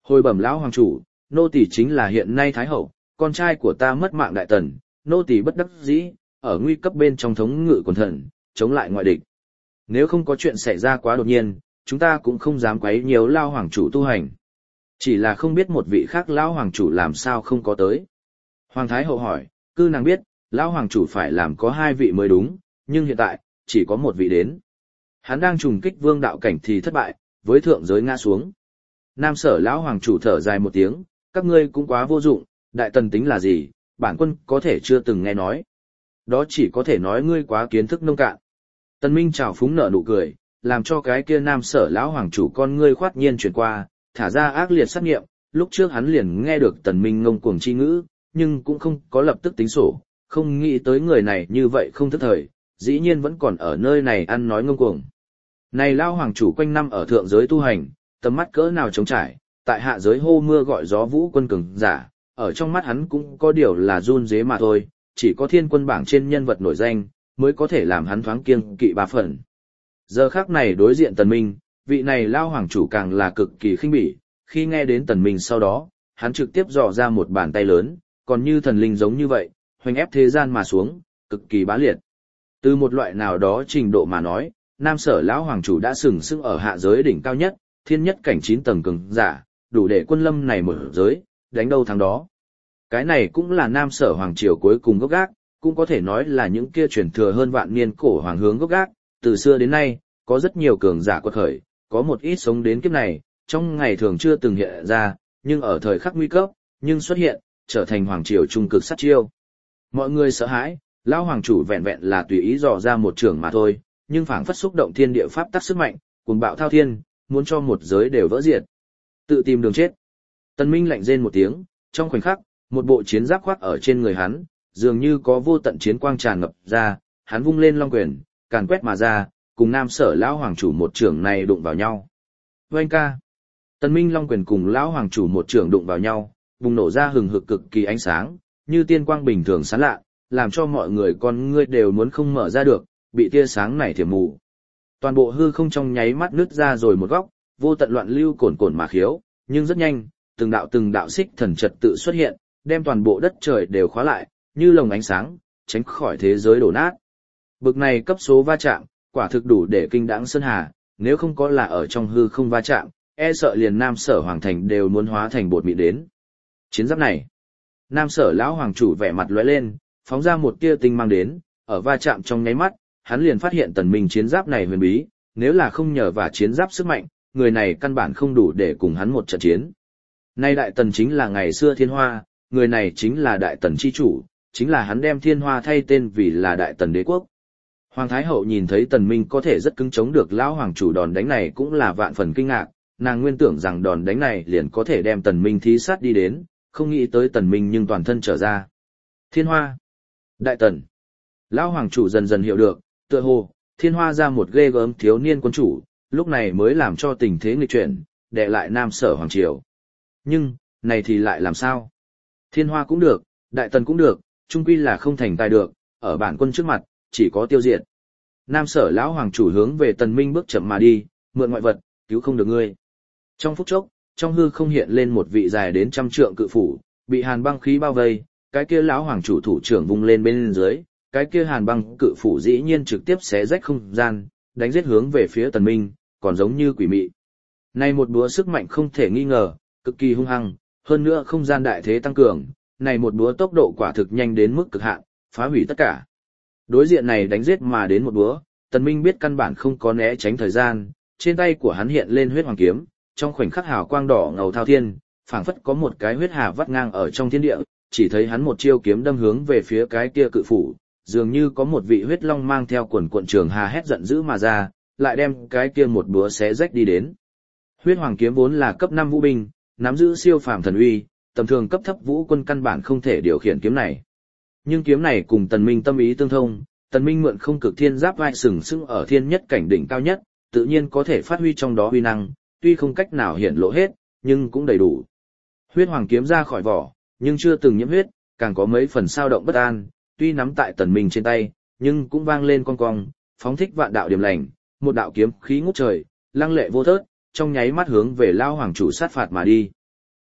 Hồi bẩm lão hoàng chủ, nô tỳ chính là hiện nay thái hậu, con trai của ta mất mạng đại tần, nô tỳ bất đắc dĩ, ở nguy cấp bên trong thống ngự quần thần, chống lại ngoại địch. Nếu không có chuyện xảy ra quá đột nhiên, chúng ta cũng không dám quấy nhiều lao hoàng chủ tu hành. Chỉ là không biết một vị khác lão hoàng chủ làm sao không có tới. Hoàng thái hậu hỏi, cư nàng biết, lão hoàng chủ phải làm có 2 vị mới đúng, nhưng hiện tại, chỉ có 1 vị đến. Hắn đang trùng kích vương đạo cảnh thì thất bại, với thượng giới ngã xuống. Nam Sở lão hoàng chủ thở dài một tiếng, các ngươi cũng quá vô dụng, đại tần tính là gì, bản quân có thể chưa từng nghe nói. Đó chỉ có thể nói ngươi quá kiến thức nông cạn. Tần Minh chào phúng nở nụ cười, làm cho cái kia Nam Sở lão hoàng chủ con ngươi khoát nhiên chuyển qua, thả ra ác liệt sát nghiệm, lúc trước hắn liền nghe được Tần Minh ngông cuồng chi ngữ, nhưng cũng không có lập tức tính sổ, không nghĩ tới người này như vậy không thức thời, dĩ nhiên vẫn còn ở nơi này ăn nói ngông cuồng. Này lão hoàng chủ quanh năm ở thượng giới tu hành, tầm mắt cỡ nào trống trải, tại hạ giới hô mưa gọi gió vũ quân cường giả, ở trong mắt hắn cũng có điều là run dế mà thôi, chỉ có thiên quân bảng trên nhân vật nổi danh, mới có thể làm hắn thoáng kiêng kỵ 3 phần. Giờ khắc này đối diện Tần Minh, vị này lao hoàng chủ càng là cực kỳ khinh bỉ, khi nghe đến Tần Minh sau đó, hắn trực tiếp dò ra một bàn tay lớn, còn như thần linh giống như vậy, hoành ép thế gian mà xuống, cực kỳ bá liệt. Từ một loại nào đó trình độ mà nói, Nam Sở lão hoàng chủ đã sừng sững ở hạ giới đỉnh cao nhất, thiên nhất cảnh 9 tầng cường giả, đủ để quân lâm này mở giới, đánh đâu thắng đó. Cái này cũng là Nam Sở hoàng triều cuối cùng gốc gác, cũng có thể nói là những kia truyền thừa hơn vạn niên cổ hoàng hướng gốc gác, từ xưa đến nay, có rất nhiều cường giả quật khởi, có một ít sống đến kiếp này, trong ngày thường chưa từng hiện ra, nhưng ở thời khắc nguy cấp, nhưng xuất hiện, trở thành hoàng triều trung cực sát chiêu. Mọi người sợ hãi, lão hoàng chủ vẹn vẹn là tùy ý dò ra một trường mà thôi, nhưng phảng phất xúc động thiên địa pháp tắc sức mạnh, cuồng bạo thao thiên, muốn cho một giới đều vỡ diệt. Tự tìm đường chết. Tần Minh lạnh rên một tiếng, trong khoảnh khắc, một bộ chiến giáp khoác ở trên người hắn, dường như có vô tận chiến quang tràn ngập ra, hắn vung lên long quyền, càn quét mà ra, cùng Nam Sở lão hoàng chủ một trường này đụng vào nhau. Oanh ca. Tần Minh long quyền cùng lão hoàng chủ một trường đụng vào nhau, bùng nổ ra hừng hực cực kỳ ánh sáng, như tiên quang bình thường sáng lạ, làm cho mọi người con ngươi đều muốn không mở ra được, bị tia sáng này thiểm mù. Toàn bộ hư không trong nháy mắt nứt ra rồi một góc, vô tận loạn lưu cồn cồn mà khiếu, nhưng rất nhanh, từng đạo xích thần trật tự xuất hiện, đem toàn bộ đất trời đều khóa lại, như lồng ánh sáng, tránh khỏi thế giới đổ nát. Bực này cấp số va chạm, quả thực đủ để kinh đãng sơn hà, nếu không có là ở trong hư không va chạm, e sợ liền Nam Sở hoàng thành đều muốn hóa thành bột mịn đến. Chiến giáp này, Nam Sở lão hoàng chủ vẻ mặt lóe lên, phóng ra một tia tinh mang đến, ở va chạm trong nháy mắt, hắn liền phát hiện Tần Minh chiến giáp này huyền bí, nếu là không nhờ vào chiến giáp sức mạnh, người này căn bản không đủ để cùng hắn một trận chiến. Nay Đại Tần chính là ngày xưa Thiên Hoa, người này chính là Đại Tần chi chủ, chính là hắn đem Thiên Hoa thay tên vì là Đại Tần đế quốc. Hoàng Thái Hậu nhìn thấy Tần Minh có thể rất cứng chống được lão hoàng chủ đòn đánh này cũng là vạn phần kinh ngạc, nàng nguyên tưởng rằng đòn đánh này liền có thể đem Tần Minh thí sát đi đến, không nghĩ tới Tần Minh nhưng toàn thân trở ra. Thiên Hoa, Đại Tần. Lão hoàng chủ dần dần hiểu được, tựa hồ Thiên Hoa ra một ghê gớm thiếu niên quân chủ, lúc này mới làm cho tình thế nghịch chuyển, đè lại Nam Sở hoàng triều. Nhưng, này thì lại làm sao? Thiên Hoa cũng được, Đại Tần cũng được, chung quy là không thành tài được, ở bản quân trước mặt, chỉ có tiêu diệt. Nam Sở lão hoàng chủ hướng về Tần Minh bước chậm mà đi, mượn ngoại vật, cứu không được ngươi. Trong phút chốc, trong hư không hiện lên một vị dài đến 100 trượng cự phủ, bị hàn băng khí bao vây, cái kia lão hoàng chủ thủ trưởng vung lên bên dưới, cái kia hàn băng cự phủ dĩ nhiên trực tiếp xé rách không gian, đánh giết hướng về phía Tần Minh, còn giống như quỷ mị. Này một búa sức mạnh không thể nghi ngờ, cực kỳ hung hăng, hơn nữa không gian đại thế tăng cường, này một búa tốc độ quả thực nhanh đến mức cực hạn, phá hủy tất cả. Đối diện này đánh giết mà đến một búa, Tần Minh biết căn bản không có né tránh thời gian, trên tay của hắn hiện lên huyết hoàng kiếm, trong khoảnh khắc hào quang đỏ ngầu thao thiên, phảng phất có một cái huyết hà vắt ngang ở trong thiên địa, chỉ thấy hắn một chiêu kiếm đâm hướng về phía cái kia cự phủ, dường như có một vị huyết long mang theo quần cuộn trường hà hét giận dữ mà ra, lại đem cái kia một búa xé rách đi đến. Huyết hoàng kiếm vốn là cấp 5 vũ binh, nắm giữ siêu phàm thần uy, tầm thường cấp thấp vũ quân căn bản không thể điều khiển kiếm này. Nhưng kiếm này cùng Tần Minh tâm ý tương thông, Tần Minh mượn không cực thiên giáp vai sừng sững ở thiên nhất cảnh đỉnh cao nhất, tự nhiên có thể phát huy trong đó uy năng, tuy không cách nào hiển lộ hết, nhưng cũng đầy đủ. Huyết hoàng kiếm ra khỏi vỏ, nhưng chưa từng nhiễm huyết, càng có mấy phần sao động bất an, tuy nắm tại Tần Minh trên tay, nhưng cũng vang lên cong cong, phóng thích vạn đạo điểm lành, một đạo kiếm khí ngút trời, lăng lệ vô thớt, trong nháy mắt hướng về lao hoàng chủ sát phạt mà đi.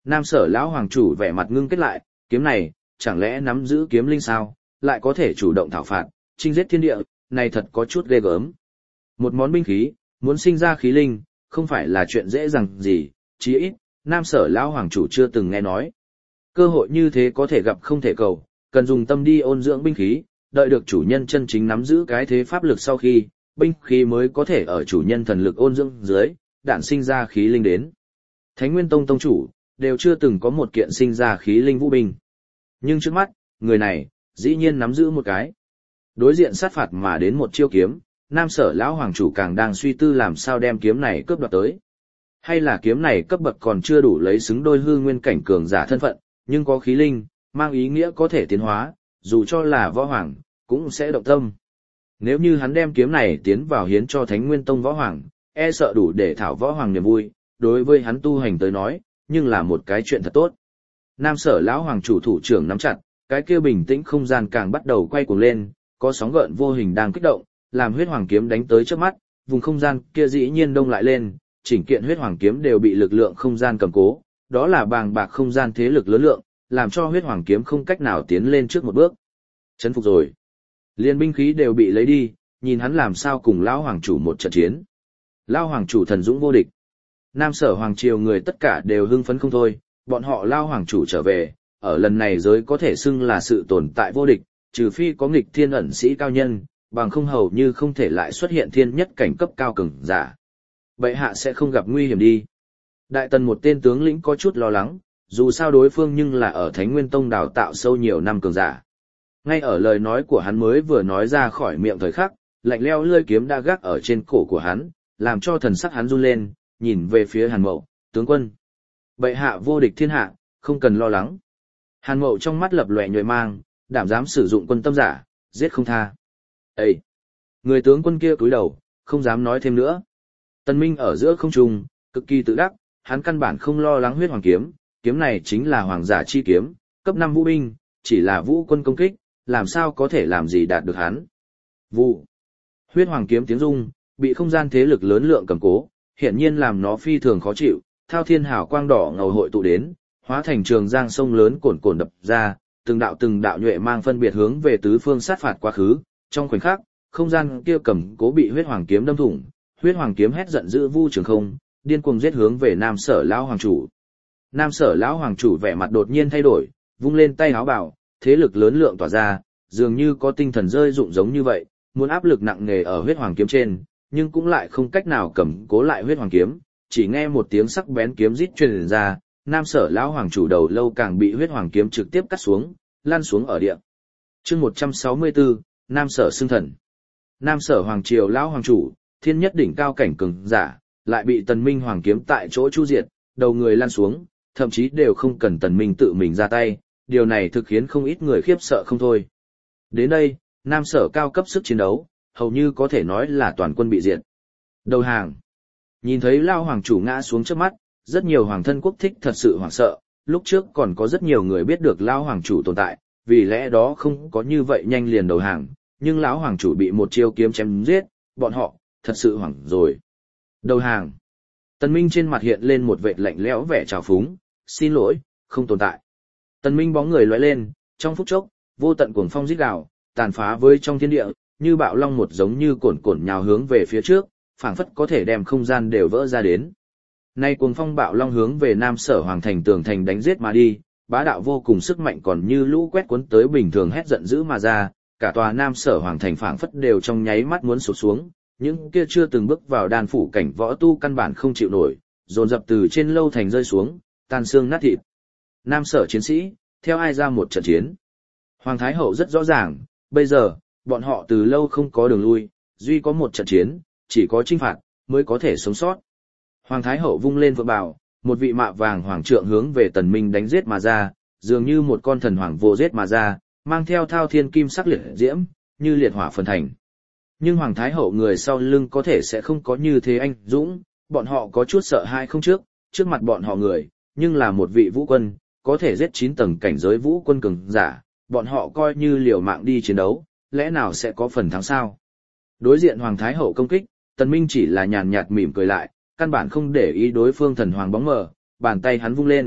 Nam Sở lão hoàng chủ vẻ mặt ngưng kết lại, kiếm này, chẳng lẽ nắm giữ kiếm linh sao, lại có thể chủ động thảo phạt, chinh giết thiên địa, này thật có chút ghê gớm. Một món binh khí, muốn sinh ra khí linh, không phải là chuyện dễ dàng gì, chí ít, Nam Sở lão hoàng chủ chưa từng nghe nói. Cơ hội như thế có thể gặp không thể cầu, cần dùng tâm đi ôn dưỡng binh khí, đợi được chủ nhân chân chính nắm giữ cái thế pháp lực sau khi, binh khí mới có thể ở chủ nhân thần lực ôn dưỡng dưới, đạn sinh ra khí linh đến. Thánh Nguyên Tông tông chủ, đều chưa từng có một kiện sinh ra khí linh vũ binh. Nhưng trước mắt, người này, dĩ nhiên nắm giữ một cái. Đối diện sát phạt mà đến một chiêu kiếm, Nam Sở lão hoàng chủ càng đang suy tư làm sao đem kiếm này cướp đoạt tới. Hay là kiếm này cấp bậc còn chưa đủ lấy xứng đôi hư nguyên cảnh cường giả thân phận, nhưng có khí linh, mang ý nghĩa có thể tiến hóa, dù cho là võ hoàng, cũng sẽ động tâm. Nếu như hắn đem kiếm này tiến vào hiến cho Thánh Nguyên Tông võ hoàng, e sợ đủ để thảo võ hoàng niềm vui, đối với hắn tu hành tới nói, nhưng là một cái chuyện thật tốt. Nam Sở lão hoàng chủ thủ trưởng nắm chặt, cái kia bình tĩnh không gian càng bắt đầu quay cuồng lên, có sóng gợn vô hình đang kích động, làm huyết hoàng kiếm đánh tới trước mắt, vùng không gian kia dĩ nhiên đông lại lên, chỉnh kiện huyết hoàng kiếm đều bị lực lượng không gian cầm cố, đó là bàng bạc không gian thế lực lớn lượng, làm cho huyết hoàng kiếm không cách nào tiến lên trước một bước. Chấn phục rồi. Liên binh khí đều bị lấy đi, nhìn hắn làm sao cùng lão hoàng chủ một trận chiến. Lão hoàng chủ thần dũng vô địch. Nam Sở hoàng triều người tất cả đều hưng phấn không thôi, bọn họ lão hoàng chủ trở về, ở lần này giới có thể xưng là sự tồn tại vô địch, trừ phi có nghịch thiên ẩn sĩ cao nhân, bằng không hầu như không thể lại xuất hiện thiên nhất cảnh cấp cao cường giả. Bệ hạ sẽ không gặp nguy hiểm đi. Đại tần một tên tướng lĩnh có chút lo lắng, dù sao đối phương nhưng là ở Thánh Nguyên Tông đào tạo sâu nhiều năm cường giả. Ngay ở lời nói của hắn mới vừa nói ra khỏi miệng thời khắc, lạnh lẽo lưỡi kiếm đã gác ở trên cổ của hắn, làm cho thần sắc hắn run lên, nhìn về phía Hàn Mậu, tướng quân. Bệ hạ vô địch thiên hạ, không cần lo lắng. Hàn Mậu trong mắt lập lòe nhuệ mang, đảm dám sử dụng quân tâm giả, giết không tha. Ê! Người tướng quân kia cúi đầu, không dám nói thêm nữa. Tần Minh ở giữa không trung, cực kỳ tự đắc, hắn căn bản không lo lắng huyết hoàng kiếm, kiếm này chính là hoàng giả chi kiếm, cấp 5 vũ binh, chỉ là vũ quân công kích, làm sao có thể làm gì đạt được hắn. Vụ. Huyết hoàng kiếm tiếng rung, bị không gian thế lực lớn lượng cầm cố, hiện nhiên làm nó phi thường khó chịu, thao thiên hào quang đỏ ngầu hội tụ đến, hóa thành trường giang sông lớn cồn cồn đập ra, từng đạo nhuệ mang phân biệt hướng về tứ phương sát phạt quá khứ, trong khoảnh khắc, không gian kia cầm cố bị huyết hoàng kiếm đâm thủng, huyết hoàng kiếm hét giận dữ vu trường không, điên cuồng giết hướng về Nam Sở lão hoàng chủ. Nam Sở lão hoàng chủ vẻ mặt đột nhiên thay đổi, vung lên tay áo bảo, thế lực lớn lượng tỏa ra, dường như có tinh thần rơi dụng giống như vậy, muốn áp lực nặng nề ở huyết hoàng kiếm trên, nhưng cũng lại không cách nào cầm cố lại huyết hoàng kiếm, chỉ nghe một tiếng sắc bén kiếm rít truyền ra, Nam Sở lão hoàng chủ đầu lâu càng bị huyết hoàng kiếm trực tiếp cắt xuống, lăn xuống ở địa. Chương 164, Nam Sở xưng thần. Nam Sở hoàng triều lão hoàng chủ, thiên nhất đỉnh cao cảnh cường giả, lại bị Tần Minh hoàng kiếm tại chỗ chu diệt, đầu người lăn xuống, thậm chí đều không cần Tần Minh tự mình ra tay, điều này thực khiến không ít người khiếp sợ không thôi. Đến đây, Nam Sở cao cấp sức chiến đấu, hầu như có thể nói là toàn quân bị diệt. Đầu hàng. Nhìn thấy lao hoàng chủ ngã xuống trước mắt, rất nhiều hoàng thân quốc thích thật sự hoảng sợ, lúc trước còn có rất nhiều người biết được lao hoàng chủ tồn tại, vì lẽ đó không có như vậy nhanh liền đầu hàng, nhưng lão hoàng chủ bị một chiêu kiếm chém giết, bọn họ thật sự hoảng rồi. Đầu hàng. Tần Minh trên mặt hiện lên một vệt lạnh lẽo vẻ trào phúng, xin lỗi, không tồn tại. Tần Minh bóng người lóe lên, trong phút chốc, vô tận cuồng phong rít gào, tàn phá với trong thiên địa, như bạo long một giống như cồn nhào hướng về phía trước, phảng phất có thể đem không gian đều vỡ ra đến. Nay cuồng phong bạo long hướng về Nam Sở hoàng thành tường thành đánh giết mà đi, bá đạo vô cùng sức mạnh còn như lũ quét cuốn tới bình thường hét giận dữ mà ra, cả tòa Nam Sở hoàng thành phảng phất đều trong nháy mắt muốn sụp xuống, những kia chưa từng bước vào đan phủ cảnh võ tu căn bản không chịu nổi, dồn dập từ trên lâu thành rơi xuống, tan xương nát thịt. Nam Sở chiến sĩ, theo ai ra một trận chiến. Hoàng Thái Hậu rất rõ ràng, bây giờ, bọn họ từ lâu không có đường lui, duy có một trận chiến, chỉ có chinh phạt, mới có thể sống sót. Hoàng Thái Hậu vung lên vượng bào, một vị mạ vàng hoàng trượng hướng về Tần Minh đánh giết mà ra, dường như một con thần hoàng vô giết mà ra, mang theo thao thiên kim sắc liệt diễm, như liệt hỏa phần thành. Nhưng Hoàng Thái Hậu người sau lưng có thể sẽ không có như thế anh dũng, bọn họ có chút sợ hãi không trước mặt bọn họ người, nhưng là một vị vũ quân, có thể giết 9 tầng cảnh giới vũ quân cường giả, bọn họ coi như liều mạng đi chiến đấu, lẽ nào sẽ có phần thắng sao? Đối diện Hoàng Thái Hậu công kích, Tần Minh chỉ là nhàn nhạt mỉm cười lại, căn bản không để ý đối phương thần hoàng bóng mờ, bàn tay hắn vung lên,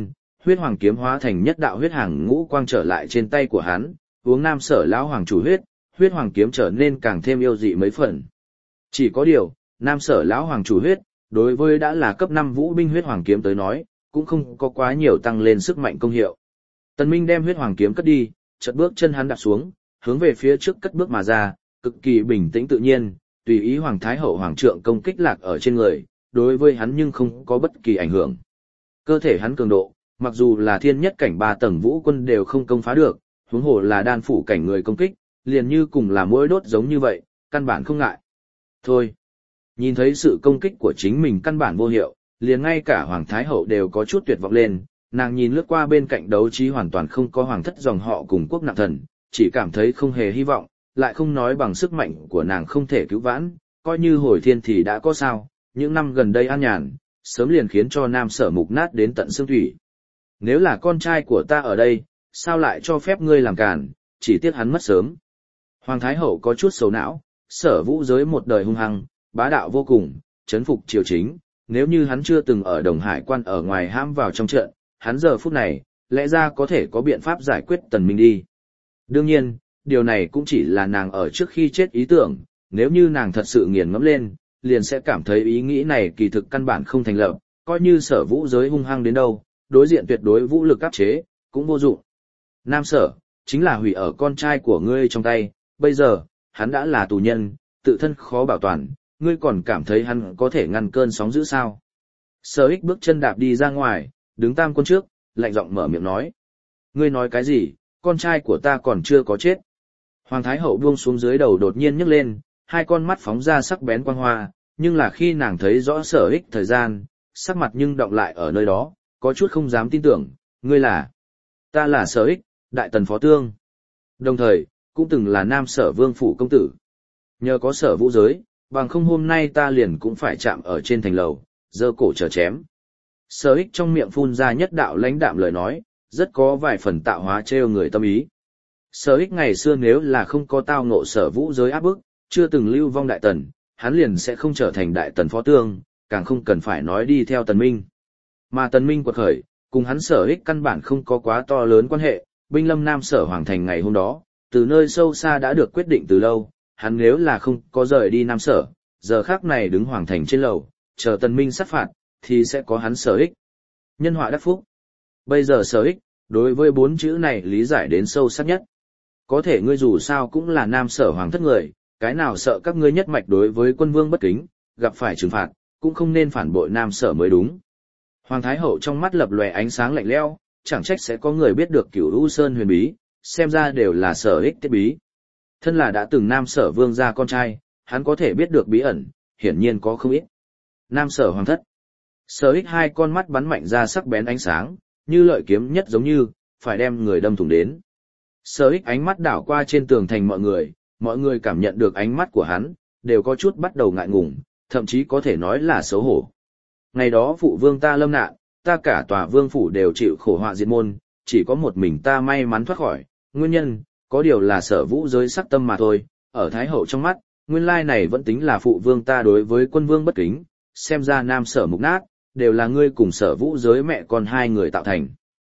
huyết hoàng kiếm hóa thành nhất đạo huyết hàng ngũ quang trở lại trên tay của hắn, uống Nam Sở lão hoàng chủ huyết, huyết hoàng kiếm trở nên càng thêm yêu dị mấy phần. Chỉ có điều, Nam Sở lão hoàng chủ huyết, đối với đã là cấp 5 vũ binh huyết hoàng kiếm tới nói, cũng không có quá nhiều tăng lên sức mạnh công hiệu. Tần Minh đem huyết hoàng kiếm cất đi, chợt bước chân hắn đạp xuống, hướng về phía trước cất bước mà ra, cực kỳ bình tĩnh tự nhiên, tùy ý hoàng thái hậu hoàng trượng công kích lạc ở trên người, đối với hắn nhưng không có bất kỳ ảnh hưởng. Cơ thể hắn cường độ, mặc dù là thiên nhất cảnh 3 tầng vũ quân đều không công phá được, huống hồ là đan phủ cảnh người công kích, liền như cùng là mũi đốt giống như vậy, căn bản không ngại. Thôi, nhìn thấy sự công kích của chính mình căn bản vô hiệu, liền ngay cả hoàng thái hậu đều có chút tuyệt vọng lên, nàng nhìn lướt qua bên cạnh đấu trí hoàn toàn không có hoàng thất dòng họ cùng quốc nạp thần, chỉ cảm thấy không hề hy vọng, lại không nói bằng sức mạnh của nàng không thể cứu vãn, coi như hồi thiên thì đã có sao, những năm gần đây an nhàn, sớm liền khiến cho Nam Sở mục nát đến tận xương thủy. Nếu là con trai của ta ở đây, sao lại cho phép ngươi làm càn, chỉ tiếc hắn mất sớm. Hoàng thái hậu có chút xấu não, Sở Vũ giới một đời hung hăng, bá đạo vô cùng, chấn phục triều chính, nếu như hắn chưa từng ở Đồng Hải quan ở ngoài hãm vào trong trận, hắn giờ phút này, lẽ ra có thể có biện pháp giải quyết Tần Minh đi. Đương nhiên, điều này cũng chỉ là nàng ở trước khi chết ý tưởng, nếu như nàng thật sự nghiền ngẫm lên, liền sẽ cảm thấy ý nghĩ này kỳ thực căn bản không thành lập, coi như Sở Vũ giới hung hăng đến đâu, đối diện tuyệt đối vũ lực áp chế, cũng vô dụng. Nam Sở, chính là hủy ở con trai của ngươi trong tay, bây giờ, hắn đã là tù nhân, tự thân khó bảo toàn, ngươi còn cảm thấy hắn có thể ngăn cơn sóng dữ sao? Sở Ích bước chân đạp đi ra ngoài, đứng tam quân trước, lạnh giọng mở miệng nói. Ngươi nói cái gì, con trai của ta còn chưa có chết. Hoàng Thái Hậu buông xuống dưới đầu đột nhiên nhấc lên, hai con mắt phóng ra sắc bén quang hoa, nhưng là khi nàng thấy rõ Sở Ích thời gian, sắc mặt nhưng đọng lại ở nơi đó, có chút không dám tin tưởng, ngươi là... Ta là Sở Ích, Đại Tần Phó Tương. Đồng thời, cũng từng là Nam Sở Vương Phủ Công Tử. Nhờ có Sở Vũ giới, bằng không hôm nay ta liền cũng phải chạm ở trên thành lầu, giơ cổ chờ chém. Sở Ích trong miệng phun ra nhất đạo lãnh đạm lời nói, rất có vài phần tạo hóa trêu người tâm ý. Sở Ích ngày xưa nếu là không có tao ngộ Sở Vũ giới áp bức, chưa từng lưu vong Đại Tần, hắn liền sẽ không trở thành Đại Tần Phó Tương, càng không cần phải nói đi theo Tần Minh. Mà Tần Minh quật khởi, cùng hắn Sở Ích căn bản không có quá to lớn quan hệ, binh lâm Nam Sở Hoàng Thành ngày hôm đó, từ nơi sâu xa đã được quyết định từ lâu, hắn nếu là không có rời đi Nam Sở, giờ khắc này đứng Hoàng Thành trên lầu, chờ Tần Minh sát phạt, thì sẽ có hắn Sở Ích. Nhân họa đắc phúc. Bây giờ Sở Ích, đối với 4 chữ này lý giải đến sâu sắc nhất. Có thể ngươi dù sao cũng là Nam Sở Hoàng thất người, cái nào sợ các ngươi nhất mạch đối với quân vương bất kính, gặp phải trừng phạt, cũng không nên phản bội Nam Sở mới đúng. Hoàng Thái Hậu trong mắt lập lòe ánh sáng lạnh lẽo, chẳng trách sẽ có người biết được Cửu U Sơn huyền bí, xem ra đều là Sở Ích tiết bí. Thân là đã từng Nam Sở Vương gia con trai, hắn có thể biết được bí ẩn, hiển nhiên có không ít. Nam Sở Hoàng thất. Sở Ích hai con mắt bắn mạnh ra sắc bén ánh sáng, như lợi kiếm nhất giống như, phải đem người đâm thủng đến. Sở Ích ánh mắt đảo qua trên tường thành mọi người cảm nhận được ánh mắt của hắn, đều có chút bắt đầu ngại ngùng, thậm chí có thể nói là xấu hổ. Ngày đó phụ vương ta lâm nạn, ta cả tòa vương phủ đều chịu khổ họa diệt môn, chỉ có một mình ta may mắn thoát khỏi, nguyên nhân, có điều là Sở Vũ giới sắc tâm mà thôi, ở Thái Hậu trong mắt, nguyên lai này vẫn tính là phụ vương ta đối với quân vương bất kính, xem ra Nam Sở mục nát, đều là ngươi cùng Sở Vũ giới mẹ con hai người tạo thành.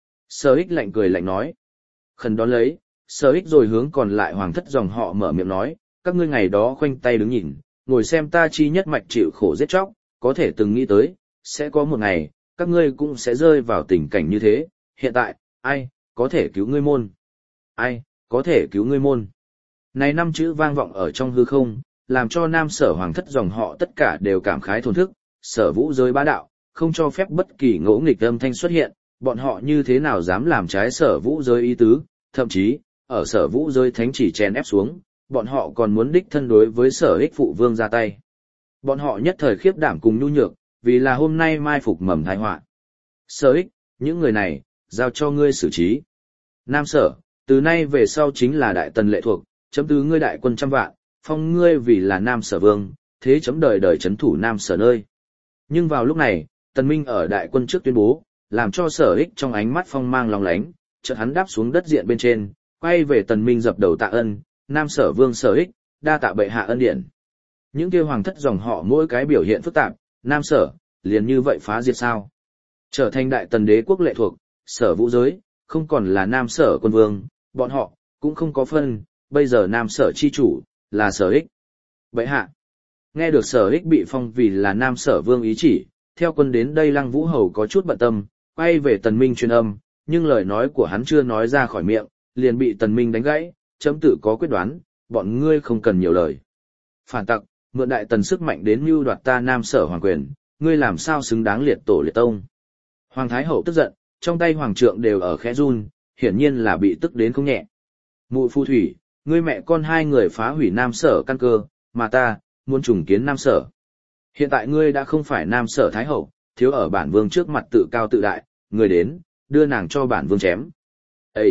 Sở Ích lạnh cười lạnh nói. Khẩn đón lấy, Sở Ích rồi hướng còn lại hoàng thất dòng họ mở miệng nói, các ngươi ngày đó khoanh tay đứng nhìn, ngồi xem ta chi nhất mạch chịu khổ giết chóc, có thể từng nghĩ tới, sẽ có một ngày, các ngươi cũng sẽ rơi vào tình cảnh như thế, hiện tại, ai, có thể cứu ngươi môn? Ai, có thể cứu ngươi môn? Này 5 chữ vang vọng ở trong hư không, làm cho Nam Sở hoàng thất dòng họ tất cả đều cảm khái thổn thức, Sở Vũ giới bá đạo, không cho phép bất kỳ ngỗ nghịch âm thanh xuất hiện, bọn họ như thế nào dám làm trái Sở Vũ giới ý tứ, thậm chí, ở Sở Vũ giới thánh chỉ chèn ép xuống, bọn họ còn muốn đích thân đối với Sở Ích phụ vương ra tay. Bọn họ nhất thời khiếp đảm cùng nhu nhược, vì là hôm nay mai phục mầm tai họa. Sở Ích, những người này, giao cho ngươi xử trí. Nam Sở, từ nay về sau chính là Đại Tần lệ thuộc, chấm tứ ngươi đại quân trăm vạn, phong ngươi vì là Nam Sở vương, thế chấm đời đời trấn thủ Nam Sở nơi. Nhưng vào lúc này, Tần Minh ở đại quân trước tuyên bố, làm cho Sở Ích trong ánh mắt phong mang lóng lánh, chợt hắn đáp xuống đất diện bên trên, quay về Tần Minh dập đầu tạ ân, Nam Sở vương Sở Ích, đa tạ bệ hạ ân điển. Những kia hoàng thất dòng họ mỗi cái biểu hiện phức tạp, Nam Sở, liền như vậy phá diệt sao? Trở thành Đại Tần đế quốc lệ thuộc, Sở Vũ giới, không còn là Nam Sở quân vương, bọn họ, cũng không có phân, bây giờ Nam Sở chi chủ, là Sở Ích. Bệ hạ, nghe được Sở Ích bị phong vì là Nam Sở vương ý chỉ, theo quân đến đây Lăng Vũ Hầu có chút bận tâm, quay về Tần Minh truyền âm, nhưng lời nói của hắn chưa nói ra khỏi miệng, liền bị Tần Minh đánh gãy, chấm tự có quyết đoán, bọn ngươi không cần nhiều lời. Phản tặc, mượn đại tần sức mạnh đến mưu đoạt ta Nam Sở hoàng quyền, ngươi làm sao xứng đáng liệt tổ liệt tông. Hoàng Thái Hậu tức giận, trong tay hoàng trượng đều ở khẽ run, hiển nhiên là bị tức đến không nhẹ. Mụ Phu Thủy, ngươi mẹ con hai người phá hủy Nam Sở căn cơ, mà ta, muốn trùng kiến Nam Sở. Hiện tại ngươi đã không phải Nam Sở Thái Hậu, thiếu ở bản vương trước mặt tự cao tự đại, người đến, đưa nàng cho bản vương chém. Ê!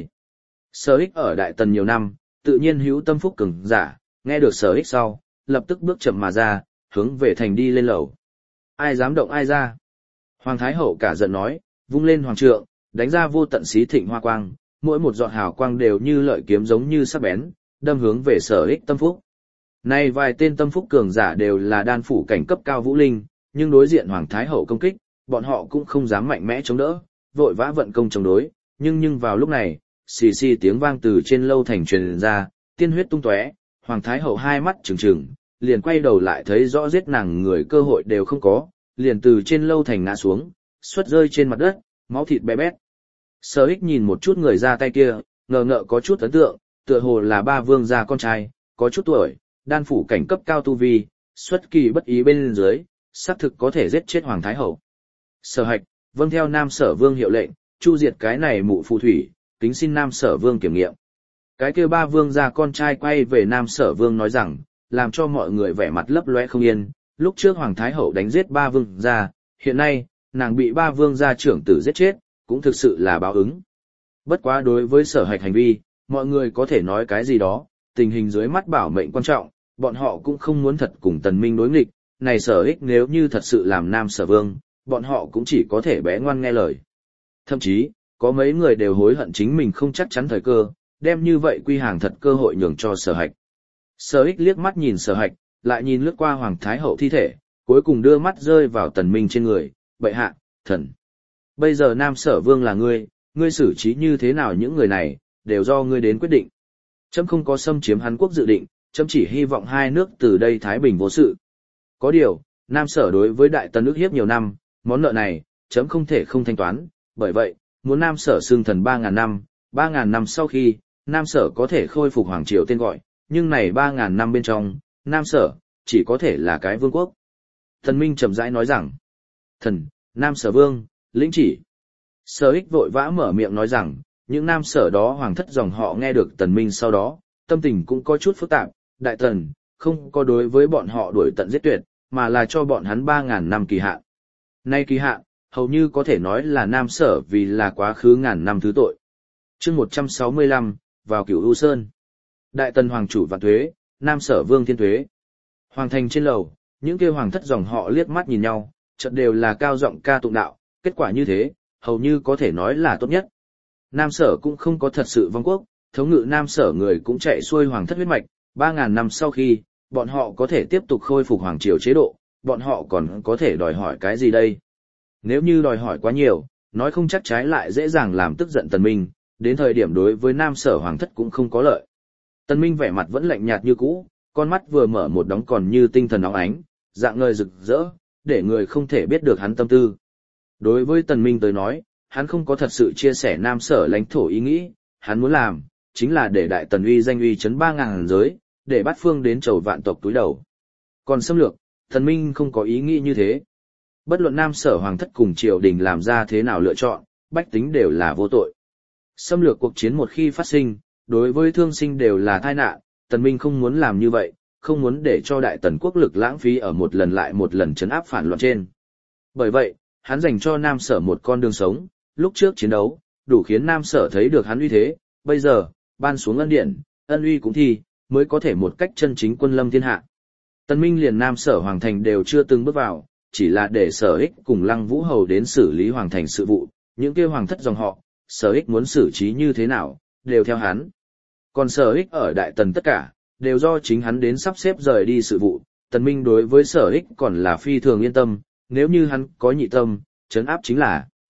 Sở Ích ở Đại Tần nhiều năm, tự nhiên hữu tâm phúc cường giả, nghe được Sở Ích sau, lập tức bước chậm mà ra, hướng về thành đi lên lầu. Ai dám động ai ra? Hoàng Thái Hậu cả giận nói, vung lên hoàng trượng, đánh ra vô tận xí thịnh hoa quang, mỗi một giọt hào quang đều như lợi kiếm giống như sắc bén, đâm hướng về Sở Ích tâm phúc. Nay vài tên tâm phúc cường giả đều là đan phủ cảnh cấp cao vũ linh, nhưng đối diện Hoàng Thái Hậu công kích, bọn họ cũng không dám mạnh mẽ chống đỡ, vội vã vận công chống đối, nhưng vào lúc này, xì xì tiếng vang từ trên lâu thành truyền ra, tiên huyết tung tóe, Hoàng Thái Hậu hai mắt trừng trừng, liền quay đầu lại thấy rõ giết nàng người cơ hội đều không có, liền từ trên lâu thành ngã xuống, suất rơi trên mặt đất, máu thịt bé bét. Sở Ích nhìn một chút người ra tay kia, ngờ ngợ có chút ấn tượng, tựa hồ là ba vương gia con trai, có chút tuổi, đan phủ cảnh cấp cao tu vi, xuất kỳ bất ý bên dưới, xác thực có thể giết chết Hoàng Thái Hậu. Sở Hạch, vâng theo Nam Sở Vương hiệu lệnh, chu diệt cái này mụ phù thủy, kính xin Nam Sở Vương kiểm nghiệm. Cái kia ba vương gia con trai quay về Nam Sở Vương nói rằng, làm cho mọi người vẻ mặt lấp lóe không yên, lúc trước Hoàng Thái Hậu đánh giết ba vương gia, hiện nay, nàng bị ba vương gia trưởng tử giết chết, cũng thực sự là báo ứng. Bất quá đối với Sở Hạch hành vi, mọi người có thể nói cái gì đó, tình hình dưới mắt bảo mệnh quan trọng, bọn họ cũng không muốn thật cùng Tần Minh đối nghịch, này Sở Ích nếu như thật sự làm Nam Sở Vương, bọn họ cũng chỉ có thể bé ngoan nghe lời. Thậm chí, có mấy người đều hối hận chính mình không chắc chắn thời cơ, đem như vậy quy hàng thật cơ hội nhường cho Sở Hạch. Sở Ích liếc mắt nhìn Sở Hạch, lại nhìn lướt qua Hoàng Thái Hậu thi thể, cuối cùng đưa mắt rơi vào Tần Minh trên người, bệ hạ, thần. Bây giờ Nam Sở Vương là ngươi xử trí như thế nào những người này, đều do ngươi đến quyết định. Chấm không có xâm chiếm Hán Quốc dự định, chấm chỉ hy vọng hai nước từ đây thái bình vô sự. Có điều, Nam Sở đối với Đại Tần ức hiếp nhiều năm, món nợ này, chấm không thể không thanh toán, bởi vậy, muốn Nam Sở xưng thần 3.000 năm, 3.000 năm sau khi, Nam Sở có thể khôi phục Hoàng Triều tên gọi, nhưng này 3.000 năm bên trong, Nam Sở, chỉ có thể là cái vương quốc. Thần Minh chậm rãi nói rằng, thần, Nam Sở Vương, lĩnh chỉ. Sở Ích vội vã mở miệng nói rằng, những Nam Sở đó hoàng thất dòng họ nghe được Tần Minh sau đó, tâm tình cũng có chút phức tạp, Đại Tần, không có đối với bọn họ đuổi tận giết tuyệt, mà là cho bọn hắn 3.000 năm kỳ hạn. Nay kỳ hạn, hầu như có thể nói là Nam Sở vì là quá khứ ngàn năm thứ tội. Chương 165, vào Cửu U Sơn. Đại Tần hoàng chủ vạn thuế, Nam Sở Vương thiên thuế. Hoàng thành trên lầu, những kia hoàng thất dòng họ liếc mắt nhìn nhau, chợt đều là cao giọng ca tụng đạo, kết quả như thế, hầu như có thể nói là tốt nhất. Nam Sở cũng không có thật sự vong quốc, thống ngự Nam Sở người cũng chạy xuôi hoàng thất huyết mạch, 3.000 năm sau khi, bọn họ có thể tiếp tục khôi phục hoàng triều chế độ, bọn họ còn có thể đòi hỏi cái gì đây? Nếu như đòi hỏi quá nhiều, nói không chắc trái lại dễ dàng làm tức giận Tần Minh, đến thời điểm đối với Nam Sở hoàng thất cũng không có lợi. Tần Minh vẻ mặt vẫn lạnh nhạt như cũ, con mắt vừa mở một đóng còn như tinh thần óng ánh, dạng ngời rực rỡ, để người không thể biết được hắn tâm tư. Đối với Tần Minh tới nói, hắn không có thật sự chia sẻ Nam Sở lãnh thổ ý nghĩ, hắn muốn làm, chính là để Đại Tần uy danh uy chấn 3.000 giới, để bắt phương đến chầu vạn tộc túi đầu. Còn xâm lược, Tần Minh không có ý nghĩ như thế. Bất luận Nam Sở hoàng thất cùng triều đình làm ra thế nào lựa chọn, bách tính đều là vô tội. Xâm lược cuộc chiến một khi phát sinh, đối với thương sinh đều là tai nạn, Tần Minh không muốn làm như vậy, không muốn để cho Đại Tần quốc lực lãng phí ở một lần lại một lần trấn áp phản loạn trên. Bởi vậy, hắn dành cho Nam Sở một con đường sống, lúc trước chiến đấu, đủ khiến Nam Sở thấy được hắn uy thế, bây giờ, ban xuống ân điển, ân uy cũng thi, mới có thể một cách chân chính quân lâm thiên hạ. Tần Minh liền Nam Sở hoàng thành đều chưa từng bước vào, chỉ là để Sở Ích cùng Lăng Vũ Hầu đến xử lý hoàng thành sự vụ, những kia hoàng thất dòng họ, Sở Ích muốn xử trí như thế nào, đều theo hắn. Còn Sở Ích ở Đại Tần tất cả, đều do chính hắn đến sắp xếp rời đi sự vụ, Tần Minh đối với Sở Ích còn là phi thường yên tâm, nếu như hắn có nhị tâm, trấn áp chính là.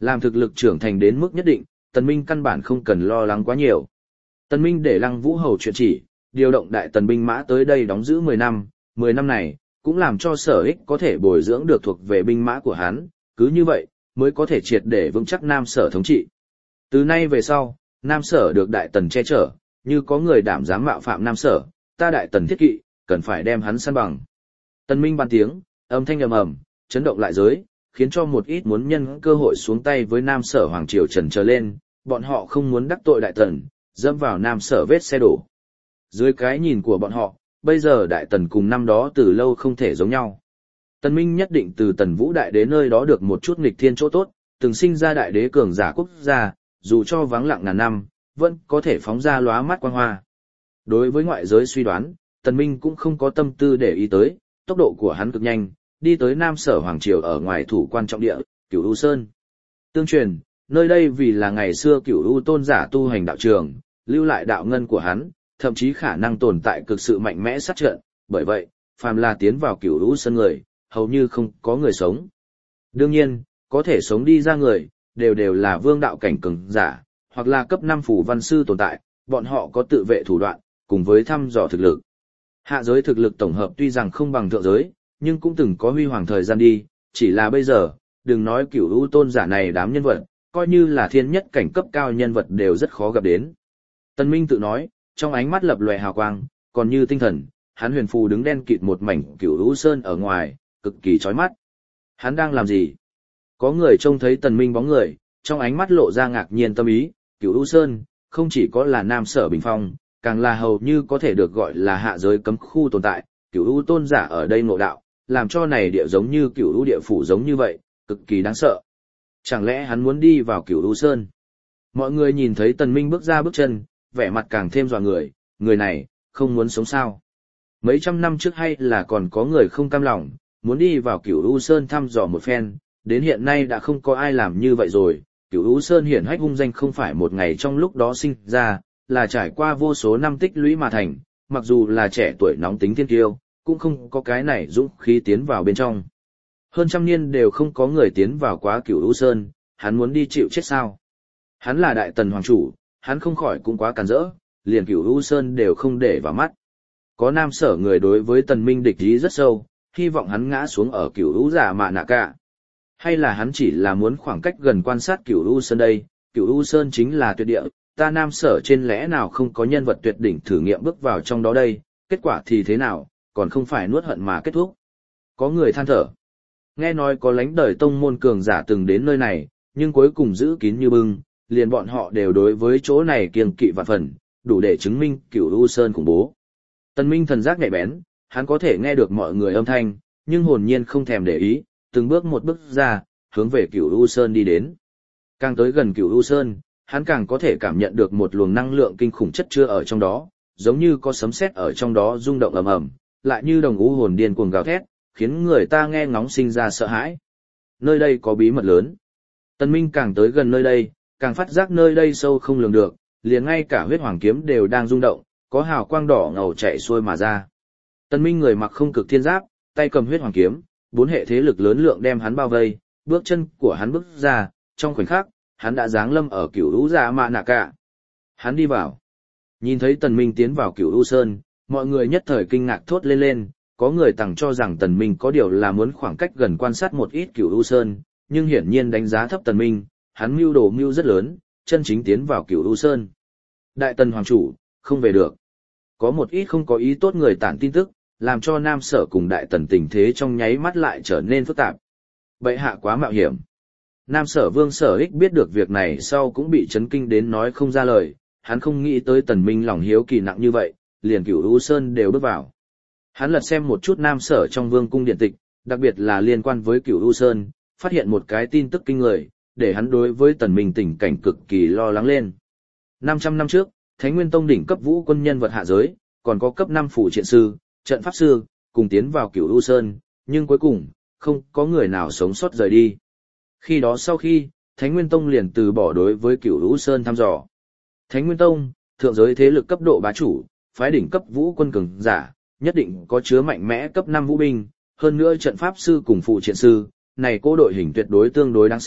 Làm thực lực trưởng thành đến mức nhất định, Tần Minh căn bản không cần lo lắng quá nhiều. Tần Minh để Lăng Vũ Hầu chuyện chỉ, điều động đại tần binh mã tới đây đóng giữ 10 năm, 10 năm này, cũng làm cho Sở Ích có thể bồi dưỡng được thuộc về binh mã của hắn, cứ như vậy, mới có thể triệt để vững chắc Nam Sở thống trị. Từ nay về sau, Nam Sở được đại tần che chở, như có người đảm dám mạo phạm Nam Sở, ta đại tần thiết kỵ, cần phải đem hắn săn bằng. Tần Minh ban tiếng, âm thanh ầm ầm, chấn động lại giới, khiến cho một ít muốn nhân cơ hội xuống tay với Nam Sở Hoàng Triều trần trở lên, bọn họ không muốn đắc tội đại tần, dẫm vào Nam Sở vết xe đổ. Dưới cái nhìn của bọn họ, bây giờ đại tần cùng năm đó từ lâu không thể giống nhau. Tần Minh nhất định từ Tần Vũ đại đế nơi đó được một chút nghịch thiên chỗ tốt, từng sinh ra đại đế cường giả quốc gia, dù cho vắng lặng ngàn năm, vẫn có thể phóng ra lóa mắt quang hoa. Đối với ngoại giới suy đoán, Tần Minh cũng không có tâm tư để ý tới, tốc độ của hắn cực nhanh, đi tới Nam Sở Hoàng Triều ở ngoài thủ quan trọng địa, Cửu U Sơn. Tương truyền, nơi đây vì là ngày xưa Cửu U tôn giả tu hành đạo trường, lưu lại đạo ngân của hắn, thậm chí khả năng tồn tại cực sự mạnh mẽ sát trận, bởi vậy, phàm là tiến vào Cửu U Sơn người, hầu như không có người sống. Đương nhiên, có thể sống đi ra người, đều là vương đạo cảnh cường giả, hoặc là cấp 5 phủ văn sư tồn tại, bọn họ có tự vệ thủ đoạn, cùng với thăm dò thực lực. Hạ giới thực lực tổng hợp tuy rằng không bằng thượng giới, nhưng cũng từng có huy hoàng thời gian đi, chỉ là bây giờ, đừng nói Cửu U tôn giả này đám nhân vật, coi như là thiên nhất cảnh cấp cao nhân vật đều rất khó gặp đến. Tân Minh tự nói, trong ánh mắt lập lòe hào quang, còn như tinh thần, hắn huyền phù đứng đen kịt một mảnh Cửu U Sơn ở ngoài, cực kỳ chói mắt. Hắn đang làm gì? Có người trông thấy Tần Minh bóng người, trong ánh mắt lộ ra ngạc nhiên tâm ý, Cửu U Sơn, không chỉ có là Nam Sở bình phong, càng là hầu như có thể được gọi là hạ giới cấm khu tồn tại, Cửu U tôn giả ở đây ngộ đạo, làm cho này địa giống như Cửu U địa phủ giống như vậy, cực kỳ đáng sợ. Chẳng lẽ hắn muốn đi vào Cửu U Sơn? Mọi người nhìn thấy Tần Minh bước ra bước chân, vẻ mặt càng thêm dọa người này, không muốn sống sao? Mấy trăm năm trước hay là còn có người không cam lòng, muốn đi vào Cửu U Sơn thăm dò một phen, đến hiện nay đã không có ai làm như vậy rồi. Cửu U Sơn hiển hách hung danh không phải một ngày trong lúc đó sinh ra, là trải qua vô số năm tích lũy mà thành, mặc dù là trẻ tuổi nóng tính thiên kiêu, cũng không có cái này dũng khí tiến vào bên trong. Hơn trăm niên đều không có người tiến vào quá Cửu U Sơn, hắn muốn đi chịu chết sao? Hắn là đại tần hoàng chủ, hắn không khỏi cũng quá càn rỡ, liền Cửu U Sơn đều không để vào mắt. Có Nam Sở người đối với Tần Minh địch ý rất sâu, hy vọng hắn ngã xuống ở Cửu U giả mạ nạ cả. Hay là hắn chỉ là muốn khoảng cách gần quan sát Cửu U Sơn đây, Cửu U Sơn chính là tuyệt địa, ta Nam Sở trên lẽ nào không có nhân vật tuyệt đỉnh thử nghiệm bước vào trong đó đây, kết quả thì thế nào, còn không phải nuốt hận mà kết thúc. Có người than thở. Nghe nói có lãnh đời tông môn cường giả từng đến nơi này, nhưng cuối cùng giữ kín như bưng, liền bọn họ đều đối với chỗ này kiêng kỵ vạn phần, đủ để chứng minh Cửu U Sơn khủng bố. Tần Minh thần giác nhạy bén, hắn có thể nghe được mọi người âm thanh, nhưng hồn nhiên không thèm để ý, từng bước một bước ra, hướng về Cửu U Sơn đi đến. Càng tới gần Cửu U Sơn, hắn càng có thể cảm nhận được một luồng năng lượng kinh khủng chất chứa ở trong đó, giống như có sấm sét ở trong đó rung động ầm ầm, lại như đồng u hồn điên cuồng gào thét, khiến người ta nghe ngóng sinh ra sợ hãi. Nơi đây có bí mật lớn. Tần Minh càng tới gần nơi đây, càng phát giác nơi đây sâu không lường được, liền ngay cả huyết hoàng kiếm đều đang rung động, có hào quang đỏ ngầu chạy xuôi mà ra. Tần Minh người mặc không cực thiên giáp, tay cầm huyết hoàng kiếm, bốn hệ thế lực lớn lượng đem hắn bao vây, bước chân của hắn bước ra, trong khoảnh khắc, hắn đã giáng lâm ở Cửu U Dạ Mạ Nạ Cả. Hắn đi vào. Nhìn thấy Tần Minh tiến vào Cửu U Sơn, mọi người nhất thời kinh ngạc thốt lên, có người tằng cho rằng Tần Minh có điều là muốn khoảng cách gần quan sát một ít Cửu U Sơn, nhưng hiển nhiên đánh giá thấp Tần Minh, hắn mưu đồ mưu rất lớn, chân chính tiến vào Cửu U Sơn. Đại Tần hoàng chủ, không về được. Có một ít không có ý tốt người tản tin tức, làm cho Nam Sở cùng Đại Tần tình thế trong nháy mắt lại trở nên phức tạp. Bệ hạ quá mạo hiểm. Nam Sở Vương Sở Ích biết được việc này sau cũng bị chấn kinh đến nói không ra lời, hắn không nghĩ tới Tần Minh lòng hiếu kỳ nặng như vậy, liền Cửu U Sơn đều bước vào. Hắn lật xem một chút Nam Sở trong vương cung điện tịch, đặc biệt là liên quan với Cửu U Sơn, phát hiện một cái tin tức kinh người, để hắn đối với Tần Minh tình cảnh cực kỳ lo lắng lên. 500 năm trước, Thánh Nguyên Tông đỉnh cấp vũ quân nhân vật hạ giới, còn có cấp 5 phủ triện sư, trận pháp sư, cùng tiến vào Cửu U Sơn, nhưng cuối cùng, không có người nào sống sót rời đi. Khi đó sau khi, Thánh Nguyên Tông liền từ bỏ đối với Cửu U Sơn thăm dò. Thánh Nguyên Tông, thượng giới thế lực cấp độ bá chủ, phái đỉnh cấp vũ quân cường giả, nhất định có chứa mạnh mẽ cấp 5 vũ binh, hơn nữa trận pháp sư cùng phụ triện sư, này cô đội hình tuyệt đối tương đối đáng sợ,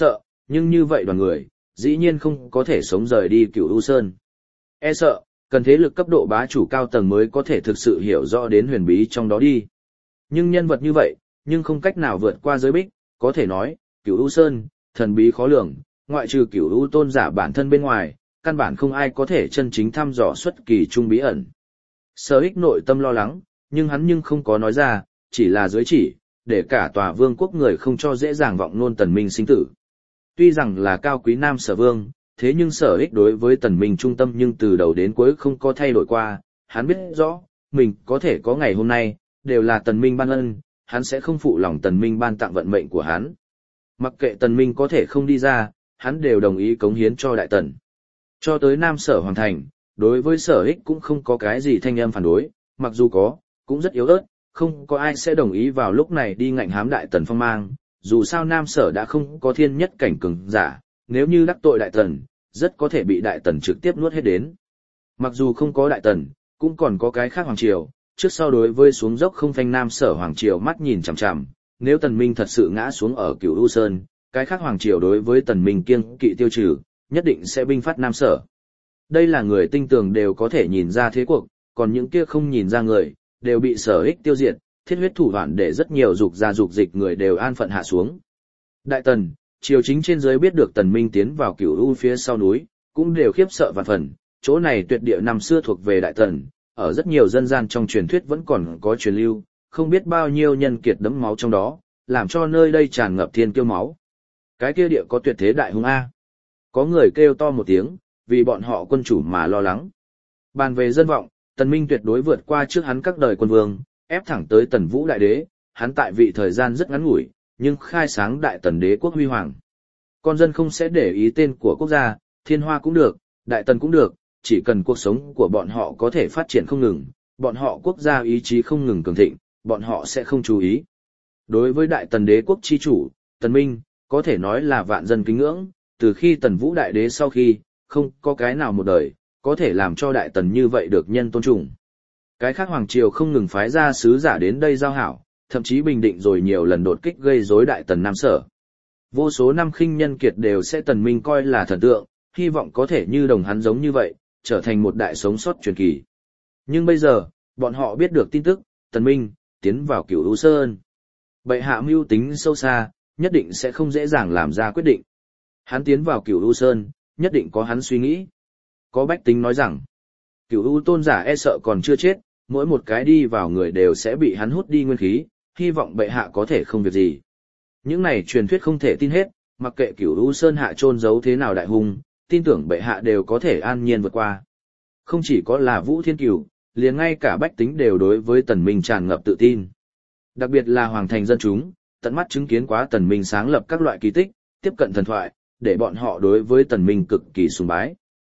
nhưng như vậy đoàn người, dĩ nhiên không có thể sống rời đi Cửu U Sơn. E sợ, cần thế lực cấp độ bá chủ cao tầng mới có thể thực sự hiểu rõ đến huyền bí trong đó đi. Nhưng nhân vật như vậy, nhưng không cách nào vượt qua giới bích, có thể nói, Cửu U Sơn, thần bí khó lường, ngoại trừ Cửu U tôn giả bản thân bên ngoài, căn bản không ai có thể chân chính thăm dò xuất kỳ trung bí ẩn. Sở Ích nội tâm lo lắng, nhưng không có nói ra, chỉ là dưới chỉ, để cả tòa vương quốc người không cho dễ dàng vọng nôn Tần Minh sinh tử. Tuy rằng là cao quý nam sở vương, thế nhưng Sở Ích đối với Tần Minh trung tâm nhưng từ đầu đến cuối không có thay đổi qua, hắn biết rõ, mình có thể có ngày hôm nay, đều là Tần Minh ban ân, hắn sẽ không phụ lòng Tần Minh ban tặng vận mệnh của hắn. Mặc kệ Tần Minh có thể không đi ra, hắn đều đồng ý cống hiến cho Đại Tần. Cho tới Nam Sở Hoàng Thành, đối với Sở Ích cũng không có cái gì thanh âm phản đối, mặc dù có, cũng rất yếu ớt, không có ai sẽ đồng ý vào lúc này đi ngạnh hám Đại Tần phong mang, dù sao Nam Sở đã không có thiên nhất cảnh cường giả, nếu như đắc tội Đại Tần, rất có thể bị Đại Tần trực tiếp nuốt hết đến. Mặc dù không có Đại Tần, cũng còn có cái khác Hoàng Triều, trước sau đối với xuống dốc không phanh Nam Sở Hoàng Triều mắt nhìn chằm chằm, nếu Tần Minh thật sự ngã xuống ở Cửu U Sơn, cái khác Hoàng Triều đối với Tần Minh kiêng kỵ tiêu trừ, nhất định sẽ binh phát Nam Sở. Đây là người tinh tường đều có thể nhìn ra thế cuộc, còn những kia không nhìn ra người, đều bị Sở Ích tiêu diệt, thiết huyết thủ đoạn để rất nhiều dục gia dục dịch người đều an phận hạ xuống. Đại Tần, triều chính trên dưới biết được Tần Minh tiến vào Cửu U phía sau núi, cũng đều khiếp sợ vạn phần, chỗ này tuyệt địa năm xưa thuộc về Đại Tần, ở rất nhiều dân gian trong truyền thuyết vẫn còn có truyền lưu, không biết bao nhiêu nhân kiệt đẫm máu trong đó, làm cho nơi đây tràn ngập thiên kiêu máu. Cái kia địa có tuyệt thế đại hung a. Có người kêu to một tiếng, vì bọn họ quân chủ mà lo lắng. Bàn về dân vọng, Tần Minh tuyệt đối vượt qua trước hắn các đời quân vương, ép thẳng tới Tần Vũ đại đế, hắn tại vị thời gian rất ngắn ngủi, nhưng khai sáng Đại Tần đế quốc huy hoàng. Con dân không sẽ để ý tên của quốc gia, Thiên Hoa cũng được, Đại Tần cũng được, chỉ cần cuộc sống của bọn họ có thể phát triển không ngừng, bọn họ quốc gia ý chí không ngừng cường thịnh, bọn họ sẽ không chú ý. Đối với Đại Tần đế quốc chi chủ, Tần Minh, có thể nói là vạn dân kính ngưỡng, từ khi Tần Vũ đại đế sau khi, không có cái nào một đời, có thể làm cho Đại Tần như vậy được nhân tôn trọng. Cái khác Hoàng Triều không ngừng phái ra sứ giả đến đây giao hảo, thậm chí bình định rồi nhiều lần đột kích gây rối Đại Tần Nam Sở. Vô số năm khinh nhân kiệt đều sẽ Tần Minh coi là thần tượng, hy vọng có thể như đồng hắn giống như vậy, trở thành một đại sống sót truyền kỳ. Nhưng bây giờ, bọn họ biết được tin tức, Tần Minh, tiến vào Cửu U Sơn. Bệ hạ mưu tính sâu xa, nhất định sẽ không dễ dàng làm ra quyết định. Hắn tiến vào Cửu U Sơn, nhất định có hắn suy nghĩ. Có bách tính nói rằng, Cửu U tôn giả e sợ còn chưa chết, mỗi một cái đi vào người đều sẽ bị hắn hút đi nguyên khí, hy vọng bệ hạ có thể không việc gì. Những này truyền thuyết không thể tin hết, mặc kệ Cửu U Sơn hạ chôn giấu thế nào đại hung, tin tưởng bệ hạ đều có thể an nhiên vượt qua. Không chỉ có là Vũ Thiên Cửu, liền ngay cả bách tính đều đối với Tần Minh tràn ngập tự tin. Đặc biệt là hoàng thành dân chúng, tận mắt chứng kiến quá Tần Minh sáng lập các loại kỳ tích, tiếp cận thần thoại, để bọn họ đối với Tần Minh cực kỳ sùng bái.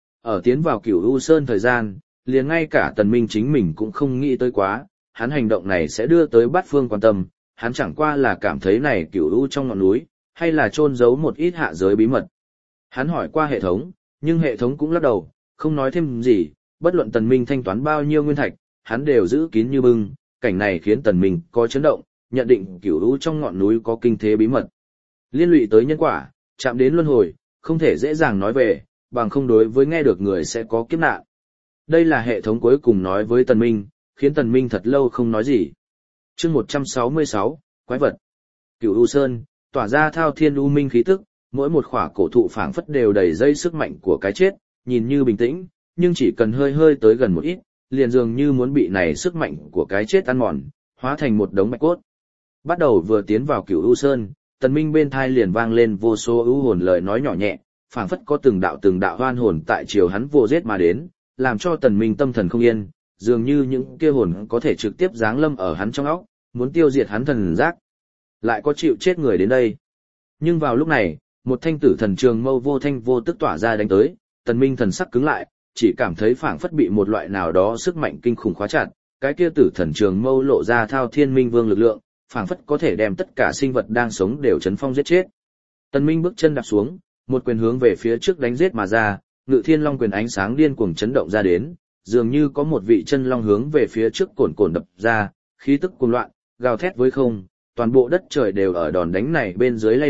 Ở tiến vào Cửu U Sơn thời gian, liền ngay cả Tần Minh chính mình cũng không nghĩ tới quá, hắn hành động này sẽ đưa tới bát phương quan tâm, hắn chẳng qua là cảm thấy này Cửu U trong ngọn núi, hay là chôn giấu một ít hạ giới bí mật. Hắn hỏi qua hệ thống, nhưng hệ thống cũng lắc đầu, không nói thêm gì, bất luận Tần Minh thanh toán bao nhiêu nguyên thạch, hắn đều giữ kín như bưng, cảnh này khiến Tần Minh có chấn động, nhận định Cửu U trong ngọn núi có kinh thế bí mật. Liên lụy tới nhân quả, chạm đến luân hồi, không thể dễ dàng nói về, bằng không đối với nghe được người sẽ có kiếp nạn. Đây là hệ thống cuối cùng nói với Tần Minh, khiến Tần Minh thật lâu không nói gì. Chương 166, Quái vật. Cửu U Sơn, tỏa ra thao thiên u minh khí tức, mỗi một khỏa cổ thụ phảng phất đều đầy dây sức mạnh của cái chết, nhìn như bình tĩnh, nhưng chỉ cần hơi hơi tới gần một ít, liền dường như muốn bị này sức mạnh của cái chết ăn mòn, hóa thành một đống bạch cốt. Bắt đầu vừa tiến vào Cửu U Sơn, Tần Minh bên tai liền vang lên vô số ưu hồn lời nói nhỏ nhẹ, phảng phất có từng đạo hoan hồn tại chiều hắn vô giết mà đến, làm cho Tần Minh tâm thần không yên, dường như những kia hồn có thể trực tiếp giáng lâm ở hắn trong óc, muốn tiêu diệt hắn thần giác. Lại có chịu chết người đến đây. Nhưng vào lúc này, một thanh tử thần trường mâu vô thanh vô tức tỏa ra đánh tới, Tần Minh thần sắc cứng lại, chỉ cảm thấy phảng phất bị một loại nào đó sức mạnh kinh khủng khóa chặt, cái kia tử thần trường mâu lộ ra thao thiên minh vương lực lượng, phảng phất có thể đem tất cả sinh vật đang sống đều chấn phong giết chết. Tần Minh bước chân đạp xuống, một quyền hướng về phía trước đánh giết mà ra, Ngự Thiên Long quyền ánh sáng điên cuồng chấn động ra đến, dường như có một vị chân long hướng về phía trước cồn đập ra, khí tức cuồng loạn, gào thét với không, toàn bộ đất trời đều ở đòn đánh này bên dưới lay động,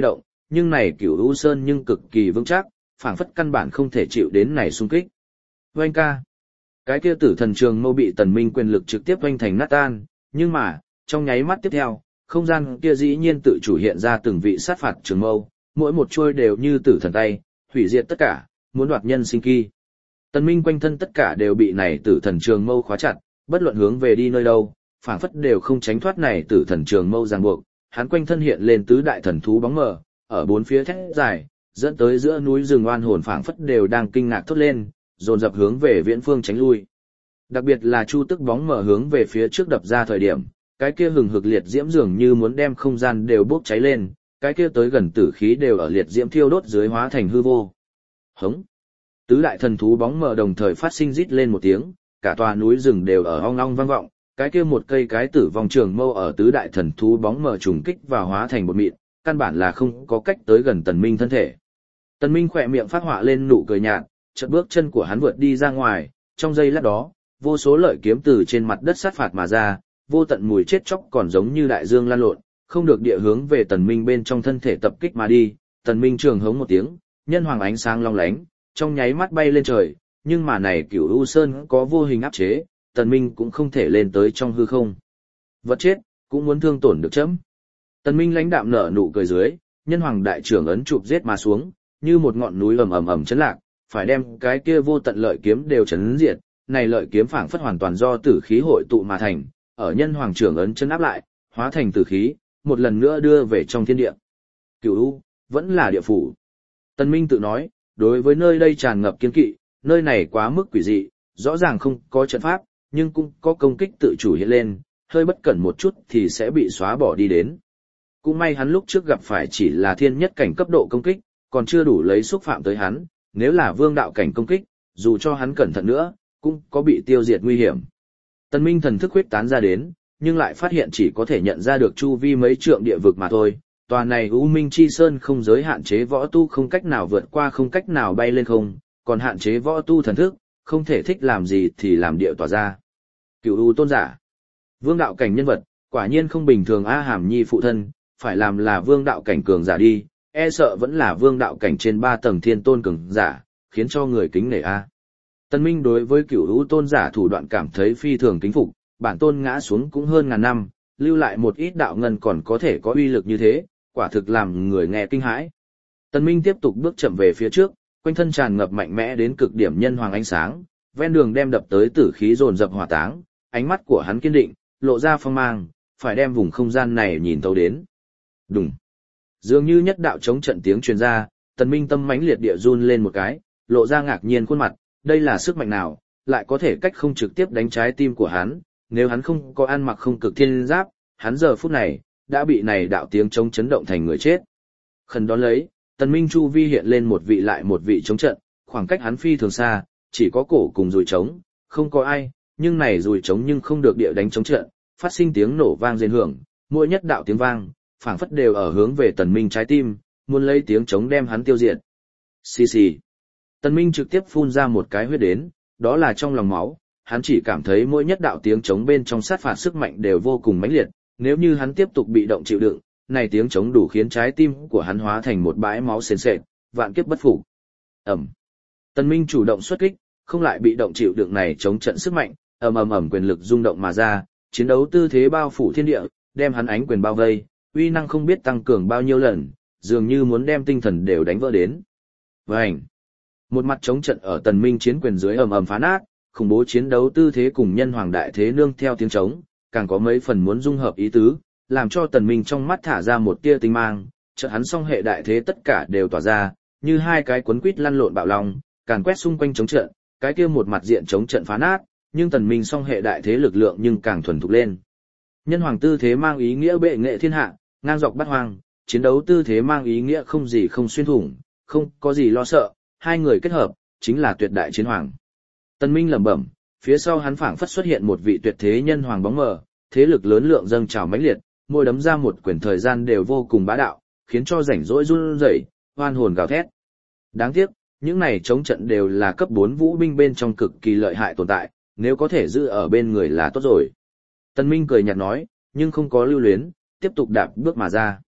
nhưng này Cửu U Sơn nhưng cực kỳ vững chắc, phảng phất căn bản không thể chịu đến này xung kích. Oanh ca. Cái kia tử thần trường mâu bị Tần Minh quyền lực trực tiếp oanh thành nát tan, nhưng mà, trong nháy mắt tiếp theo, không gian kia dĩ nhiên tự chủ hiện ra từng vị sát phạt trường mâu, mỗi một chuôi đều như tử thần tay, hủy diệt tất cả, muốn đoạt nhân sinh kỳ. Tần Minh quanh thân tất cả đều bị này tử thần trường mâu khóa chặt, bất luận hướng về đi nơi đâu, phảng phất đều không tránh thoát này tử thần trường mâu ràng buộc, hắn quanh thân hiện lên tứ đại thần thú bóng mờ, ở bốn phía thét dài, dẫn tới giữa núi rừng oan hồn phảng phất đều đang kinh ngạc thốt lên, dồn dập hướng về viễn phương tránh lui. Đặc biệt là Chu Tức bóng mờ hướng về phía trước đập ra thời điểm, cái kia hừng hực liệt diễm dường như muốn đem không gian đều bốc cháy lên, cái kia tới gần tử khí đều ở liệt diễm thiêu đốt dưới hóa thành hư vô. Hống. Tứ đại thần thú bóng mờ đồng thời phát sinh rít lên một tiếng, cả tòa núi rừng đều ở ong ong vang vọng, cái kia một cây cái tử vong trường mâu ở tứ đại thần thú bóng mờ trùng kích và hóa thành bột mịn, căn bản là không có cách tới gần Tần Minh thân thể. Tần Minh khỏe miệng phát họa lên nụ cười nhạt, chợt bước chân của hắn vượt đi ra ngoài, trong giây lát đó, vô số lợi kiếm từ trên mặt đất sát phạt mà ra, vô tận mùi chết chóc còn giống như đại dương lan lộn, không được địa hướng về Tần Minh bên trong thân thể tập kích mà đi. Tần Minh trường hống một tiếng, nhân hoàng ánh sáng long lánh, trong nháy mắt bay lên trời, nhưng mà này Cửu U Sơn có vô hình áp chế, Tần Minh cũng không thể lên tới trong hư không. Vật chết, cũng muốn thương tổn được chấm. Tần Minh lãnh đạm nở nụ cười dưới, nhân hoàng đại trưởng ấn chụp giết mà xuống, như một ngọn núi ầm ầm ầm chấn lạc, phải đem cái kia vô tận lợi kiếm đều chấn diệt. Này lợi kiếm phảng phất hoàn toàn do tử khí hội tụ mà thành, ở nhân hoàng trưởng ấn chấn áp lại, hóa thành tử khí, một lần nữa đưa về trong thiên địa. Cửu U, vẫn là địa phủ. Tần Minh tự nói, đối với nơi đây tràn ngập kiên kỵ, nơi này quá mức quỷ dị, rõ ràng không có trận pháp, nhưng cũng có công kích tự chủ hiện lên, hơi bất cẩn một chút thì sẽ bị xóa bỏ đi đến. Cũng may hắn lúc trước gặp phải chỉ là thiên nhất cảnh cấp độ công kích, còn chưa đủ lấy xúc phạm tới hắn, nếu là vương đạo cảnh công kích, dù cho hắn cẩn thận nữa, cũng có bị tiêu diệt nguy hiểm. Tần Minh thần thức huyết tán ra đến, nhưng lại phát hiện chỉ có thể nhận ra được chu vi mấy trượng địa vực mà thôi. Tòa này U Minh Chi Sơn không giới hạn chế võ tu không cách nào vượt qua không cách nào bay lên không, còn hạn chế võ tu thần thức, không thể thích làm gì thì làm địa tỏa ra. Cửu U tôn giả, vương đạo cảnh nhân vật, quả nhiên không bình thường a. Hàm Nhi phụ thân, phải làm là vương đạo cảnh cường giả đi, e sợ vẫn là vương đạo cảnh trên 3 tầng thiên tôn cường giả, khiến cho người kính nể a. Tần Minh đối với Cửu U tôn giả thủ đoạn cảm thấy phi thường kính phục, bản tôn ngã xuống cũng hơn ngàn năm, lưu lại một ít đạo ngân còn có thể có uy lực như thế, quả thực làm người nghe kinh hãi. Tần Minh tiếp tục bước chậm về phía trước, quanh thân tràn ngập mạnh mẽ đến cực điểm nhân hoàng ánh sáng, ven đường đem đập tới tử khí dồn dập hỏa táng, ánh mắt của hắn kiên định, lộ ra phong mang, phải đem vùng không gian này nhìn thấu đến. Đùng. Dường như nhất đạo chống trận tiếng truyền ra, Tần Minh tâm mãnh liệt địa run lên một cái, lộ ra ngạc nhiên khuôn mặt, đây là sức mạnh nào, lại có thể cách không trực tiếp đánh trái tim của hắn, nếu hắn không có ăn mặc không cực thiên giáp, hắn giờ phút này, đã bị này đạo tiếng chống chấn động thành người chết. Khẩn đón lấy, Tần Minh chu vi hiện lên một vị lại một vị chống trận, khoảng cách hắn phi thường xa, chỉ có cổ cùng dùi trống, không có ai, nhưng này dùi trống nhưng không được địa đánh chống trận, phát sinh tiếng nổ vang rền hưởng, mỗi nhất đạo tiếng vang, phảng phất đều ở hướng về Tần Minh trái tim, muốn lấy tiếng trống đem hắn tiêu diệt. Xì xì. Tần Minh trực tiếp phun ra một cái huyết đến, đó là trong lòng máu, hắn chỉ cảm thấy mỗi nhất đạo tiếng trống bên trong sát phạt sức mạnh đều vô cùng mãnh liệt, nếu như hắn tiếp tục bị động chịu đựng, này tiếng trống đủ khiến trái tim của hắn hóa thành một bãi máu sền sệt, vạn kiếp bất phục. Ầm. Tần Minh chủ động xuất kích, không lại bị động chịu đựng này chống trận sức mạnh, ầm ầm ầm quyền lực rung động mà ra, chiến đấu tư thế bao phủ thiên địa, đem hắn ánh quyền bao vây, uy năng không biết tăng cường bao nhiêu lần, dường như muốn đem tinh thần đều đánh vỡ đến. Vành. Một mặt chống trận ở Tần Minh chiến quyền dưới ầm ầm phá nát, khủng bố chiến đấu tư thế cùng nhân hoàng đại thế nương theo tiếng trống, càng có mấy phần muốn dung hợp ý tứ, làm cho Tần Minh trong mắt thả ra một tia tinh mang, chợt hắn song hệ đại thế tất cả đều tỏa ra, như hai cái cuốn quýt lăn lộn bạo long, càn quét xung quanh chống trận, cái kia một mặt diện chống trận phá nát, nhưng Tần Minh song hệ đại thế lực lượng nhưng càng thuần thục lên. Nhân hoàng tư thế mang ý nghĩa bệ nghệ thiên hạ, ngang dọc bát hoang, chiến đấu tư thế mang ý nghĩa không gì không xuyên thủng, không có gì lo sợ, hai người kết hợp, chính là tuyệt đại chiến hoàng. Tần Minh lẩm bẩm, phía sau hắn phảng phất xuất hiện một vị tuyệt thế nhân hoàng bóng mờ, thế lực lớn lượng dâng trào mãnh liệt, môi đấm ra một quyển thời gian đều vô cùng bá đạo, khiến cho rảnh rỗi run rẩy, oan hồn gào thét. Đáng tiếc, những này chống trận đều là cấp 4 vũ binh bên trong cực kỳ lợi hại tồn tại, nếu có thể giữ ở bên người là tốt rồi. Tần Minh cười nhạt nói, nhưng không có lưu luyến, tiếp tục đạp bước mà ra.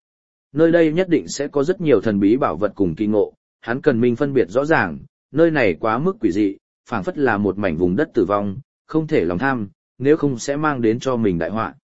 nơi đây nhất định sẽ có rất nhiều thần bí bảo vật cùng kỳ ngộ, hắn cần minh phân biệt rõ ràng, nơi này quá mức quỷ dị, phảng phất là một mảnh vùng đất tử vong, không thể lòng tham, nếu không sẽ mang đến cho mình đại họa.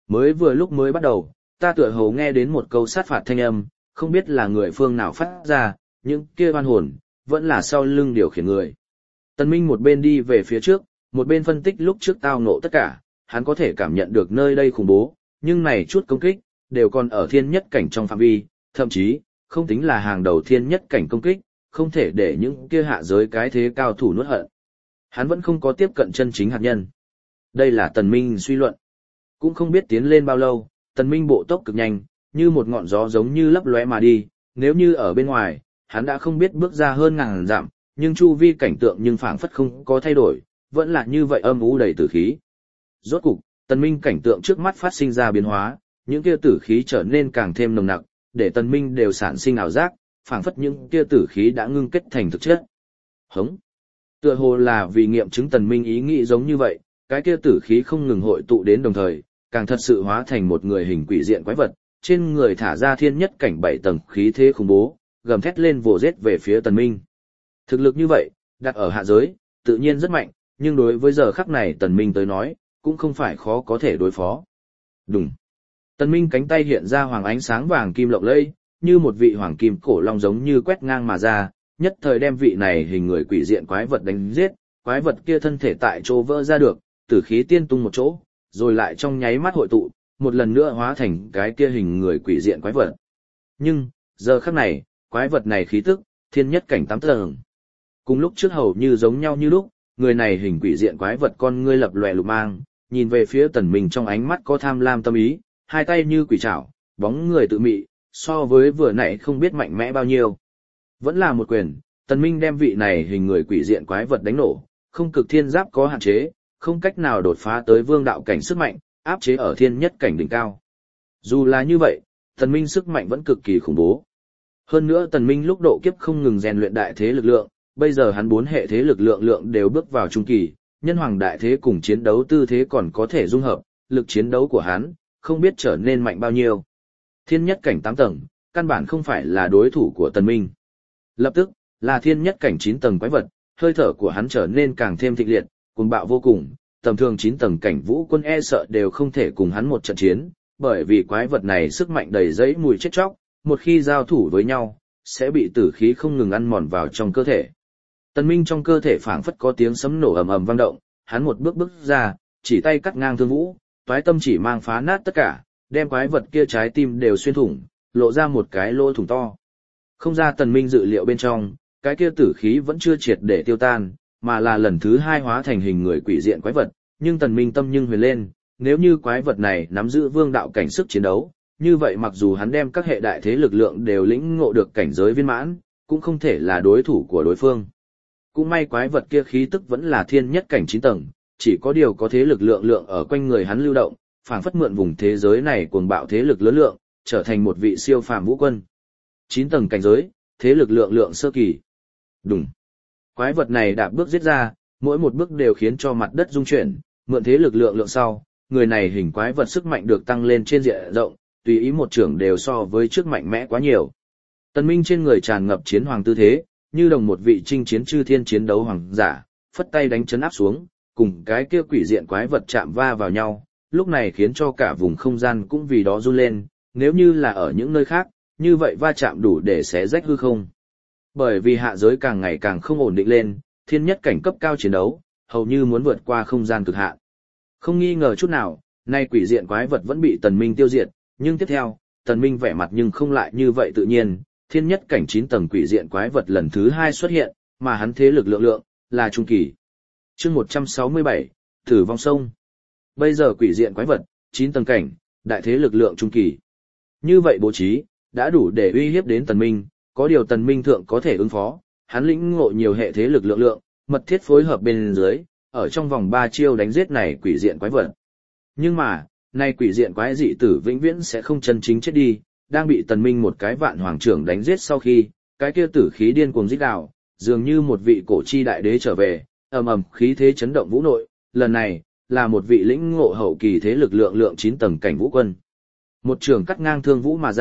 Lúc mới bắt đầu, ta tựa hồ nghe đến một câu sát phạt thanh âm, không biết là người phương nào phát ra, những kia oan hồn, vẫn là sau lưng điều khiển người. Tần Minh một bên đi về phía trước, một bên phân tích lúc trước tao ngộ tất cả, hắn có thể cảm nhận được nơi đây khủng bố, nhưng này chút công kích, đều còn ở thiên nhất cảnh trong phạm vi, thậm chí, không tính là hàng đầu thiên nhất cảnh công kích, không thể để những kia hạ giới cái thế cao thủ nuốt hận. Hắn vẫn không có tiếp cận chân chính hạt nhân. Đây là Tần Minh suy luận. Cũng không biết tiến lên bao lâu, Tần Minh bộ tốc cực nhanh, như một ngọn gió giống như lấp lóe mà đi, nếu như ở bên ngoài, hắn đã không biết bước ra hơn ngàn dặm, nhưng chu vi cảnh tượng nhưng phảng phất không có thay đổi, vẫn là như vậy âm u đầy tử khí. Rốt cục, Tần Minh cảnh tượng trước mắt phát sinh ra biến hóa, những kia tử khí trở nên càng thêm nồng nặc, để Tần Minh đều sản sinh ảo giác, phảng phất những kia tử khí đã ngưng kết thành thực chất. Hống. Tựa hồ là vì nghiệm chứng Tần Minh ý nghĩ giống như vậy, cái kia tử khí không ngừng hội tụ đến đồng thời, càng thật sự hóa thành một người hình quỷ diện quái vật, trên người thả ra thiên nhất cảnh 7 tầng khí thế khủng bố, gầm thét lên vồ giết về phía Tần Minh. Thực lực như vậy, đặt ở hạ giới, tự nhiên rất mạnh, nhưng đối với giờ khắc này Tần Minh tới nói, cũng không phải khó có thể đối phó. Đùng. Tần Minh cánh tay hiện ra hoàng ánh sáng vàng kim lộng lẫy, như một vị hoàng kim cổ long giống như quét ngang mà ra, nhất thời đem vị này hình người quỷ diện quái vật đánh giết, quái vật kia thân thể tại chỗ vỡ ra được, tử khí tiên tung một chỗ, rồi lại trong nháy mắt hội tụ, một lần nữa hóa thành cái kia hình người quỷ diện quái vật. Nhưng, giờ khắc này, quái vật này khí tức, thiên nhất cảnh 8 tầng. Cùng lúc trước hầu như giống nhau như lúc, người này hình quỷ diện quái vật con ngươi lập lòe lục mang, nhìn về phía Tần Minh trong ánh mắt có tham lam tâm ý, hai tay như quỷ trảo, bóng người tự mị, so với vừa nãy không biết mạnh mẽ bao nhiêu. Vẫn là một quyền, Tần Minh đem vị này hình người quỷ diện quái vật đánh nổ, không cực thiên giáp có hạn chế, không cách nào đột phá tới vương đạo cảnh sức mạnh, áp chế ở thiên nhất cảnh đỉnh cao. Dù là như vậy, Tần Minh sức mạnh vẫn cực kỳ khủng bố. Hơn nữa Tần Minh lúc độ kiếp không ngừng rèn luyện đại thế lực lượng, bây giờ hắn 4 hệ thế lực lượng đều bước vào trung kỳ, nhân hoàng đại thế cùng chiến đấu tư thế còn có thể dung hợp, lực chiến đấu của hắn không biết trở nên mạnh bao nhiêu. Thiên nhất cảnh 8 tầng, căn bản không phải là đối thủ của Tần Minh. Lập tức, là thiên nhất cảnh 9 tầng quái vật, hơi thở của hắn trở nên càng thêm thịnh liệt, cuồng bạo vô cùng, tầm thường 9 tầng cảnh vũ quân e sợ đều không thể cùng hắn một trận chiến, bởi vì quái vật này sức mạnh đầy dẫy mùi chết chóc, một khi giao thủ với nhau, sẽ bị tử khí không ngừng ăn mòn vào trong cơ thể. Tần Minh trong cơ thể phảng phất có tiếng sấm nổ ầm ầm vang động, hắn một bước bước ra, chỉ tay cắt ngang Thương Vũ, toái tâm chỉ mang phá nát tất cả, đem quái vật kia trái tim đều xuyên thủng, lộ ra một cái lỗ thủng to. Không ra Tần Minh dự liệu bên trong, cái kia tử khí vẫn chưa triệt để tiêu tan, mà là lần thứ 2 hóa thành hình người quỷ diện quái vật, nhưng Tần Minh tâm nhưng huyền lên, nếu như quái vật này nắm giữ vương đạo cảnh sức chiến đấu, như vậy mặc dù hắn đem các hệ đại thế lực lượng đều lĩnh ngộ được cảnh giới viên mãn, cũng không thể là đối thủ của đối phương. Cũng may quái vật kia khí tức vẫn là thiên nhất cảnh 9 tầng, chỉ có điều có thế lực lượng ở quanh người hắn lưu động, phảng phất mượn vùng thế giới này cuồng bạo thế lực lớn lượng, trở thành một vị siêu phàm vũ quân. 9 tầng cảnh giới, thế lực lượng sơ kỳ. Đùng. Quái vật này đạp bước giết ra, mỗi một bước đều khiến cho mặt đất rung chuyển, mượn thế lực lượng sau, người này hình quái vật sức mạnh được tăng lên trên diện rộng, tùy ý một trưởng đều so với trước mạnh mẽ quá nhiều. Tần Minh trên người tràn ngập chiến hoàng tư thế, như đồng một vị chinh chiến chư thiên chiến đấu hoàng giả, phất tay đánh chấn áp xuống, cùng cái kia quỷ diện quái vật chạm va vào nhau, lúc này khiến cho cả vùng không gian cũng vì đó run lên, nếu như là ở những nơi khác, như vậy va chạm đủ để xé rách hư không. Bởi vì hạ giới càng ngày càng không ổn định lên, thiên nhất cảnh cấp cao chiến đấu, hầu như muốn vượt qua không gian cực hạn. Không nghi ngờ chút nào, nay quỷ diện quái vật vẫn bị Tần Minh tiêu diệt, nhưng tiếp theo, Tần Minh vẻ mặt nhưng không lại như vậy tự nhiên, thiên nhất cảnh 9 tầng quỷ diện quái vật lần thứ 2 xuất hiện, mà hắn thế lực lượng là trung kỳ. Chương 167, Tử vong sông. Bây giờ quỷ diện quái vật, 9 tầng cảnh, đại thế lực lượng trung kỳ. Như vậy bố trí, đã đủ để uy hiếp đến Tần Minh, có điều Tần Minh thượng có thể ứng phó, hắn lĩnh ngộ nhiều hệ thế lực lượng, mật thiết phối hợp bên dưới, ở trong vòng 3 chiêu đánh giết này quỷ diện quái vật. Nhưng mà, nay quỷ diện quái dị tử vĩnh viễn sẽ không chân chính chết đi, đang bị Tần Minh một cái vạn hoàng trưởng đánh giết sau khi, cái kia tử khí điên cuồng rít gào, dường như một vị cổ chi đại đế trở về, ầm ầm khí thế chấn động vũ nội, lần này là một vị lĩnh ngộ hậu kỳ thế lực lượng 9 tầng cảnh vũ quân. Một trường cắt ngang Thương Vũ mà ra,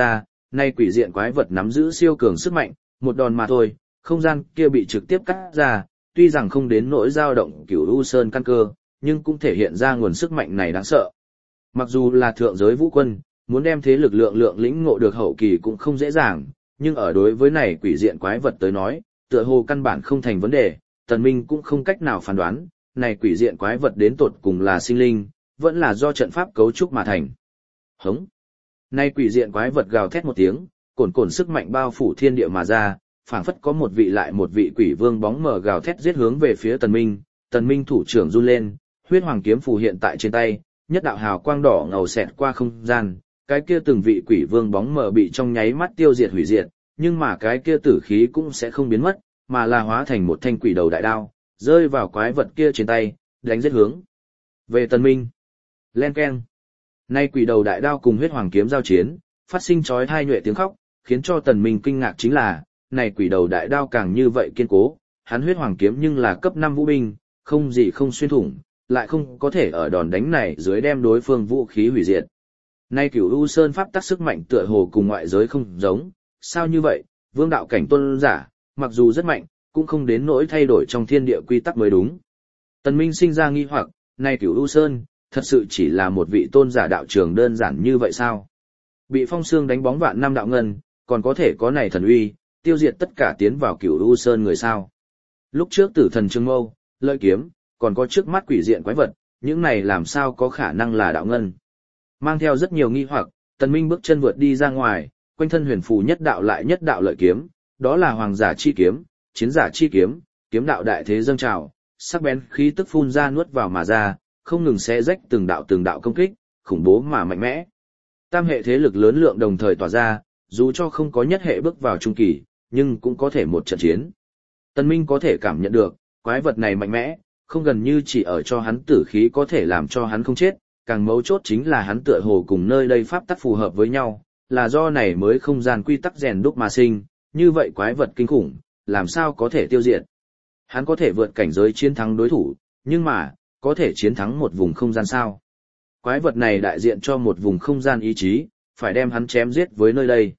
nay quỷ diện quái vật nắm giữ siêu cường sức mạnh, một đòn mà thôi, không gian kia bị trực tiếp cắt ra, tuy rằng không đến nỗi dao động Cửu U Sơn căn cơ, nhưng cũng thể hiện ra nguồn sức mạnh này đáng sợ. Mặc dù là thượng giới vũ quân, muốn đem thế lực lượng lĩnh ngộ được hậu kỳ cũng không dễ dàng, nhưng ở đối với này quỷ diện quái vật tới nói, tựa hồ căn bản không thành vấn đề, Tần Minh cũng không cách nào phán đoán, này quỷ diện quái vật đến tột cùng là sinh linh, vẫn là do trận pháp cấu trúc mà thành. Hống! Này quỷ diện quái vật gào thét một tiếng, cồn sức mạnh bao phủ thiên địa mà ra, phảng phất có một vị lại một vị quỷ vương bóng mờ gào thét giết hướng về phía Tần Minh thủ trưởng run lên, huyết hoàng kiếm phù hiện tại trên tay, nhất đạo hào quang đỏ ngầu xẹt qua không gian, cái kia từng vị quỷ vương bóng mờ bị trong nháy mắt tiêu diệt hủy diệt, nhưng mà cái kia tử khí cũng sẽ không biến mất, mà là hóa thành một thanh quỷ đầu đại đao, rơi vào quái vật kia trên tay, đánh giết hướng về Tần Minh. Len keng. Nay quỷ đầu đại đao cùng huyết hoàng kiếm giao chiến, phát sinh chói tai nhuệ tiếng khóc, khiến cho Tần Minh kinh ngạc chính là, này quỷ đầu đại đao càng như vậy kiên cố, hắn huyết hoàng kiếm nhưng là cấp 5 vũ binh, không gì không xuyên thủng, lại không có thể ở đòn đánh này dưới đem đối phương vũ khí hủy diệt. Nay Cửu U Sơn pháp tắc sức mạnh tựa hồ cùng ngoại giới không giống, sao như vậy, vương đạo cảnh tôn giả, mặc dù rất mạnh, cũng không đến nỗi thay đổi trong thiên địa quy tắc mới đúng. Tần Minh sinh ra nghi hoặc, nay Cửu U Sơn, thật sự chỉ là một vị tôn giả đạo trường đơn giản như vậy sao? Bị phong xương đánh bóng vạn năm đạo ngân, còn có thể có này thần uy, tiêu diệt tất cả tiến vào Cửu U Sơn người sao? Lúc trước tử thần Trương Mâu, lợi kiếm, còn có trước mắt quỷ diện quái vật, những này làm sao có khả năng là đạo ngân? Mang theo rất nhiều nghi hoặc, Tần Minh bước chân vượt đi ra ngoài, quanh thân huyền phù nhất đạo lại nhất đạo lợi kiếm, đó là hoàng giả chi kiếm, chiến giả chi kiếm, kiếm đạo đại thế dâng trào, sắc bén khí tức phun ra nuốt vào mà ra, không ngừng xé rách từng đạo công kích, khủng bố mà mạnh mẽ. Tam hệ thế lực lớn lượng đồng thời tỏa ra, dù cho không có nhất hệ bước vào trung kỳ, nhưng cũng có thể một trận chiến. Tần Minh có thể cảm nhận được, quái vật này mạnh mẽ, không gần như chỉ ở cho hắn tử khí có thể làm cho hắn không chết, càng mấu chốt chính là hắn tựa hồ cùng nơi đây pháp tắc phù hợp với nhau, là do này mới không gian quy tắc rèn đúc mà sinh, như vậy quái vật kinh khủng, làm sao có thể tiêu diệt. Hắn có thể vượt cảnh giới chiến thắng đối thủ, nhưng mà, có thể chiến thắng một vùng không gian sao? Quái vật này đại diện cho một vùng không gian ý chí, phải đem hắn chém giết với nơi đây.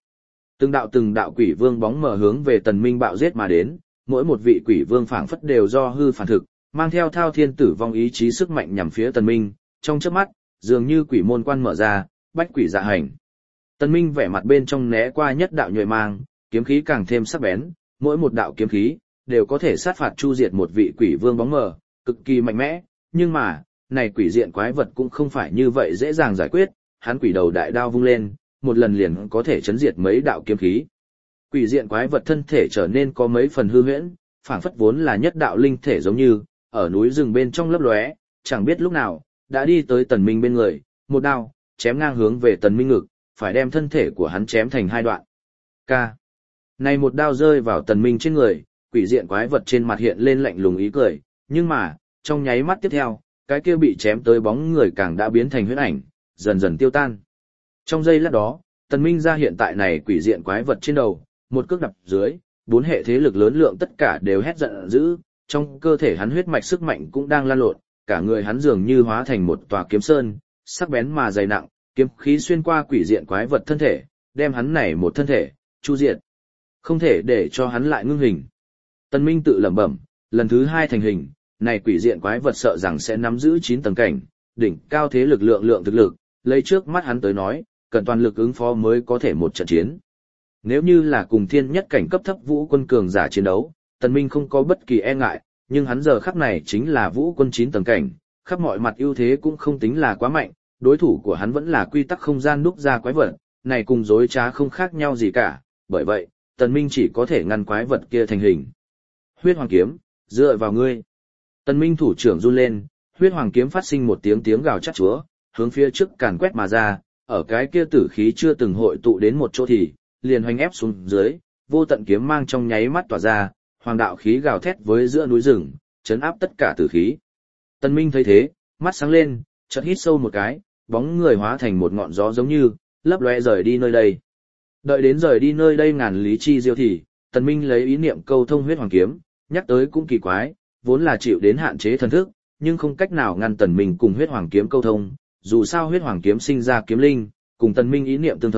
Từng đạo quỷ vương bóng mờ hướng về Tần Minh bạo giết mà đến, mỗi một vị quỷ vương phảng phất đều do hư phản thực, mang theo thao thiên tử vong ý chí sức mạnh nhằm phía Tần Minh, trong chớp mắt, dường như quỷ môn quan mở ra, bách quỷ dạ hành. Tần Minh vẻ mặt bên trong né qua nhất đạo nhuệ mang, kiếm khí càng thêm sắc bén, mỗi một đạo kiếm khí đều có thể sát phạt chu diệt một vị quỷ vương bóng mờ, cực kỳ mạnh mẽ, nhưng mà, này quỷ diện quái vật cũng không phải như vậy dễ dàng giải quyết, hắn quỷ đầu đại đao vung lên, một lần liền có thể chấn diệt mấy đạo kiếm khí. Quỷ diện quái vật thân thể trở nên có mấy phần hư huyễn, phảng phất vốn là nhất đạo linh thể giống như, ở núi rừng bên trong lấp lóe, chẳng biết lúc nào, đã đi tới Tần Minh bên người, một đao, chém ngang hướng về Tần Minh ngực, phải đem thân thể của hắn chém thành hai đoạn. K. Này một đao rơi vào Tần Minh trên người, quỷ diện quái vật trên mặt hiện lên lạnh lùng ý cười, nhưng mà, trong nháy mắt tiếp theo, cái kia bị chém tới bóng người càng đã biến thành huyễn ảnh, dần dần tiêu tan. Trong giây lát đó, Tần Minh ra hiện tại này quỷ diện quái vật trên đầu, một cước đập dưới, bốn hệ thế lực lớn lượng tất cả đều hét giận dữ, trong cơ thể hắn huyết mạch sức mạnh cũng đang lan lộn, cả người hắn dường như hóa thành một tòa kiếm sơn, sắc bén mà dày nặng, kiếm khí xuyên qua quỷ diện quái vật thân thể, đem hắn này một thân thể chu diệt. Không thể để cho hắn lại ngưng hình. Tần Minh tự lẩm bẩm, lần thứ hai thành hình, này quỷ diện quái vật sợ rằng sẽ nắm giữ 9 tầng cảnh, đỉnh cao thế lực lượng thực lực, lấy trước mắt hắn tới nói, cần toàn lực ứng phó mới có thể một trận chiến. Nếu như là cùng thiên nhất cảnh cấp thấp vũ quân cường giả chiến đấu, Tần Minh không có bất kỳ e ngại, nhưng hắn giờ khắc này chính là vũ quân 9 tầng cảnh, khắp mọi mặt ưu thế cũng không tính là quá mạnh, đối thủ của hắn vẫn là quy tắc không gian đúc ra quái vật, này cùng dối trá không khác nhau gì cả, bởi vậy, Tần Minh chỉ có thể ngăn quái vật kia thành hình. Huyết hoàng kiếm, dựa vào ngươi. Tần Minh thủ trưởng run lên, huyết hoàng kiếm phát sinh một tiếng gào chát chúa, hướng phía trước càn quét mà ra, ở cái kia tử khí chưa từng hội tụ đến một chỗ thì, liền hoành ép xuống dưới, vô tận kiếm mang trong nháy mắt tỏa ra, hoàng đạo khí gào thét với giữa núi rừng, chấn áp tất cả tử khí. Tần Minh thấy thế, mắt sáng lên, chợt hít sâu một cái, bóng người hóa thành một ngọn gió giống như, lấp lóe rời đi nơi đây. Đợi đến rời đi nơi đây ngàn lý chi diêu thì, Tần Minh lấy ý niệm câu thông huyết hoàng kiếm, nhắc tới cũng kỳ quái, vốn là chịu đến hạn chế thần thức, nhưng không cách nào ngăn Tần Minh cùng huyết hoàng kiếm câu thông, dù sao huyết hoàng kiếm sinh ra kiếm linh, cùng Tần Minh ý niệm tương thông,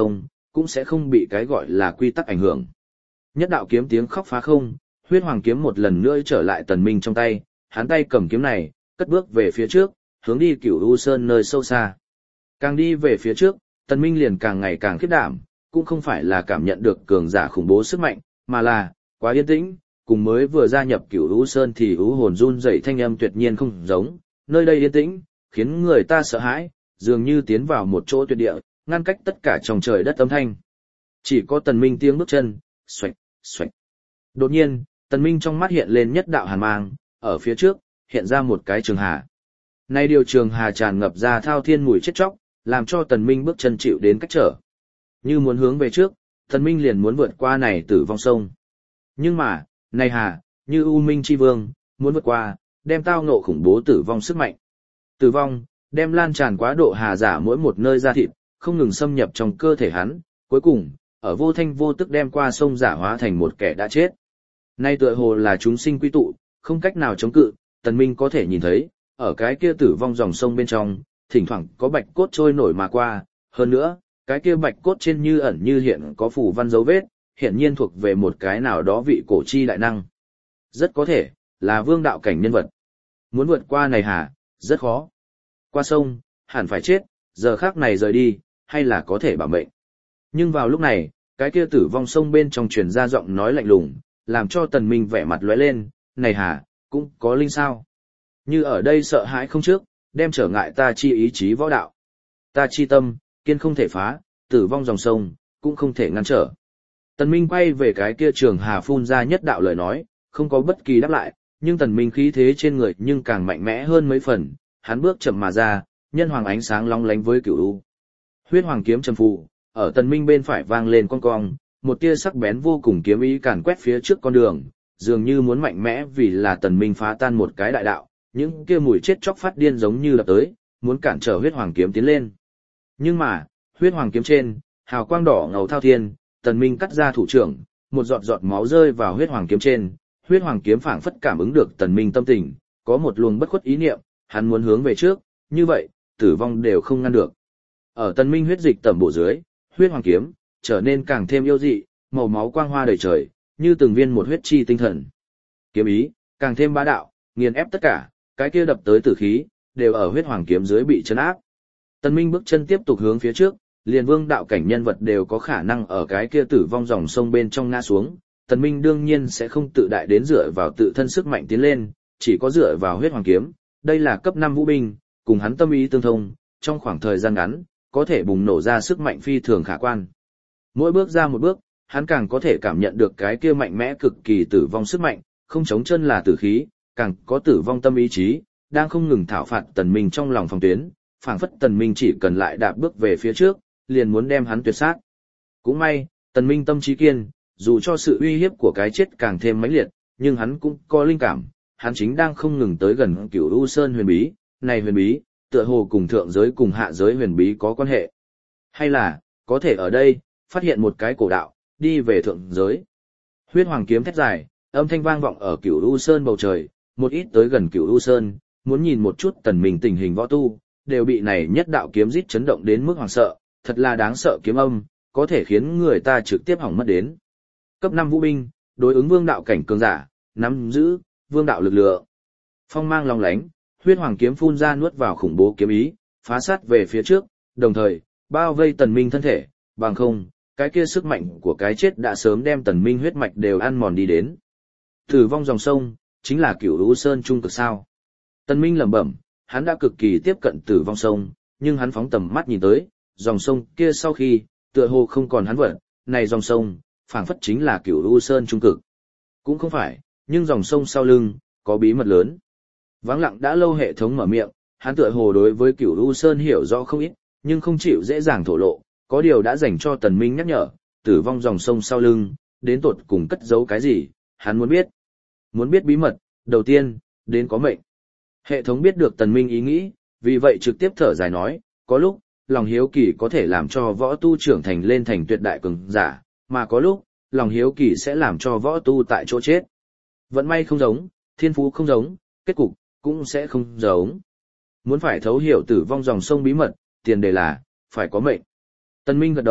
cũng sẽ không bị cái gọi là quy tắc ảnh hưởng. Nhất đạo kiếm tiếng khóc phá không, huyết hoàng kiếm một lần nữa trở lại Tần Minh trong tay, hắn tay cầm kiếm này, cất bước về phía trước, hướng đi Cửu U Sơn nơi sâu xa. Càng đi về phía trước, Tần Minh liền càng ngày càng khiếp đảm, cũng không phải là cảm nhận được cường giả khủng bố sức mạnh, mà là quá yên tĩnh, cùng mới vừa gia nhập Cửu U Sơn thì u hồn run rẩy thanh âm tuyệt nhiên không giống, nơi đây yên tĩnh, khiến người ta sợ hãi, dường như tiến vào một chỗ tuyệt địa, ngăn cách tất cả trong trời đất âm thanh. Chỉ có Tần Minh tiếng bước chân, xoạch, xoạch. Đột nhiên, Tần Minh trong mắt hiện lên nhất đạo hàn mang, ở phía trước, hiện ra một cái trường hà. Nay điều trường hà tràn ngập ra thao thiên mùi chết chóc, làm cho Tần Minh bước chân chịu đến cách trở. Như muốn hướng về trước, Tần Minh liền muốn vượt qua này tử vong sông. Nhưng mà, này hà, như U Minh chi vương, muốn vượt qua, đem tao ngộ khủng bố tử vong sức mạnh. Tử vong, đem lan tràn quá độ hà giả mỗi một nơi da thịt, không ngừng xâm nhập trong cơ thể hắn, cuối cùng, ở vô thanh vô tức đem qua sông giả hóa thành một kẻ đã chết. Nay tựa hồ là chúng sinh quy tụ, không cách nào chống cự, Tần Minh có thể nhìn thấy, ở cái kia tử vong dòng sông bên trong, thỉnh thoảng có bạch cốt trôi nổi mà qua, hơn nữa, cái kia bạch cốt trên như ẩn như hiện có phù văn dấu vết, hiện nhiên thuộc về một cái nào đó vị cổ chi đại năng. Rất có thể, là vương đạo cảnh nhân vật. Muốn vượt qua này hả, rất khó. Qua sông, hẳn phải chết, giờ khác này rời đi, hay là có thể bảo mệnh. Nhưng vào lúc này, cái kia tử vong sông bên trong truyền ra giọng nói lạnh lùng, làm cho Tần Minh vẻ mặt lóe lên, này hả, cũng có linh sao. Như ở đây sợ hãi không trước, đem trở ngại ta chi ý chí võ đạo. Ta chi tâm, kiên không thể phá, tử vong dòng sông, cũng không thể ngăn trở. Tần Minh quay về cái kia trường hà phun ra nhất đạo lời nói, không có bất kỳ đáp lại, nhưng Tần Minh khí thế trên người nhưng càng mạnh mẽ hơn mấy phần, hắn bước chậm mà ra, nhân hoàng ánh sáng long lánh với cửu u. Huyết hoàng kiếm trầm phù, ở Tần Minh bên phải vang lên con cong, một tia sắc bén vô cùng kiếm ý càn quét phía trước con đường, dường như muốn mạnh mẽ vì là Tần Minh phá tan một cái đại đạo, những kia mùi chết chóc phát điên giống như lập tới, muốn cản trở huyết hoàng kiếm tiến lên. Nhưng mà, huyết hoàng kiếm trên, hào quang đỏ ngầu thao thiên, Tần Minh cắt ra thủ trưởng, một giọt giọt máu rơi vào huyết hoàng kiếm trên, huyết hoàng kiếm phảng phất cảm ứng được Tần Minh tâm tình, có một luồng bất khuất ý niệm, hắn muốn hướng về trước, như vậy, tử vong đều không ngăn được. Ở Tần Minh huyết dịch tẩm bổ dưới, huyết hoàng kiếm trở nên càng thêm yêu dị, màu máu quang hoa đầy trời, như từng viên một huyết chi tinh thần. Kiếm ý càng thêm bá đạo, nghiền ép tất cả, cái kia đập tới tử khí đều ở huyết hoàng kiếm dưới bị chấn áp. Tần Minh bước chân tiếp tục hướng phía trước, liền vương đạo cảnh nhân vật đều có khả năng ở cái kia tử vong dòng sông bên trong ngã xuống. Tần Minh đương nhiên sẽ không tự đại đến dựa vào tự thân sức mạnh tiến lên, chỉ có dựa vào huyết hoàng kiếm. Đây là cấp 5 vũ binh, cùng hắn tâm ý tương thông, trong khoảng thời gian ngắn, có thể bùng nổ ra sức mạnh phi thường khả quan. Mỗi bước ra một bước, hắn càng có thể cảm nhận được cái kia mạnh mẽ cực kỳ tử vong sức mạnh, không chống chân là tử khí, càng có tử vong tâm ý chí, đang không ngừng thảo phạt Tần Minh trong lòng phòng tuyến, phảng phất Tần Minh chỉ cần lại đạp bước về phía trước, liền muốn đem hắn tuyệt sát. Cũng may, Tần Minh tâm trí kiên, dù cho sự uy hiếp của cái chết càng thêm mãnh liệt, nhưng hắn cũng có linh cảm, hắn chính đang không ngừng tới gần Cửu U Sơn huyền bí, này huyền bí, tựa hồ cùng thượng giới cùng hạ giới huyền bí có quan hệ. Hay là, có thể ở đây, phát hiện một cái cổ đạo, đi về thượng giới. Huyết hoàng kiếm thét dài, âm thanh vang vọng ở Cửu U Sơn bầu trời, một ít tới gần Cửu U Sơn, muốn nhìn một chút Tần Minh tình hình võ tu, đều bị này nhất đạo kiếm rít chấn động đến mức hoảng sợ, thật là đáng sợ kiếm âm, có thể khiến người ta trực tiếp hỏng mất đến. Cấp 5 vũ binh, đối ứng vương đạo cảnh cường giả, nắm giữ vương đạo lực lượng. Phong mang long lánh, huyết hoàng kiếm phun ra nuốt vào khủng bố kiếm ý, phá sát về phía trước, đồng thời bao vây Tần Minh thân thể, bằng không, cái kia sức mạnh của cái chết đã sớm đem Tần Minh huyết mạch đều ăn mòn đi đến. Tử vong dòng sông, chính là Cửu U Sơn trung cực sao? Tần Minh lẩm bẩm, hắn đã cực kỳ tiếp cận tử vong sông, nhưng hắn phóng tầm mắt nhìn tới, dòng sông kia sau khi, tựa hồ không còn hắn vật, này dòng sông, phảng phất chính là Cửu U Sơn trung cực. Cũng không phải, nhưng dòng sông sau lưng, có bí mật lớn. Vắng lặng đã lâu hệ thống mở miệng, hắn tựa hồ đối với Cửu U Sơn hiểu rõ không ít, nhưng không chịu dễ dàng thổ lộ, có điều đã dành cho Tần Minh nhắc nhở, tử vong dòng sông sau lưng, đến tột cùng cất giấu cái gì, hắn muốn biết. Muốn biết bí mật, đầu tiên, đến có mệnh. Hệ thống biết được Tần Minh ý nghĩ, vì vậy trực tiếp thở dài nói, có lúc, lòng hiếu kỳ có thể làm cho võ tu trưởng thành lên thành tuyệt đại cường giả, mà có lúc, lòng hiếu kỳ sẽ làm cho võ tu tại chỗ chết. Vận may không giống, thiên phú không giống, kết cục cũng sẽ không giống. Muốn phải thấu hiểu tử vong dòng sông bí mật, tiền đề là phải có mệnh. Tần Minh gật đầu,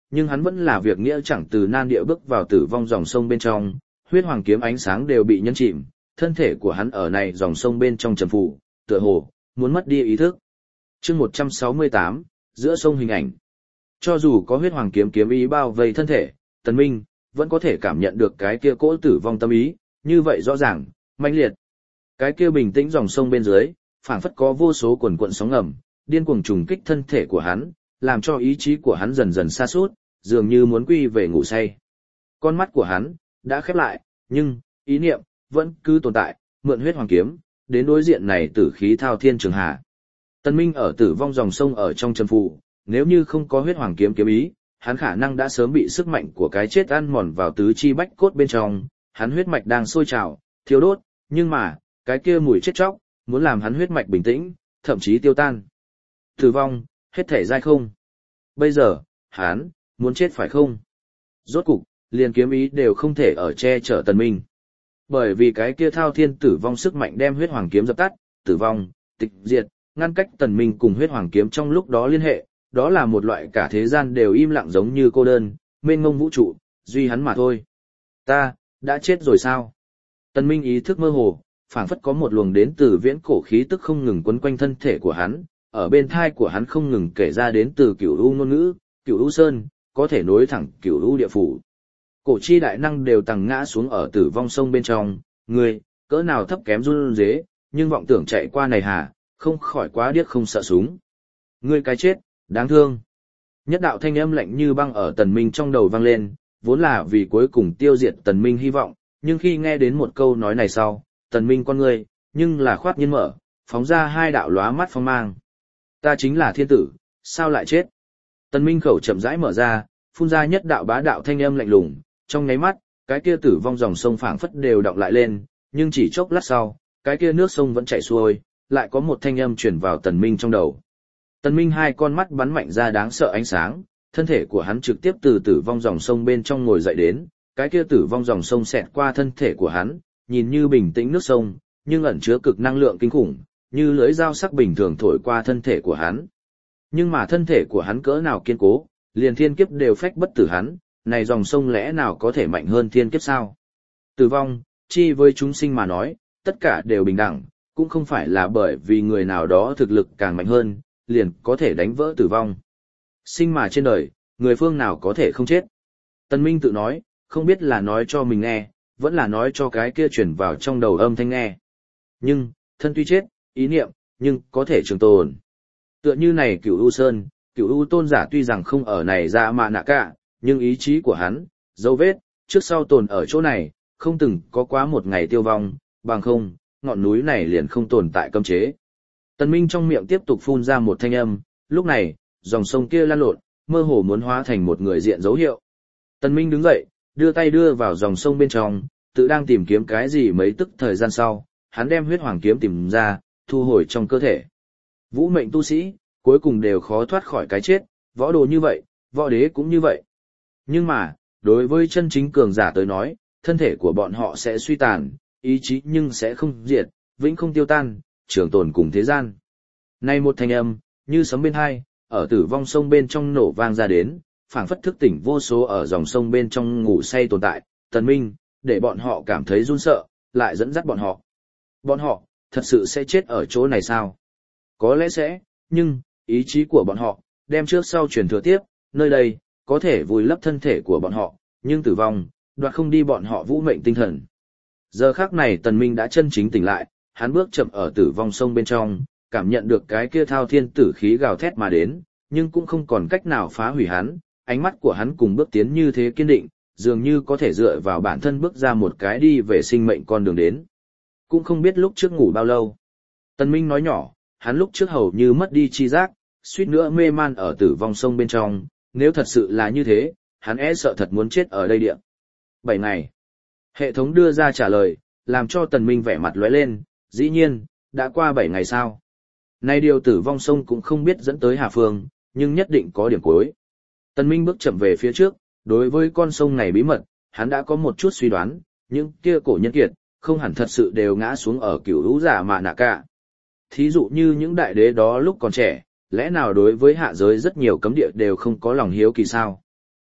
nhưng hắn vẫn là việc nghĩa chẳng từ nan địa bước vào tử vong dòng sông bên trong, huyết hoàng kiếm ánh sáng đều bị nhấn chìm, thân thể của hắn ở này dòng sông bên trong trầm phủ, tựa hồ muốn mất đi ý thức. Chương 168, giữa sông hình ảnh. Cho dù có huyết hoàng kiếm kiếm ý bao vây thân thể, Tần Minh vẫn có thể cảm nhận được cái kia cỗ tử vong tâm ý, như vậy rõ ràng, mãnh liệt. Cái kia bình tĩnh dòng sông bên dưới, phảng phất có vô số quần cuộn sóng ngầm, điên cuồng trùng kích thân thể của hắn, làm cho ý chí của hắn dần dần sa sút, dường như muốn quy về ngủ say. Con mắt của hắn đã khép lại, nhưng ý niệm vẫn cứ tồn tại, mượn huyết hoàng kiếm, đến đối diện này tử khí thao thiên trường hạ. Tần Minh ở tử vong dòng sông ở trong trầm phù, nếu như không có huyết hoàng kiếm kiếm ý, hắn khả năng đã sớm bị sức mạnh của cái chết ăn mòn vào tứ chi bách cốt bên trong, hắn huyết mạch đang sôi trào, thiêu đốt, nhưng mà, cái kia mùi chết chóc, muốn làm hắn huyết mạch bình tĩnh, thậm chí tiêu tan. Tử vong, hết thể dai không. Bây giờ, hắn, muốn chết phải không? Rốt cục, liền kiếm ý đều không thể ở che chở Tần Minh. Bởi vì cái kia thao thiên tử vong sức mạnh đem huyết hoàng kiếm dập tắt, tử vong, tịch diệt, ngăn cách Tần Minh cùng huyết hoàng kiếm trong lúc đó liên hệ, đó là một loại cả thế gian đều im lặng giống như cô đơn, mênh mông vũ trụ, duy hắn mà thôi. Ta, đã chết rồi sao? Tần Minh ý thức mơ hồ, phảng phất có một luồng đến từ viễn cổ khí tức không ngừng quấn quanh thân thể của hắn, ở bên thai của hắn không ngừng kể ra đến từ Cửu U ngôn ngữ, Cửu U sơn, có thể nối thẳng Cửu U địa phủ. Cổ chi đại năng đều tầng ngã xuống ở tử vong sông bên trong, người, cỡ nào thấp kém run rế, nhưng vọng tưởng chạy qua này hả, không khỏi quá điếc không sợ súng. Ngươi cái chết, đáng thương. Nhất đạo thanh âm lạnh như băng ở Tần Minh trong đầu vang lên, vốn là vì cuối cùng tiêu diệt Tần Minh hy vọng, nhưng khi nghe đến một câu nói này sau, Tần Minh con ngươi, nhưng là khoát nhiên mở, phóng ra hai đạo lóa mắt phong mang. Ta chính là thiên tử, sao lại chết? Tần Minh khẩu chậm rãi mở ra, phun ra nhất đạo bá đạo thanh âm lạnh lùng, trong nháy mắt, cái kia tử vong dòng sông phảng phất đều đọng lại lên, nhưng chỉ chốc lát sau, cái kia nước sông vẫn chảy xuôi, lại có một thanh âm truyền vào Tần Minh trong đầu. Tần Minh hai con mắt bắn mạnh ra đáng sợ ánh sáng, thân thể của hắn trực tiếp từ tử vong dòng sông bên trong ngồi dậy đến, cái kia tử vong dòng sông xẹt qua thân thể của hắn, nhìn như bình tĩnh nước sông, nhưng ẩn chứa cực năng lượng kinh khủng, như lưỡi dao sắc bình thường thổi qua thân thể của hắn. Nhưng mà thân thể của hắn cỡ nào kiên cố, liền thiên kiếp đều phách bất tử hắn, này dòng sông lẽ nào có thể mạnh hơn thiên kiếp sao? Tử vong, chi với chúng sinh mà nói, tất cả đều bình đẳng, cũng không phải là bởi vì người nào đó thực lực càng mạnh hơn, liền có thể đánh vỡ tử vong. Sinh mà trên đời, người phương nào có thể không chết? Tần Minh tự nói, không biết là nói cho mình nghe, vẫn là nói cho cái kia truyền vào trong đầu âm thanh nghe. Nhưng, thân tuy chết, ý niệm, nhưng có thể trường tồn. Tựa như này Cửu U Sơn, Cửu U tôn giả tuy rằng không ở này ra mà nạ cả, nhưng ý chí của hắn, dấu vết, trước sau tồn ở chỗ này, không từng có quá một ngày tiêu vong, bằng không, ngọn núi này liền không tồn tại cấm chế. Tần Minh trong miệng tiếp tục phun ra một thanh âm, lúc này, dòng sông kia lan lộn, mơ hồ muốn hóa thành một người diện dấu hiệu. Tần Minh đứng dậy, đưa tay đưa vào dòng sông bên trong, tự đang tìm kiếm cái gì mấy tức thời gian sau, hắn đem huyết hoàng kiếm tìm ra, thu hồi trong cơ thể. Vũ mệnh tu sĩ, cuối cùng đều khó thoát khỏi cái chết, võ đồ như vậy, võ đế cũng như vậy. Nhưng mà, đối với chân chính cường giả tới nói, thân thể của bọn họ sẽ suy tàn, ý chí nhưng sẽ không diệt, vĩnh không tiêu tan, trường tồn cùng thế gian. Nay một thanh âm, như sấm bên hai, ở tử vong sông bên trong nổ vang ra đến, phảng phất thức tỉnh vô số ở dòng sông bên trong ngủ say tồn tại, Tần Minh, để bọn họ cảm thấy run sợ, lại dẫn dắt bọn họ. Bọn họ, thật sự sẽ chết ở chỗ này sao? Có lẽ sẽ, nhưng, ý chí của bọn họ, đem trước sau truyền thừa tiếp, nơi đây, có thể vùi lấp thân thể của bọn họ, nhưng tử vong, đoạt không đi bọn họ vũ mệnh tinh thần. Giờ khắc này Tần Minh đã chân chính tỉnh lại, hắn bước chậm ở tử vong sông bên trong, cảm nhận được cái kia thao thiên tử khí gào thét mà đến, nhưng cũng không còn cách nào phá hủy hắn, ánh mắt của hắn cùng bước tiến như thế kiên định, dường như có thể dựa vào bản thân bước ra một cái đi về sinh mệnh con đường đến. Cũng không biết lúc trước ngủ bao lâu. Tần Minh nói nhỏ, hắn lúc trước hầu như mất đi chi giác, suýt nữa mê man ở tử vong sông bên trong, nếu thật sự là như thế, hắn e sợ thật muốn chết ở đây địa. 7 ngày. Hệ thống đưa ra trả lời, làm cho Tần Minh vẻ mặt lóe lên, dĩ nhiên, đã qua 7 ngày sao. Nay điều tử vong sông cũng không biết dẫn tới Hà Phương, nhưng nhất định có điểm cuối. Tần Minh bước chậm về phía trước, đối với con sông này bí mật, hắn đã có một chút suy đoán, những kia cổ nhân kiệt, không hẳn thật sự đều ngã xuống ở Cửu Lũ giả mà nạ cả. Thí dụ như những đại đế đó lúc còn trẻ, lẽ nào đối với hạ giới rất nhiều cấm địa đều không có lòng hiếu kỳ sao?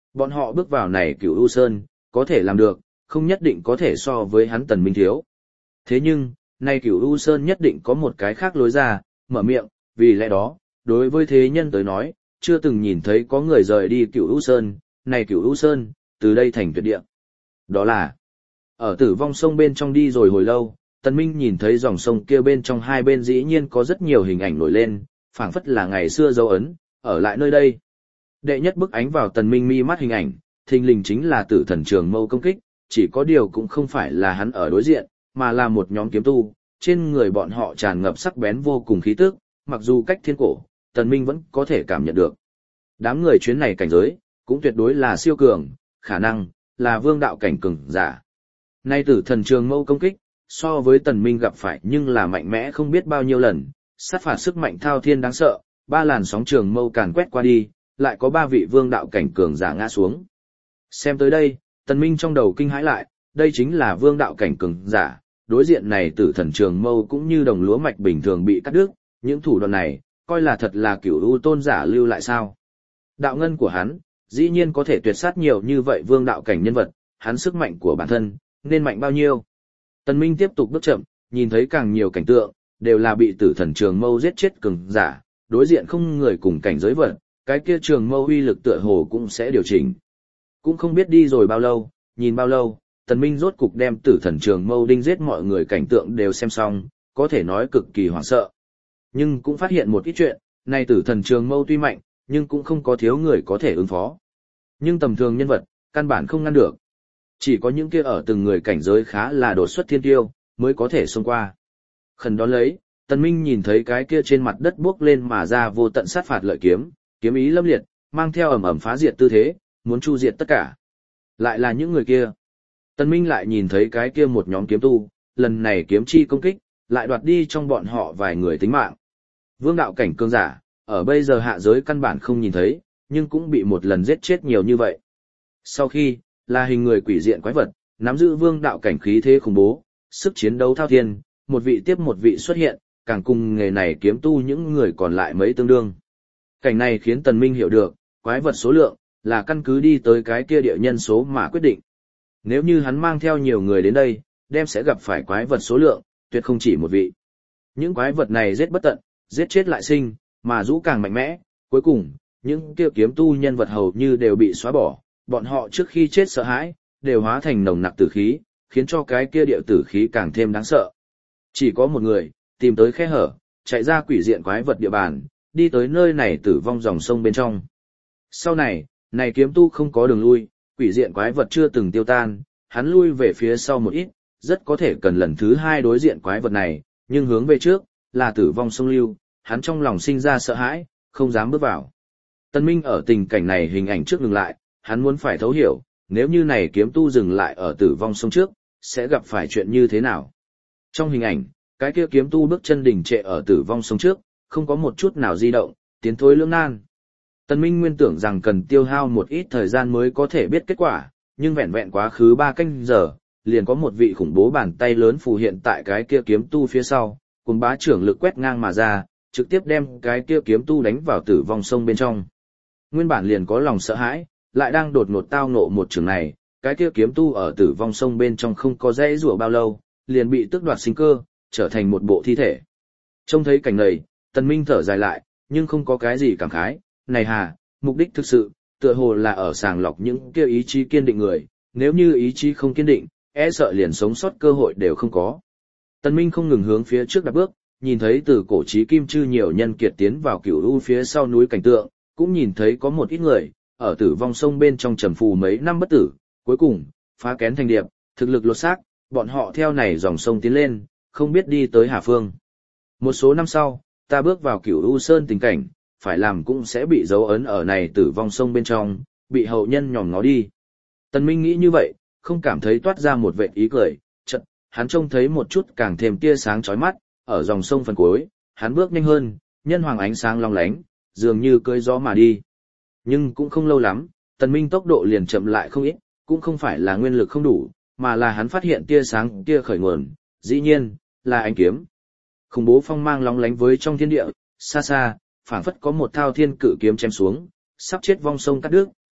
Bọn họ bước vào này Cửu U Sơn, có thể làm được, không nhất định có thể so với hắn Tần Minh thiếu. Thế nhưng, này Cửu U Sơn nhất định có một cái khác lối ra, mở miệng, vì lẽ đó, đối với thế nhân tới nói, chưa từng nhìn thấy có người rời đi Cửu U Sơn, này Cửu U Sơn, từ đây thành tuyệt địa. Đó là, ở Tử Vong Sông bên trong đi rồi hồi lâu, Tần Minh nhìn thấy dòng sông kia bên trong hai bên dĩ nhiên có rất nhiều hình ảnh nổi lên, phảng phất là ngày xưa dấu ấn, ở lại nơi đây. Đệ nhất bức ánh vào Tần Minh mi mắt hình ảnh, thình lình chính là Tử Thần Trường Mâu công kích, chỉ có điều cũng không phải là hắn ở đối diện, mà là một nhóm kiếm tu, trên người bọn họ tràn ngập sắc bén vô cùng khí tức, mặc dù cách thiên cổ, Tần Minh vẫn có thể cảm nhận được. Đám người chuyến này cảnh giới, cũng tuyệt đối là siêu cường, khả năng là vương đạo cảnh cường giả. Nay Tử Thần Trường Mâu công kích, so với Tần Minh gặp phải nhưng là mạnh mẽ không biết bao nhiêu lần, sát phạt sức mạnh thao thiên đáng sợ, ba làn sóng trường mâu càn quét qua đi, lại có ba vị vương đạo cảnh cường giả ngã xuống. Xem tới đây, Tần Minh trong đầu kinh hãi lại, đây chính là vương đạo cảnh cường giả, đối diện này Tử Thần Trường Mâu cũng như đồng lúa mạch bình thường bị cắt đứt, những thủ đoạn này, coi là thật là Cửu U tôn giả lưu lại sao? Đạo ngân của hắn, dĩ nhiên có thể tuyệt sát nhiều như vậy vương đạo cảnh nhân vật, hắn sức mạnh của bản thân, nên mạnh bao nhiêu? Tần Minh tiếp tục bước chậm, nhìn thấy càng nhiều cảnh tượng, đều là bị Tử Thần Trường Mâu giết chết cường giả, đối diện không người cùng cảnh giới vật, cái kia trường mâu uy lực tựa hồ cũng sẽ điều chỉnh. Cũng không biết đi rồi bao lâu, nhìn bao lâu, Tần Minh rốt cục đem Tử Thần Trường Mâu đinh giết mọi người cảnh tượng đều xem xong, có thể nói cực kỳ hoảng sợ. Nhưng cũng phát hiện một ít chuyện, này Tử Thần Trường Mâu tuy mạnh, nhưng cũng không có thiếu người có thể ứng phó. Nhưng tầm thường nhân vật, căn bản không ngăn được. Chỉ có những kia ở từng người cảnh giới khá là đột xuất thiên tiêu, mới có thể xông qua. Khẩn đón lấy, Tần Minh nhìn thấy cái kia trên mặt đất bước lên mà ra vô tận sát phạt lợi kiếm, kiếm ý lâm liệt, mang theo ầm ầm phá diệt tư thế, muốn chu diệt tất cả. Lại là những người kia. Tần Minh lại nhìn thấy cái kia một nhóm kiếm tu, lần này kiếm chi công kích, lại đoạt đi trong bọn họ vài người tính mạng. Vương đạo cảnh cường giả, ở bây giờ hạ giới căn bản không nhìn thấy, nhưng cũng bị một lần giết chết nhiều như vậy. Sau khi, là hình người quỷ diện quái vật, nắm giữ vương đạo cảnh khí thế khủng bố, sức chiến đấu thao thiên, một vị tiếp một vị xuất hiện, càng cùng nghề này kiếm tu những người còn lại mấy tương đương. Cảnh này khiến Tần Minh hiểu được, quái vật số lượng, là căn cứ đi tới cái kia địa nhân số mà quyết định. Nếu như hắn mang theo nhiều người đến đây, đem sẽ gặp phải quái vật số lượng, tuyệt không chỉ một vị. Những quái vật này giết bất tận, giết chết lại sinh, mà rũ càng mạnh mẽ, cuối cùng, những kia kiếm tu nhân vật hầu như đều bị xóa bỏ, bọn họ trước khi chết sợ hãi, đều hóa thành nồng nặc tử khí, khiến cho cái kia địa tử khí càng thêm đáng sợ. Chỉ có một người, tìm tới khe hở, chạy ra quỷ diện quái vật địa bàn, đi tới nơi này tử vong dòng sông bên trong. Sau này, này kiếm tu không có đường lui, quỷ diện quái vật chưa từng tiêu tan, hắn lui về phía sau một ít, rất có thể cần lần thứ hai đối diện quái vật này, nhưng hướng về trước, là tử vong sông lưu, hắn trong lòng sinh ra sợ hãi, không dám bước vào. Tân Minh ở tình cảnh này hình ảnh trước ngừng lại, hắn muốn phải thấu hiểu, nếu như này kiếm tu dừng lại ở tử vong sông trước, sẽ gặp phải chuyện như thế nào. Trong hình ảnh, cái kia kiếm tu bước chân đình trệ ở tử vong sông trước, không có một chút nào di động, tiến thối lưỡng nan. Tần Minh nguyên tưởng rằng cần tiêu hao một ít thời gian mới có thể biết kết quả, nhưng vẹn vẹn quá khứ 3 canh giờ, liền có một vị khủng bố bàn tay lớn phù hiện tại cái kia kiếm tu phía sau, cùng bá trưởng lực quét ngang mà ra, trực tiếp đem cái kia kiếm tu đánh vào tử vong sông bên trong. Nguyên bản liền có lòng sợ hãi, lại đang đột ngột tao ngộ một trường này, cái kia kiếm tu ở tử vong sông bên trong không có dãy rủa bao lâu, liền bị tước đoạt sinh cơ, trở thành một bộ thi thể. Trông thấy cảnh này, Tần Minh thở dài lại, nhưng không có cái gì cảm khái, này hà, mục đích thực sự, tựa hồ là ở sàng lọc những kia ý chí kiên định người, nếu như ý chí không kiên định, e sợ liền sống sót cơ hội đều không có. Tần Minh không ngừng hướng phía trước đạp bước, nhìn thấy từ cổ chí kim chư nhiều nhân kiệt tiến vào cửu u phía sau núi cảnh tượng, cũng nhìn thấy có một ít người, ở tử vong sông bên trong trầm phù mấy năm bất tử, cuối cùng, phá kén thành điệp, thực lực lột xác, bọn họ theo này dòng sông tiến lên, không biết đi tới Hà Phương. Một số năm sau, ta bước vào cửu u sơn tình cảnh, phải làm cũng sẽ bị dấu ấn ở này tử vong sông bên trong, bị hậu nhân nhòm ngó đi. Tần Minh nghĩ như vậy, không cảm thấy toát ra một vệt ý cười, chợt, hắn trông thấy một chút càng thêm tia sáng chói mắt, ở dòng sông phần cuối, hắn bước nhanh hơn, nhân hoàng ánh sáng long lánh, dường như cưỡi gió mà đi. Nhưng cũng không lâu lắm, Tần Minh tốc độ liền chậm lại không ít, cũng không phải là nguyên lực không đủ, mà là hắn phát hiện tia sáng kia khởi nguồn, dĩ nhiên, là ánh kiếm. Khủng bố phong mang lóng lánh với trong thiên địa, xa xa, phảng phất có một thao thiên cự kiếm chém xuống, sắp chết vong sông cắt đứt,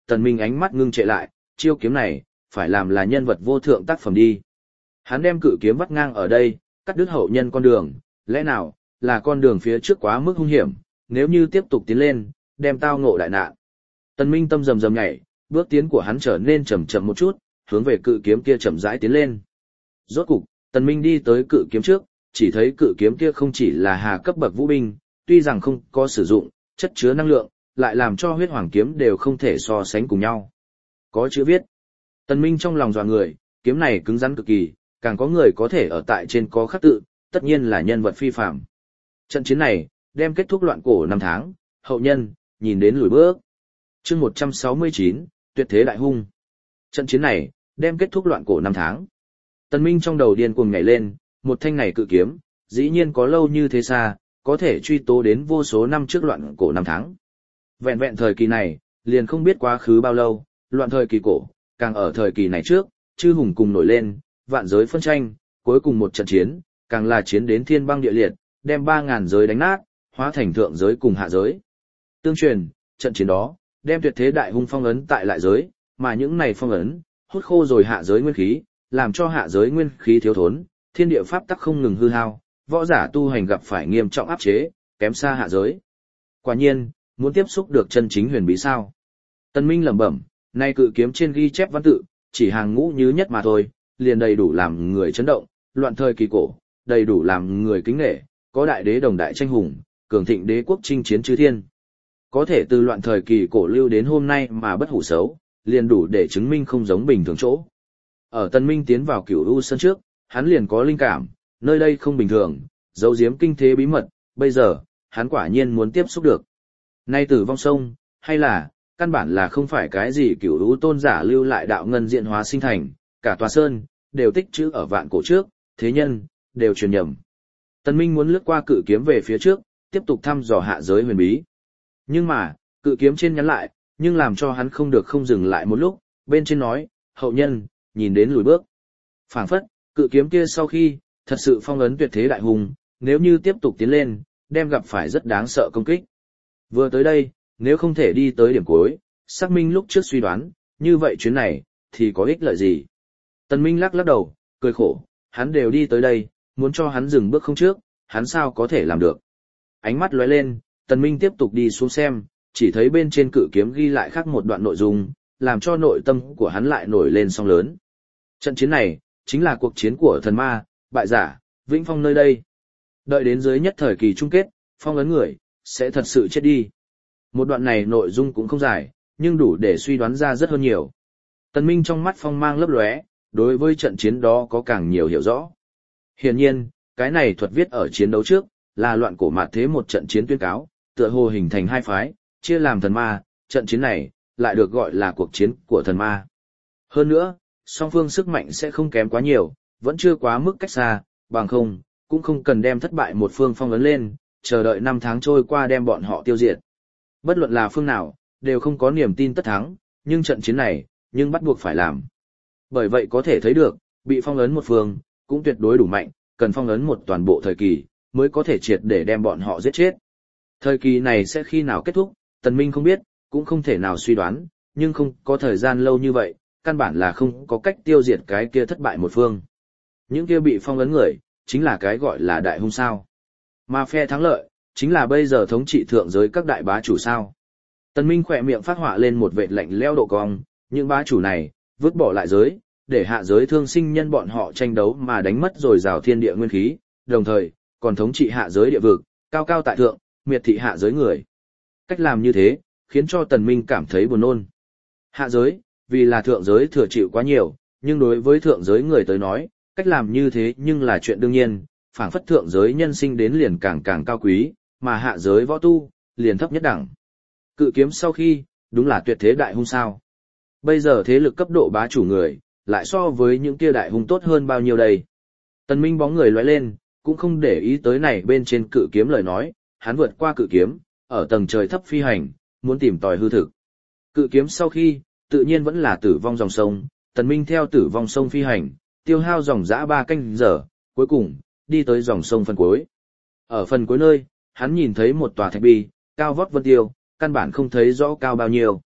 Tần Minh ánh mắt ngưng trệ lại, chiêu kiếm này, phải làm là nhân vật vô thượng tác phẩm đi. Hắn đem cự kiếm vắt ngang ở đây, cắt đứt hậu nhân con đường, lẽ nào, là con đường phía trước quá mức hung hiểm, nếu như tiếp tục tiến lên, đem tao ngộ đại nạn. Tần Minh tâm rầm rầm nhảy, bước tiến của hắn trở nên chậm chậm một chút, hướng về cự kiếm kia chậm rãi tiến lên. Rốt cục, Tần Minh đi tới cự kiếm trước, chỉ thấy cự kiếm kia không chỉ là hà cấp bậc vũ binh, tuy rằng không có sử dụng, chất chứa năng lượng, lại làm cho huyết hoàng kiếm đều không thể so sánh cùng nhau. Có chữ viết. Tần Minh trong lòng dò người, kiếm này cứng rắn cực kỳ, càng có người có thể ở tại trên có khắc tự, tất nhiên là nhân vật phi phàm. Trận chiến này, đem kết thúc loạn cổ 5 tháng, hậu nhân, nhìn đến lùi bước. Chương 169, tuyệt thế đại hung. Trận chiến này, đem kết thúc loạn cổ 5 tháng. Tần Minh trong đầu điên cuồng nhảy lên, một thanh này cự kiếm, dĩ nhiên có lâu như thế xa, có thể truy tố đến vô số năm trước loạn cổ 5 tháng. Vẹn vẹn thời kỳ này, liền không biết quá khứ bao lâu, loạn thời kỳ cổ, càng ở thời kỳ này trước, chư hùng cùng nổi lên, vạn giới phân tranh, cuối cùng một trận chiến, càng là chiến đến thiên băng địa liệt, đem 3.000 giới đánh nát, hóa thành thượng giới cùng hạ giới. Tương truyền, trận chiến đó, đem tuyệt thế đại hung phong ấn tại lại giới, mà những này phong ấn, hút khô rồi hạ giới nguyên khí, làm cho hạ giới nguyên khí thiếu thốn, thiên địa pháp tắc không ngừng hư hao, võ giả tu hành gặp phải nghiêm trọng áp chế, kém xa hạ giới. Quả nhiên, muốn tiếp xúc được chân chính huyền bí sao? Tần Minh lẩm bẩm, nay cự kiếm trên ghi chép văn tự, chỉ hàng ngũ như nhất mà thôi, liền đầy đủ làm người chấn động, loạn thời kỳ cổ, đầy đủ làm người kính nể, có đại đế đồng đại tranh hùng, cường thịnh đế quốc chinh chiến chư thiên. Có thể từ loạn thời kỳ cổ lưu đến hôm nay mà bất hủ xấu, liền đủ để chứng minh không giống bình thường chỗ. Ở Tần Minh tiến vào Cửu U Sơn trước, hắn liền có linh cảm, nơi đây không bình thường, giấu giếm kinh thế bí mật, bây giờ, hắn quả nhiên muốn tiếp xúc được. Nay Tử Vong Sông, hay là, căn bản là không phải cái gì Cửu U tôn giả lưu lại đạo ngân diện hóa sinh thành, cả tòa sơn, đều tích trữ ở vạn cổ trước, thế nhân, đều truyền nhầm. Tần Minh muốn lướt qua cự kiếm về phía trước, tiếp tục thăm dò hạ giới huyền bí. Nhưng mà, cự kiếm trên nhắn lại, nhưng làm cho hắn không được không dừng lại một lúc, bên trên nói, hậu nhân, nhìn đến lùi bước. Phảng phất, cự kiếm kia sau khi, thật sự phong ấn tuyệt thế đại hùng, nếu như tiếp tục tiến lên, đem gặp phải rất đáng sợ công kích. Vừa tới đây, nếu không thể đi tới điểm cuối, xác minh lúc trước suy đoán, như vậy chuyến này, thì có ích lợi gì? Tần Minh lắc lắc đầu, cười khổ, hắn đều đi tới đây, muốn cho hắn dừng bước không trước, hắn sao có thể làm được? Ánh mắt lóe lên, Tần Minh tiếp tục đi xuống xem, chỉ thấy bên trên cự kiếm ghi lại khác một đoạn nội dung, làm cho nội tâm của hắn lại nổi lên sóng lớn. Trận chiến này, chính là cuộc chiến của thần ma, bại giả, vĩnh phong nơi đây. Đợi đến dưới nhất thời kỳ chung kết, phong ấn người, sẽ thật sự chết đi. Một đoạn này nội dung cũng không dài, nhưng đủ để suy đoán ra rất hơn nhiều. Tần Minh trong mắt phong mang lấp lóe, đối với trận chiến đó có càng nhiều hiểu rõ. Hiển nhiên, cái này thuật viết ở chiến đấu trước, là loạn cổ mạt thế một trận chiến tuyên cáo, tựa hồ hình thành hai phái, chia làm thần ma, trận chiến này, lại được gọi là cuộc chiến của thần ma. Hơn nữa, song phương sức mạnh sẽ không kém quá nhiều, vẫn chưa quá mức cách xa, bằng không, cũng không cần đem thất bại một phương phong ấn lên, chờ đợi 5 tháng trôi qua đem bọn họ tiêu diệt. Bất luận là phương nào, đều không có niềm tin tất thắng, nhưng trận chiến này, nhưng bắt buộc phải làm. Bởi vậy có thể thấy được, bị phong ấn một phương, cũng tuyệt đối đủ mạnh, cần phong ấn một toàn bộ thời kỳ, mới có thể triệt để đem bọn họ giết chết. Thời kỳ này sẽ khi nào kết thúc, Tần Minh không biết, cũng không thể nào suy đoán, nhưng không có thời gian lâu như vậy, căn bản là không có cách tiêu diệt cái kia thất bại một phương. Những kia bị phong ấn người, chính là cái gọi là đại hung sao. Mà phe thắng lợi, chính là bây giờ thống trị thượng giới các đại bá chủ sao. Tần Minh khỏe miệng phát họa lên một vệt lạnh lẽo độ cong, những bá chủ này, vứt bỏ lại giới, để hạ giới thương sinh nhân bọn họ tranh đấu mà đánh mất rồi rào thiên địa nguyên khí, đồng thời, còn thống trị hạ giới địa vực, cao cao tại thượng, miệt thị hạ giới người. Cách làm như thế, khiến cho Tần Minh cảm thấy buồn nôn. Hạ giới, vì là thượng giới thừa chịu quá nhiều, nhưng đối với thượng giới người tới nói, cách làm như thế nhưng là chuyện đương nhiên, phảng phất thượng giới nhân sinh đến liền càng càng cao quý, mà hạ giới võ tu, liền thấp nhất đẳng. Cự kiếm sau khi, đúng là tuyệt thế đại hung sao. Bây giờ thế lực cấp độ bá chủ người, lại so với những kia đại hung tốt hơn bao nhiêu đây. Tần Minh bóng người lóe lên, cũng không để ý tới này bên trên cự kiếm lời nói, hắn vượt qua cự kiếm, ở tầng trời thấp phi hành, muốn tìm tòi hư thực. Cự kiếm sau khi, tự nhiên vẫn là tử vong dòng sông, Tần Minh theo tử vong sông phi hành, tiêu hao dòng dã 3 canh giờ, cuối cùng, đi tới dòng sông phần cuối. Ở phần cuối nơi, hắn nhìn thấy một tòa thạch bi, cao vót vân tiêu, căn bản không thấy rõ cao bao nhiêu.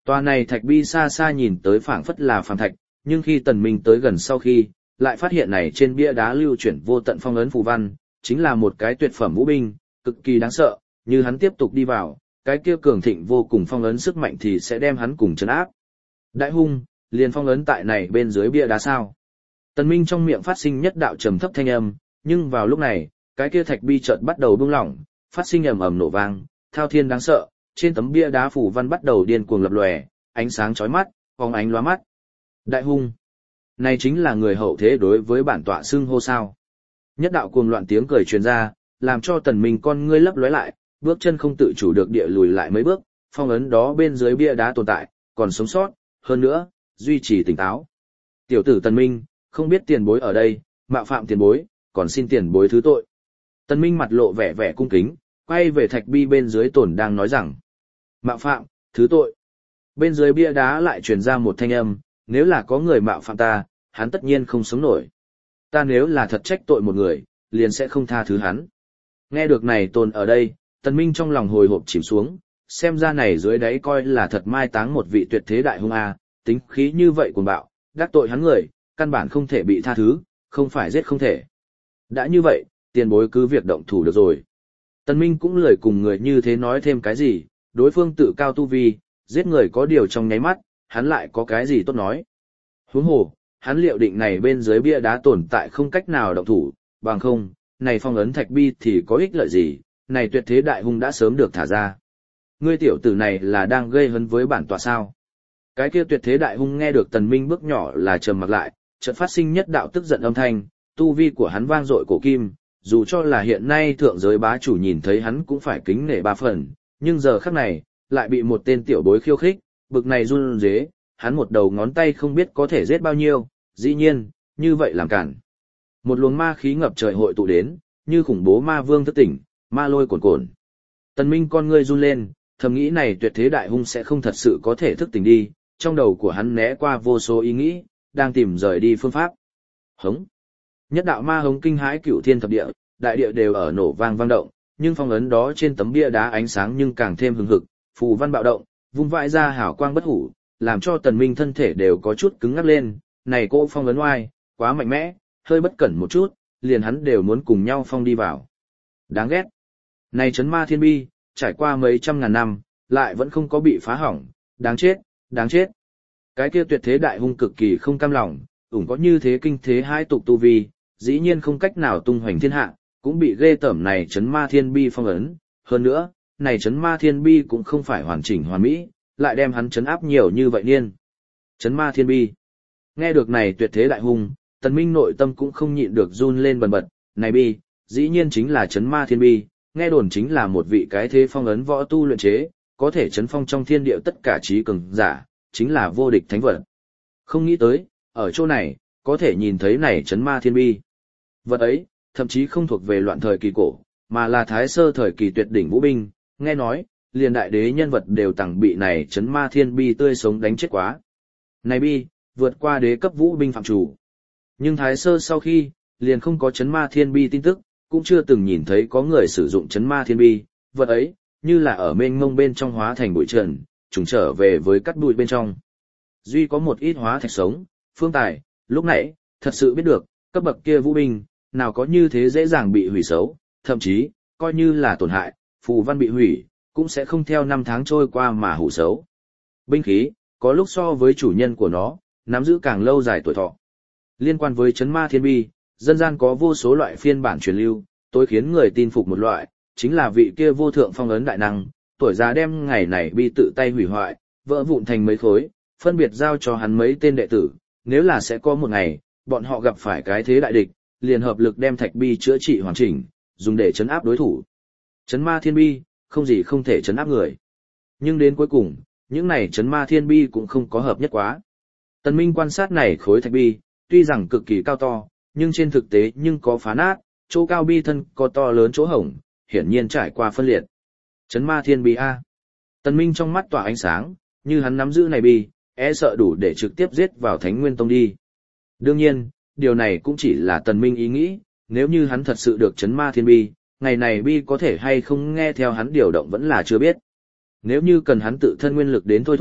Tòa này thạch bi xa xa nhìn tới phảng phất là phàm thạch, nhưng khi Tần Minh tới gần sau khi, lại phát hiện này trên bia đá lưu chuyển vô tận phong ấn phù văn, chính là một cái tuyệt phẩm vũ binh, cực kỳ đáng sợ, như hắn tiếp tục đi vào, cái kia cường thịnh vô cùng phong ấn sức mạnh thì sẽ đem hắn cùng trấn áp. Đại hung, liền phong ấn tại này bên dưới bia đá sao? Tần Minh trong miệng phát sinh nhất đạo trầm thấp thanh âm, nhưng vào lúc này, cái kia thạch bi chợt bắt đầu bung lỏng, phát sinh ầm ầm nổ vang, thao thiên đáng sợ, trên tấm bia đá phù văn bắt đầu điên cuồng lập lòe, ánh sáng chói mắt, phóng ánh lóa mắt. Đại hung, này chính là người hậu thế đối với bản tọa xưng hô sao? Nhất đạo cuồng loạn tiếng cười truyền ra, làm cho Tần Minh con ngươi lấp lóe lại, bước chân không tự chủ được địa lùi lại mấy bước, phong ấn đó bên dưới bia đá tồn tại, còn sống sót, hơn nữa, duy trì tỉnh táo. Tiểu tử Tần Minh, không biết tiền bối ở đây, mạo phạm tiền bối, còn xin tiền bối thứ tội. Tần Minh mặt lộ vẻ vẻ cung kính, quay về thạch bi bên dưới tổn đang nói rằng, mạo phạm, thứ tội. Bên dưới bia đá lại truyền ra một thanh âm, nếu là có người mạo phạm ta, hắn tất nhiên không sống nổi. Ta nếu là thật trách tội một người, liền sẽ không tha thứ hắn. Nghe được này tồn ở đây, Tần Minh trong lòng hồi hộp chìm xuống, xem ra này dưới đáy coi là thật mai táng một vị tuyệt thế đại hung a, tính khí như vậy cuồng bạo, đắc tội hắn người, căn bản không thể bị tha thứ, không phải giết không thể. Đã như vậy, tiền bối cứ việc động thủ được rồi. Tần Minh cũng lười cùng người như thế nói thêm cái gì, đối phương tự cao tu vi, giết người có điều trong nháy mắt, hắn lại có cái gì tốt nói. Huống hồ, hắn liệu định này bên dưới bia đá tồn tại không cách nào động thủ, bằng không, này phong ấn thạch bi thì có ích lợi gì, này tuyệt thế đại hung đã sớm được thả ra. Ngươi tiểu tử này là đang gây hấn với bản tọa sao? Cái kia tuyệt thế đại hung nghe được Tần Minh bước nhỏ là trầm mặc lại, chợt phát sinh nhất đạo tức giận âm thanh, tu vi của hắn vang dội cổ kim, dù cho là hiện nay thượng giới bá chủ nhìn thấy hắn cũng phải kính nể ba phần, nhưng giờ khắc này, lại bị một tên tiểu bối khiêu khích, bực này run rế, hắn một đầu ngón tay không biết có thể giết bao nhiêu, dĩ nhiên, như vậy làm cản. Một luồng ma khí ngập trời hội tụ đến, như khủng bố ma vương thức tỉnh, ma lôi cuồn cuộn. Tần Minh con ngươi run lên, thầm nghĩ này tuyệt thế đại hung sẽ không thật sự có thể thức tỉnh đi, trong đầu của hắn né qua vô số ý nghĩ, đang tìm rời đi phương pháp. Hống. Nhất đạo ma hống kinh hãi cửu thiên thập địa, đại địa đều ở nổ vang vang động, nhưng phong ấn đó trên tấm bia đá ánh sáng nhưng càng thêm hừng hực, phù văn bạo động, vung vãi ra hào quang bất hủ, làm cho Tần Minh thân thể đều có chút cứng ngắc lên, này cô phong ấn oai, quá mạnh mẽ, hơi bất cẩn một chút, liền hắn đều muốn cùng nhau phong đi vào. Đáng ghét. Này trấn ma thiên bi, trải qua mấy trăm ngàn năm, lại vẫn không có bị phá hỏng, đáng chết, đáng chết. Cái kia tuyệt thế đại hung cực kỳ không cam lòng, ủng có như thế kinh thế hai tục tu vi, dĩ nhiên không cách nào tung hoành thiên hạ, cũng bị ghê tởm này trấn ma thiên bi phong ấn. Hơn nữa, này trấn ma thiên bi cũng không phải hoàn chỉnh hoàn mỹ, lại đem hắn trấn áp nhiều như vậy niên. Trấn ma thiên bi. Nghe được này tuyệt thế đại hung, Tần Minh nội tâm cũng không nhịn được run lên bần bật, này bi, dĩ nhiên chính là trấn ma thiên bi, nghe đồn chính là một vị cái thế phong ấn võ tu luyện chế, có thể chấn phong trong thiên địa tất cả trí cường giả, chính là vô địch thánh vật. Không nghĩ tới, ở chỗ này, có thể nhìn thấy này trấn ma thiên bi. Vật ấy, thậm chí không thuộc về loạn thời kỳ cổ, mà là thái sơ thời kỳ tuyệt đỉnh vũ binh, nghe nói, liền đại đế nhân vật đều tặng bị này trấn ma thiên bi tươi sống đánh chết quá. Này bi, vượt qua đế cấp vũ binh phạm chủ. Nhưng thái sơ sau khi, liền không có trấn ma thiên bi tin tức, cũng chưa từng nhìn thấy có người sử dụng trấn ma thiên bi, vật ấy, như là ở mênh mông bên trong hóa thành bụi trần, trùng trở về với cắt bụi bên trong. Duy có một ít hóa thạch sống, phương tài, lúc nãy, thật sự biết được, cấp bậc kia vũ binh, nào có như thế dễ dàng bị hủy xấu, thậm chí, coi như là tổn hại, phù văn bị hủy, cũng sẽ không theo năm tháng trôi qua mà hủ xấu. Binh khí, có lúc so với chủ nhân của nó, nắm giữ càng lâu dài tuổi thọ. Liên quan với trấn ma thiên bi, dân gian có vô số loại phiên bản truyền lưu, tối khiến người tin phục một loại, chính là vị kia vô thượng phong ấn đại năng, tuổi già đem ngày này bi tự tay hủy hoại, vỡ vụn thành mấy khối, phân biệt giao cho hắn mấy tên đệ tử, nếu là sẽ có một ngày, bọn họ gặp phải cái thế đại địch, liền hợp lực đem thạch bi chữa trị hoàn chỉnh, dùng để trấn áp đối thủ. Trấn ma thiên bi, không gì không thể trấn áp người. Nhưng đến cuối cùng, những này trấn ma thiên bi cũng không có hợp nhất quá. Tần Minh quan sát này khối thạch bi, tuy rằng cực kỳ cao to, nhưng trên thực tế nhưng có phá nát, chỗ cao bi thân có to lớn chỗ hổng, hiển nhiên trải qua phân liệt. Trấn ma thiên bi A. Tần Minh trong mắt tỏa ánh sáng, như hắn nắm giữ này bi, e sợ đủ để trực tiếp giết vào Thánh Nguyên Tông đi. Đương nhiên, điều này cũng chỉ là Tần Minh ý nghĩ, nếu như hắn thật sự được trấn ma thiên bi, ngày này bi có thể hay không nghe theo hắn điều động vẫn là chưa biết. Nếu như cần hắn tự thân nguyên lực đến thôi thúc,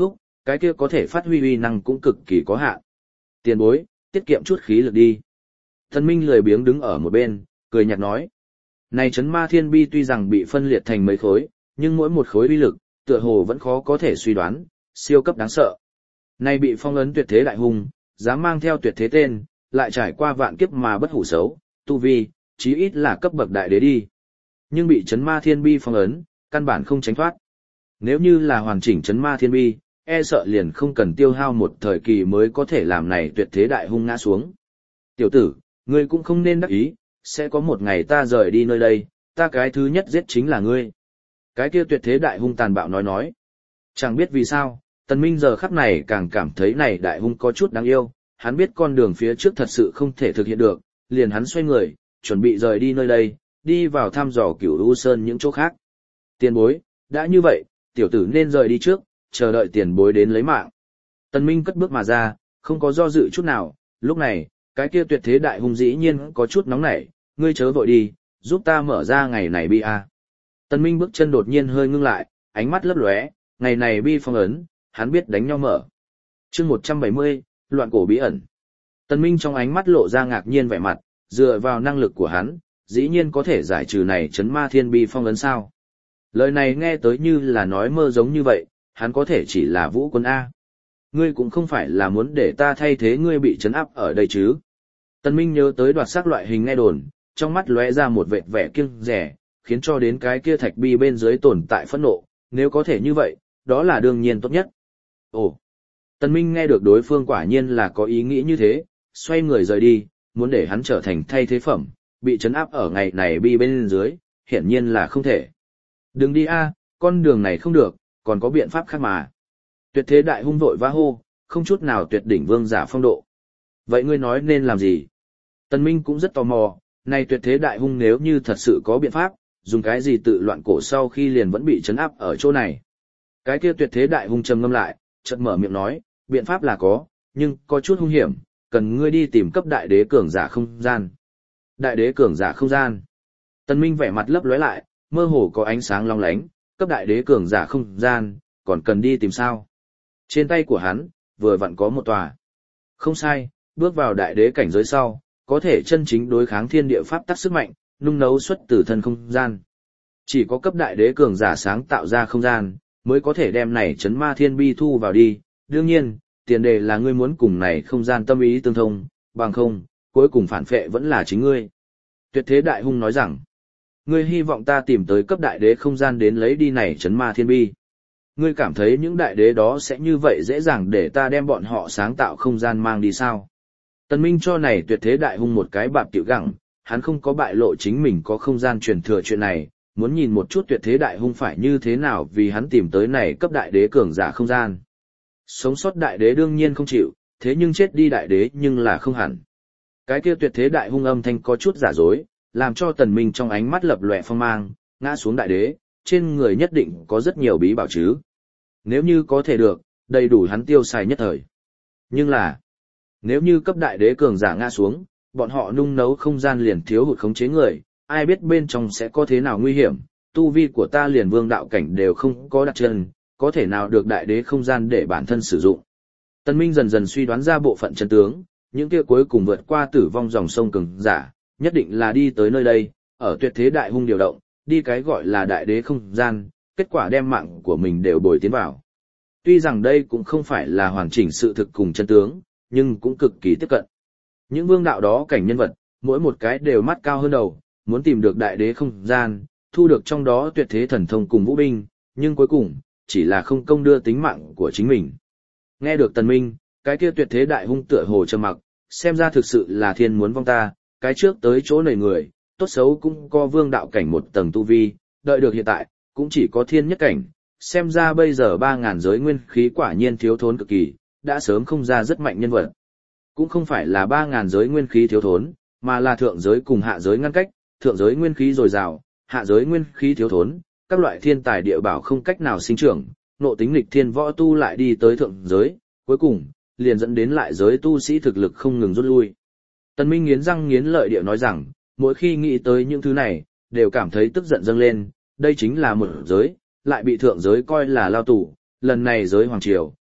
cái kia có thể phát huy uy năng cũng cực kỳ có hạn. Tiền bối, tiết kiệm chút khí lực đi. Tần Minh lười biếng đứng ở một bên, cười nhạt nói. Này chấn ma thiên bi tuy rằng bị phân liệt thành mấy khối, nhưng mỗi một khối uy lực, tựa hồ vẫn khó có thể suy đoán, siêu cấp đáng sợ. Này bị phong ấn tuyệt thế đại hung, dám mang theo tuyệt thế tên, lại trải qua vạn kiếp mà bất hủ xấu, tu vi, chí ít là cấp bậc đại đế đi. Nhưng bị chấn ma thiên bi phong ấn, căn bản không tránh thoát. Nếu như là hoàn chỉnh chấn ma thiên bi, e sợ liền không cần tiêu hao một thời kỳ mới có thể làm này tuyệt thế đại hung ngã xuống. Tiểu tử, ngươi cũng không nên đắc ý, sẽ có một ngày ta rời đi nơi đây, ta cái thứ nhất giết chính là ngươi. Cái kia tuyệt thế đại hung tàn bạo nói. Chẳng biết vì sao, Tần Minh giờ khắc này càng cảm thấy này đại hung có chút đáng yêu, hắn biết con đường phía trước thật sự không thể thực hiện được, liền hắn xoay người, chuẩn bị rời đi nơi đây, đi vào thăm dò Cửu U Sơn những chỗ khác. Tiền bối, đã như vậy, tiểu tử nên rời đi trước, chờ đợi tiền bối đến lấy mạng. Tần Minh cất bước mà ra, không có do dự chút nào, lúc này, cái kia tuyệt thế đại hung dĩ nhiên có chút nóng nảy, ngươi chớ vội đi, giúp ta mở ra ngày này bi a. Tần Minh bước chân đột nhiên hơi ngưng lại, ánh mắt lấp lóe, ngày này bi phong ấn, hắn biết đánh nhau mở. Chương 170, loạn cổ bí ẩn. Tần Minh trong ánh mắt lộ ra ngạc nhiên vẻ mặt, dựa vào năng lực của hắn, dĩ nhiên có thể giải trừ này chấn ma thiên bi phong ấn sao? Lời này nghe tới như là nói mơ giống như vậy, hắn có thể chỉ là vũ quân A. Ngươi cũng không phải là muốn để ta thay thế ngươi bị trấn áp ở đây chứ. Tần Minh nhớ tới đoạt xác loại hình nghe đồn, trong mắt lóe ra một vệt vẻ kiêng dè, khiến cho đến cái kia thạch bi bên dưới tồn tại phẫn nộ, nếu có thể như vậy, đó là đương nhiên tốt nhất. Ồ! Tần Minh nghe được đối phương quả nhiên là có ý nghĩ như thế, xoay người rời đi, muốn để hắn trở thành thay thế phẩm, bị trấn áp ở ngày này bi bên dưới, hiển nhiên là không thể. Đừng đi a, con đường này không được, còn có biện pháp khác mà. Tuyệt thế đại hung vội vã hô, không chút nào tuyệt đỉnh vương giả phong độ. Vậy ngươi nói nên làm gì? Tần Minh cũng rất tò mò, này tuyệt thế đại hung nếu như thật sự có biện pháp, dùng cái gì tự loạn cổ sau khi liền vẫn bị trấn áp ở chỗ này. Cái kia tuyệt thế đại hung trầm ngâm lại, chợt mở miệng nói, biện pháp là có, nhưng có chút hung hiểm, cần ngươi đi tìm cấp đại đế cường giả không gian. Đại đế cường giả không gian. Tần Minh vẻ mặt lấp lóe lại, mơ hồ có ánh sáng long lánh, cấp đại đế cường giả không gian, còn cần đi tìm sao? Trên tay của hắn, vừa vặn có một tòa. Không sai, bước vào đại đế cảnh giới sau, có thể chân chính đối kháng thiên địa pháp tắc sức mạnh, nung nấu xuất từ thân không gian. Chỉ có cấp đại đế cường giả sáng tạo ra không gian, mới có thể đem này chấn ma thiên bi thu vào đi. Đương nhiên, tiền đề là ngươi muốn cùng này không gian tâm ý tương thông, bằng không, cuối cùng phản phệ vẫn là chính ngươi. Tuyệt thế đại hung nói rằng, ngươi hy vọng ta tìm tới cấp đại đế không gian đến lấy đi này chấn ma thiên bi. Ngươi cảm thấy những đại đế đó sẽ như vậy dễ dàng để ta đem bọn họ sáng tạo không gian mang đi sao? Tần Minh cho này tuyệt thế đại hung một cái bạp tiểu gẳng, hắn không có bại lộ chính mình có không gian truyền thừa chuyện này, muốn nhìn một chút tuyệt thế đại hung phải như thế nào vì hắn tìm tới này cấp đại đế cường giả không gian. Sống sót đại đế đương nhiên không chịu, thế nhưng chết đi đại đế nhưng là không hẳn. Cái kia tuyệt thế đại hung âm thanh có chút giả dối, làm cho Tần Minh trong ánh mắt lập lòe phong mang, ngã xuống đại đế, trên người nhất định có rất nhiều bí bảo chứ. Nếu như có thể được, đầy đủ hắn tiêu xài nhất thời. Nhưng là, nếu như cấp đại đế cường giả ngã xuống, bọn họ nung nấu không gian liền thiếu hụt khống chế người, ai biết bên trong sẽ có thế nào nguy hiểm, tu vi của ta liền vương đạo cảnh đều không có đặt chân, có thể nào được đại đế không gian để bản thân sử dụng. Tân Minh dần dần suy đoán ra bộ phận chân tướng, những kia cuối cùng vượt qua tử vong dòng sông cường giả, nhất định là đi tới nơi đây, ở tuyệt thế đại hung điều động, đi cái gọi là đại đế không gian, kết quả đem mạng của mình đều bồi tiến vào. Tuy rằng đây cũng không phải là hoàn chỉnh sự thực cùng chân tướng, nhưng cũng cực kỳ tiếp cận. Những vương đạo đó cảnh nhân vật, mỗi một cái đều mắt cao hơn đầu, muốn tìm được đại đế không gian, thu được trong đó tuyệt thế thần thông cùng vũ binh, nhưng cuối cùng, chỉ là không công đưa tính mạng của chính mình. Nghe được Tần Minh, cái kia tuyệt thế đại hung tựa hồ trầm mặc, xem ra thực sự là thiên muốn vong ta, cái trước tới chỗ này người, tốt xấu cũng có vương đạo cảnh một tầng tu vi, đợi được hiện tại, cũng chỉ có thiên nhất cảnh, xem ra bây giờ 3.000 giới nguyên khí quả nhiên thiếu thốn cực kỳ, đã sớm không ra rất mạnh nhân vật. Cũng không phải là 3.000 giới nguyên khí thiếu thốn, mà là thượng giới cùng hạ giới ngăn cách, thượng giới nguyên khí dồi dào, hạ giới nguyên khí thiếu thốn, các loại thiên tài địa bảo không cách nào sinh trưởng, nộ tính nghịch thiên võ tu lại đi tới thượng giới, cuối cùng, liền dẫn đến lại giới tu sĩ thực lực không ngừng rút lui. Tần Minh nghiến răng nghiến lợi địa nói rằng, mỗi khi nghĩ tới những thứ này, đều cảm thấy tức giận dâng lên, đây chính là một giới, lại bị thượng giới coi là lao tù, lần này giới hoàng triều,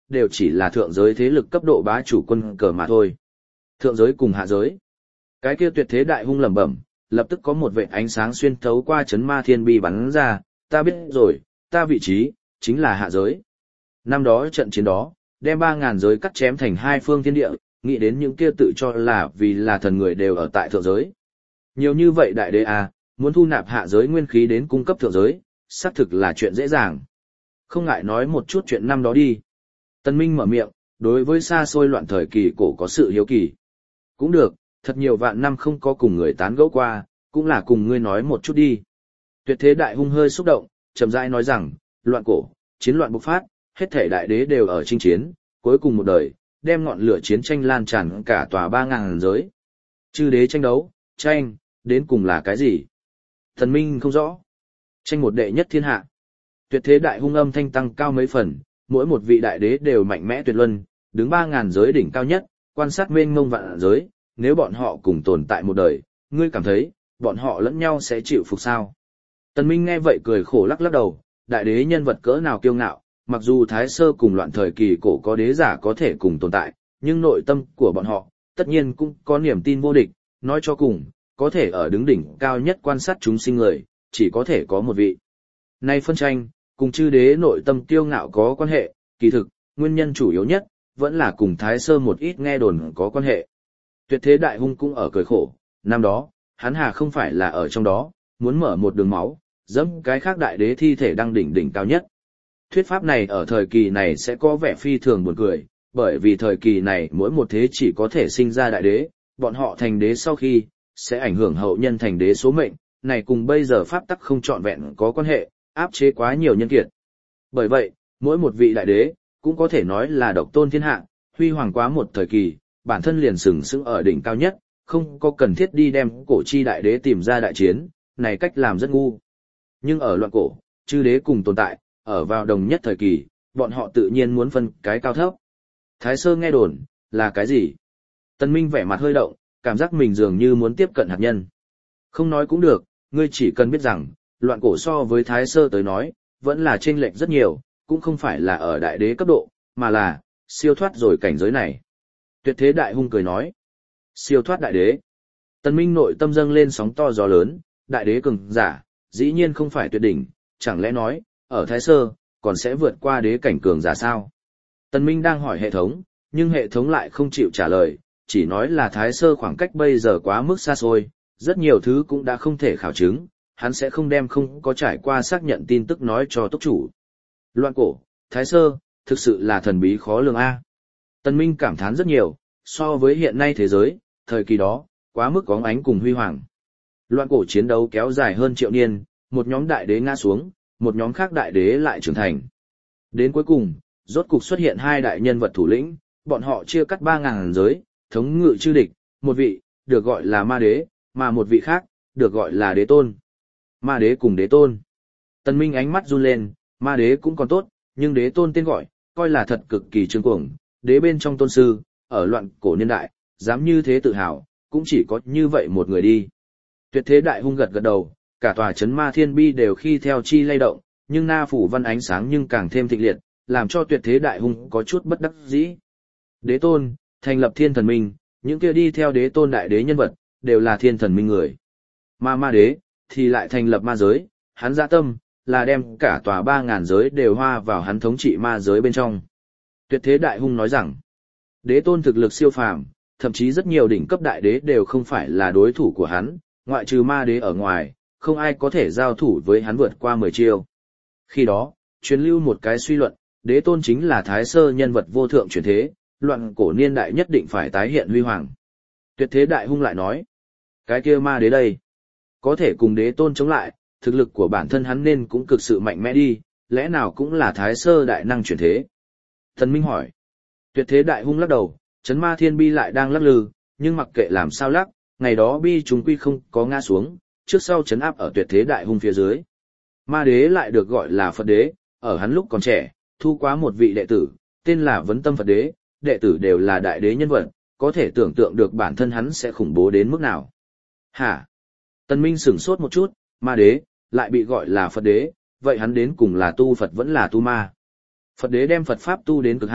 đều chỉ là thượng giới thế lực cấp độ bá chủ quân cờ mà thôi. Thượng giới cùng hạ giới. Cái kia tuyệt thế đại hung lẩm bẩm, lập tức có một vệt ánh sáng xuyên thấu qua chấn ma thiên bi bắn ra, ta biết rồi, ta vị trí, chính là hạ giới. Năm đó trận chiến đó, đem 3.000 giới cắt chém thành hai phương thiên địa, nghĩ đến những kia tự cho là vì là thần người đều ở tại thượng giới. Nhiều như vậy đại đế à, muốn thu nạp hạ giới nguyên khí đến cung cấp thượng giới, xác thực là chuyện dễ dàng. Không ngại nói một chút chuyện năm đó đi. Tân Minh mở miệng, đối với xa xôi loạn thời kỳ cổ có sự hiếu kỳ. Cũng được, thật nhiều vạn năm không có cùng người tán gẫu qua, cũng là cùng ngươi nói một chút đi. Tuyệt thế đại hung hơi xúc động, chậm rãi nói rằng, loạn cổ, chiến loạn bộc phát, hết thể đại đế đều ở chinh chiến, cuối cùng một đời, đem ngọn lửa chiến tranh lan tràn cả tòa 3.000 giới. Chư đế tranh đấu, tranh, đến cùng là cái gì? Thần Minh không rõ. Tranh một đệ nhất thiên hạ. Tuyệt thế đại hung âm thanh tăng cao mấy phần, mỗi một vị đại đế đều mạnh mẽ tuyệt luân, đứng 3.000 giới đỉnh cao nhất, quan sát mênh mông vạn giới, nếu bọn họ cùng tồn tại một đời, ngươi cảm thấy, bọn họ lẫn nhau sẽ chịu phục sao? Tần Minh nghe vậy cười khổ lắc lắc đầu, đại đế nhân vật cỡ nào kiêu ngạo, mặc dù Thái Sơ cùng loạn thời kỳ cổ có đế giả có thể cùng tồn tại, nhưng nội tâm của bọn họ, tất nhiên cũng có niềm tin vô địch, nói cho cùng, có thể ở đứng đỉnh cao nhất quan sát chúng sinh người, chỉ có thể có một vị. Nay phân tranh, cùng chư đế nội tâm kiêu ngạo có quan hệ, kỳ thực, nguyên nhân chủ yếu nhất, vẫn là cùng Thái Sơ một ít nghe đồn có quan hệ. Tuyệt thế đại hung cũng ở cười khổ, năm đó, hắn hà không phải là ở trong đó, muốn mở một đường máu, dẫm cái khác đại đế thi thể đang đỉnh cao nhất. Thuyết pháp này ở thời kỳ này sẽ có vẻ phi thường buồn cười, bởi vì thời kỳ này mỗi một thế chỉ có thể sinh ra đại đế, bọn họ thành đế sau khi, sẽ ảnh hưởng hậu nhân thành đế số mệnh, này cùng bây giờ pháp tắc không trọn vẹn có quan hệ, áp chế quá nhiều nhân kiệt. Bởi vậy, mỗi một vị đại đế, cũng có thể nói là độc tôn thiên hạ, huy hoàng quá một thời kỳ, bản thân liền sừng sững ở đỉnh cao nhất, không có cần thiết đi đem cổ chi đại đế tìm ra đại chiến, này cách làm rất ngu. Nhưng ở loạn cổ, chư đế cùng tồn tại, ở vào đồng nhất thời kỳ, bọn họ tự nhiên muốn phân cái cao thấp. Thái Sơ nghe đồn, là cái gì? Tân Minh vẻ mặt hơi động, cảm giác mình dường như muốn tiếp cận hạt nhân. Không nói cũng được, ngươi chỉ cần biết rằng, loạn cổ so với Thái Sơ tới nói, vẫn là chênh lệch rất nhiều, cũng không phải là ở đại đế cấp độ, mà là, siêu thoát rồi cảnh giới này. Tuyệt thế đại hung cười nói, siêu thoát đại đế. Tân Minh nội tâm dâng lên sóng to gió lớn, đại đế cường giả, dĩ nhiên không phải tuyệt đỉnh, chẳng lẽ nói, ở Thái Sơ, còn sẽ vượt qua đế cảnh cường giả sao? Tân Minh đang hỏi hệ thống, nhưng hệ thống lại không chịu trả lời, chỉ nói là Thái Sơ khoảng cách bây giờ quá mức xa xôi, rất nhiều thứ cũng đã không thể khảo chứng, hắn sẽ không đem không có trải qua xác nhận tin tức nói cho túc chủ. Loạn cổ, Thái Sơ, thực sự là thần bí khó lường a. Tân Minh cảm thán rất nhiều, so với hiện nay thế giới, thời kỳ đó, quá mức óng ánh cùng huy hoàng. Loạn cổ chiến đấu kéo dài hơn triệu niên, một nhóm đại đế ngã xuống, một nhóm khác đại đế lại trưởng thành. Đến cuối cùng, rốt cục xuất hiện hai đại nhân vật thủ lĩnh, bọn họ chia cắt 3.000 giới, thống ngự chư địch, một vị, được gọi là ma đế, mà một vị khác, được gọi là đế tôn. Ma đế cùng đế tôn. Tân Minh ánh mắt run lên, ma đế cũng còn tốt, nhưng đế tôn tên gọi, coi là thật cực kỳ trương cuồng, đế bên trong tôn sư, ở loạn cổ niên đại, dám như thế tự hào, cũng chỉ có như vậy một người đi. Tuyệt thế đại hung gật gật đầu, cả tòa chấn ma thiên bi đều khi theo chi lay động, nhưng na phủ văn ánh sáng nhưng càng thêm thịnh liệt, làm cho tuyệt thế đại hung có chút bất đắc dĩ. Đế tôn, thành lập thiên thần minh, những kia đi theo đế tôn đại đế nhân vật, đều là thiên thần minh người. Mà ma đế, thì lại thành lập ma giới, hắn dạ tâm, là đem cả tòa 3.000 giới đều hoa vào hắn thống trị ma giới bên trong. Tuyệt thế đại hung nói rằng, đế tôn thực lực siêu phàm, thậm chí rất nhiều đỉnh cấp đại đế đều không phải là đối thủ của hắn, ngoại trừ ma đế ở ngoài, không ai có thể giao thủ với hắn vượt qua 10 chiêu. Khi đó, truyền lưu một cái suy luận, đế tôn chính là Thái Sơ nhân vật vô thượng chuyển thế, loạn cổ niên đại nhất định phải tái hiện huy hoàng. Tuyệt thế đại hung lại nói, cái kia ma đế đây, có thể cùng đế tôn chống lại, thực lực của bản thân hắn nên cũng cực sự mạnh mẽ đi, lẽ nào cũng là Thái Sơ đại năng chuyển thế. Thần Minh hỏi, tuyệt thế đại hung lắc đầu, chấn ma thiên bi lại đang lắc lư, nhưng mặc kệ làm sao lắc, ngày đó bi chúng quy không có ngã xuống, trước sau chấn áp ở tuyệt thế đại hung phía dưới. Ma đế lại được gọi là Phật đế, ở hắn lúc còn trẻ, thu quá một vị đệ tử, tên là Vấn Tâm Phật đế, đệ tử đều là đại đế nhân vật, có thể tưởng tượng được bản thân hắn sẽ khủng bố đến mức nào. Hả? Tân Minh sửng sốt một chút, ma đế, lại bị gọi là Phật đế, vậy hắn đến cùng là tu Phật vẫn là tu ma? Phật đế đem Phật Pháp tu đến cực hạn,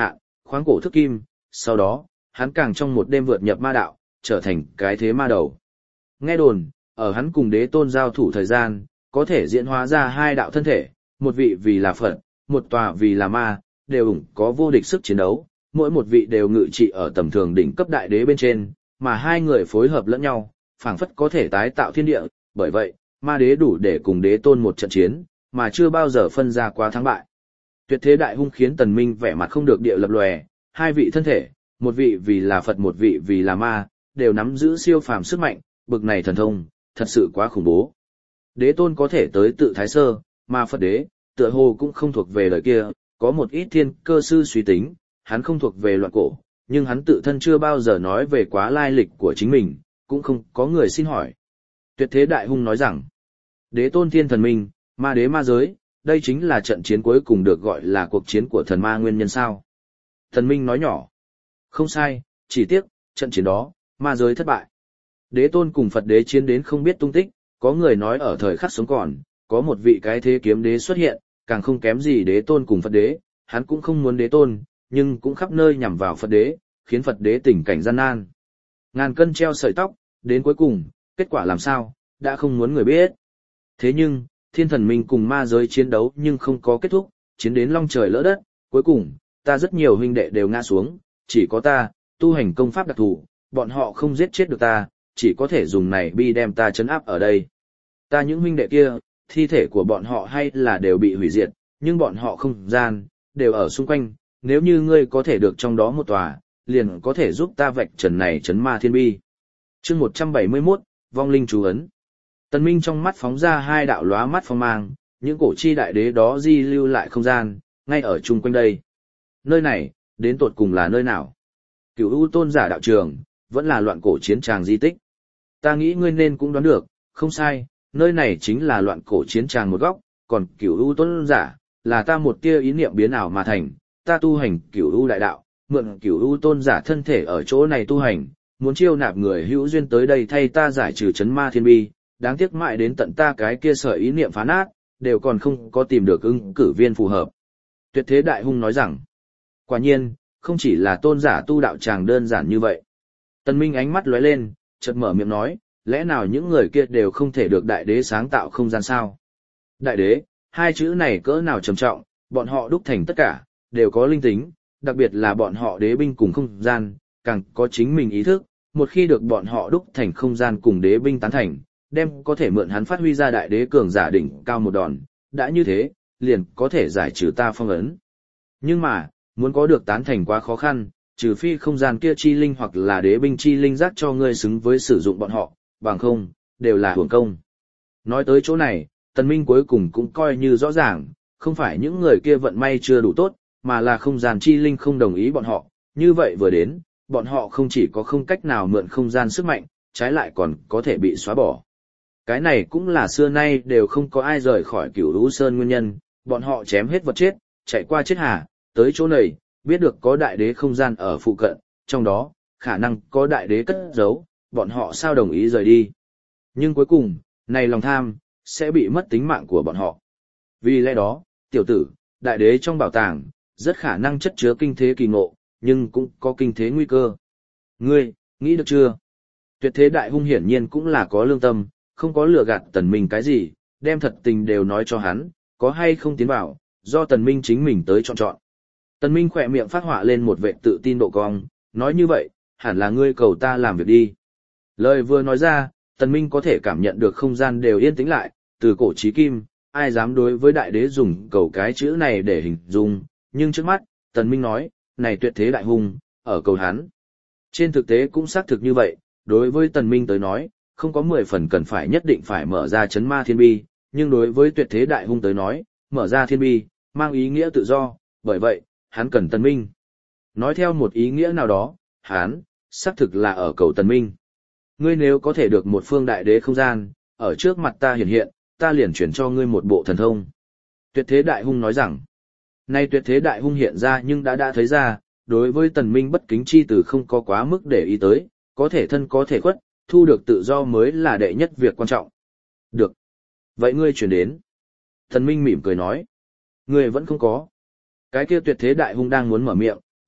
khoáng cổ thức kim, sau đó, hắn càng trong một đêm vượt nhập ma đạo, trở thành cái thế ma đầu. Nghe đồn, ở hắn cùng đế tôn giao thủ thời gian, có thể diễn hóa ra hai đạo thân thể, một vị vì là Phật, một tòa vì là ma, đều ủng có vô địch sức chiến đấu, mỗi một vị đều ngự trị ở tầm thường đỉnh cấp đại đế bên trên, mà hai người phối hợp lẫn nhau, phảng phất có thể tái tạo thiên địa, bởi vậy, ma đế đủ để cùng đế tôn một trận chiến, mà chưa bao giờ phân ra quá thắng bại. Tuyệt thế đại hung khiến Tần Minh vẻ mặt không được địa lập lòe, hai vị thân thể, một vị vì là Phật một vị vì là ma, đều nắm giữ siêu phàm sức mạnh, bực này thần thông, thật sự quá khủng bố. Đế tôn có thể tới tự thái sơ, mà Phật đế, tựa hồ cũng không thuộc về lời kia, có một ít thiên cơ sư suy tính, hắn không thuộc về loạn cổ, nhưng hắn tự thân chưa bao giờ nói về quá lai lịch của chính mình, cũng không có người xin hỏi. Tuyệt thế đại hung nói rằng, đế tôn thiên thần minh, ma đế ma giới, đây chính là trận chiến cuối cùng được gọi là cuộc chiến của thần ma nguyên nhân sao. Thần minh nói nhỏ, không sai, chỉ tiếc, trận chiến đó, ma giới thất bại. Đế tôn cùng Phật đế chiến đến không biết tung tích, có người nói ở thời khắc sống còn, có một vị cái thế kiếm đế xuất hiện, càng không kém gì đế tôn cùng Phật đế, hắn cũng không muốn đế tôn, nhưng cũng khắp nơi nhằm vào Phật đế, khiến Phật đế tình cảnh gian nan. Ngàn cân treo sợi tóc, đến cuối cùng, kết quả làm sao, đã không muốn người biết. Thế nhưng, thiên thần minh cùng ma giới chiến đấu nhưng không có kết thúc, chiến đến long trời lỡ đất, cuối cùng, ta rất nhiều huynh đệ đều ngã xuống, chỉ có ta, tu hành công pháp đặc thù, bọn họ không giết chết được ta, chỉ có thể dùng này bi đem ta trấn áp ở đây. Ta những huynh đệ kia, thi thể của bọn họ hay là đều bị hủy diệt, nhưng bọn họ không gian, đều ở xung quanh, nếu như ngươi có thể được trong đó một tòa, liền có thể giúp ta vạch trần này trấn ma thiên bi. Chương 171, vong linh chú ấn. Tần Minh trong mắt phóng ra hai đạo lóa mắt phong mang, những cổ chi đại đế đó di lưu lại không gian, ngay ở chung quanh đây. Nơi này, đến tột cùng là nơi nào? Cửu U tôn giả đạo trường, vẫn là loạn cổ chiến tràng di tích. Ta nghĩ ngươi nên cũng đoán được, không sai, nơi này chính là loạn cổ chiến tràng một góc, còn Cửu U tôn giả, là ta một tia ý niệm biến ảo mà thành, ta tu hành Cửu U đại đạo, mượn Cửu U tôn giả thân thể ở chỗ này tu hành, muốn chiêu nạp người hữu duyên tới đây thay ta giải trừ chấn ma thiên bi, đáng tiếc mãi đến tận ta cái kia sợi ý niệm phá nát, đều còn không có tìm được ứng cử viên phù hợp. Tuyệt thế đại hung nói rằng, quả nhiên, không chỉ là tôn giả tu đạo tràng đơn giản như vậy. Tần Minh ánh mắt lóe lên, chợt mở miệng nói, lẽ nào những người kia đều không thể được đại đế sáng tạo không gian sao? Đại đế, hai chữ này cỡ nào trầm trọng, bọn họ đúc thành tất cả, đều có linh tính, đặc biệt là bọn họ đế binh cùng không gian, càng có chính mình ý thức, một khi được bọn họ đúc thành không gian cùng đế binh tán thành, đem có thể mượn hắn phát huy ra đại đế cường giả đỉnh cao một đòn, đã như thế, liền có thể giải trừ ta phong ấn. Nhưng mà, muốn có được tán thành quá khó khăn, trừ phi không gian kia chi linh hoặc là đế binh chi linh giác cho ngươi xứng với sử dụng bọn họ, bằng không, đều là hưởng công. Nói tới chỗ này, Tần Minh cuối cùng cũng coi như rõ ràng, không phải những người kia vận may chưa đủ tốt, mà là không gian chi linh không đồng ý bọn họ, như vậy vừa đến, bọn họ không chỉ có không cách nào mượn không gian sức mạnh, trái lại còn có thể bị xóa bỏ. Cái này cũng là xưa nay đều không có ai rời khỏi Cửu Lũ Sơn nguyên nhân, bọn họ chém hết vật chết, chạy qua chết hà, tới chỗ này, biết được có đại đế không gian ở phụ cận, trong đó, khả năng có đại đế cất giấu, bọn họ sao đồng ý rời đi. Nhưng cuối cùng, này lòng tham, sẽ bị mất tính mạng của bọn họ. Vì lẽ đó, tiểu tử, đại đế trong bảo tàng, rất khả năng chất chứa kinh thế kỳ ngộ, nhưng cũng có kinh thế nguy cơ. Ngươi, nghĩ được chưa? Tuyệt thế đại hung hiển nhiên cũng là có lương tâm, không có lừa gạt Tần Minh cái gì, đem thật tình đều nói cho hắn, có hay không tiến vào, do Tần Minh chính mình tới chọn. Tần Minh khỏe miệng phát họa lên một vẻ tự tin độ cong, nói như vậy, hẳn là ngươi cầu ta làm việc đi. Lời vừa nói ra, Tần Minh có thể cảm nhận được không gian đều yên tĩnh lại, từ cổ chí kim, ai dám đối với đại đế dùng cầu cái chữ này để hình dung, nhưng trước mắt, Tần Minh nói, này tuyệt thế đại hung, ở cầu hắn. Trên thực tế cũng xác thực như vậy, đối với Tần Minh tới nói, không có 10 phần cần phải nhất định phải mở ra chấn ma thiên bi, nhưng đối với tuyệt thế đại hung tới nói, mở ra thiên bi, mang ý nghĩa tự do, bởi vậy, hắn cần Tần Minh. Nói theo một ý nghĩa nào đó, hắn, xác thực là ở cầu Tần Minh. Ngươi nếu có thể được một phương đại đế không gian, ở trước mặt ta hiện hiện, ta liền chuyển cho ngươi một bộ thần thông. Tuyệt thế đại hung nói rằng, nay tuyệt thế đại hung hiện ra nhưng đã thấy ra, đối với Tần Minh bất kính chi từ không có quá mức để ý tới, có thể thân có thể khuất, thu được tự do mới là đệ nhất việc quan trọng. Được. Vậy ngươi chuyển đến. Tần Minh mỉm cười nói. Ngươi vẫn không có. Cái kia tuyệt thế đại hung đang muốn mở miệng,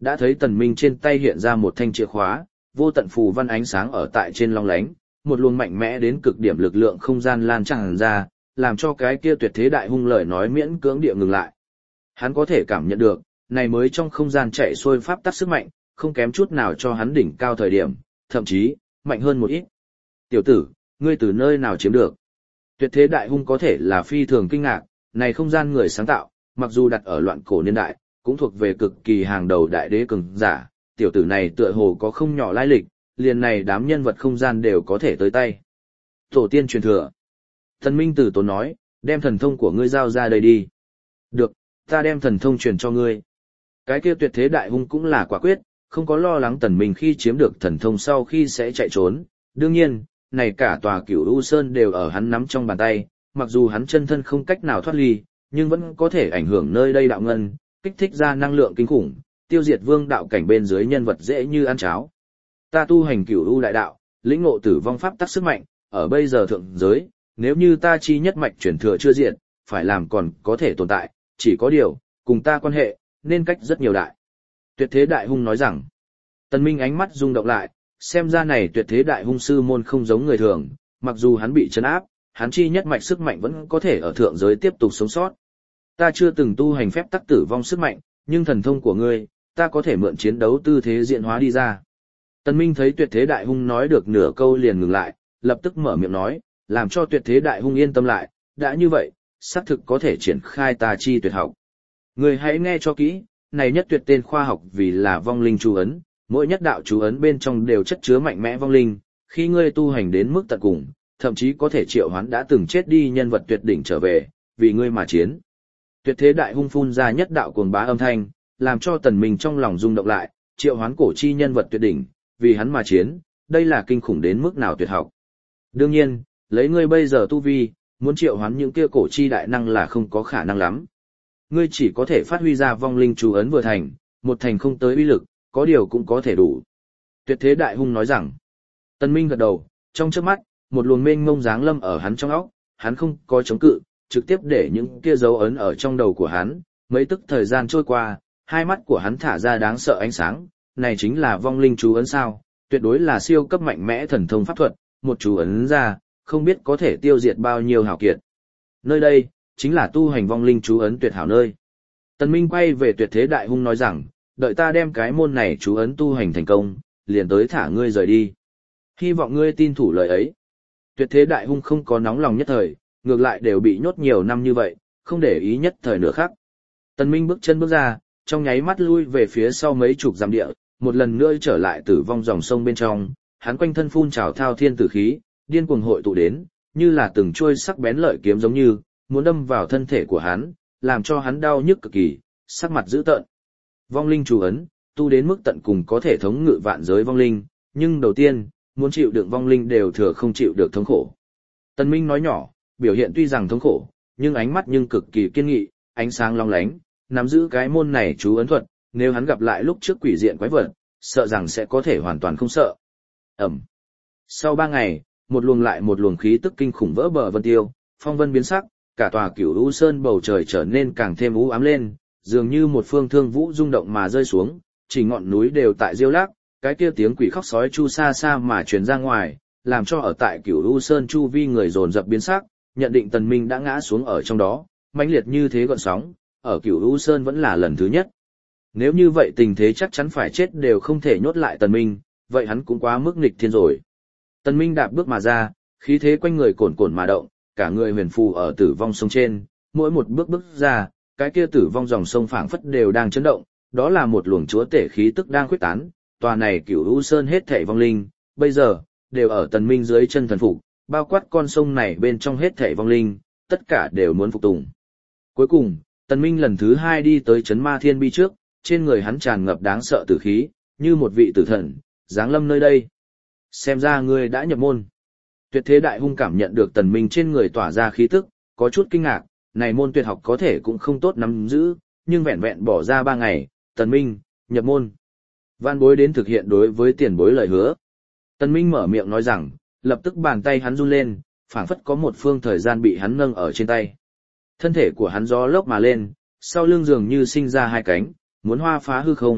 đã thấy Tần Minh trên tay hiện ra một thanh chìa khóa, vô tận phù văn ánh sáng ở tại trên long lánh, một luồng mạnh mẽ đến cực điểm lực lượng không gian lan tràn ra, làm cho cái kia tuyệt thế đại hung lời nói miễn cưỡng địa ngừng lại. Hắn có thể cảm nhận được, này mới trong không gian chạy xuôi pháp tắc sức mạnh, không kém chút nào cho hắn đỉnh cao thời điểm, thậm chí, mạnh hơn một ít. Tiểu tử, ngươi từ nơi nào chiếm được? Tuyệt thế đại hung có thể là phi thường kinh ngạc, này không gian người sáng tạo, mặc dù đặt ở loạn cổ niên đại, cũng thuộc về cực kỳ hàng đầu đại đế cường giả, tiểu tử này tựa hồ có không nhỏ lai lịch, liền này đám nhân vật không gian đều có thể tới tay. Tổ tiên truyền thừa. Thần Minh Tử Tốn nói, đem thần thông của ngươi giao ra đây đi. Được, ta đem thần thông truyền cho ngươi. Cái kia tuyệt thế đại hung cũng là quả quyết, không có lo lắng Tần Minh khi chiếm được thần thông sau khi sẽ chạy trốn. Đương nhiên, này cả tòa Cửu U Sơn đều ở hắn nắm trong bàn tay, mặc dù hắn chân thân không cách nào thoát ly, nhưng vẫn có thể ảnh hưởng nơi đây đạo ngân, kích thích ra năng lượng kinh khủng, tiêu diệt vương đạo cảnh bên dưới nhân vật dễ như ăn cháo. Ta tu hành Cửu U đại đạo, lĩnh ngộ tử vong pháp tắc sức mạnh, ở bây giờ thượng giới, nếu như ta chi nhất mạch truyền thừa chưa diệt, phải làm còn có thể tồn tại, chỉ có điều, cùng ta quan hệ, nên cách rất nhiều đại. Tuyệt thế đại hung nói rằng, Tần Minh ánh mắt rung động lại, xem ra này tuyệt thế đại hung sư môn không giống người thường, mặc dù hắn bị trấn áp, hắn chi nhất mạch sức mạnh vẫn có thể ở thượng giới tiếp tục sống sót. Ta chưa từng tu hành phép tắc tử vong sức mạnh, nhưng thần thông của ngươi, ta có thể mượn chiến đấu tư thế diễn hóa đi ra. Tần Minh thấy tuyệt thế đại hung nói được nửa câu liền ngừng lại, lập tức mở miệng nói, làm cho tuyệt thế đại hung yên tâm lại, đã như vậy, xác thực có thể triển khai ta chi tuyệt học. Ngươi hãy nghe cho kỹ, này nhất tuyệt tên khoa học vì là vong linh chú ấn, mỗi nhất đạo chú ấn bên trong đều chất chứa mạnh mẽ vong linh, khi ngươi tu hành đến mức tận cùng, thậm chí có thể triệu hoán đã từng chết đi nhân vật tuyệt đỉnh trở về, vì ngươi mà chiến. Tuyệt thế đại hung phun ra nhất đạo cuồng bá âm thanh, làm cho Tần Minh trong lòng rung động lại, triệu hoán cổ chi nhân vật tuyệt đỉnh, vì hắn mà chiến, đây là kinh khủng đến mức nào tuyệt học. Đương nhiên, lấy ngươi bây giờ tu vi, muốn triệu hoán những kia cổ chi đại năng là không có khả năng lắm. Ngươi chỉ có thể phát huy ra vong linh chú ấn vừa thành, một thành không tới uy lực, có điều cũng có thể đủ. Tuyệt thế đại hung nói rằng, Tần Minh gật đầu, trong chớp mắt, một luồng mênh mông dáng lâm ở hắn trong óc, hắn không có chống cự, trực tiếp để những kia dấu ấn ở trong đầu của hắn, mấy tức thời gian trôi qua, hai mắt của hắn thả ra đáng sợ ánh sáng, này chính là vong linh chú ấn sao, tuyệt đối là siêu cấp mạnh mẽ thần thông pháp thuật, một chú ấn ra, không biết có thể tiêu diệt bao nhiêu hảo kiệt. Nơi đây, chính là tu hành vong linh chú ấn tuyệt hảo nơi. Tần Minh quay về tuyệt thế đại hung nói rằng, đợi ta đem cái môn này chú ấn tu hành thành công, liền tới thả ngươi rời đi. Hy vọng ngươi tin thủ lời ấy. Tuyệt thế đại hung không có nóng lòng nhất thời, ngược lại đều bị nhốt nhiều năm như vậy, không để ý nhất thời nửa khắc. Tần Minh bước chân bước ra, trong nháy mắt lui về phía sau mấy chục dặm địa, một lần nữa trở lại tử vong dòng sông bên trong, hắn quanh thân phun trào thao thiên tử khí, điên cuồng hội tụ đến, như là từng chuôi sắc bén lợi kiếm giống như, muốn đâm vào thân thể của hắn, làm cho hắn đau nhức cực kỳ, sắc mặt dữ tợn. Vong linh chú ấn, tu đến mức tận cùng có thể thống ngự vạn giới vong linh, nhưng đầu tiên, muốn chịu đựng vong linh đều thừa không chịu được thống khổ. Tần Minh nói nhỏ, biểu hiện tuy rằng thống khổ, nhưng ánh mắt nhưng cực kỳ kiên nghị, ánh sáng long lánh, nắm giữ cái môn này chú ấn thuật, nếu hắn gặp lại lúc trước quỷ diện quái vật, sợ rằng sẽ có thể hoàn toàn không sợ. Ẩm. Sau 3 ngày, một luồng lại một luồng khí tức kinh khủng vỡ bờ vân tiêu, phong vân biến sắc, cả tòa Cửu U Sơn bầu trời trở nên càng thêm u ám lên, dường như một phương thương vũ rung động mà rơi xuống, chỉ ngọn núi đều tại diêu lắc, cái kia tiếng quỷ khóc sói chu xa xa mà truyền ra ngoài, làm cho ở tại Cửu U Sơn chu vi người dồn dập biến sắc, nhận định Tần Minh đã ngã xuống ở trong đó, mãnh liệt như thế gợn sóng, ở Cửu U Sơn vẫn là lần thứ nhất. Nếu như vậy tình thế chắc chắn phải chết đều không thể nhốt lại Tần Minh, vậy hắn cũng quá mức nghịch thiên rồi. Tần Minh đạp bước mà ra, khí thế quanh người cồn cồn mà động, cả người huyền phù ở tử vong sông trên, mỗi một bước bước ra, cái kia tử vong dòng sông phảng phất đều đang chấn động, đó là một luồng chúa tể khí tức đang khuếch tán, tòa này Cửu U Sơn hết thảy vong linh, bây giờ đều ở Tần Minh dưới chân thần phục, bao quát con sông này bên trong hết thảy vong linh, tất cả đều muốn phục tùng. Cuối cùng, Tần Minh lần thứ 2 đi tới Trấn Ma Thiên Bi trước, trên người hắn tràn ngập đáng sợ tử khí, như một vị tử thần, giáng lâm nơi đây. Xem ra ngươi đã nhập môn. Tuyệt thế đại hung cảm nhận được Tần Minh trên người tỏa ra khí tức, có chút kinh ngạc, này môn tuyệt học có thể cũng không tốt nắm giữ, nhưng vẹn vẹn bỏ ra 3 ngày, Tần Minh, nhập môn. Van bối đến thực hiện đối với tiền bối lời hứa. Tần Minh mở miệng nói rằng, lập tức bàn tay hắn run lên, phảng phất có một phương thời gian bị hắn nâng ở trên tay. Thân thể của hắn gió lốc mà lên, sau lưng dường như sinh ra hai cánh, muốn hoa phá hư không,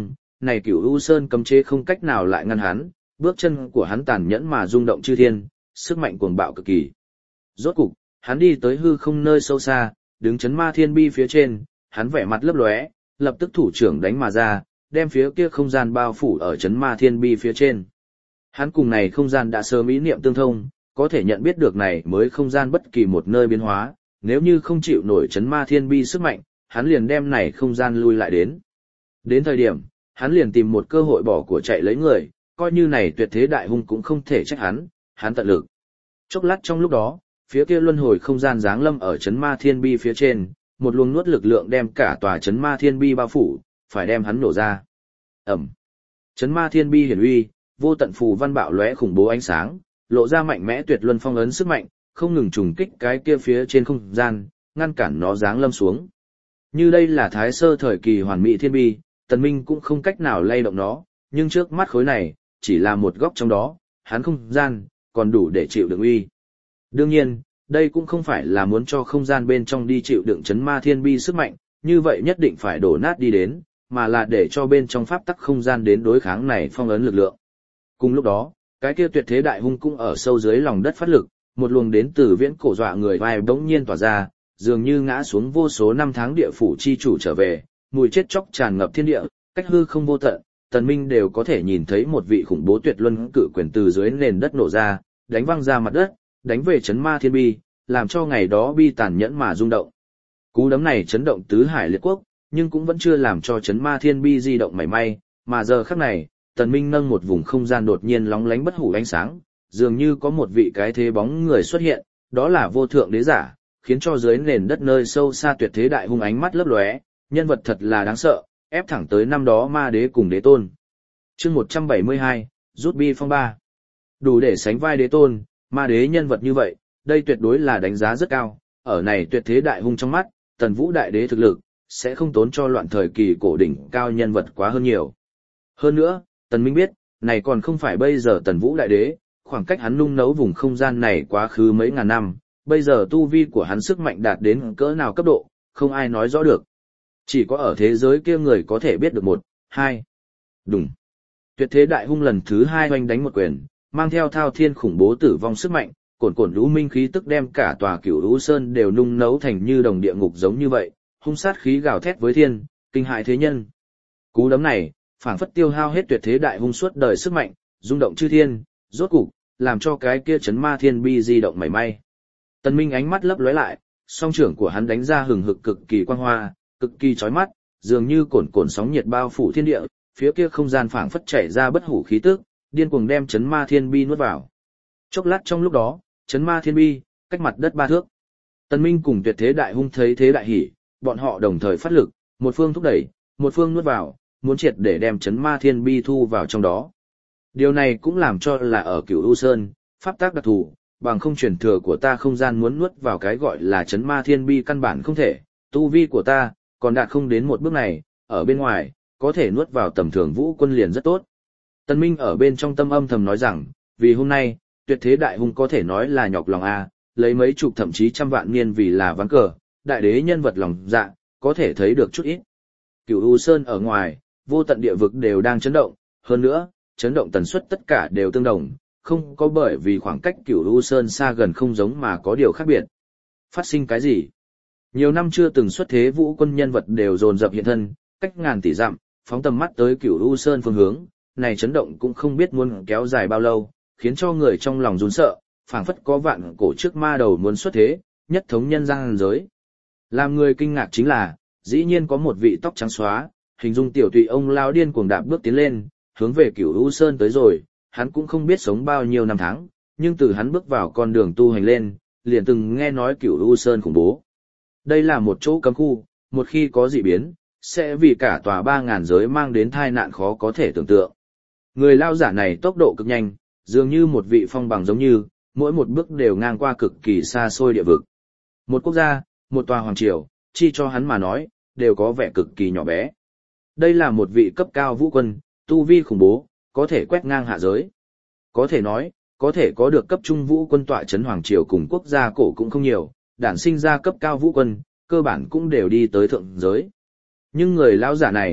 này Cửu U Sơn cấm chế không cách nào lại ngăn hắn, bước chân của hắn tàn nhẫn mà rung động chư thiên, sức mạnh cuồng bạo cực kỳ. Rốt cục, hắn đi tới hư không nơi sâu xa, đứng chấn ma thiên bi phía trên, hắn vẻ mặt lấp lóe, lập tức thủ trưởng đánh mà ra, đem phía kia không gian bao phủ ở chấn ma thiên bi phía trên. Hắn cùng này không gian đã sớm ý niệm tương thông, có thể nhận biết được này mới không gian bất kỳ một nơi biến hóa, nếu như không chịu nổi chấn ma thiên bi sức mạnh, hắn liền đem này không gian lui lại đến. Đến thời điểm, hắn liền tìm một cơ hội bỏ của chạy lấy người, coi như này tuyệt thế đại hung cũng không thể trách hắn tận lực. Chốc lát trong lúc đó, phía kia luân hồi không gian giáng lâm ở chấn ma thiên bi phía trên, một luồng nuốt lực lượng đem cả tòa chấn ma thiên bi bao phủ, phải đem hắn nổ ra. Ẩm. Chấn ma thiên bi hiển uy, vô tận phù văn bạo lóe khủng bố ánh sáng, lộ ra mạnh mẽ tuyệt luân phong ấn sức mạnh, không ngừng trùng kích cái kia phía trên không gian, ngăn cản nó giáng lâm xuống. Như đây là thái sơ thời kỳ hoàn mỹ thiên bi, Tần Minh cũng không cách nào lay động nó, nhưng trước mắt khối này, chỉ là một góc trong đó, hắn không gian, còn đủ để chịu đựng uy. Đương nhiên, đây cũng không phải là muốn cho không gian bên trong đi chịu đựng chấn ma thiên bi sức mạnh, như vậy nhất định phải đổ nát đi đến, mà là để cho bên trong pháp tắc không gian đến đối kháng này phong ấn lực lượng. Cùng lúc đó, cái kia tuyệt thế đại hung cũng ở sâu dưới lòng đất phát lực, một luồng đến từ viễn cổ dọa người vai bỗng nhiên tỏa ra, dường như ngã xuống vô số năm tháng địa phủ chi chủ trở về, mùi chết chóc tràn ngập thiên địa, cách hư không vô tận, Tần Minh đều có thể nhìn thấy một vị khủng bố tuyệt luân cự quyền từ dưới nền đất nổ ra, đánh văng ra mặt đất, đánh về chấn ma thiên bi, làm cho ngày đó bi tàn nhẫn mà rung động. Cú đấm này chấn động tứ hải liệt quốc, nhưng cũng vẫn chưa làm cho chấn ma thiên bi di động mảy may, mà giờ khắc này, Tần Minh nâng một vùng không gian đột nhiên lóng lánh bất hủ ánh sáng, dường như có một vị cái thế bóng người xuất hiện, đó là vô thượng đế giả, khiến cho dưới nền đất nơi sâu xa tuyệt thế đại hung ánh mắt lấp lóe, nhân vật thật là đáng sợ, ép thẳng tới năm đó ma đế cùng đế tôn. Chương 172, rút bi phong ba. Đủ để sánh vai đế tôn, ma đế nhân vật như vậy, đây tuyệt đối là đánh giá rất cao, ở này tuyệt thế đại hung trong mắt, Tần Vũ đại đế thực lực sẽ không tốn cho loạn thời kỳ cổ đỉnh cao nhân vật quá hơn nhiều. Hơn nữa, Tần Minh biết, này còn không phải bây giờ Tần Vũ đại đế, khoảng cách hắn nung nấu vùng không gian này quá khứ mấy ngàn năm, bây giờ tu vi của hắn sức mạnh đạt đến cỡ nào cấp độ, không ai nói rõ được. Chỉ có ở thế giới kia người có thể biết được một, hai. Đùng. Tuyệt thế đại hung lần thứ hai oanh đánh một quyền, mang theo thao thiên khủng bố tử vong sức mạnh, cồn lũ minh khí tức đem cả tòa Cửu Lũ Sơn đều nung nấu thành như đồng địa ngục giống như vậy, hung sát khí gào thét với thiên, kinh hại thế nhân. Cú đấm này, phảng phất tiêu hao hết tuyệt thế đại hung suốt đời sức mạnh, rung động chư thiên, rốt cục làm cho cái kia chấn ma thiên bi di động mảy may. Tần Minh ánh mắt lấp lóe lại, song trưởng của hắn đánh ra hừng hực cực kỳ quang hoa, cực kỳ chói mắt, dường như cồn sóng nhiệt bao phủ thiên địa, phía kia không gian phảng phất chảy ra bất hủ khí tức, điên cuồng đem chấn ma thiên bi nuốt vào. Chốc lát trong lúc đó, chấn ma thiên bi cách mặt đất 3 thước. Tần Minh cùng tuyệt thế đại hung thấy thế đại hỉ, bọn họ đồng thời phát lực, một phương thúc đẩy, một phương nuốt vào, muốn triệt để đem chấn ma thiên bi thu vào trong đó. Điều này cũng làm cho là ở Cửu U Sơn, pháp tác đặc thù, bằng không truyền thừa của ta không gian muốn nuốt vào cái gọi là chấn ma thiên bi căn bản không thể, tu vi của ta còn đạt không đến một bước này, ở bên ngoài có thể nuốt vào tầm thường vũ quân liền rất tốt. Tần Minh ở bên trong tâm âm thầm nói rằng, vì hôm nay, tuyệt thế đại hung có thể nói là nhọc lòng a, lấy mấy chục thậm chí trăm vạn niên vì là ván cờ, đại đế nhân vật lòng dạ, có thể thấy được chút ít. Cửu U Sơn ở ngoài, vô tận địa vực đều đang chấn động, hơn nữa, chấn động tần suất tất cả đều tương đồng, không có bởi vì khoảng cách Cửu U Sơn xa gần không giống mà có điều khác biệt. Phát sinh cái gì? Nhiều năm chưa từng xuất thế vũ quân nhân vật đều dồn dập hiện thân, cách ngàn tỷ dặm, phóng tầm mắt tới Cửu U Sơn phương hướng, này chấn động cũng không biết muốn kéo dài bao lâu, khiến cho người trong lòng run sợ, phảng phất có vạn cổ trước ma đầu muốn xuất thế, nhất thống nhân gian giới. Làm người kinh ngạc chính là, dĩ nhiên có một vị tóc trắng xóa, hình dung tiểu tụy ông lao điên cuồng đạp bước tiến lên, hướng về Cửu U Sơn tới rồi, hắn cũng không biết sống bao nhiêu năm tháng, nhưng từ hắn bước vào con đường tu hành lên, liền từng nghe nói Cửu U Sơn khủng bố. Đây là một chỗ cấm khu, một khi có dị biến, sẽ vì cả tòa 3000 giới mang đến tai nạn khó có thể tưởng tượng. Người lao giả này tốc độ cực nhanh, dường như một vị phong bằng giống như, mỗi một bước đều ngang qua cực kỳ xa xôi địa vực. Một quốc gia, một tòa hoàng triều, chi cho hắn mà nói, đều có vẻ cực kỳ nhỏ bé. Đây là một vị cấp cao vũ quân, tu vi khủng bố, có thể quét ngang hạ giới. Có thể nói, có thể có được cấp trung vũ quân tọa chấn hoàng triều cùng quốc gia cổ cũng không nhiều, đản sinh ra cấp cao vũ quân, cơ bản cũng đều đi tới thượng giới. Nhưng người lão giả này,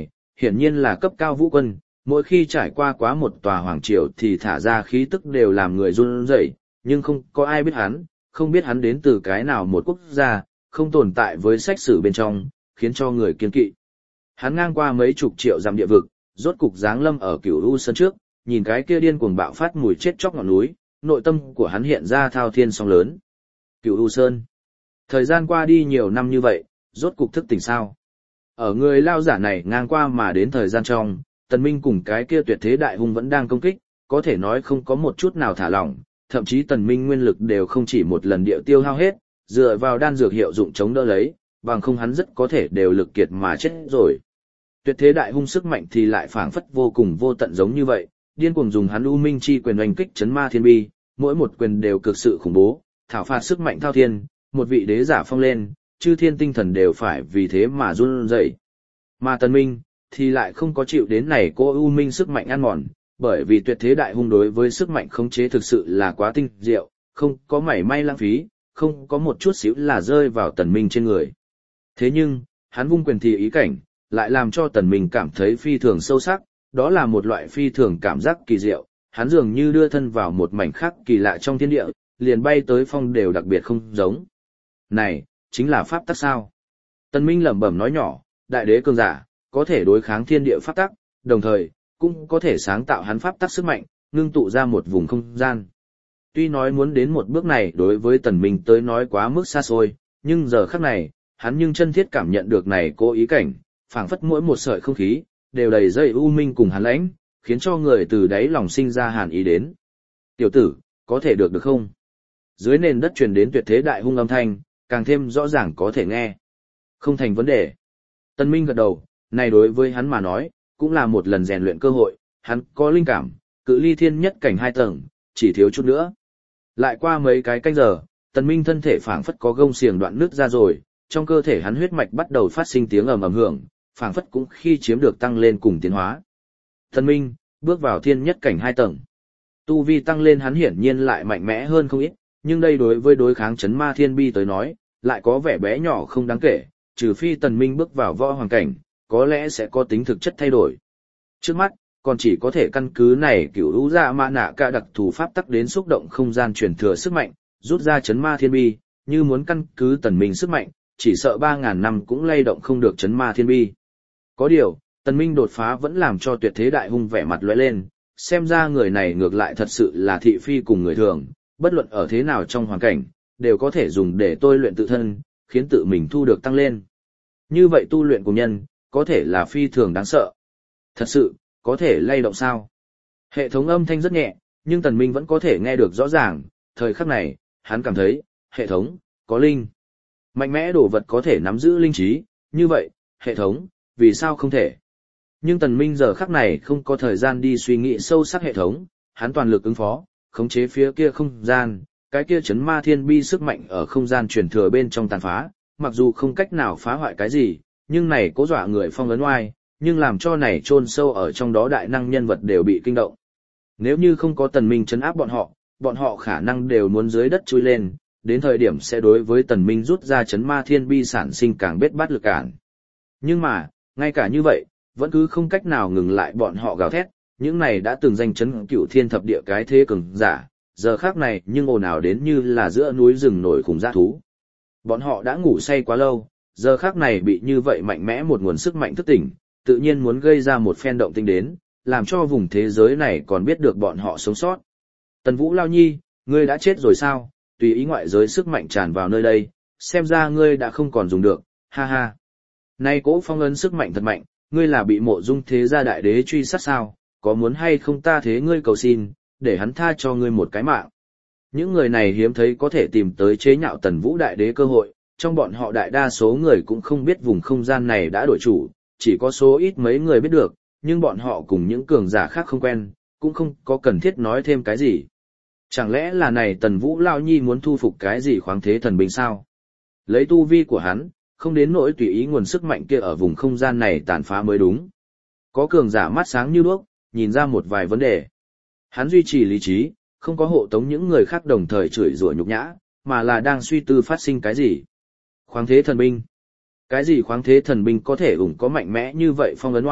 hiển nhiên là cấp cao vũ quân, mỗi khi trải qua quá một tòa hoàng triều thì thả ra khí tức đều làm người run rẩy, nhưng không có ai biết hắn, không biết hắn đến từ cái nào một quốc gia, không tồn tại với sách sử bên trong, khiến cho người kiêng kỵ. Hắn ngang qua mấy chục triệu dặm địa vực, rốt cục giáng lâm ở Cửu U Sơn trước, nhìn cái kia điên cuồng bạo phát mùi chết chóc ngọn núi, nội tâm của hắn hiện ra thao thiên sóng lớn. Cửu U Sơn. Thời gian qua đi nhiều năm như vậy, rốt cục thức tỉnh sao? Ở người lao giả này ngang qua mà đến thời gian trong, Tần Minh cùng cái kia tuyệt thế đại hung vẫn đang công kích, có thể nói không có một chút nào thả lỏng, thậm chí Tần Minh nguyên lực đều không chỉ một lần điệu tiêu hao hết, dựa vào đan dược hiệu dụng chống đỡ lấy, bằng không hắn rất có thể đều lực kiệt mà chết rồi. Tuyệt thế đại hung sức mạnh thì lại phảng phất vô cùng vô tận giống như vậy, điên cuồng dùng hắn U Minh chi quyền oanh kích chấn ma thiên bi, mỗi một quyền đều cực sự khủng bố, thảo phạt sức mạnh thao thiên, một vị đế giả phong lên, chư thiên tinh thần đều phải vì thế mà run rẩy. Mà Tần Minh thì lại không có chịu đến này cô U Minh sức mạnh ăn mòn, bởi vì tuyệt thế đại hung đối với sức mạnh khống chế thực sự là quá tinh diệu, không có mảy may lãng phí, không có một chút xíu là rơi vào Tần Minh trên người. Thế nhưng, hắn vung quyền thì ý cảnh, lại làm cho Tần Minh cảm thấy phi thường sâu sắc, đó là một loại phi thường cảm giác kỳ diệu, hắn dường như đưa thân vào một mảnh khác kỳ lạ trong thiên địa, liền bay tới phong đều đặc biệt không giống. Này, chính là pháp tắc sao? Tần Minh lẩm bẩm nói nhỏ, đại đế cường giả, có thể đối kháng thiên địa pháp tắc, đồng thời, cũng có thể sáng tạo hắn pháp tắc sức mạnh, ngưng tụ ra một vùng không gian. Tuy nói muốn đến một bước này đối với Tần Minh tới nói quá mức xa xôi, nhưng giờ khắc này, hắn nhưng chân thiết cảm nhận được này cố ý cảnh, phảng phất mỗi một sợi không khí, đều đầy dây u minh cùng hàn lãnh, khiến cho người từ đáy lòng sinh ra hàn ý đến. Tiểu tử, có thể được không? Dưới nền đất truyền đến tuyệt thế đại hung âm thanh, càng thêm rõ ràng có thể nghe. Không thành vấn đề. Tân Minh gật đầu, này đối với hắn mà nói, cũng là một lần rèn luyện cơ hội, hắn có linh cảm, cự ly thiên nhất cảnh 2 tầng, chỉ thiếu chút nữa. Lại qua mấy cái canh giờ, Tần Minh thân thể phảng phất có gông xiềng đoạn nứt ra rồi, trong cơ thể hắn huyết mạch bắt đầu phát sinh tiếng ầm ầm hưởng, phảng phất cũng khi chiếm được tăng lên cùng tiến hóa. Tần Minh bước vào thiên nhất cảnh 2 tầng. Tu vi tăng lên hắn hiển nhiên lại mạnh mẽ hơn không ít, nhưng đây đối với đối kháng chấn ma thiên bi tới nói, lại có vẻ bé nhỏ không đáng kể, trừ phi Tần Minh bước vào võ hoàng cảnh, có lẽ sẽ có tính thực chất thay đổi. Trước mắt, còn chỉ có thể căn cứ này Cửu U Dạ Mã Nạ Cả đặc thù pháp tắc đến xúc động không gian truyền thừa sức mạnh, rút ra chấn ma thiên bi, như muốn căn cứ Tần Minh sức mạnh, chỉ sợ 3000 năm cũng lay động không được chấn ma thiên bi. Có điều, Tần Minh đột phá vẫn làm cho tuyệt thế đại hung vẻ mặt lóe lên, xem ra người này ngược lại thật sự là thị phi cùng người thường, bất luận ở thế nào trong hoàn cảnh, đều có thể dùng để tôi luyện tự thân, khiến tự mình thu được tăng lên. Như vậy tu luyện của nhân, có thể là phi thường đáng sợ. Thật sự, có thể lay động sao? Hệ thống âm thanh rất nhẹ, nhưng Tần Minh vẫn có thể nghe được rõ ràng, thời khắc này, hắn cảm thấy, hệ thống, có linh. Mạnh mẽ đồ vật có thể nắm giữ linh trí, như vậy, hệ thống, vì sao không thể? Nhưng Tần Minh giờ khắc này không có thời gian đi suy nghĩ sâu sắc hệ thống, hắn toàn lực ứng phó, khống chế phía kia không gian, cái kia chấn ma thiên bi sức mạnh ở không gian truyền thừa bên trong tàn phá, mặc dù không cách nào phá hoại cái gì, nhưng này cố dọa người phong ấn oai, nhưng làm cho này chôn sâu ở trong đó đại năng nhân vật đều bị kinh động. Nếu như không có Tần Minh trấn áp bọn họ khả năng đều muốn dưới đất chui lên, đến thời điểm sẽ đối với Tần Minh rút ra chấn ma thiên bi sản sinh càng bết bát lực cản. Nhưng mà, ngay cả như vậy, vẫn cứ không cách nào ngừng lại bọn họ gào thét, những này đã từng danh chấn cửu thiên thập địa cái thế cường giả, giờ khác này nhưng ồn ào đến như là giữa núi rừng nổi khủng dã thú. Bọn họ đã ngủ say quá lâu, giờ khác này bị như vậy mạnh mẽ một nguồn sức mạnh thức tỉnh, tự nhiên muốn gây ra một phen động tinh đến, làm cho vùng thế giới này còn biết được bọn họ sống sót. Tần Vũ Lao Nhi, ngươi đã chết rồi sao? Tùy ý ngoại giới sức mạnh tràn vào nơi đây, xem ra ngươi đã không còn dùng được, ha ha. Nay cỗ phong ấn sức mạnh thật mạnh, ngươi là bị Mộ Dung thế gia đại đế truy sát sao, có muốn hay không ta thế ngươi cầu xin, để hắn tha cho ngươi một cái mạng. Những người này hiếm thấy có thể tìm tới chế nhạo Tần Vũ đại đế cơ hội, trong bọn họ đại đa số người cũng không biết vùng không gian này đã đổi chủ, chỉ có số ít mấy người biết được, nhưng bọn họ cùng những cường giả khác không quen, cũng không có cần thiết nói thêm cái gì. Chẳng lẽ là này Tần Vũ Lao Nhi muốn thu phục cái gì khoáng thế thần binh sao? Lấy tu vi của hắn, không đến nỗi tùy ý nguồn sức mạnh kia ở vùng không gian này tàn phá mới đúng. Có cường giả mắt sáng như đuốc, nhìn ra một vài vấn đề. Hắn duy trì lý trí, không có hộ tống những người khác đồng thời chửi rủa nhục nhã, mà là đang suy tư phát sinh cái gì. Khoáng thế thần binh. Cái gì khoáng thế thần binh có thể có mạnh mẽ như vậy phong ấn oai,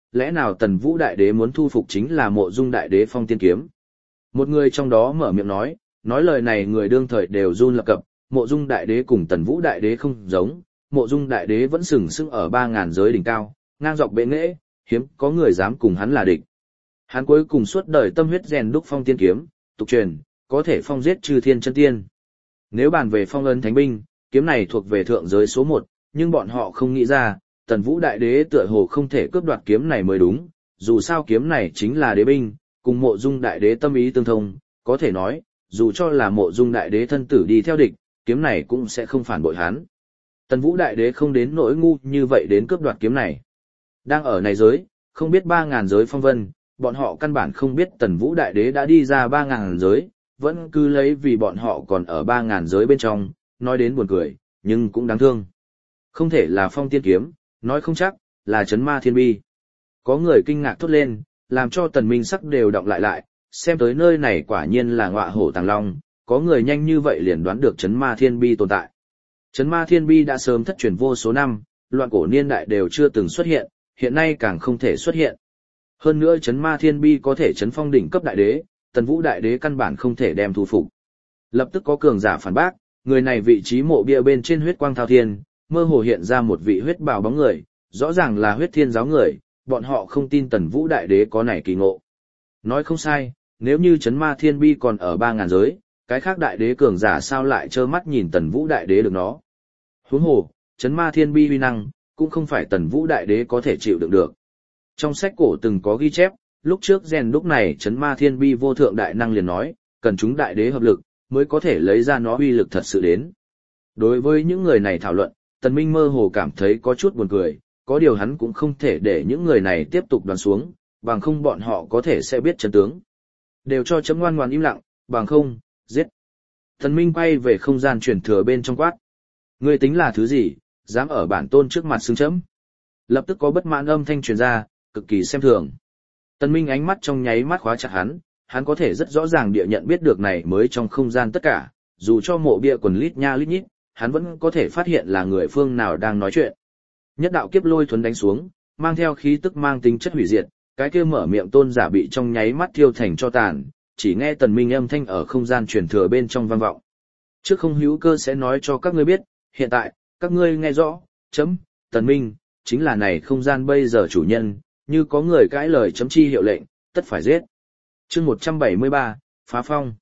lẽ nào Tần Vũ Đại Đế muốn thu phục chính là Mộ Dung Đại Đế phong tiên kiếm? Một người trong đó mở miệng nói lời này người đương thời đều run lập cập, Mộ Dung Đại Đế cùng Tần Vũ Đại Đế không giống, Mộ Dung Đại Đế vẫn sừng sững ở 3.000 giới đỉnh cao, ngang dọc bệ nghệ, hiếm có người dám cùng hắn là địch. Hắn cuối cùng suốt đời tâm huyết rèn đúc phong tiên kiếm, tục truyền, có thể phong giết chư thiên chân tiên. Nếu bàn về phong ấn thánh binh, kiếm này thuộc về thượng giới số 1, nhưng bọn họ không nghĩ ra, Tần Vũ Đại Đế tựa hồ không thể cướp đoạt kiếm này mới đúng, dù sao kiếm này chính là đế binh, cùng Mộ Dung Đại Đế tâm ý tương thông, có thể nói, dù cho là Mộ Dung Đại Đế thân tử đi theo địch, kiếm này cũng sẽ không phản bội hắn. Tần Vũ Đại Đế không đến nỗi ngu như vậy đến cướp đoạt kiếm này. Đang ở này giới, không biết 3.000 giới phong vân, bọn họ căn bản không biết Tần Vũ Đại Đế đã đi ra 3.000 giới, vẫn cứ lấy vì bọn họ còn ở 3.000 giới bên trong, nói đến buồn cười, nhưng cũng đáng thương. Không thể là phong tiên kiếm, nói không chắc, là chấn ma thiên bi. Có người kinh ngạc thốt lên, làm cho Tần Minh sắc đều động lại, xem tới nơi này quả nhiên là ngọa hổ tàng long, có người nhanh như vậy liền đoán được chấn ma thiên bi tồn tại. Chấn ma thiên bi đã sớm thất truyền vô số năm, loạn cổ niên đại đều chưa từng xuất hiện, hiện nay càng không thể xuất hiện. Hơn nữa chấn ma thiên bi có thể chấn phong đỉnh cấp đại đế, Tần Vũ Đại Đế căn bản không thể đem thu phục. Lập tức có cường giả phản bác, người này vị trí mộ bia bên trên huyết quang thao thiên, mơ hồ hiện ra một vị huyết bào bóng người, rõ ràng là huyết thiên giáo người, bọn họ không tin Tần Vũ Đại Đế có này kỳ ngộ. Nói không sai, nếu như chấn ma thiên bi còn ở 3.000 giới, cái khác đại đế cường giả sao lại trơ mắt nhìn Tần Vũ Đại Đế được nó. Huống hồ, chấn ma thiên bi uy năng, cũng không phải Tần Vũ Đại Đế có thể chịu đựng được. Trong sách cổ từng có ghi chép, lúc trước rèn lúc này chấn ma thiên bi vô thượng đại năng liền nói, cần chúng đại đế hợp lực, mới có thể lấy ra nó uy lực thật sự đến. Đối với những người này thảo luận, Tần Minh mơ hồ cảm thấy có chút buồn cười, có điều hắn cũng không thể để những người này tiếp tục đoán xuống, bằng không bọn họ có thể sẽ biết chân tướng. Đều cho chấm ngoan ngoãn im lặng, bằng không, giết. Tần Minh quay về không gian truyền thừa bên trong quát. Ngươi tính là thứ gì, dám ở bản tôn trước mặt xưng chấm. Lập tức có bất mãn âm thanh truyền ra, cực kỳ xem thường. Tần Minh ánh mắt trong nháy mắt khóa chặt hắn có thể rất rõ ràng địa nhận biết được này mới trong không gian tất cả, dù cho mộ bia quần lít nha lít nhít, hắn vẫn có thể phát hiện là người phương nào đang nói chuyện. Nhất đạo kiếp lôi thuần đánh xuống, mang theo khí tức mang tính chất hủy diệt, cái kia mở miệng tôn giả bị trong nháy mắt thiêu thành cho tàn, chỉ nghe Tần Minh âm thanh ở không gian truyền thừa bên trong vang vọng. Trước không hữu cơ sẽ nói cho các ngươi biết, hiện tại, các ngươi nghe rõ, Tần Minh, chính là này không gian bây giờ chủ nhân, như có người cãi lời chấm chi hiệu lệnh, tất phải giết. Chương 173, phá phong.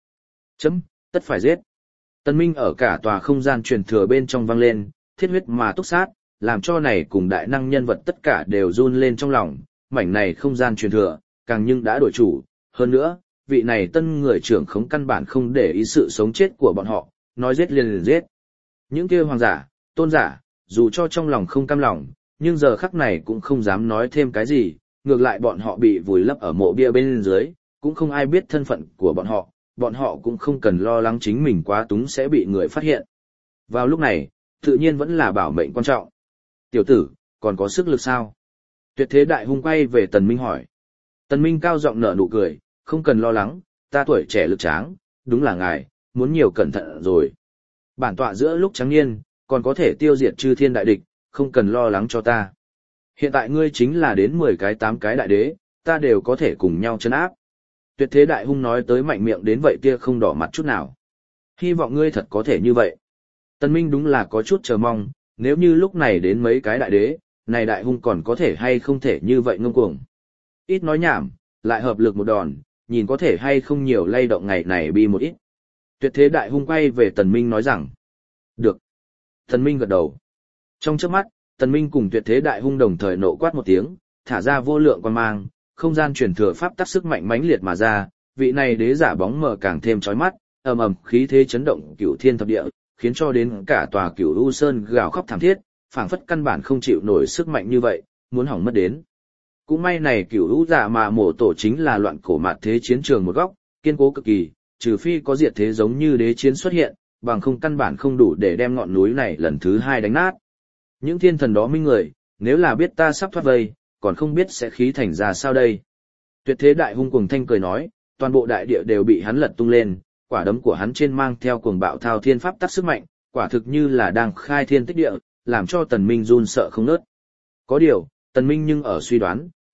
Tất phải giết. Tần Minh ở cả tòa không gian truyền thừa bên trong vang lên, thiết huyết mà túc sát, làm cho này cùng đại năng nhân vật tất cả đều run lên trong lòng, mảnh này không gian truyền thừa, càng nhưng đã đổi chủ, hơn nữa, vị này tân người trưởng khống căn bản không để ý sự sống chết của bọn họ, nói giết liền giết. Những kia hoàng giả, tôn giả, dù cho trong lòng không cam lòng, nhưng giờ khắc này cũng không dám nói thêm cái gì, ngược lại bọn họ bị vùi lấp ở mộ bia bên dưới, cũng không ai biết thân phận của bọn họ cũng không cần lo lắng chính mình quá túng sẽ bị người phát hiện. Vào lúc này, tự nhiên vẫn là bảo mệnh quan trọng. Tiểu tử, còn có sức lực sao? Tuyệt thế đại hung quay về Tần Minh hỏi. Tần Minh cao giọng nở nụ cười, không cần lo lắng, ta tuổi trẻ lực tráng, đúng là ngài, muốn nhiều cẩn thận rồi. Bản tọa giữa lúc trắng niên, còn có thể tiêu diệt chư thiên đại địch, không cần lo lắng cho ta. Hiện tại ngươi chính là đến 10 cái 8 cái đại đế, ta đều có thể cùng nhau trấn áp. Tuyệt thế đại hung nói tới mạnh miệng đến vậy kia không đỏ mặt chút nào. Hy vọng ngươi thật có thể như vậy. Tần Minh đúng là có chút chờ mong, nếu như lúc này đến mấy cái đại đế, này đại hung còn có thể hay không thể như vậy ngông cuồng. Ít nói nhảm, lại hợp lực một đòn, nhìn có thể hay không nhiều lay động ngày này bi một ít. Tuyệt thế đại hung quay về Tần Minh nói rằng. Được. Tần Minh gật đầu. Trong chớp mắt, Tần Minh cùng tuyệt thế đại hung đồng thời nộ quát một tiếng, thả ra vô lượng quang mang, không gian truyền thừa pháp tắc sức mạnh mãnh liệt mà ra, vị này đế giả bóng mờ càng thêm chói mắt, ầm ầm khí thế chấn động cửu thiên thập địa, khiến cho đến cả tòa Cửu U Sơn gào khóc thảm thiết, phảng phất căn bản không chịu nổi sức mạnh như vậy, muốn hỏng mất đến. Cũng may này Cửu U Dạ mà mổ tổ chính là loạn cổ mạt thế chiến trường một góc, kiên cố cực kỳ, trừ phi có diệt thế giống như đế chiến xuất hiện, bằng không căn bản không đủ để đem ngọn núi này lần thứ hai đánh nát. Những thiên thần đó minh người, nếu là biết ta sắp thoát vây, còn không biết sẽ khí thành ra sao đây. Tuyệt thế đại hung cuồng thanh cười nói, toàn bộ đại địa đều bị hắn lật tung lên, quả đấm của hắn trên mang theo cuồng bạo thao thiên pháp tắc sức mạnh, quả thực như là đang khai thiên tích địa, làm cho Tần Minh run sợ không nớt. Có điều, Tần Minh nhưng ở suy đoán,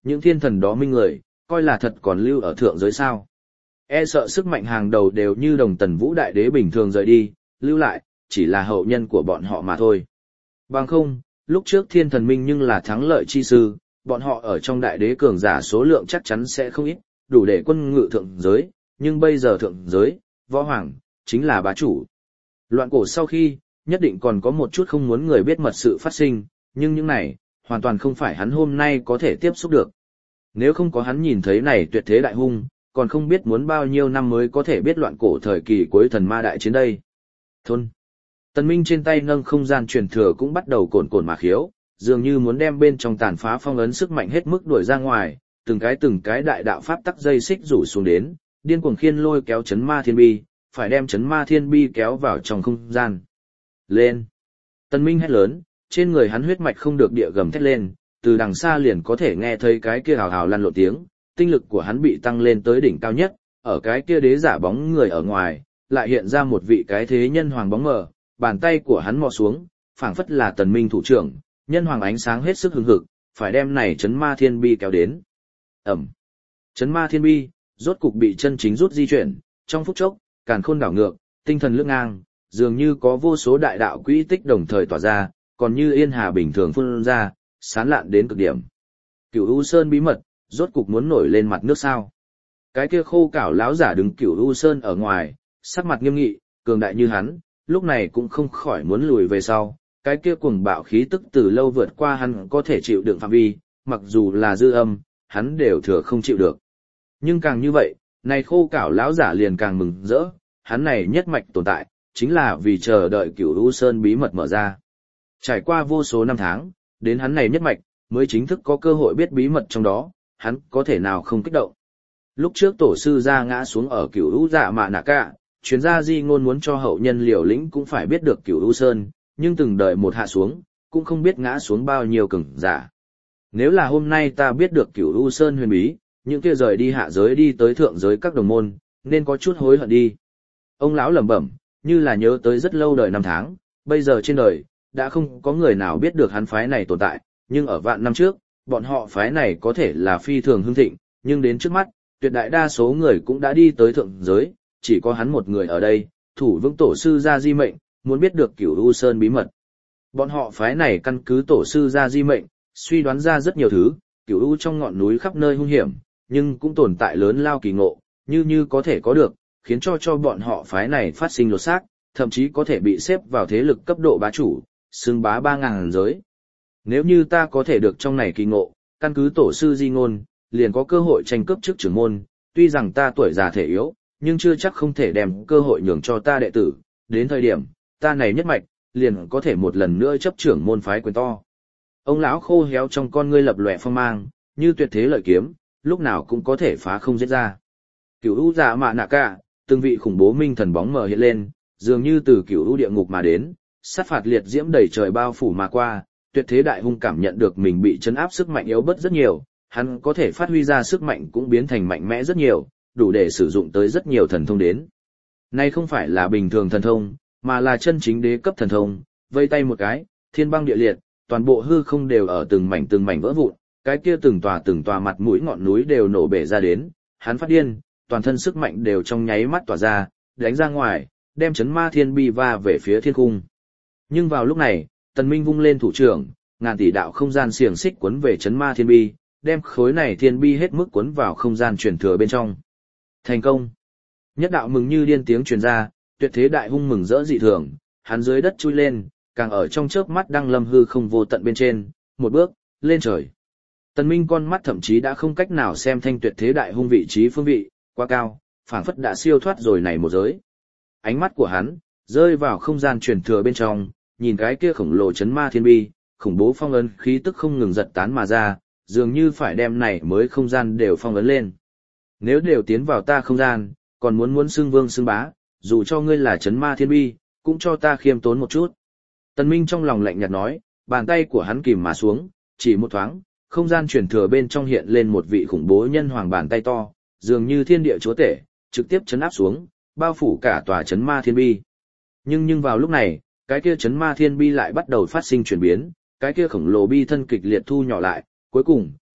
Những thiên thần đó minh người, coi là thật còn lưu ở thượng giới sao. E sợ sức mạnh hàng đầu đều như Đồng Tần Vũ đại đế bình thường rời đi, lưu lại, chỉ là hậu nhân của bọn họ mà thôi. Bằng không, lúc trước thiên thần minh nhưng là thắng lợi chi sư, bọn họ ở trong đại đế cường giả số lượng chắc chắn sẽ không ít, đủ để quân ngự thượng giới, nhưng bây giờ thượng giới, võ hoàng, chính là bá chủ. Loạn cổ sau khi, nhất định còn có một chút không muốn người biết mật sự phát sinh, nhưng những này, hoàn toàn không phải hắn hôm nay có thể tiếp xúc được. Nếu không có hắn nhìn thấy này tuyệt thế đại hung, còn không biết muốn bao nhiêu năm mới có thể biết loạn cổ thời kỳ cuối thần ma đại chiến đây. Thôn. Tần Minh trên tay nâng không gian truyền thừa cũng bắt đầu cồn cồn mà khiếu, dường như muốn đem bên trong tàn phá phong ấn sức mạnh hết mức đuổi ra ngoài, từng cái đại đạo pháp tắc dây xích rủ xuống đến, điên cuồng khiên lôi kéo chấn ma thiên bi, phải đem chấn ma thiên bi kéo vào trong không gian. Lên! Tần Minh hét lớn, trên người hắn huyết mạch không được địa gầm thét lên, từ đằng xa liền có thể nghe thấy cái kia hào hào lăn lộn tiếng, tinh lực của hắn bị tăng lên tới đỉnh cao nhất, ở cái kia đế giả bóng người ở ngoài, lại hiện ra một vị cái thế nhân hoàng bóng mờ, bàn tay của hắn mò xuống, phảng phất là Tần Minh thủ trưởng, nhân hoàng ánh sáng hết sức hừng hực, phải đem này chấn ma thiên bi kéo đến. Ẩm. Chấn ma thiên bi, rốt cục bị chân chính rút di chuyển, trong phút chốc, càn khôn đảo ngược, tinh thần lướt ngang, dường như có vô số đại đạo quỹ tích đồng thời tỏa ra, còn như yên hà bình thường phun ra, sán lạn đến cực điểm. Cửu U Sơn bí mật, rốt cục muốn nổi lên mặt nước sao? Cái kia khô cảo lão giả đứng Cửu U Sơn ở ngoài, sắc mặt nghiêm nghị, cường đại như hắn, lúc này cũng không khỏi muốn lùi về sau. Cái kia cuồng bạo khí tức từ lâu vượt qua hắn có thể chịu đựng phạm vi, mặc dù là dư âm, hắn đều thừa không chịu được. Nhưng càng như vậy, này khô cảo lão giả liền càng mừng rỡ, hắn này nhất mạch tồn tại, chính là vì chờ đợi Cửu U Sơn bí mật mở ra. Trải qua vô số năm tháng, đến hắn này nhất mạch, mới chính thức có cơ hội biết bí mật trong đó, hắn có thể nào không kích động. Lúc trước tổ sư ra ngã xuống ở Cửu U Dạ Mạ Nạ Cả, chuyên gia di ngôn muốn cho hậu nhân liều lĩnh cũng phải biết được Cửu U Sơn, nhưng từng đợi một hạ xuống, cũng không biết ngã xuống bao nhiêu cường giả. Nếu là hôm nay ta biết được Cửu U Sơn huyền bí, những kia rời đi hạ giới đi tới thượng giới các đồng môn, nên có chút hối hận đi. Ông lão lẩm bẩm, như là nhớ tới rất lâu đời năm tháng, bây giờ trên đời, đã không có người nào biết được hắn phái này tồn tại, nhưng ở vạn năm trước, bọn họ phái này có thể là phi thường hưng thịnh, nhưng đến trước mắt, tuyệt đại đa số người cũng đã đi tới thượng giới, chỉ có hắn một người ở đây, thủ vững tổ sư gia di mệnh, muốn biết được Cửu U Sơn bí mật. Bọn họ phái này căn cứ tổ sư gia di mệnh, suy đoán ra rất nhiều thứ, Cửu U trong ngọn núi khắp nơi hung hiểm, nhưng cũng tồn tại lớn lao kỳ ngộ, như có thể có được, khiến cho bọn họ phái này phát sinh lột xác, thậm chí có thể bị xếp vào thế lực cấp độ bá chủ, xưng bá 3.000 giới. Nếu như ta có thể được trong này kỳ ngộ, căn cứ tổ sư di ngôn, liền có cơ hội tranh cướp chức trưởng môn, tuy rằng ta tuổi già thể yếu, nhưng chưa chắc không thể đem cơ hội nhường cho ta đệ tử, đến thời điểm, ta này nhất mạch, liền có thể một lần nữa chấp trưởng môn phái quyền to. Ông lão khô héo trong con ngươi lập lòe phong mang, như tuyệt thế lợi kiếm, lúc nào cũng có thể phá không giết ra. Cửu U Dạ Mạ Nạ Cả, từng vị khủng bố minh thần bóng mờ hiện lên, dường như từ Cửu U địa ngục mà đến, sát phạt liệt diễm đầy trời bao phủ mà qua, tuyệt thế đại hung cảm nhận được mình bị chấn áp sức mạnh yếu bớt rất nhiều, hắn có thể phát huy ra sức mạnh cũng biến thành mạnh mẽ rất nhiều, đủ để sử dụng tới rất nhiều thần thông đến. Nay không phải là bình thường thần thông, mà là chân chính đế cấp thần thông, vây tay một cái, thiên băng địa liệt, toàn bộ hư không đều ở từng mảnh vỡ vụn, cái kia từng tòa mặt mũi ngọn núi đều nổ bể ra đến, hắn phát điên, toàn thân sức mạnh đều trong nháy mắt tỏa ra, đánh ra ngoài, đem chấn ma thiên bi va về phía thiên cung. Nhưng vào lúc này, Tần Minh vung lên thủ trưởng, ngàn tỷ đạo không gian xiềng xích cuốn về chấn ma thiên bi, đem khối này thiên bi hết mức cuốn vào không gian truyền thừa bên trong. Thành công! Nhất đạo mừng như điên tiếng truyền ra, tuyệt thế đại hung mừng rỡ dị thường, hắn dưới đất chui lên, càng ở trong chớp mắt đăng lâm hư không vô tận bên trên, một bước, lên trời. Tần Minh con mắt thậm chí đã không cách nào xem thanh tuyệt thế đại hung vị trí phương vị, quá cao, phảng phất đã siêu thoát rồi này một giới. Ánh mắt của hắn, rơi vào không gian truyền thừa bên trong, nhìn cái kia khổng lồ chấn ma thiên bi, khủng bố phong ấn khí tức không ngừng giật tán mà ra, dường như phải đem này mới không gian đều phong ấn lên. Nếu đều tiến vào ta không gian, còn muốn xưng vương xưng bá, dù cho ngươi là chấn ma thiên bi, cũng cho ta khiêm tốn một chút. Tần Minh trong lòng lạnh nhạt nói, bàn tay của hắn kìm mà xuống, chỉ một thoáng, không gian truyền thừa bên trong hiện lên một vị khủng bố nhân hoàng bàn tay to, dường như thiên địa chúa tể, trực tiếp chấn áp xuống, bao phủ cả tòa chấn ma thiên bi. Nhưng vào lúc này, cái kia chấn ma thiên bi lại bắt đầu phát sinh chuyển biến, cái kia khổng lồ bi thân kịch liệt thu nhỏ lại, cuối cùng,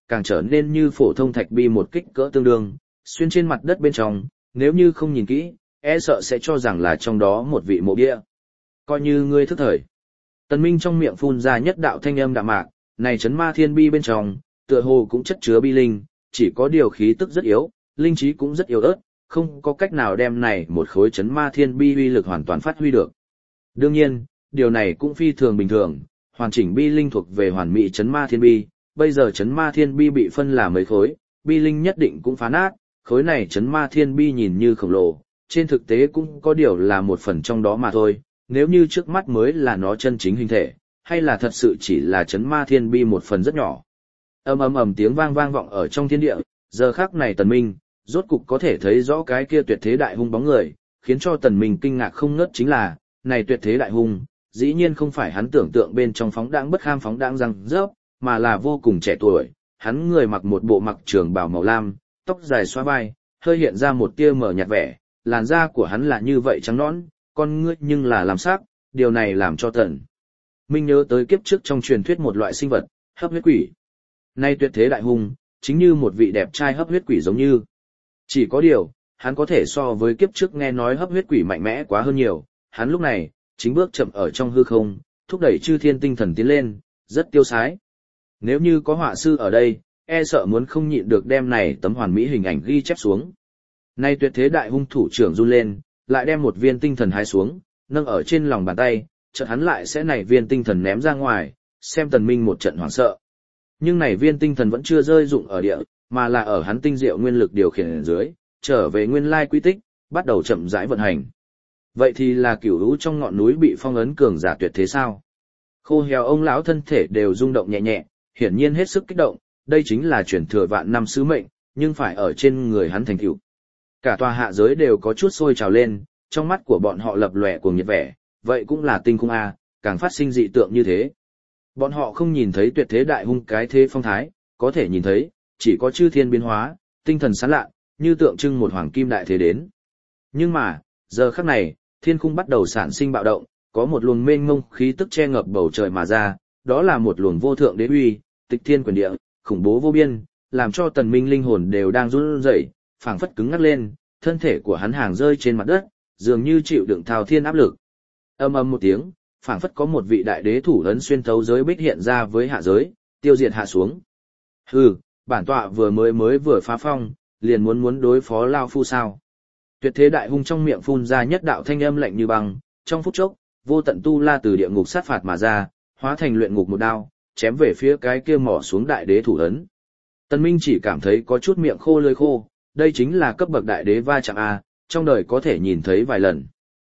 càng trở nên như phổ thông thạch bi một kích cỡ tương đương, xuyên trên mặt đất bên trong, nếu như không nhìn kỹ, e sợ sẽ cho rằng là trong đó một vị mộ bia. Coi như ngươi thức thời. Tần Minh trong miệng phun ra nhất đạo thanh âm đạm mạc, này chấn ma thiên bi bên trong, tựa hồ cũng chất chứa bi linh, chỉ có điều khí tức rất yếu, linh trí cũng rất yếu ớt, không có cách nào đem này một khối chấn ma thiên bi uy lực hoàn toàn phát huy được. Đương nhiên, điều này cũng phi thường bình thường, hoàn chỉnh bi linh thuộc về hoàn mỹ chấn ma thiên bi, bây giờ chấn ma thiên bi bị phân là mấy khối, bi linh nhất định cũng phá nát, khối này chấn ma thiên bi nhìn như khổng lồ, trên thực tế cũng có điều là một phần trong đó mà thôi, nếu như trước mắt mới là nó chân chính hình thể, hay là thật sự chỉ là chấn ma thiên bi một phần rất nhỏ. Ầm ầm ầm tiếng vang vang vọng ở trong thiên địa, giờ khắc này Tần Minh, rốt cục có thể thấy rõ cái kia tuyệt thế đại hung bóng người, khiến cho Tần Minh kinh ngạc không ngớt chính là, này tuyệt thế đại hung, dĩ nhiên không phải hắn tưởng tượng bên trong phóng đãng bất kham phóng đãng răng rớp, mà là vô cùng trẻ tuổi, hắn người mặc một bộ mặc trường bào màu lam, tóc dài xóa vai, hơi hiện ra một tia mờ nhạt vẻ, làn da của hắn là như vậy trắng nõn, con ngươi nhưng là làm sắc, điều này làm cho Tần Minh nhớ tới kiếp trước trong truyền thuyết một loại sinh vật, hấp huyết quỷ. Nay tuyệt thế đại hung, chính như một vị đẹp trai hấp huyết quỷ giống như. Chỉ có điều, hắn có thể so với kiếp trước nghe nói hấp huyết quỷ mạnh mẽ quá hơn nhiều, hắn lúc này, chính bước chậm ở trong hư không, thúc đẩy chư thiên tinh thần tiến lên, rất tiêu sái. Nếu như có họa sư ở đây, e sợ muốn không nhịn được đem này tấm hoàn mỹ hình ảnh ghi chép xuống. Nay tuyệt thế đại hung thủ trưởng run lên, lại đem một viên tinh thần hái xuống, nâng ở trên lòng bàn tay, chợt hắn lại sẽ này viên tinh thần ném ra ngoài, xem Tần Minh một trận hoảng sợ. Nhưng này viên tinh thần vẫn chưa rơi dụng ở địa, mà là ở hắn tinh diệu nguyên lực điều khiển dưới, trở về nguyên lai quy tích, bắt đầu chậm rãi vận hành. Vậy thì là cửu lũ trong ngọn núi bị phong ấn cường giả tuyệt thế sao? Khô héo ông lão thân thể đều rung động nhẹ nhẹ, hiển nhiên hết sức kích động, đây chính là truyền thừa vạn năm sứ mệnh, nhưng phải ở trên người hắn thành tựu. Cả tòa hạ giới đều có chút sôi trào lên, trong mắt của bọn họ lập lòe cuồng nhiệt vẻ, vậy cũng là tinh khung a, càng phát sinh dị tượng như thế. Bọn họ không nhìn thấy tuyệt thế đại hung cái thế phong thái, có thể nhìn thấy, chỉ có chư thiên biến hóa, tinh thần sáng lạ, như tượng trưng một hoàng kim đại thế đến. Nhưng mà, giờ khắc này, thiên khung bắt đầu sản sinh bạo động, có một luồng mênh mông khí tức che ngập bầu trời mà ra, đó là một luồng vô thượng đế uy, tịch thiên quyền địa, khủng bố vô biên, làm cho Tần Minh linh hồn đều đang run rẩy, phảng phất cứng ngắc lên, thân thể của hắn hàng rơi trên mặt đất, dường như chịu đựng thao thiên áp lực. Ầm ầm một tiếng, phảng phất có một vị đại đế thủ ấn xuyên thấu giới bích hiện ra với hạ giới, tiêu diệt hạ xuống. Hừ, bản tọa vừa phá phong, liền muốn đối phó lao phu sao? Tuyệt thế đại hung trong miệng phun ra nhất đạo thanh âm lạnh như băng, trong phút chốc, vô tận tu la từ địa ngục sát phạt mà ra, hóa thành luyện ngục một đao, chém về phía cái kia mỏ xuống đại đế thủ ấn. Tần Minh chỉ cảm thấy có chút miệng khô lưỡi khô, đây chính là cấp bậc đại đế va chạm a, trong đời có thể nhìn thấy vài lần.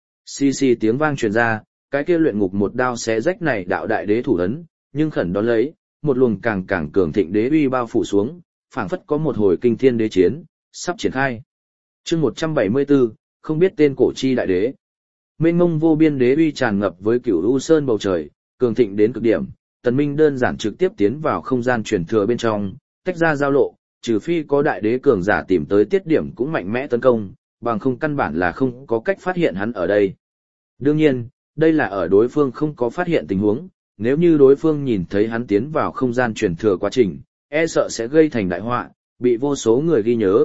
Xì xì tiếng vang truyền ra, cái kia luyện ngục một đao xé rách này đạo đại đế thủ ấn, nhưng khẩn đón lấy, một luồng càng cường thịnh đế uy bao phủ xuống, phảng phất có một hồi kinh thiên đế chiến sắp triển khai. Chương 174, không biết tên cổ chi đại đế. Mênh mông vô biên đế uy tràn ngập với Cửu U Sơn bầu trời, cường thịnh đến cực điểm, Tần Minh đơn giản trực tiếp tiến vào không gian truyền thừa bên trong, tách ra giao lộ, trừ phi có đại đế cường giả tìm tới tiết điểm cũng mạnh mẽ tấn công, bằng không căn bản là không có cách phát hiện hắn ở đây. Đương nhiên, đây là ở đối phương không có phát hiện tình huống, nếu như đối phương nhìn thấy hắn tiến vào không gian truyền thừa quá trình, e sợ sẽ gây thành đại họa, bị vô số người ghi nhớ.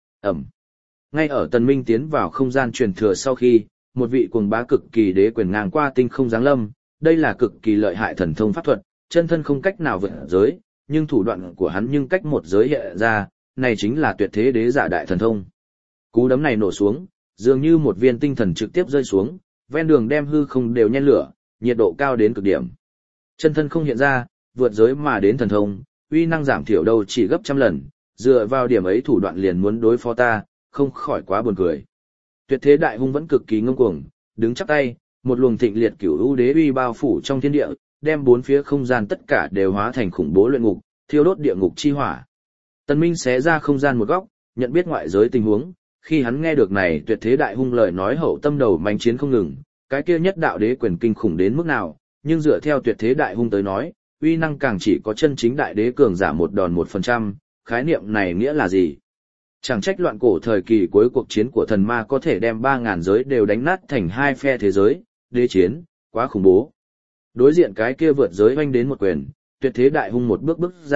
Ngay ở Tần Minh tiến vào không gian truyền thừa sau khi, một vị cuồng bá cực kỳ đế quyền ngang qua tinh không giáng lâm, đây là cực kỳ lợi hại thần thông pháp thuật, chân thân không cách nào vượt giới, nhưng thủ đoạn của hắn nhưng cách một giới hiện ra, này chính là tuyệt thế đế giả đại thần thông. Cú đấm này nổ xuống, dường như một viên tinh thần trực tiếp rơi xuống, ven đường đem hư không đều nhen lửa, nhiệt độ cao đến cực điểm. Chân thân không hiện ra, vượt giới mà đến thần thông, uy năng giảm thiểu đâu chỉ gấp trăm lần, dựa vào điểm ấy thủ đoạn liền muốn đối phó ta, không khỏi quá buồn cười. Tuyệt thế đại hung vẫn cực kỳ ngông cuồng, đứng chắp tay, một luồng thịnh liệt cửu u đế uy bao phủ trong thiên địa, đem bốn phía không gian tất cả đều hóa thành khủng bố luyện ngục, thiêu đốt địa ngục chi hỏa. Tần Minh xé ra không gian một góc, nhận biết ngoại giới tình huống, khi hắn nghe được này tuyệt thế đại hung lời nói hậu tâm đầu manh chiến không ngừng, cái kia nhất đạo đế quyền kinh khủng đến mức nào, nhưng dựa theo tuyệt thế đại hung tới nói, uy năng càng chỉ có chân chính đại đế cường giả một đòn 1%, khái niệm này nghĩa là gì? Chẳng trách loạn cổ thời kỳ cuối cuộc chiến của thần ma có thể đem 3.000 giới đều đánh nát thành hai phe thế giới, đế chiến, quá khủng bố. Đối diện cái kia vượt giới oanh đến một quyền, tuyệt thế đại hung một bước ra,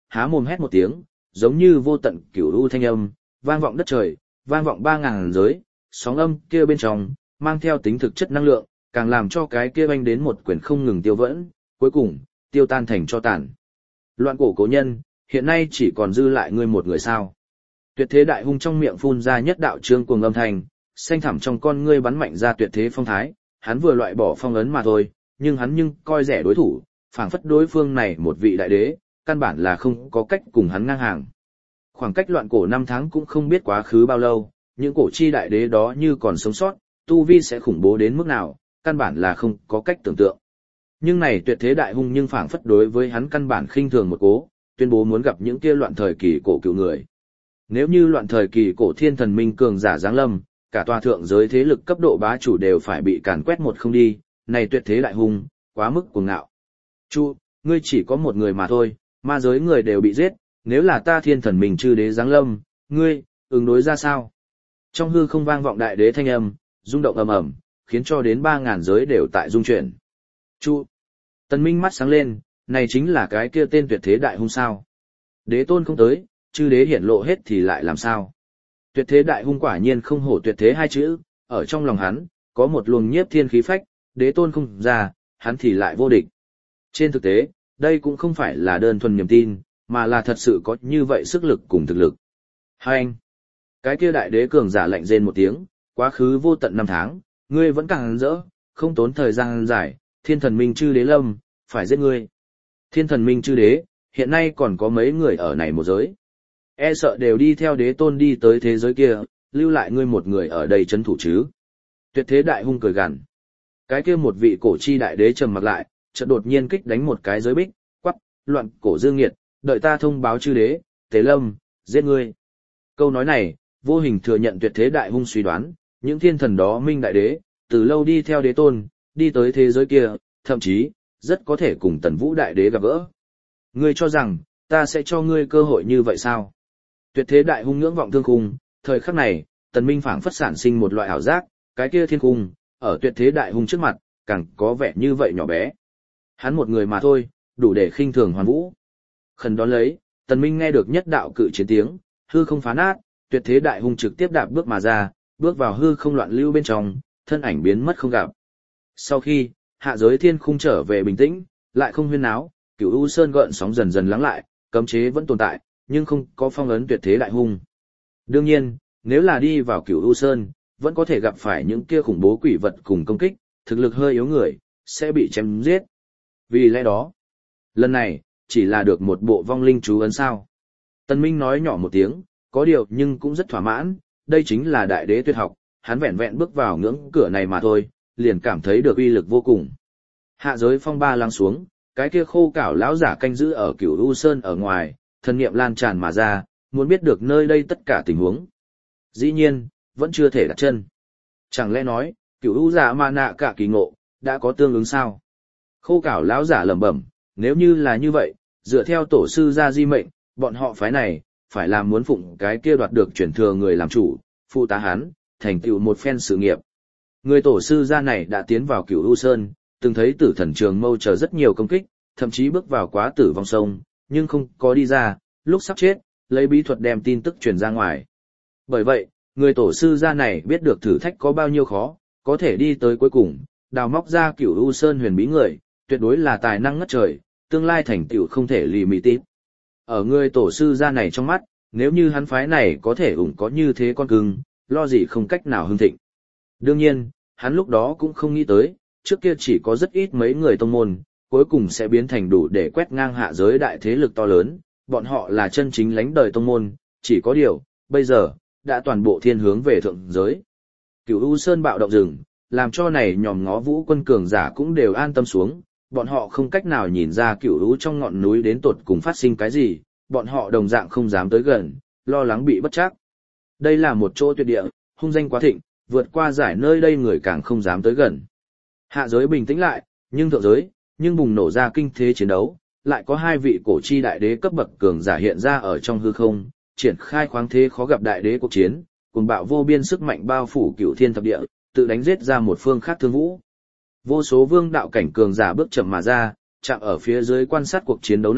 há mồm hét một tiếng, giống như vô tận cửu u thanh âm, vang vọng đất trời, vang vọng 3000 giới, sóng âm kia bên trong mang theo tính thực chất năng lượng, càng làm cho cái kia vang đến một quyền không ngừng tiêu vỡn, cuối cùng tiêu tan thành cho tàn. Loạn cổ cố nhân, hiện nay chỉ còn dư lại ngươi một người sao? Tuyệt thế đại hung trong miệng phun ra nhất đạo trương cuồng âm thanh, xanh thẳm trong con ngươi bắn mạnh ra tuyệt thế phong thái, hắn vừa loại bỏ phong ấn mà thôi, nhưng hắn coi rẻ đối thủ, phảng phất đối phương này một vị đại đế, căn bản là không có cách cùng hắn ngang hàng. Khoảng cách loạn cổ 5 tháng cũng không biết quá khứ bao lâu, những cổ chi đại đế đó như còn sống sót, tu vi sẽ khủng bố đến mức nào, căn bản là không có cách tưởng tượng. Nhưng này tuyệt thế đại hung nhưng phảng phất đối với hắn căn bản khinh thường một cố, tuyên bố muốn gặp những kia loạn thời kỳ cổ cựu người. Nếu như loạn thời kỳ cổ thiên thần minh cường giả giáng lâm, cả tòa thượng giới thế lực cấp độ bá chủ đều phải bị càn quét một không đi, này tuyệt thế đại hung, quá mức cuồng ngạo. Chu, ngươi chỉ có một người mà thôi, ma giới người đều bị giết, nếu là ta thiên thần minh chư đế giáng lâm, ngươi, ứng đối ra sao? Trong hư không vang vọng đại đế thanh âm, rung động ầm ầm, khiến cho đến 3000 giới đều tại rung chuyển. Chu, Tần Minh mắt sáng lên, này chính là cái kia tên tuyệt thế đại hung sao? Đế tôn không tới, chư đế hiển lộ hết thì lại làm sao? Tuyệt thế đại hung quả nhiên không hổ tuyệt thế hai chữ, ở trong lòng hắn, có một luồng nhiếp thiên khí phách, đế tôn không ra, hắn thì lại vô địch. Trên thực tế, đây cũng không phải là đơn thuần niềm tin, mà là thật sự có như vậy sức lực cùng thực lực. Hai anh, cái kia đại đế cường giả lạnh rên một tiếng, quá khứ vô tận 5 tháng, ngươi vẫn càng rỡ, không tốn thời gian dài, thiên thần minh chư đế lâm, phải giết ngươi. Thiên thần minh chư đế, hiện nay còn có mấy người ở này một giới. E sợ đều đi theo đế tôn đi tới thế giới kia, lưu lại ngươi một người ở đây trấn thủ chứ. Tuyệt thế đại hung cười gằn. Cái kia một vị cổ chi đại đế trầm mặc lại, chợt đột nhiên kích đánh một cái giới bích, quắc, loạn cổ dương nghiệt, đợi ta thông báo chư đế, tế lâm, giết ngươi. Câu nói này, vô hình thừa nhận tuyệt thế đại hung suy đoán, những thiên thần đó minh đại đế, từ lâu đi theo đế tôn, đi tới thế giới kia, thậm chí, rất có thể cùng tần vũ đại đế gặp gỡ. Ngươi cho rằng, ta sẽ cho ngươi cơ hội như vậy sao? Tuyệt thế đại hung ngưỡng vọng thương khung, thời khắc này, tần minh phảng phất sản sinh một loại ảo giác, cái kia thiên cung, ở tuyệt thế đại hung trước mặt, càng có vẻ như vậy nhỏ bé. Hắn một người mà thôi, đủ để khinh thường hoàn vũ. Khẩn đón lấy, tần minh nghe được nhất đạo cự chiến tiếng, hư không phá nát, tuyệt thế đại hung trực tiếp đạp bước mà ra, bước vào hư không loạn lưu bên trong, thân ảnh biến mất không gặp. Sau khi, hạ giới thiên khung trở về bình tĩnh, lại không huyên náo, Cửu U Sơn gợn sóng dần dần lắng lại, cấm chế vẫn tồn tại, nhưng không có phong ấn tuyệt thế đại hung. Đương nhiên, nếu là đi vào Cửu U Sơn, vẫn có thể gặp phải những kia khủng bố quỷ vật cùng công kích, thực lực hơi yếu người, sẽ bị chém giết. Vì lẽ đó, lần này, chỉ là được một bộ vong linh chú ấn sao. Tần Minh nói nhỏ một tiếng, có điều nhưng cũng rất thỏa mãn, đây chính là đại đế tuyệt học, hắn vẹn vẹn bước vào ngưỡng cửa này mà thôi, liền cảm thấy được uy lực vô cùng. Hạ giới phong ba lắng xuống, cái kia khô cảo lão giả canh giữ ở Cửu U Sơn ở ngoài, thần niệm lan tràn mà ra, muốn biết được nơi đây tất cả tình huống. Dĩ nhiên, vẫn chưa thể đặt chân. Chẳng lẽ nói, Cửu U giả ma nạ cả kỳ ngộ, đã có tương ứng sao? Khô cảo lão giả lẩm bẩm, nếu như là như vậy, dựa theo tổ sư gia di mệnh, bọn họ phái này, phải làm muốn phụng cái kia đoạt được chuyển thừa người làm chủ, phụ tá hắn, thành tựu một phen sự nghiệp. Người tổ sư gia này đã tiến vào Cửu U Sơn, từng thấy tử thần trường mâu chờ rất nhiều công kích, thậm chí bước vào quá tử vong sông, nhưng không có đi ra, lúc sắp chết, lấy bí thuật đem tin tức truyền ra ngoài. Bởi vậy, người tổ sư gia này biết được thử thách có bao nhiêu khó, có thể đi tới cuối cùng, đào móc ra Cửu U Sơn huyền bí người, tuyệt đối là tài năng ngất trời, tương lai thành tựu không thể lì mì tít. Ở người tổ sư gia này trong mắt, nếu như hắn phái này có thể ủng có như thế con cưng, lo gì không cách nào hưng thịnh. Đương nhiên, hắn lúc đó cũng không nghĩ tới, trước kia chỉ có rất ít mấy người tông môn, cuối cùng sẽ biến thành đủ để quét ngang hạ giới đại thế lực to lớn, bọn họ là chân chính lãnh đời tông môn, chỉ có điều, bây giờ, đã toàn bộ thiên hướng về thượng giới. Cửu U Sơn bạo động rừng, làm cho này nhòm ngó vũ quân cường giả cũng đều an tâm xuống, bọn họ không cách nào nhìn ra Cửu U trong ngọn núi đến tột cùng phát sinh cái gì, bọn họ đồng dạng không dám tới gần, lo lắng bị bất trắc. Đây là một chỗ tuyệt địa, hung danh quá thịnh, vượt qua giải nơi đây người càng không dám tới gần. Hạ giới bình tĩnh lại, nhưng thượng giới, nhưng bùng nổ ra kinh thế chiến đấu, lại có hai vị cổ chi đại đế cấp bậc cường giả hiện ra ở trong hư không, triển khai khoáng thế khó gặp đại đế cuộc chiến, cùng bạo vô biên sức mạnh bao phủ cửu thiên thập địa, tự đánh giết ra một phương khác thương vũ. Vô số vương đạo cảnh cường giả bước chậm mà ra, chạm ở phía dưới quan sát cuộc chiến đấu này,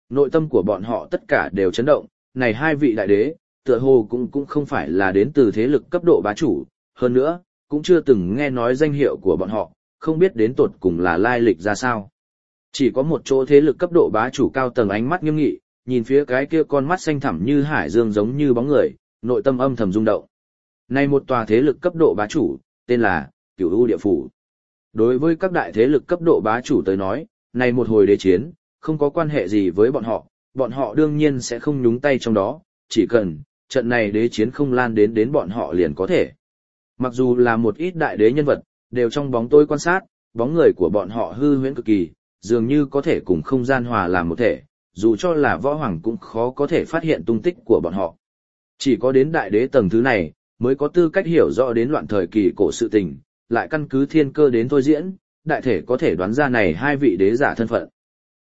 Nội tâm của bọn họ tất cả đều chấn động, này hai vị đại đế, tựa hồ cũng không phải là đến từ thế lực cấp độ bá chủ, hơn nữa, cũng chưa từng nghe nói danh hiệu của bọn họ, không biết đến tột cùng là lai lịch ra sao. Chỉ có một chỗ thế lực cấp độ bá chủ cao tầng ánh mắt nghiêm nghị, nhìn phía cái kia con mắt xanh thẳm như hải dương giống như bóng người, nội tâm âm thầm rung động. Này một tòa thế lực cấp độ bá chủ, tên là Cửu U Địa Phủ. Đối với các đại thế lực cấp độ bá chủ tới nói, này một hồi đế chiến, không có quan hệ gì với bọn họ đương nhiên sẽ không nhúng tay trong đó, chỉ cần trận này đế chiến không lan đến bọn họ liền có thể. Mặc dù là một ít đại đế nhân vật, đều trong bóng tối quan sát, bóng người của bọn họ hư huyễn cực kỳ, dường như có thể cùng không gian hòa làm một thể, dù cho là võ hoàng cũng khó có thể phát hiện tung tích của bọn họ. Chỉ có đến đại đế tầng thứ này, mới có tư cách hiểu rõ đến loạn thời kỳ cổ sự tình, lại căn cứ thiên cơ đến thôi diễn, đại thể có thể đoán ra này hai vị đế giả thân phận.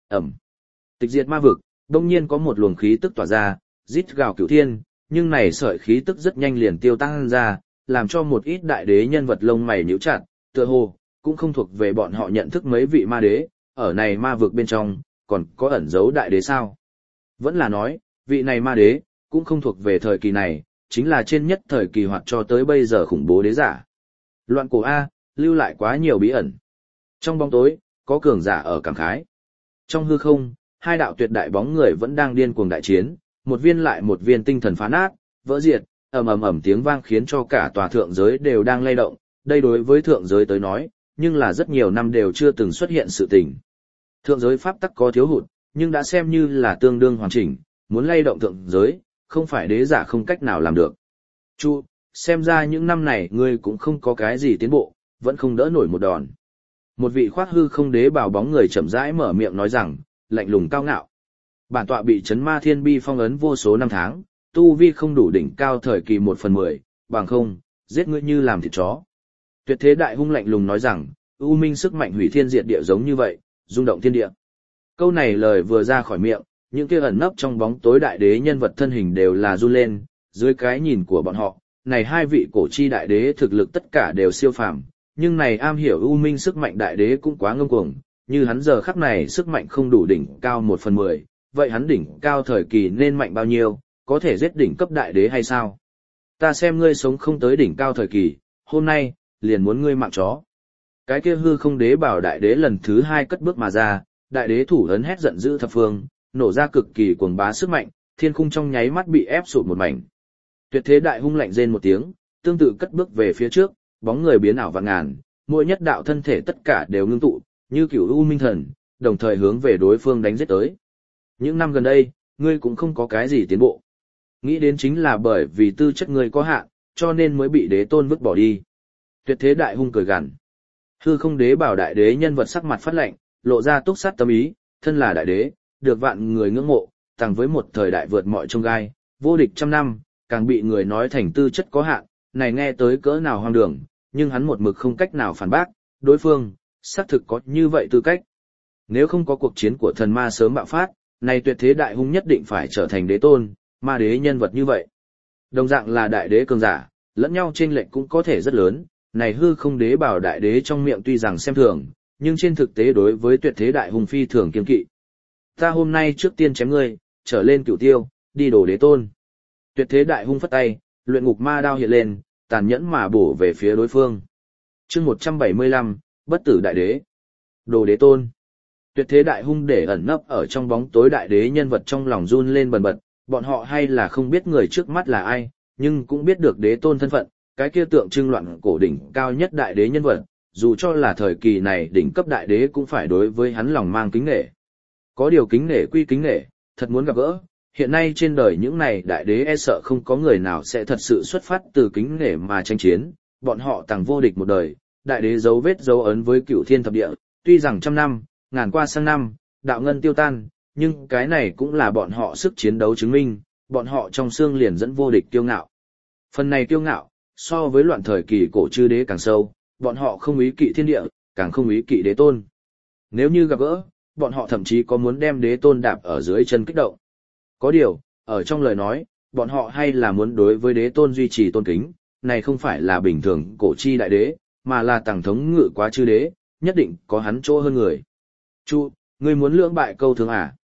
Tịch diệt ma vực, đông nhiên có một luồng khí tức tỏa ra, rít gào cửu thiên, nhưng này sợi khí tức rất nhanh liền tiêu tan ra, làm cho một ít đại đế nhân vật lông mày nhíu chặt, tựa hồ cũng không thuộc về bọn họ nhận thức mấy vị ma đế, ở này ma vực bên trong, còn có ẩn giấu đại đế sao? Vẫn là nói, vị này ma đế, cũng không thuộc về thời kỳ này, chính là trên nhất thời kỳ hoặc cho tới bây giờ khủng bố đế giả. Loạn cổ A, lưu lại quá nhiều bí ẩn. Trong bóng tối, có cường giả ở cảm khái. Trong hư không, hai đạo tuyệt đại bóng người vẫn đang điên cuồng đại chiến, một viên lại một viên tinh thần phá nát, vỡ diệt, ầm tiếng vang khiến cho cả tòa thượng giới đều đang lay động, đây đối với thượng giới tới nói, nhưng là rất nhiều năm đều chưa từng xuất hiện sự tình. Thượng giới pháp tắc có thiếu hụt, nhưng đã xem như là tương đương hoàn chỉnh, muốn lay động thượng giới, không phải đế giả không cách nào làm được. Chu, xem ra những năm này ngươi cũng không có cái gì tiến bộ, vẫn không đỡ nổi một đòn. Một vị khoác hư không đế bào bóng người chậm rãi mở miệng nói rằng, lạnh lùng cao ngạo. Bản tọa bị chấn ma thiên bi phong ấn vô số năm tháng, tu vi không đủ đỉnh cao thời kỳ 1/10, bằng không, giết ngươi như làm thịt chó. Tuyệt thế đại hung lạnh lùng nói rằng, u minh sức mạnh hủy thiên diệt địa giống như vậy, rung động thiên địa. Câu này lời vừa ra khỏi miệng, những kia ẩn nấp trong bóng tối đại đế nhân vật thân hình đều là run lên, dưới cái nhìn của bọn họ, này hai vị cổ chi đại đế thực lực tất cả đều siêu phàm, nhưng này am hiểu u minh sức mạnh đại đế cũng quá ngông cuồng, như hắn giờ khắc này sức mạnh không đủ đỉnh cao 1/10, vậy hắn đỉnh cao thời kỳ nên mạnh bao nhiêu, có thể giết đỉnh cấp đại đế hay sao? Ta xem ngươi sống không tới đỉnh cao thời kỳ, hôm nay, liền muốn ngươi mạng chó. Cái kia hư không đế bảo đại đế lần thứ hai cất bước mà ra, đại đế thủ ấn hét giận dữ thập phương, nổ ra cực kỳ cuồng bá sức mạnh, thiên khung trong nháy mắt bị ép sụt một mảnh. Tuyệt thế đại hung lạnh rên một tiếng, tương tự cất bước về phía trước, bóng người biến ảo vạn ngàn, mỗi nhất đạo thân thể tất cả đều ngưng tụ, như cửu u minh thần, đồng thời hướng về đối phương đánh giết tới. Những năm gần đây, ngươi cũng không có cái gì tiến bộ. Nghĩ đến chính là bởi vì tư chất ngươi có hạn, cho nên mới bị đế tôn vứt bỏ đi. Tuyệt thế đại hung cười gằn. Hư không đế bảo đại đế nhân vật sắc mặt phát lạnh, lộ ra túc sát tâm ý, thân là đại đế, được vạn người ngưỡng mộ, tăng với một thời đại vượt mọi chông gai, vô địch trăm năm, càng bị người nói thành tư chất có hạn, này nghe tới cỡ nào hoang đường, nhưng hắn một mực không cách nào phản bác, đối phương, xác thực có như vậy tư cách. Nếu không có cuộc chiến của thần ma sớm bạo phát, này tuyệt thế đại hung nhất định phải trở thành đế tôn, ma đế nhân vật như vậy. Đồng dạng là đại đế cường giả, lẫn nhau chênh lệch cũng có thể rất lớn, này hư không đế bảo đại đế trong miệng tuy rằng xem thường, nhưng trên thực tế đối với tuyệt thế đại hung phi thường kiên kỵ. Ta hôm nay trước tiên chém ngươi, trở lên cửu tiêu, đi đổ đế tôn. Tuyệt thế đại hung phất tay, luyện ngục ma đao hiện lên, tàn nhẫn mà bổ về phía đối phương. Chương 175, bất tử đại đế. Đồ đế tôn. Tuyệt thế đại hung để ẩn nấp ở trong bóng tối đại đế nhân vật trong lòng run lên bần bật, bọn họ hay là không biết người trước mắt là ai, nhưng cũng biết được đế tôn thân phận, cái kia tượng trưng loạn cổ đỉnh cao nhất đại đế nhân vật, dù cho là thời kỳ này đỉnh cấp đại đế cũng phải đối với hắn lòng mang kính nể. Có điều kính nể quy kính nể, thật muốn gặp gỡ, hiện nay trên đời những này đại đế e sợ không có người nào sẽ thật sự xuất phát từ kính nể mà tranh chiến, bọn họ tàng vô địch một đời, đại đế dấu vết dấu ấn với cửu thiên thập địa, tuy rằng trăm năm, ngàn qua sang năm, đạo ngân tiêu tan, nhưng cái này cũng là bọn họ sức chiến đấu chứng minh, bọn họ trong xương liền dẫn vô địch kiêu ngạo. Phần này kiêu ngạo, so với loạn thời kỳ cổ chư đế càng sâu, bọn họ không ý kỵ thiên địa, càng không ý kỵ đế tôn. Nếu như gặp gỡ, bọn họ thậm chí có muốn đem đế tôn đạp ở dưới chân kích động. Có điều, ở trong lời nói, bọn họ hay là muốn đối với đế tôn duy trì tôn kính, này không phải là bình thường cổ chi đại đế, mà là tàng thống ngự quá chư đế, nhất định có hắn chỗ hơn người. Chu, ngươi muốn lưỡng bại câu thương à?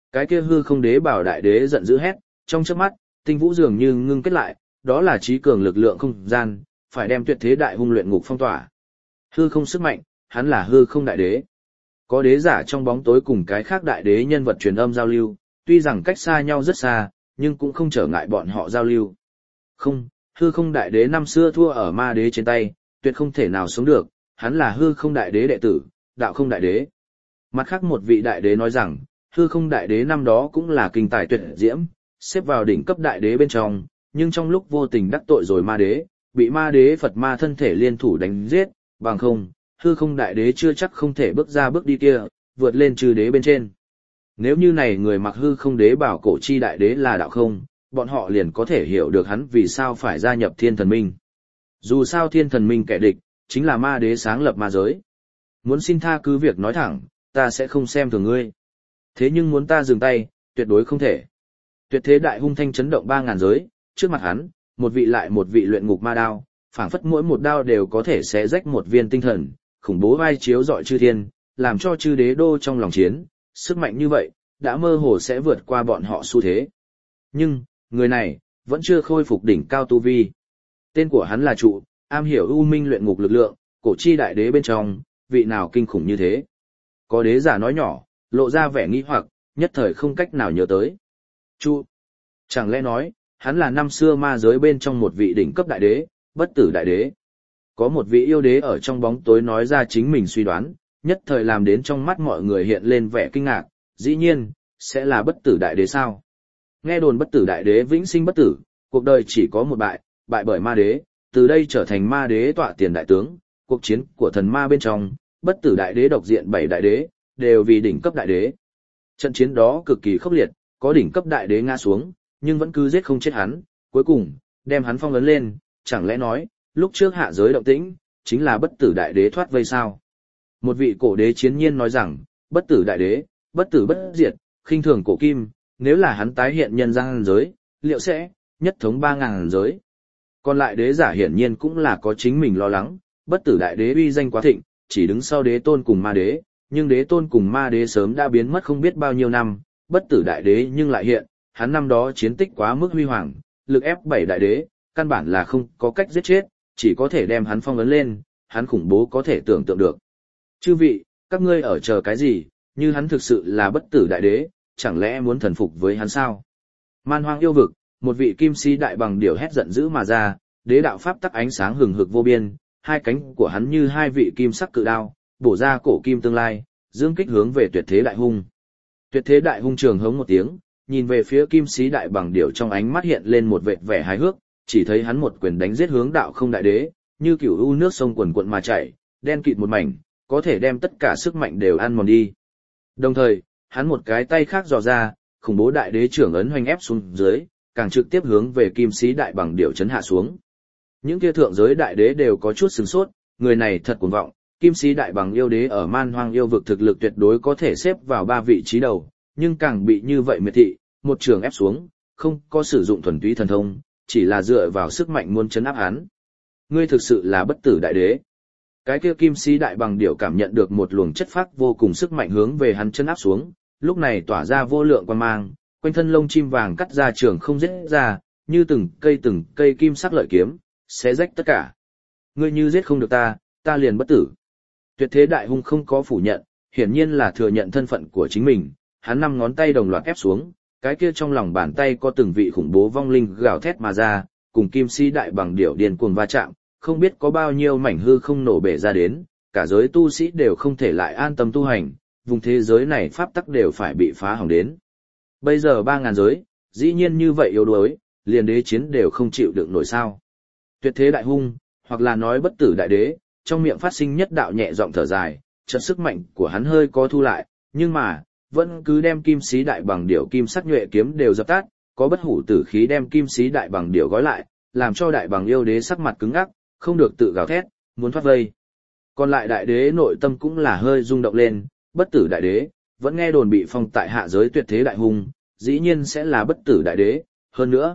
Cái kia hư không đế bảo đại đế giận dữ hét, trong chớp mắt, tinh vũ dường như ngưng kết lại, đó là trí cường lực lượng không gian, phải đem tuyệt thế đại hung luyện ngục phong tỏa. Hư không sức mạnh, hắn là hư không đại đế. Có đế giả trong bóng tối cùng cái khác đại đế nhân vật truyền âm giao lưu, tuy rằng cách xa nhau rất xa, nhưng cũng không trở ngại bọn họ giao lưu. Không, hư không đại đế năm xưa thua ở ma đế trên tay, tuyệt không thể nào sống được, hắn là hư không đại đế đệ tử, đạo không đại đế. Mặt khác một vị đại đế nói rằng, hư không đại đế năm đó cũng là kinh tài tuyệt diễm, xếp vào đỉnh cấp đại đế bên trong, nhưng trong lúc vô tình đắc tội rồi ma đế, bị ma đế Phật ma thân thể liên thủ đánh giết, bằng không, hư không đại đế chưa chắc không thể bước ra bước đi kia, vượt lên trừ đế bên trên. Nếu như này người mặc hư không đế bảo cổ chi đại đế là đạo không, bọn họ liền có thể hiểu được hắn vì sao phải gia nhập thiên thần minh. Dù sao thiên thần minh kẻ địch, chính là ma đế sáng lập ma giới. Muốn xin tha cứ việc nói thẳng, ta sẽ không xem thường ngươi. Thế nhưng muốn ta dừng tay, tuyệt đối không thể. Tuyệt thế đại hung thanh chấn động 3.000 giới, trước mặt hắn, một vị lại một vị luyện ngục ma đao, phảng phất mỗi một đao đều có thể xé rách một viên tinh thần, khủng bố vai chiếu dọi chư thiên, làm cho chư đế đô trong lòng chiến, sức mạnh như vậy, đã mơ hồ sẽ vượt qua bọn họ xu thế. Nhưng, người này, vẫn chưa khôi phục đỉnh cao tu vi. Tên của hắn là Trụ, am hiểu u minh luyện ngục lực lượng, cổ chi đại đế bên trong, vị nào kinh khủng như thế. Có đế giả nói nhỏ, lộ ra vẻ nghi hoặc, nhất thời không cách nào nhớ tới. Trụ, chẳng lẽ nói, hắn là năm xưa ma giới bên trong một vị đỉnh cấp đại đế, bất tử đại đế. Có một vị yêu đế ở trong bóng tối nói ra chính mình suy đoán, nhất thời làm đến trong mắt mọi người hiện lên vẻ kinh ngạc, dĩ nhiên, sẽ là bất tử đại đế sao? Nghe đồn bất tử đại đế vĩnh sinh bất tử, cuộc đời chỉ có một bại, bại bởi ma đế, từ đây trở thành ma đế tọa tiền đại tướng, cuộc chiến của thần ma bên trong, bất tử đại đế độc diện 7 đại đế, đều vì đỉnh cấp đại đế. Trận chiến đó cực kỳ khốc liệt, có đỉnh cấp đại đế ngã xuống, nhưng vẫn cứ giết không chết hắn, cuối cùng, đem hắn phong ấn lên, chẳng lẽ nói, lúc trước hạ giới động tĩnh, chính là bất tử đại đế thoát vây sao? Một vị cổ đế chiến nhiên nói rằng, bất tử đại đế, bất tử bất diệt, khinh thường cổ kim, nếu là hắn tái hiện nhân gian giới, liệu sẽ nhất thống 3.000 giới? Còn lại đế giả hiển nhiên cũng là có chính mình lo lắng, bất tử đại đế uy danh quá thịnh, chỉ đứng sau đế tôn cùng ma đế, nhưng đế tôn cùng ma đế sớm đã biến mất không biết bao nhiêu năm, bất tử đại đế nhưng lại hiện, hắn năm đó chiến tích quá mức huy hoàng, lực ép 7 đại đế, căn bản là không có cách giết chết, chỉ có thể đem hắn phong ấn lên, hắn khủng bố có thể tưởng tượng được. Chư vị, các ngươi ở chờ cái gì, như hắn thực sự là bất tử đại đế, chẳng lẽ muốn thần phục với hắn sao? Man hoang yêu vực, một vị kim si đại bằng điểu hét giận dữ mà ra, đế đạo pháp tắc ánh sáng hừng hực vô biên, hai cánh của hắn như hai vị kim sắc cự đao, bổ ra cổ kim tương lai, dương kích hướng về tuyệt thế đại hung. Tuyệt thế đại hung trường hống một tiếng, nhìn về phía kim sĩ đại bằng điểu trong ánh mắt hiện lên một vệt vẻ hài hước, chỉ thấy hắn một quyền đánh giết hướng đạo không đại đế, như kiểu u nước sông quần quận mà chảy, đen kịt một mảnh, có thể đem tất cả sức mạnh đều ăn mòn đi. Đồng thời, hắn một cái tay khác dò ra, khủng bố đại đế trưởng ấn hoành ép xuống dưới, càng trực tiếp hướng về kim sĩ đại bằng điểu chấn hạ xuống. Những kia thượng giới đại đế đều có chút sửng sốt, người này thật cuồng vọng, kim sĩ đại bằng yêu đế ở man hoang yêu vực thực lực tuyệt đối có thể xếp vào 3 vị trí đầu, nhưng càng bị như vậy miệt thị, một trường ép xuống, không có sử dụng thuần túy thần thông, chỉ là dựa vào sức mạnh muốn chấn áp hắn. Ngươi thực sự là bất tử đại đế. Cái kia kim sĩ đại bằng điểu cảm nhận được một luồng chất phác vô cùng sức mạnh hướng về hắn chấn áp xuống, lúc này tỏa ra vô lượng quang mang, quanh thân lông chim vàng cắt ra trường không giết ra, như từng cây kim sắc lợi kiếm, xé rách tất cả. Ngươi như giết không được ta, ta liền bất tử. Tuyệt thế đại hung không có phủ nhận, hiển nhiên là thừa nhận thân phận của chính mình, hắn 5 ngón tay đồng loạt ép xuống, cái kia trong lòng bàn tay có từng vị khủng bố vong linh gào thét mà ra, cùng kim si đại bằng điểu điên cuồng va chạm, không biết có bao nhiêu mảnh hư không nổ bể ra đến, cả giới tu sĩ đều không thể lại an tâm tu hành, vùng thế giới này pháp tắc đều phải bị phá hỏng đến. Bây giờ 3.000 giới, dĩ nhiên như vậy yếu đuối, liền đế chiến đều không chịu đựng nổi sao. Tuyệt thế đại hung, hoặc là nói bất tử đại đế, trong miệng phát sinh nhất đạo nhẹ giọng thở dài, trận sức mạnh của hắn hơi có thu lại, nhưng mà, vẫn cứ đem kim sĩ đại bằng điểu kim sắc nhuệ kiếm đều dập tắt, có bất hủ tử khí đem kim sĩ đại bằng điểu gói lại, làm cho đại bằng yêu đế sắc mặt cứng ngắc, không được tự gào thét, muốn thoát vây. Còn lại đại đế nội tâm cũng là hơi rung động lên, bất tử đại đế, vẫn nghe đồn bị phong tại hạ giới tuyệt thế đại hung, dĩ nhiên sẽ là bất tử đại đế, hơn nữa,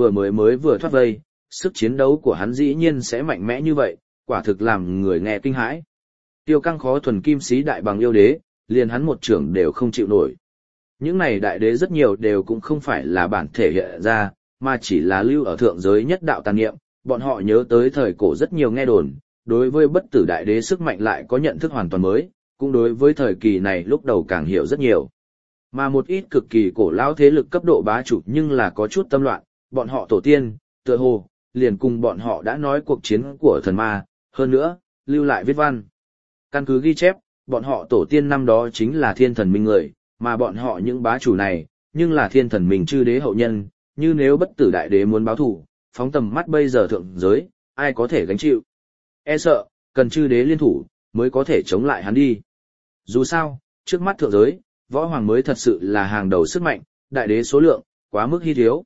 vừa thoát vây, sức chiến đấu của hắn dĩ nhiên sẽ mạnh mẽ như vậy, quả thực làm người nghe kinh hãi. Tiêu căng khó thuần kim sĩ đại bằng yêu đế, liền hắn một trưởng đều không chịu nổi. Những này đại đế rất nhiều đều cũng không phải là bản thể hiện ra, mà chỉ là lưu ở thượng giới nhất đạo tàn niệm, bọn họ nhớ tới thời cổ rất nhiều nghe đồn, đối với bất tử đại đế sức mạnh lại có nhận thức hoàn toàn mới, cũng đối với thời kỳ này lúc đầu càng hiểu rất nhiều. Mà một ít cực kỳ cổ lão thế lực cấp độ bá chủ nhưng là có chút tâm loạn, bọn họ tổ tiên, tựa hồ, liền cùng bọn họ đã nói cuộc chiến của thần ma, hơn nữa, lưu lại viết văn. Căn cứ ghi chép, bọn họ tổ tiên năm đó chính là thiên thần minh người, mà bọn họ những bá chủ này, nhưng là thiên thần minh chư đế hậu nhân, như nếu bất tử đại đế muốn báo thù, phóng tầm mắt bây giờ thượng giới, ai có thể gánh chịu. E sợ, cần chư đế liên thủ, mới có thể chống lại hắn đi. Dù sao, trước mắt thượng giới, võ hoàng mới thật sự là hàng đầu sức mạnh, đại đế số lượng, quá mức hy thiếu.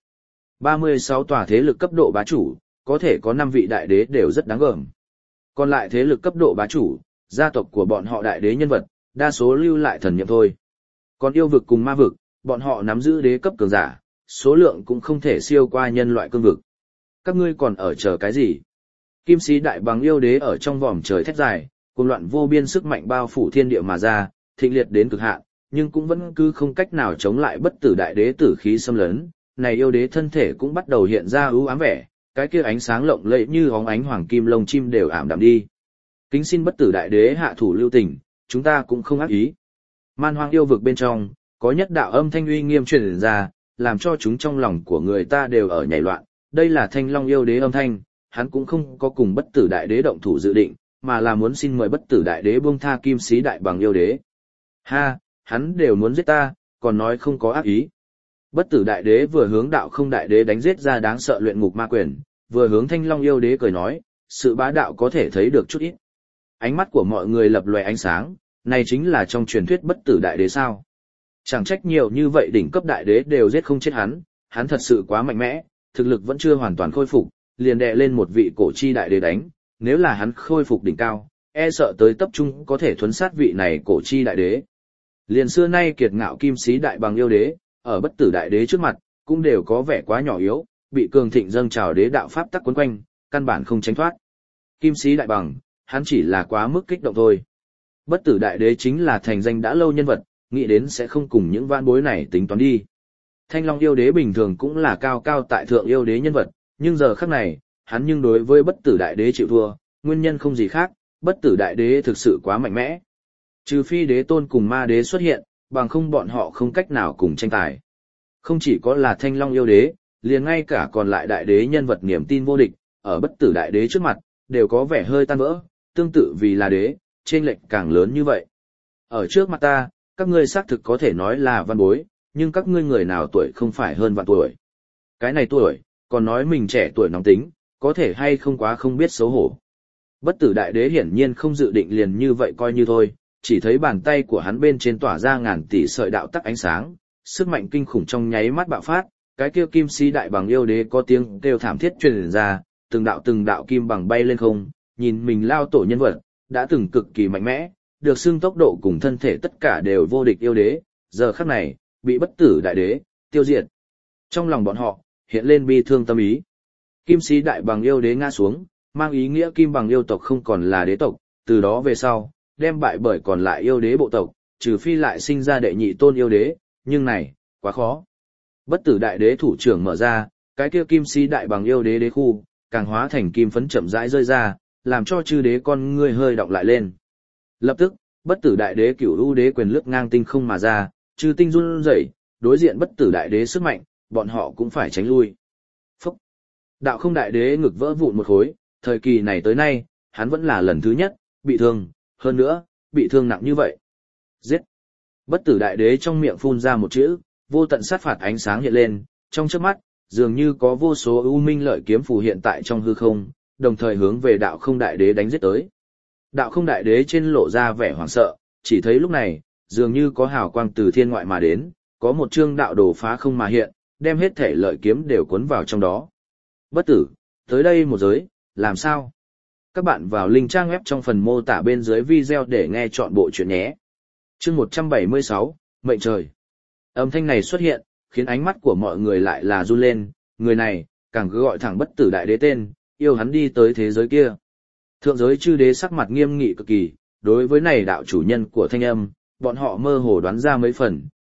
36 tòa thế lực cấp độ bá chủ, có thể có 5 vị đại đế đều rất đáng gờm. Còn lại thế lực cấp độ bá chủ, gia tộc của bọn họ đại đế nhân vật, đa số lưu lại thần niệm thôi. Còn yêu vực cùng ma vực, bọn họ nắm giữ đế cấp cường giả, số lượng cũng không thể siêu qua nhân loại cương vực. Các ngươi còn ở chờ cái gì? Kim sĩ đại bằng yêu đế ở trong vòm trời thét dài, cuồng loạn vô biên sức mạnh bao phủ thiên địa mà ra, thịnh liệt đến cực hạn, nhưng cũng vẫn cứ không cách nào chống lại bất tử đại đế tử khí xâm lấn. Này yêu đế thân thể cũng bắt đầu hiện ra ưu ám vẻ, cái kia ánh sáng lộng lẫy như óng ánh hoàng kim lông chim đều ảm đạm đi. Kính xin bất tử đại đế hạ thủ lưu tình, chúng ta cũng không ác ý. Man hoang yêu vực bên trong, có nhất đạo âm thanh uy nghiêm truyền ra, làm cho chúng trong lòng của người ta đều ở nhảy loạn. Đây là Thanh Long yêu đế âm thanh, hắn cũng không có cùng bất tử đại đế động thủ dự định, mà là muốn xin mời bất tử đại đế buông tha kim sĩ đại bằng yêu đế. Ha, hắn đều muốn giết ta, còn nói không có ác ý. Bất tử đại đế vừa hướng đạo không đại đế đánh giết ra đáng sợ luyện ngục ma quyền, vừa hướng Thanh Long yêu đế cười nói, sự bá đạo có thể thấy được chút ít. Ánh mắt của mọi người lập lòe ánh sáng, này chính là trong truyền thuyết bất tử đại đế sao. Chẳng trách nhiều như vậy đỉnh cấp đại đế đều giết không chết hắn thật sự quá mạnh mẽ, thực lực vẫn chưa hoàn toàn khôi phục, liền đè lên một vị cổ chi đại đế đánh, nếu là hắn khôi phục đỉnh cao, e sợ tới tập trung có thể thuấn sát vị này cổ chi đại đế. Liền xưa nay kiệt ngạo kim sĩ đại bằng yêu đế, ở bất tử đại đế trước mặt, cũng đều có vẻ quá nhỏ yếu, bị cường thịnh dâng trào đế đạo pháp tắc quấn quanh, căn bản không tránh thoát. Kim sĩ đại bằng, hắn chỉ là quá mức kích động thôi. Bất tử đại đế chính là thành danh đã lâu nhân vật, nghĩ đến sẽ không cùng những vãn bối này tính toán đi. Thanh Long yêu đế bình thường cũng là cao cao tại thượng yêu đế nhân vật, nhưng giờ khắc này, hắn nhưng đối với bất tử đại đế chịu thua, nguyên nhân không gì khác, bất tử đại đế thực sự quá mạnh mẽ. Trừ phi đế tôn cùng ma đế xuất hiện, bằng không bọn họ không cách nào cùng tranh tài. Không chỉ có là Thanh Long yêu đế, liền ngay cả còn lại đại đế nhân vật niềm tin vô địch, ở bất tử đại đế trước mặt, đều có vẻ hơi tan vỡ, tương tự vì là đế, chênh lệch càng lớn như vậy. Ở trước mặt ta, các ngươi xác thực có thể nói là văn bối, nhưng các ngươi người nào tuổi không phải hơn vạn tuổi. Cái này tuổi, còn nói mình trẻ tuổi nóng tính, có thể hay không quá không biết xấu hổ. Bất tử đại đế hiển nhiên không dự định liền như vậy coi như thôi, chỉ thấy bàn tay của hắn bên trên tỏa ra ngàn tỷ sợi đạo tắc ánh sáng, sức mạnh kinh khủng trong nháy mắt bạo phát, cái kia kim si đại bằng yêu đế có tiếng kêu thảm thiết truyền ra, từng đạo kim bằng bay lên không, nhìn mình lao tổ nhân vật, đã từng cực kỳ mạnh mẽ, được xưng tốc độ cùng thân thể tất cả đều vô địch yêu đế, giờ khắc này, bị bất tử đại đế tiêu diệt. Trong lòng bọn họ, hiện lên bi thương tâm ý. Kim sĩ đại bằng yêu đế ngã xuống, mang ý nghĩa kim bằng yêu tộc không còn là đế tộc, từ đó về sau, đem bại bởi còn lại yêu đế bộ tộc, trừ phi lại sinh ra đệ nhị tôn yêu đế, nhưng này, quá khó. Bất tử đại đế thủ trưởng mở ra, cái kia kim sĩ đại bằng yêu đế đế khu, càng hóa thành kim phấn chậm rãi rơi ra, làm cho chư đế con ngươi hơi động lại lên. Lập tức, bất tử đại đế cửu u đế quyền lướt ngang tinh không mà ra, chư tinh run rẩy, đối diện bất tử đại đế sức mạnh, bọn họ cũng phải tránh lui. Phúc! Đạo không đại đế ngực vỡ vụn một khối, thời kỳ này tới nay, hắn vẫn là lần thứ nhất, bị thương, hơn nữa, bị thương nặng như vậy. Giết! Bất tử đại đế trong miệng phun ra một chữ, vô tận sát phạt ánh sáng hiện lên, trong chớp mắt, dường như có vô số ưu minh lợi kiếm phù hiện tại trong hư không, đồng thời hướng về đạo không đại đế đánh giết tới. Đạo không đại đế trên lộ ra vẻ hoảng sợ, chỉ thấy lúc này, dường như có hào quang từ thiên ngoại mà đến, có một chương đạo đồ phá không mà hiện, đem hết thể lợi kiếm đều cuốn vào trong đó. Bất tử, tới đây một giới, làm sao? Các bạn vào link trang web trong phần mô tả bên dưới video để nghe chọn bộ chuyện nhé. Chương 176, Mệnh trời. Âm thanh này xuất hiện, khiến ánh mắt của mọi người lại là run lên, người này, càng cứ gọi thẳng bất tử đại đế tên, yêu hắn đi tới thế giới kia. Thượng giới chư đế sắc mặt nghiêm nghị cực kỳ, đối với này đạo chủ nhân của thanh âm, bọn họ mơ hồ đoán ra mấy phần,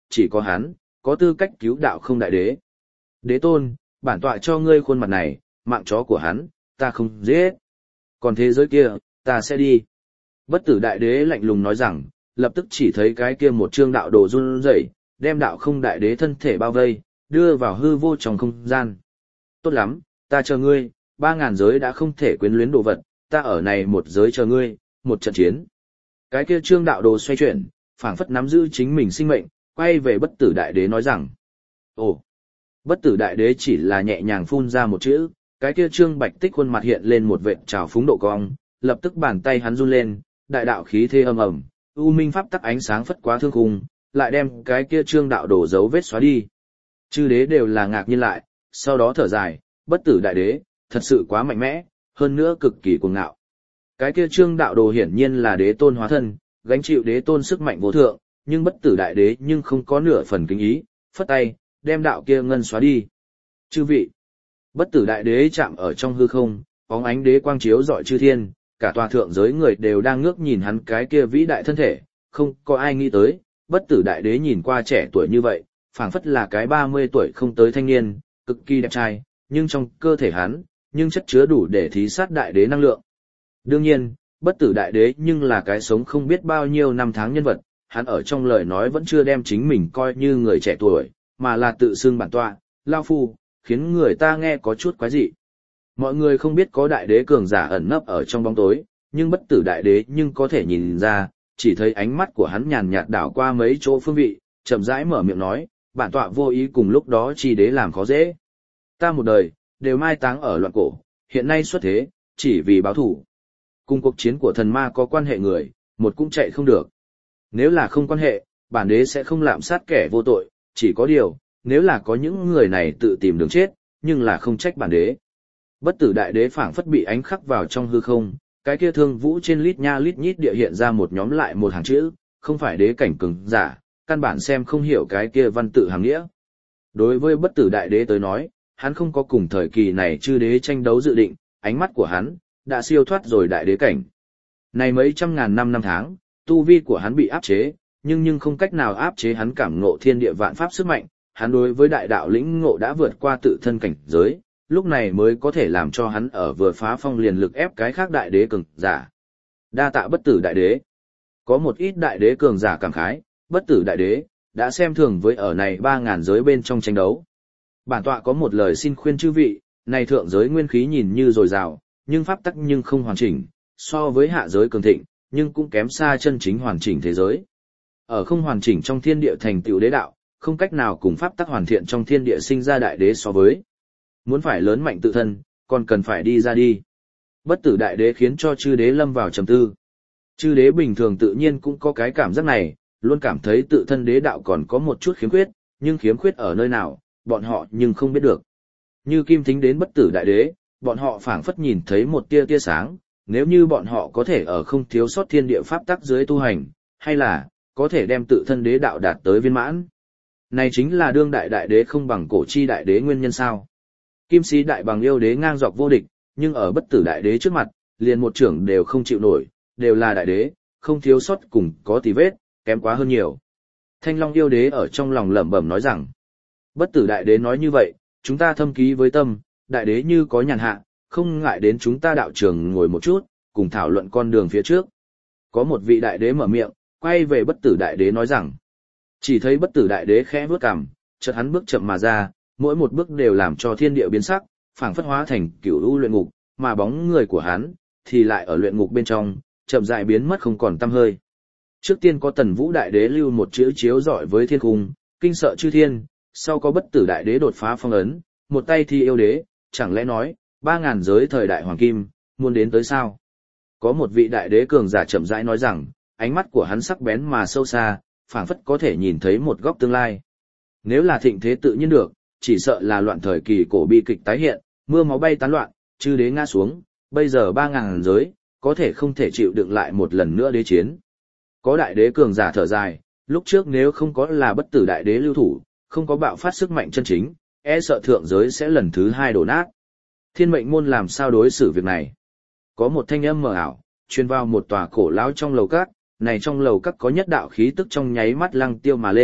chỉ có hắn, có tư cách cứu đạo không đại đế. Đế tôn, bản tọa cho ngươi khuôn mặt này, mạng chó của hắn, ta không giết. Còn thế giới kia, ta sẽ đi. Bất tử đại đế lạnh lùng nói rằng, lập tức chỉ thấy cái kia một chương đạo đồ run rẩy, đem đạo không đại đế thân thể bao vây, đưa vào hư vô trong không gian. Tốt lắm, ta chờ ngươi, 3.000 giới đã không thể quyến luyến đồ vật, ta ở này một giới chờ ngươi, một trận chiến. Cái kia chương đạo đồ xoay chuyển, phảng phất nắm giữ chính mình sinh mệnh, quay về bất tử đại đế nói rằng. Ồ, bất tử đại đế chỉ là nhẹ nhàng phun ra một chữ, cái kia trương bạch tích khuôn mặt hiện lên một vệt trào phúng độ cong, lập tức bàn tay hắn run lên, đại đạo khí thế ầm ầm, u minh pháp tắc ánh sáng phất quá thương khung, lại đem cái kia trương đạo đồ dấu vết xóa đi. Chư đế đều là ngạc nhiên lại, sau đó thở dài, bất tử đại đế, thật sự quá mạnh mẽ, hơn nữa cực kỳ cuồng ngạo. Cái kia trương đạo đồ hiển nhiên là đế tôn hóa thân, gánh chịu đế tôn sức mạnh vô thượng, nhưng bất tử đại đế nhưng không có nửa phần kính ý, phất tay, đem đạo kia ngân xóa đi. Chư vị, bất tử đại đế chạm ở trong hư không, bóng ánh đế quang chiếu rọi chư thiên, cả tòa thượng giới người đều đang ngước nhìn hắn cái kia vĩ đại thân thể, không có ai nghĩ tới, bất tử đại đế nhìn qua trẻ tuổi như vậy, phảng phất là cái 30 tuổi không tới thanh niên, cực kỳ đẹp trai, nhưng trong cơ thể hắn, nhưng chất chứa đủ để thí sát đại đế năng lượng. Đương nhiên, bất tử đại đế nhưng là cái sống không biết bao nhiêu năm tháng nhân vật, hắn ở trong lời nói vẫn chưa đem chính mình coi như người trẻ tuổi, mà là tự xưng bản tọa, lao phu, khiến người ta nghe có chút quái dị. Mọi người không biết có đại đế cường giả ẩn nấp ở trong bóng tối, nhưng bất tử đại đế nhưng có thể nhìn ra, chỉ thấy ánh mắt của hắn nhàn nhạt đảo qua mấy chỗ phương vị, chậm rãi mở miệng nói, bản tọa vô ý cùng lúc đó chi đế làm khó dễ. Ta một đời, đều mai táng ở loạn cổ, hiện nay xuất thế, chỉ vì báo thủ. Cùng cuộc chiến của thần ma có quan hệ người, một cũng chạy không được. Nếu là không quan hệ, bản đế sẽ không lạm sát kẻ vô tội, chỉ có điều, nếu là có những người này tự tìm đường chết, nhưng là không trách bản đế. Bất tử đại đế phảng phất bị ánh khắc vào trong hư không, cái kia thương vũ trên lít nha lít nhít địa hiện ra một nhóm lại một hàng chữ, không phải đế cảnh cường giả, căn bản xem không hiểu cái kia văn tự hàng nghĩa. Đối với bất tử đại đế tới nói, hắn không có cùng thời kỳ này chư đế tranh đấu dự định, ánh mắt của hắn đã siêu thoát rồi đại đế cảnh. Này mấy trăm ngàn năm tháng, tu vi của hắn bị áp chế, nhưng không cách nào áp chế hắn cảm ngộ thiên địa vạn pháp sức mạnh, hắn đối với đại đạo lĩnh ngộ đã vượt qua tự thân cảnh giới, lúc này mới có thể làm cho hắn ở vừa phá phong liền lực ép cái khác đại đế cường giả. Đa tạ bất tử đại đế. Có một ít đại đế cường giả cảm khái, bất tử đại đế đã xem thường với ở này 3.000 giới bên trong tranh đấu. Bản tọa có một lời xin khuyên chư vị, này thượng giới nguyên khí nhìn như dồi dào, nhưng pháp tắc nhưng không hoàn chỉnh, so với hạ giới cường thịnh, nhưng cũng kém xa chân chính hoàn chỉnh thế giới. Ở không hoàn chỉnh trong thiên địa thành tựu đế đạo, không cách nào cùng pháp tắc hoàn thiện trong thiên địa sinh ra đại đế so với. Muốn phải lớn mạnh tự thân, còn cần phải đi ra đi. Bất tử đại đế khiến cho chư đế lâm vào trầm tư. Chư đế bình thường tự nhiên cũng có cái cảm giác này, luôn cảm thấy tự thân đế đạo còn có một chút khiếm khuyết, nhưng khiếm khuyết ở nơi nào, bọn họ nhưng không biết được. Như Kim Thính đến bất tử đại đế, bọn họ phảng phất nhìn thấy một tia sáng, nếu như bọn họ có thể ở không thiếu sót thiên địa pháp tắc dưới tu hành, hay là có thể đem tự thân đế đạo đạt tới viên mãn. Này chính là đương đại đại đế không bằng cổ chi đại đế nguyên nhân sao? Kim sĩ đại bằng yêu đế ngang dọc vô địch, nhưng ở bất tử đại đế trước mặt, liền một trưởng đều không chịu nổi, đều là đại đế, không thiếu sót cùng có tì vết, kém quá hơn nhiều. Thanh Long yêu đế ở trong lòng lẩm bẩm nói rằng, bất tử đại đế nói như vậy, chúng ta thâm ký với tâm, đại đế như có nhàn hạ, không ngại đến chúng ta đạo trường ngồi một chút, cùng thảo luận con đường phía trước. Có một vị đại đế mở miệng, quay về bất tử đại đế nói rằng, chỉ thấy bất tử đại đế khẽ bước cằm, chợt hắn bước chậm mà ra, mỗi một bước đều làm cho thiên địa biến sắc, phảng phất hóa thành cửu u luyện ngục, mà bóng người của hắn thì lại ở luyện ngục bên trong, chậm rãi biến mất không còn tăm hơi. Trước tiên có Tần Vũ đại đế lưu một chữ chiếu rọi với thiên cung, kinh sợ chư thiên, sau có bất tử đại đế đột phá phong ấn, một tay thi yêu đế, chẳng lẽ nói 3.000 giới thời đại hoàng kim muốn đến tới sao? Có một vị đại đế cường giả chậm rãi nói rằng, ánh mắt của hắn sắc bén mà sâu xa, phảng phất có thể nhìn thấy một góc tương lai. Nếu là thịnh thế tự nhiên được, chỉ sợ là loạn thời kỳ cổ bi kịch tái hiện, mưa máu bay tán loạn, chư đế ngã xuống, bây giờ 3.000 giới, có thể không thể chịu đựng lại một lần nữa đế chiến. Có đại đế cường giả thở dài, lúc trước nếu không có là bất tử đại đế lưu thủ, không có bạo phát sức mạnh chân chính, e sợ thượng giới sẽ lần thứ 2 đổ nát. Thiên mệnh môn làm sao đối xử việc này? Có một thanh âm mờ ảo, truyền vào một tòa cổ lão trong lầu các, này trong lầu các có nhất đạo khí tức trong nháy mắt lăng tiêu mà lên,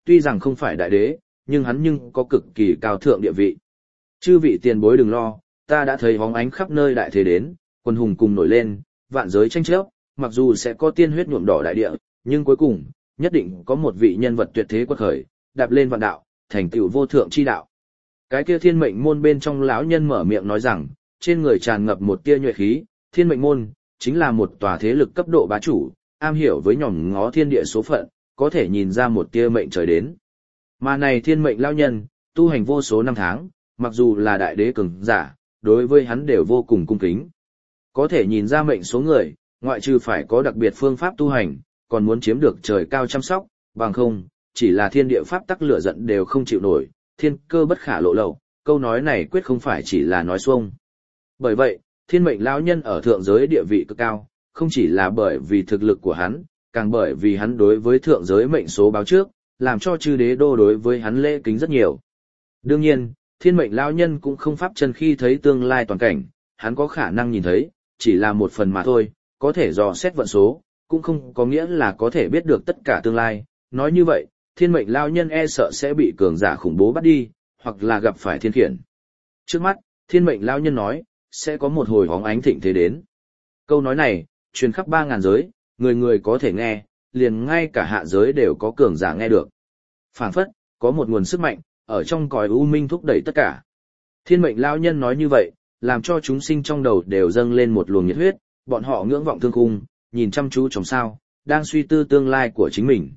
tuy rằng không phải đại đế, nhưng hắn nhưng có cực kỳ cao thượng địa vị. Chư vị tiền bối đừng lo, ta đã thấy hóng ánh khắp nơi đại thế đến, quân hùng cùng nổi lên, vạn giới tranh chấp, mặc dù sẽ có tiên huyết nhuộm đỏ đại địa, nhưng cuối cùng, nhất định có một vị nhân vật tuyệt thế quật khởi, đạp lên vạn đạo, thành tựu vô thượng chi đạo. Cái kia thiên mệnh môn bên trong lão nhân mở miệng nói rằng, trên người tràn ngập một tia nhuệ khí, thiên mệnh môn, chính là một tòa thế lực cấp độ bá chủ, am hiểu với nhòm ngó thiên địa số phận, có thể nhìn ra một tia mệnh trời đến. Mà này thiên mệnh lão nhân, tu hành vô số năm tháng, mặc dù là đại đế cường giả, đối với hắn đều vô cùng cung kính. Có thể nhìn ra mệnh số người, ngoại trừ phải có đặc biệt phương pháp tu hành, còn muốn chiếm được trời cao chăm sóc, bằng không, chỉ là thiên địa pháp tắc lửa giận đều không chịu nổi, thiên cơ bất khả lộ lậu, câu nói này quyết không phải chỉ là nói xuông. Bởi vậy, thiên mệnh lão nhân ở thượng giới địa vị cực cao, không chỉ là bởi vì thực lực của hắn, càng bởi vì hắn đối với thượng giới mệnh số báo trước, làm cho chư đế đô đối với hắn lễ kính rất nhiều. Đương nhiên, thiên mệnh lão nhân cũng không pháp chân khi thấy tương lai toàn cảnh, hắn có khả năng nhìn thấy, chỉ là một phần mà thôi, có thể dò xét vận số, cũng không có nghĩa là có thể biết được tất cả tương lai. Nói như vậy, thiên mệnh lão nhân e sợ sẽ bị cường giả khủng bố bắt đi, hoặc là gặp phải thiên khiển. Trước mắt, thiên mệnh lão nhân nói, sẽ có một hồi hóng ánh thịnh thế đến. Câu nói này, truyền khắp 3.000 giới, người người có thể nghe, liền ngay cả hạ giới đều có cường giả nghe được. Phảng phất, có một nguồn sức mạnh, ở trong cõi u minh thúc đẩy tất cả. Thiên mệnh lão nhân nói như vậy, làm cho chúng sinh trong đầu đều dâng lên một luồng nhiệt huyết, bọn họ ngưỡng vọng thương khung, nhìn chăm chú trong sao, đang suy tư tương lai của chính mình.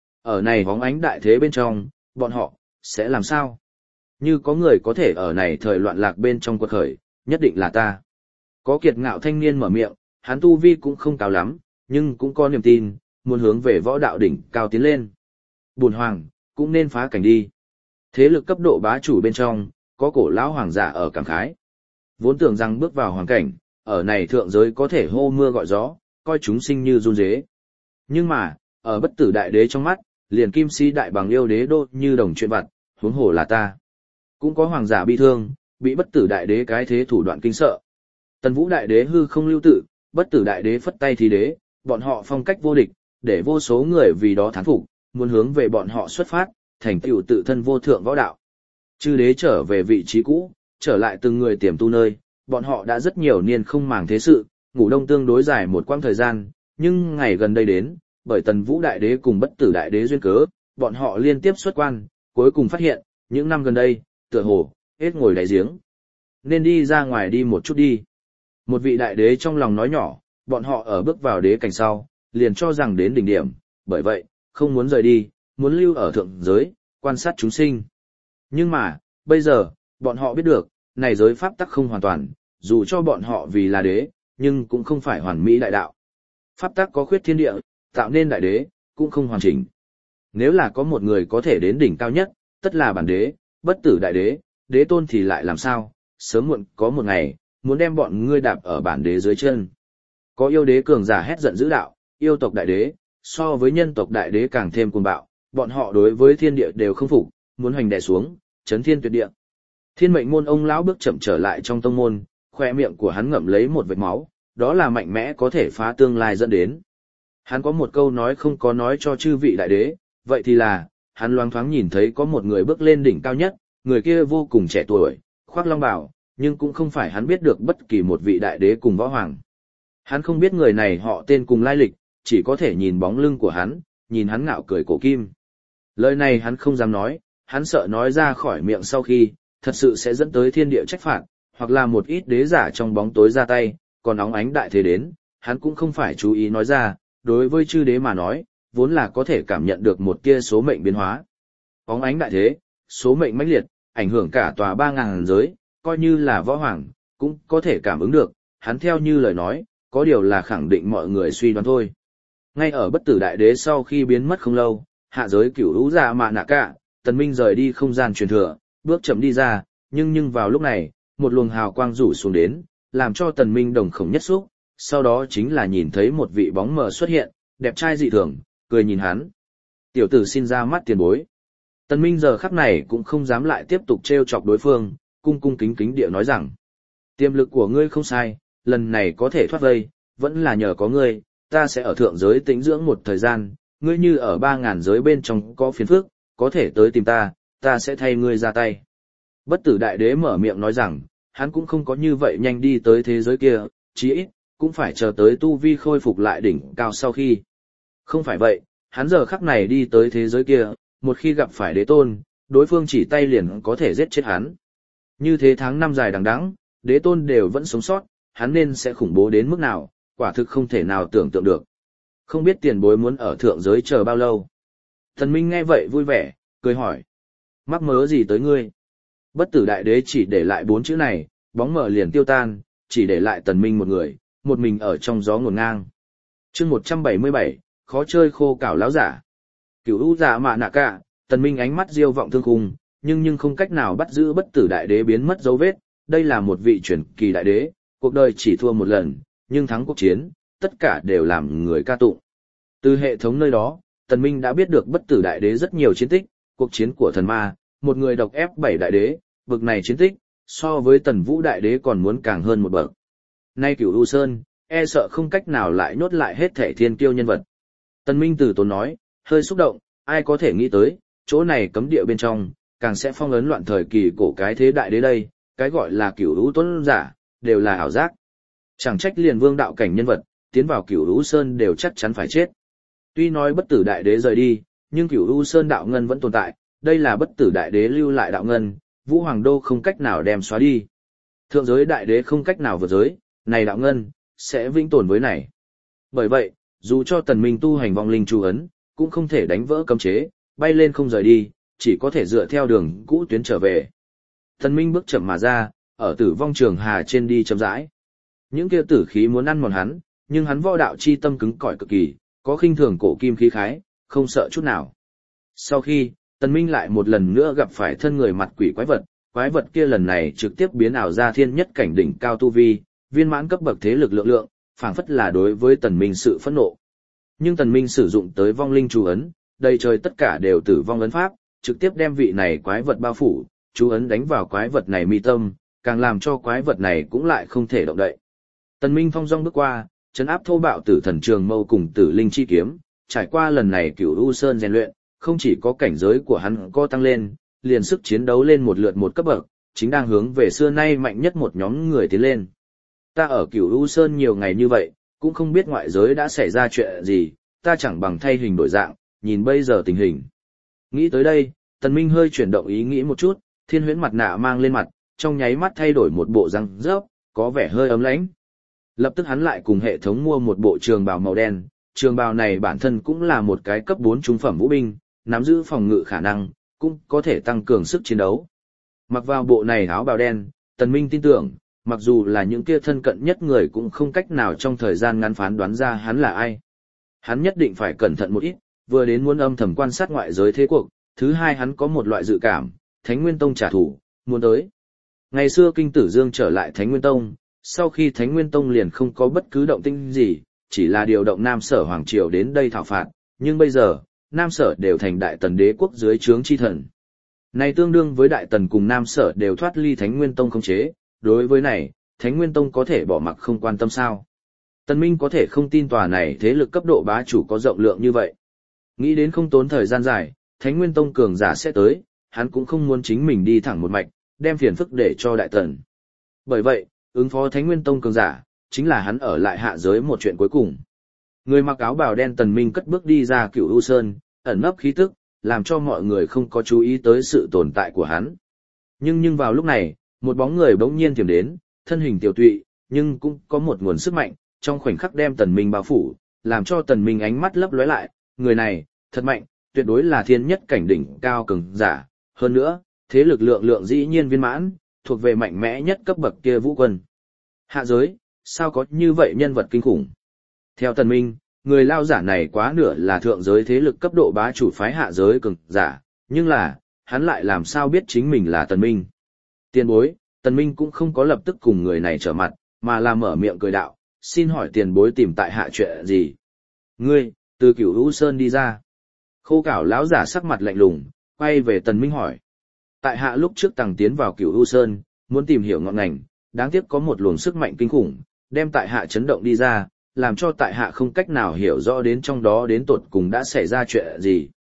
Ở này hóng ánh đại thế bên trong, bọn họ, sẽ làm sao? Như có người có thể ở này thời loạn lạc bên trong quật khởi, nhất định là ta. Có kiệt ngạo thanh niên mở miệng, hắn tu vi cũng không cao lắm, nhưng cũng có niềm tin, muốn hướng về võ đạo đỉnh cao tiến lên. Bùn hoàng, cũng nên phá cảnh đi. Thế lực cấp độ bá chủ bên trong, có cổ lão hoàng giả ở cảm khái. Vốn tưởng rằng bước vào hoàng cảnh, ở này thượng giới có thể hô mưa gọi gió, coi chúng sinh như run rế. Nhưng mà, ở bất tử đại đế trong mắt, liền kim si đại bằng yêu đế đô như đồng chuyện vặt, huống hồ là ta. Cũng có hoàng giả bị thương, bị bất tử đại đế cái thế thủ đoạn kinh sợ. Tần Vũ đại đế hư không lưu tự, bất tử đại đế phất tay thì đế, bọn họ phong cách vô địch, để vô số người vì đó thán phục, muốn hướng về bọn họ xuất phát, thành tựu tự thân vô thượng võ đạo. Chư đế trở về vị trí cũ, trở lại từng người tiềm tu nơi, bọn họ đã rất nhiều niên không màng thế sự, ngủ đông tương đối dài một quãng thời gian, nhưng ngày gần đây đến, bởi Tần Vũ đại đế cùng bất tử đại đế duyên cớ, bọn họ liên tiếp xuất quan, cuối cùng phát hiện, những năm gần đây, tựa hồ, hết ngồi đáy giếng. Nên đi ra ngoài đi một chút đi. Một vị đại đế trong lòng nói nhỏ, bọn họ ở bước vào đế cảnh sau, liền cho rằng đến đỉnh điểm, bởi vậy, không muốn rời đi, muốn lưu ở thượng giới, quan sát chúng sinh. Nhưng mà, bây giờ, bọn họ biết được, này giới pháp tắc không hoàn toàn, dù cho bọn họ vì là đế, nhưng cũng không phải hoàn mỹ đại đạo. Pháp tắc có khuyết thiên địa, tạo nên đại đế, cũng không hoàn chỉnh. Nếu là có một người có thể đến đỉnh cao nhất, tất là bản đế, bất tử đại đế, đế tôn thì lại làm sao, sớm muộn có một ngày, muốn đem bọn ngươi đạp ở bản đế dưới chân. Có yêu đế cường giả hét giận dữ đạo, yêu tộc đại đế, so với nhân tộc đại đế càng thêm cuồng bạo, bọn họ đối với thiên địa đều không phục, muốn hoành đè xuống, chấn thiên tuyệt địa. Thiên mệnh môn ông lão bước chậm trở lại trong tông môn, khoe miệng của hắn ngậm lấy một vệt máu, đó là mạnh mẽ có thể phá tương lai dẫn đến. Hắn có một câu nói không có nói cho chư vị đại đế, vậy thì là, hắn loáng thoáng nhìn thấy có một người bước lên đỉnh cao nhất, người kia vô cùng trẻ tuổi, khoác long bào, nhưng cũng không phải hắn biết được bất kỳ một vị đại đế cùng võ hoàng. Hắn không biết người này họ tên cùng lai lịch, chỉ có thể nhìn bóng lưng của hắn, nhìn hắn ngạo cười cổ kim. Lời này hắn không dám nói, hắn sợ nói ra khỏi miệng sau khi, thật sự sẽ dẫn tới thiên địa trách phạt, hoặc là một ít đế giả trong bóng tối ra tay, còn óng ánh đại thế đến, hắn cũng không phải chú ý nói ra, đối với chư đế mà nói, vốn là có thể cảm nhận được một tia số mệnh biến hóa. Óng ánh đại thế, số mệnh mãnh liệt, ảnh hưởng cả tòa 3.000 giới, coi như là võ hoàng, cũng có thể cảm ứng được, hắn theo như lời nói, có điều là khẳng định mọi người suy đoán thôi. Ngay ở bất tử đại đế sau khi biến mất không lâu, hạ giới cửu hữu dạ mạ nạ cả, Tần Minh rời đi không gian truyền thừa, bước chậm đi ra, nhưng vào lúc này, một luồng hào quang rủ xuống đến, làm cho Tần Minh đồng khổng nhất xúc, sau đó chính là nhìn thấy một vị bóng mờ xuất hiện, đẹp trai dị thường, cười nhìn hắn. Tiểu tử xin ra mắt tiền bối. Tần Minh giờ khắc này cũng không dám lại tiếp tục trêu chọc đối phương, cung cung kính kính địa nói rằng, tiềm lực của ngươi không sai, lần này có thể thoát vây, vẫn là nhờ có ngươi, ta sẽ ở thượng giới tĩnh dưỡng một thời gian, ngươi như ở 3.000 giới bên trong có phiền phức, có thể tới tìm ta, ta sẽ thay ngươi ra tay. Bất tử đại đế mở miệng nói rằng, hắn cũng không có như vậy nhanh đi tới thế giới kia, chí ít, cũng phải chờ tới tu vi khôi phục lại đỉnh cao sau khi. Không phải vậy, hắn giờ khắc này đi tới thế giới kia, một khi gặp phải đế tôn, đối phương chỉ tay liền có thể giết chết hắn. Như thế tháng năm dài đằng đẵng, đế tôn đều vẫn sống sót, hắn nên sẽ khủng bố đến mức nào, quả thực không thể nào tưởng tượng được. Không biết tiền bối muốn ở thượng giới chờ bao lâu. Thần Minh nghe vậy vui vẻ, cười hỏi. Mắc mớ gì tới ngươi? Bất tử đại đế chỉ để lại 4 chữ này, bóng mờ liền tiêu tan, chỉ để lại Tần Minh một người, một mình ở trong gió ngổn ngang. Chương 177, khó chơi khô cảo láo giả. Cửu u dạ mạ nạ cả, Tần Minh ánh mắt diêu vọng thương khung, nhưng không cách nào bắt giữ bất tử đại đế biến mất dấu vết, đây là một vị truyền kỳ đại đế, cuộc đời chỉ thua một lần, nhưng thắng cuộc chiến, tất cả đều làm người ca tụng. Từ hệ thống nơi đó, Tần Minh đã biết được bất tử đại đế rất nhiều chiến tích, cuộc chiến của thần ma, một người độc ép 7 đại đế, bực này chiến tích, so với Tần Vũ đại đế còn muốn càng hơn một bậc. Nay Cửu U Sơn, e sợ không cách nào lại nhốt lại hết thể thiên kiêu nhân vật. Tần Minh từ tốn nói, hơi xúc động, ai có thể nghĩ tới, chỗ này cấm địa bên trong, càng sẽ phong ấn loạn thời kỳ cổ cái thế đại đế đây, cái gọi là Cửu U Tuấn giả, đều là ảo giác. Chẳng trách liền vương đạo cảnh nhân vật, tiến vào Cửu U Sơn đều chắc chắn phải chết. Tuy nói bất tử đại đế rời đi, nhưng Cửu U Sơn đạo ngân vẫn tồn tại, đây là bất tử đại đế lưu lại đạo ngân, Vũ Hoàng Đô không cách nào đem xóa đi. Thượng giới đại đế không cách nào vượt giới, này đạo ngân, sẽ vĩnh tồn với này. Bởi vậy, dù cho Tần Minh tu hành vong linh chú ấn, cũng không thể đánh vỡ cấm chế, bay lên không rời đi, chỉ có thể dựa theo đường cũ tuyến trở về. Tần Minh bước chậm mà ra, ở tử vong trường hà trên đi chậm rãi. Những kia tử khí muốn ăn mòn hắn, nhưng hắn võ đạo chi tâm cứng cỏi cực kỳ, có khinh thường cổ kim khí khái, không sợ chút nào. Sau khi, Tần Minh lại một lần nữa gặp phải thân người mặt quỷ quái vật kia lần này trực tiếp biến ảo ra thiên nhất cảnh đỉnh cao tu vi, viên mãn cấp bậc thế lực lượng, phảng phất là đối với Tần Minh sự phẫn nộ. Nhưng Tần Minh sử dụng tới vong linh chú ấn, đầy trời tất cả đều tử vong ấn pháp, trực tiếp đem vị này quái vật bao phủ, chú ấn đánh vào quái vật này mi tâm, càng làm cho quái vật này cũng lại không thể động đậy. Tần Minh phong dong bước qua, trấn áp thô bạo tử thần trường mâu cùng tử linh chi kiếm, trải qua lần này Cửu U Sơn rèn luyện, không chỉ có cảnh giới của hắn có tăng lên, liền sức chiến đấu lên một lượt một cấp bậc, chính đang hướng về xưa nay mạnh nhất một nhóm người tiến lên. Ta ở Cửu U Sơn nhiều ngày như vậy, cũng không biết ngoại giới đã xảy ra chuyện gì, ta chẳng bằng thay hình đổi dạng, nhìn bây giờ tình hình. Nghĩ tới đây, Tần Minh hơi chuyển động ý nghĩ một chút, thiên huyễn mặt nạ mang lên mặt, trong nháy mắt thay đổi một bộ răng rớp, có vẻ hơi ấm lãnh. Lập tức hắn lại cùng hệ thống mua một bộ trường bào màu đen, trường bào này bản thân cũng là một cái cấp 4 trung phẩm vũ binh, nắm giữ phòng ngự khả năng, cũng có thể tăng cường sức chiến đấu. Mặc vào bộ này áo bào đen, Tần Minh tin tưởng, mặc dù là những kia thân cận nhất người cũng không cách nào trong thời gian ngắn phán đoán ra hắn là ai. Hắn nhất định phải cẩn thận một ít, vừa đến muốn âm thầm quan sát ngoại giới thế cuộc, thứ hai hắn có một loại dự cảm, Thánh Nguyên Tông trả thù, muốn tới. Ngày xưa Kinh Tử Dương trở lại Thánh Nguyên Tông, sau khi Thánh Nguyên Tông liền không có bất cứ động tĩnh gì, chỉ là điều động Nam Sở Hoàng Triều đến đây thảo phạt, nhưng bây giờ, Nam Sở đều thành Đại Tần đế quốc dưới trướng chi thần. Này tương đương với Đại Tần cùng Nam Sở đều thoát ly Thánh Nguyên Tông khống chế, đối với này, Thánh Nguyên Tông có thể bỏ mặc không quan tâm sao. Tần Minh có thể không tin tòa này thế lực cấp độ bá chủ có rộng lượng như vậy. Nghĩ đến không tốn thời gian dài, Thánh Nguyên Tông cường giả sẽ tới, hắn cũng không muốn chính mình đi thẳng một mạch, đem phiền phức để cho Đại Tần. Bởi vậy, ứng phó Thánh Nguyên Tông cường giả, chính là hắn ở lại hạ giới một chuyện cuối cùng. Người mặc áo bào đen Tần Minh cất bước đi ra Cửu U Sơn, ẩn nấp khí tức, làm cho mọi người không có chú ý tới sự tồn tại của hắn. Nhưng vào lúc này, một bóng người bỗng nhiên tiềm đến, thân hình tiểu tụy, nhưng cũng có một nguồn sức mạnh, trong khoảnh khắc đem Tần Minh bao phủ, làm cho Tần Minh ánh mắt lấp lóe lại, người này, thật mạnh, tuyệt đối là thiên nhất cảnh đỉnh cao cường giả, hơn nữa, thế lực lượng dĩ nhiên viên mãn, thuộc về mạnh mẽ nhất cấp bậc kia vũ quân. Hạ giới, sao có như vậy nhân vật kinh khủng? Theo Tần Minh, người lao giả này quá nửa là thượng giới thế lực cấp độ bá chủ phái hạ giới cường giả, nhưng là, hắn lại làm sao biết chính mình là Tần Minh? Tiền bối, Tần Minh cũng không có lập tức cùng người này trở mặt, mà là mở miệng cười đạo, xin hỏi tiền bối tìm tại hạ chuyện gì? Ngươi, từ Cửu U Sơn đi ra. Khô cảo lão giả sắc mặt lạnh lùng, quay về Tần Minh hỏi. Tại hạ lúc trước tàng tiến vào Cửu U Sơn, muốn tìm hiểu ngọn ngành, đáng tiếc có một luồng sức mạnh kinh khủng, đem tại hạ chấn động đi ra, làm cho tại hạ không cách nào hiểu rõ đến trong đó đến tột cùng đã xảy ra chuyện gì.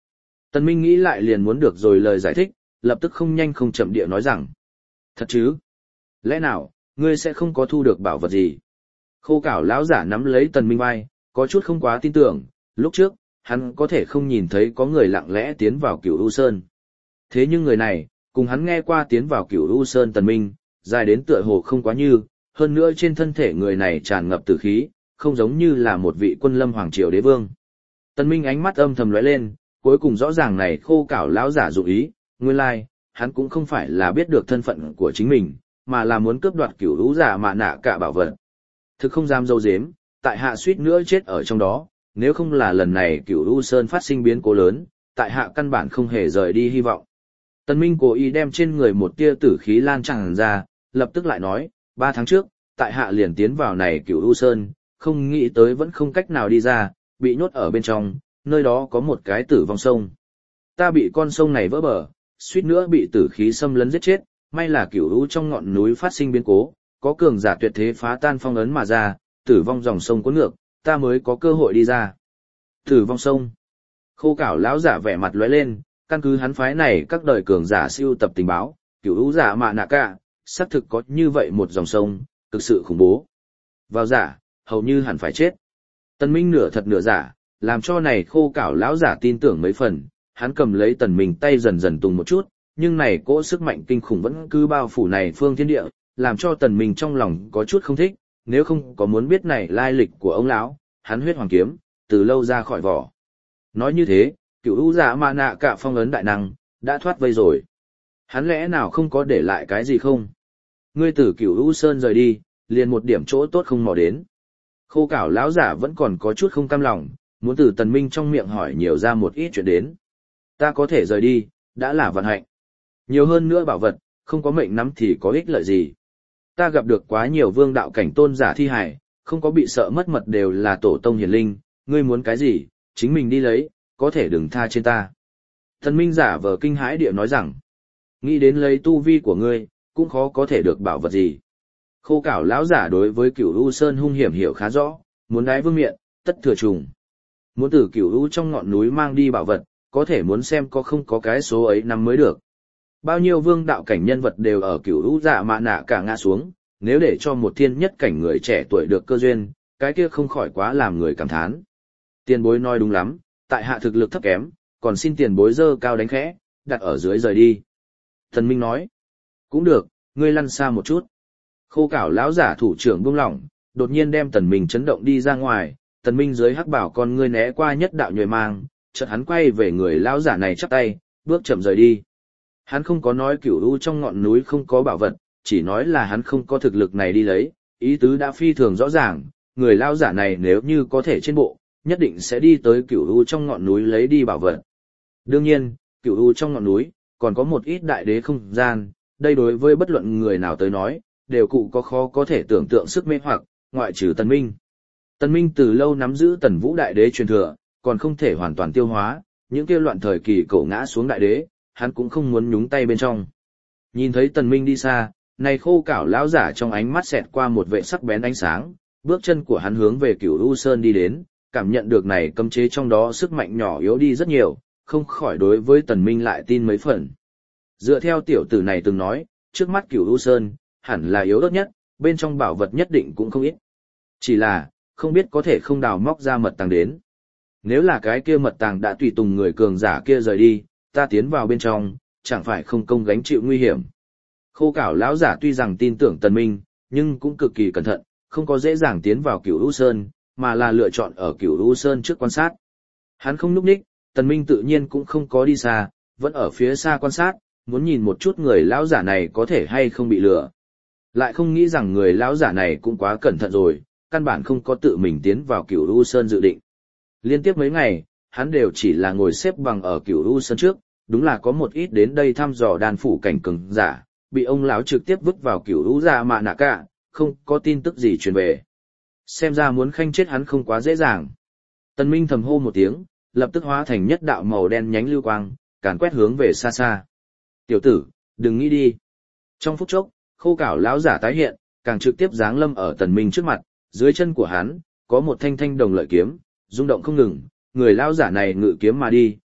Tần Minh nghĩ lại liền muốn được rồi lời giải thích, lập tức không nhanh không chậm địa nói rằng. Thật chứ? Lẽ nào, ngươi sẽ không có thu được bảo vật gì? Khô cảo lão giả nắm lấy Tần Minh vai, có chút không quá tin tưởng, lúc trước, hắn có thể không nhìn thấy có người lặng lẽ tiến vào Cửu U Sơn. Thế nhưng người này, cùng hắn nghe qua tiến vào Cửu U Sơn Tần Minh, dài đến tựa hồ không quá như, hơn nữa trên thân thể người này tràn ngập tử khí, không giống như là một vị quân lâm hoàng triều đế vương. Tần Minh ánh mắt âm thầm lóe lên, cuối cùng rõ ràng này khô cảo lão giả dụng ý, nguyên lai, hắn cũng không phải là biết được thân phận của chính mình, mà là muốn cướp đoạt Cửu U giả mạ nạ cả bảo vật. Thực không dám dâu dếm, tại hạ suýt nữa chết ở trong đó, nếu không là lần này Cửu U Sơn phát sinh biến cố lớn, tại hạ căn bản không hề rời đi hy vọng. Tần Minh cố ý đem trên người một tia tử khí lan tràn ra, lập tức lại nói, 3 tháng trước, tại hạ liền tiến vào này Cửu U Sơn, không nghĩ tới vẫn không cách nào đi ra, bị nhốt ở bên trong, nơi đó có một cái tử vong sông. Ta bị con sông này vỡ bờ, suýt nữa bị tử khí xâm lấn giết chết, may là Cửu U trong ngọn núi phát sinh biến cố, có cường giả tuyệt thế phá tan phong ấn mà ra, tử vong dòng sông cuốn ngược, ta mới có cơ hội đi ra. Tử vong sông. Khô cảo lão giả vẻ mặt lóe lên, căn cứ hắn phái này các đời cường giả siêu tập tình báo, Cửu U giả mạ nạ cả, xác thực có như vậy một dòng sông, thực sự khủng bố. Vào giả, hầu như hẳn phải chết. Tần Minh nửa thật nửa giả, làm cho này khô cảo lão giả tin tưởng mấy phần, hắn cầm lấy Tần Minh tay dần dần tùng một chút, nhưng này cỗ sức mạnh kinh khủng vẫn cứ bao phủ này phương thiên địa, làm cho Tần Minh trong lòng có chút không thích, nếu không có muốn biết này lai lịch của ông lão, hắn huyết hoàng kiếm, từ lâu ra khỏi vỏ. Nói như thế, Cửu U giả mạ nạ cả phong ấn đại năng, đã thoát vây rồi. Hắn lẽ nào không có để lại cái gì không? Ngươi từ Cửu U Sơn rời đi, liền một điểm chỗ tốt không mò đến. Khô cảo lão giả vẫn còn có chút không cam lòng, muốn từ Tần Minh trong miệng hỏi nhiều ra một ít chuyện đến. Ta có thể rời đi, đã là vận hạnh. Nhiều hơn nữa bảo vật, không có mệnh nắm thì có ích lợi gì. Ta gặp được quá nhiều vương đạo cảnh tôn giả thi hải, không có bị sợ mất mật đều là tổ tông hiển linh, ngươi muốn cái gì, chính mình đi lấy, có thể đừng tha trên ta. Tần Minh giả vờ kinh hãi địa nói rằng, nghĩ đến lấy tu vi của ngươi, cũng khó có thể được bảo vật gì. Khô cảo lão giả đối với Cửu U Sơn hung hiểm hiểu khá rõ, muốn đái vương miện, tất thừa trùng. Muốn từ Cửu U trong ngọn núi mang đi bảo vật, có thể muốn xem có không có cái số ấy năm mới được. Bao nhiêu vương đạo cảnh nhân vật đều ở Cửu U dạ mạ nạ cả ngã xuống, nếu để cho một thiên nhất cảnh người trẻ tuổi được cơ duyên, cái kia không khỏi quá làm người cảm thán. Tiền bối nói đúng lắm, tại hạ thực lực thấp kém, còn xin tiền bối dơ cao đánh khẽ, đặt ở dưới rời đi. Thần Minh nói, cũng được, ngươi lăn xa một chút. Khô cảo lão giả thủ trưởng buông lỏng, đột nhiên đem Tần Minh chấn động đi ra ngoài, Tần Minh dưới hắc bảo con ngươi né qua nhất đạo nhồi mang, chợt hắn quay về người lão giả này chắp tay, bước chậm rời đi. Hắn không có nói Cửu U trong ngọn núi không có bảo vật, chỉ nói là hắn không có thực lực này đi lấy, ý tứ đã phi thường rõ ràng, người lão giả này nếu như có thể trên bộ, nhất định sẽ đi tới Cửu U trong ngọn núi lấy đi bảo vật. Đương nhiên, Cửu U trong ngọn núi còn có một ít đại đế không gian, đây đối với bất luận người nào tới nói, đều cụ có khó có thể tưởng tượng sức mê hoặc, ngoại trừ Tần Minh. Tần Minh từ lâu nắm giữ Tần Vũ đại đế truyền thừa, còn không thể hoàn toàn tiêu hóa, những kia loạn thời kỳ cổ ngã xuống đại đế, hắn cũng không muốn nhúng tay bên trong. Nhìn thấy Tần Minh đi xa, này khô cảo lão giả trong ánh mắt xẹt qua một vệ sắc bén ánh sáng, bước chân của hắn hướng về Cửu U Sơn đi đến, cảm nhận được này cấm chế trong đó sức mạnh nhỏ yếu đi rất nhiều, không khỏi đối với Tần Minh lại tin mấy phần. Dựa theo tiểu tử này từng nói, trước mắt Cửu U Sơn, hẳn là yếu ớt nhất, bên trong bảo vật nhất định cũng không ít. Chỉ là, không biết có thể không đào móc ra mật tàng đến. Nếu là cái kia mật tàng đã tùy tùng người cường giả kia rời đi, ta tiến vào bên trong, chẳng phải không công gánh chịu nguy hiểm. Khô cảo lão giả tuy rằng tin tưởng Tần Minh, nhưng cũng cực kỳ cẩn thận, không có dễ dàng tiến vào Cửu U Sơn, mà là lựa chọn ở Cửu U Sơn trước quan sát. Hắn không núp ních, Tần Minh tự nhiên cũng không có đi xa, vẫn ở phía xa quan sát, muốn nhìn một chút người lão giả này có thể hay không bị lừa. Lại không nghĩ rằng người lão giả này cũng quá cẩn thận rồi, căn bản không có tự mình tiến vào Cửu U Sơn dự định. Liên tiếp mấy ngày, hắn đều chỉ là ngồi xếp bằng ở Cửu U Sơn trước, đúng là có một ít đến đây thăm dò đan phủ cảnh cường giả, bị ông lão trực tiếp vứt vào Cửu U dạ mạ nạ cả, không có tin tức gì truyền về. Xem ra muốn khanh chết hắn không quá dễ dàng. Tần Minh thầm hô một tiếng, lập tức hóa thành nhất đạo màu đen nhánh lưu quang, càn quét hướng về xa xa. Tiểu tử, đừng nghĩ đi. Trong phút chốc, khô cảo lão giả tái hiện, càng trực tiếp giáng lâm ở Tần Minh trước mặt, dưới chân của hắn, có một thanh thanh đồng lợi kiếm, rung động không ngừng, người lão giả này ngự kiếm mà đi,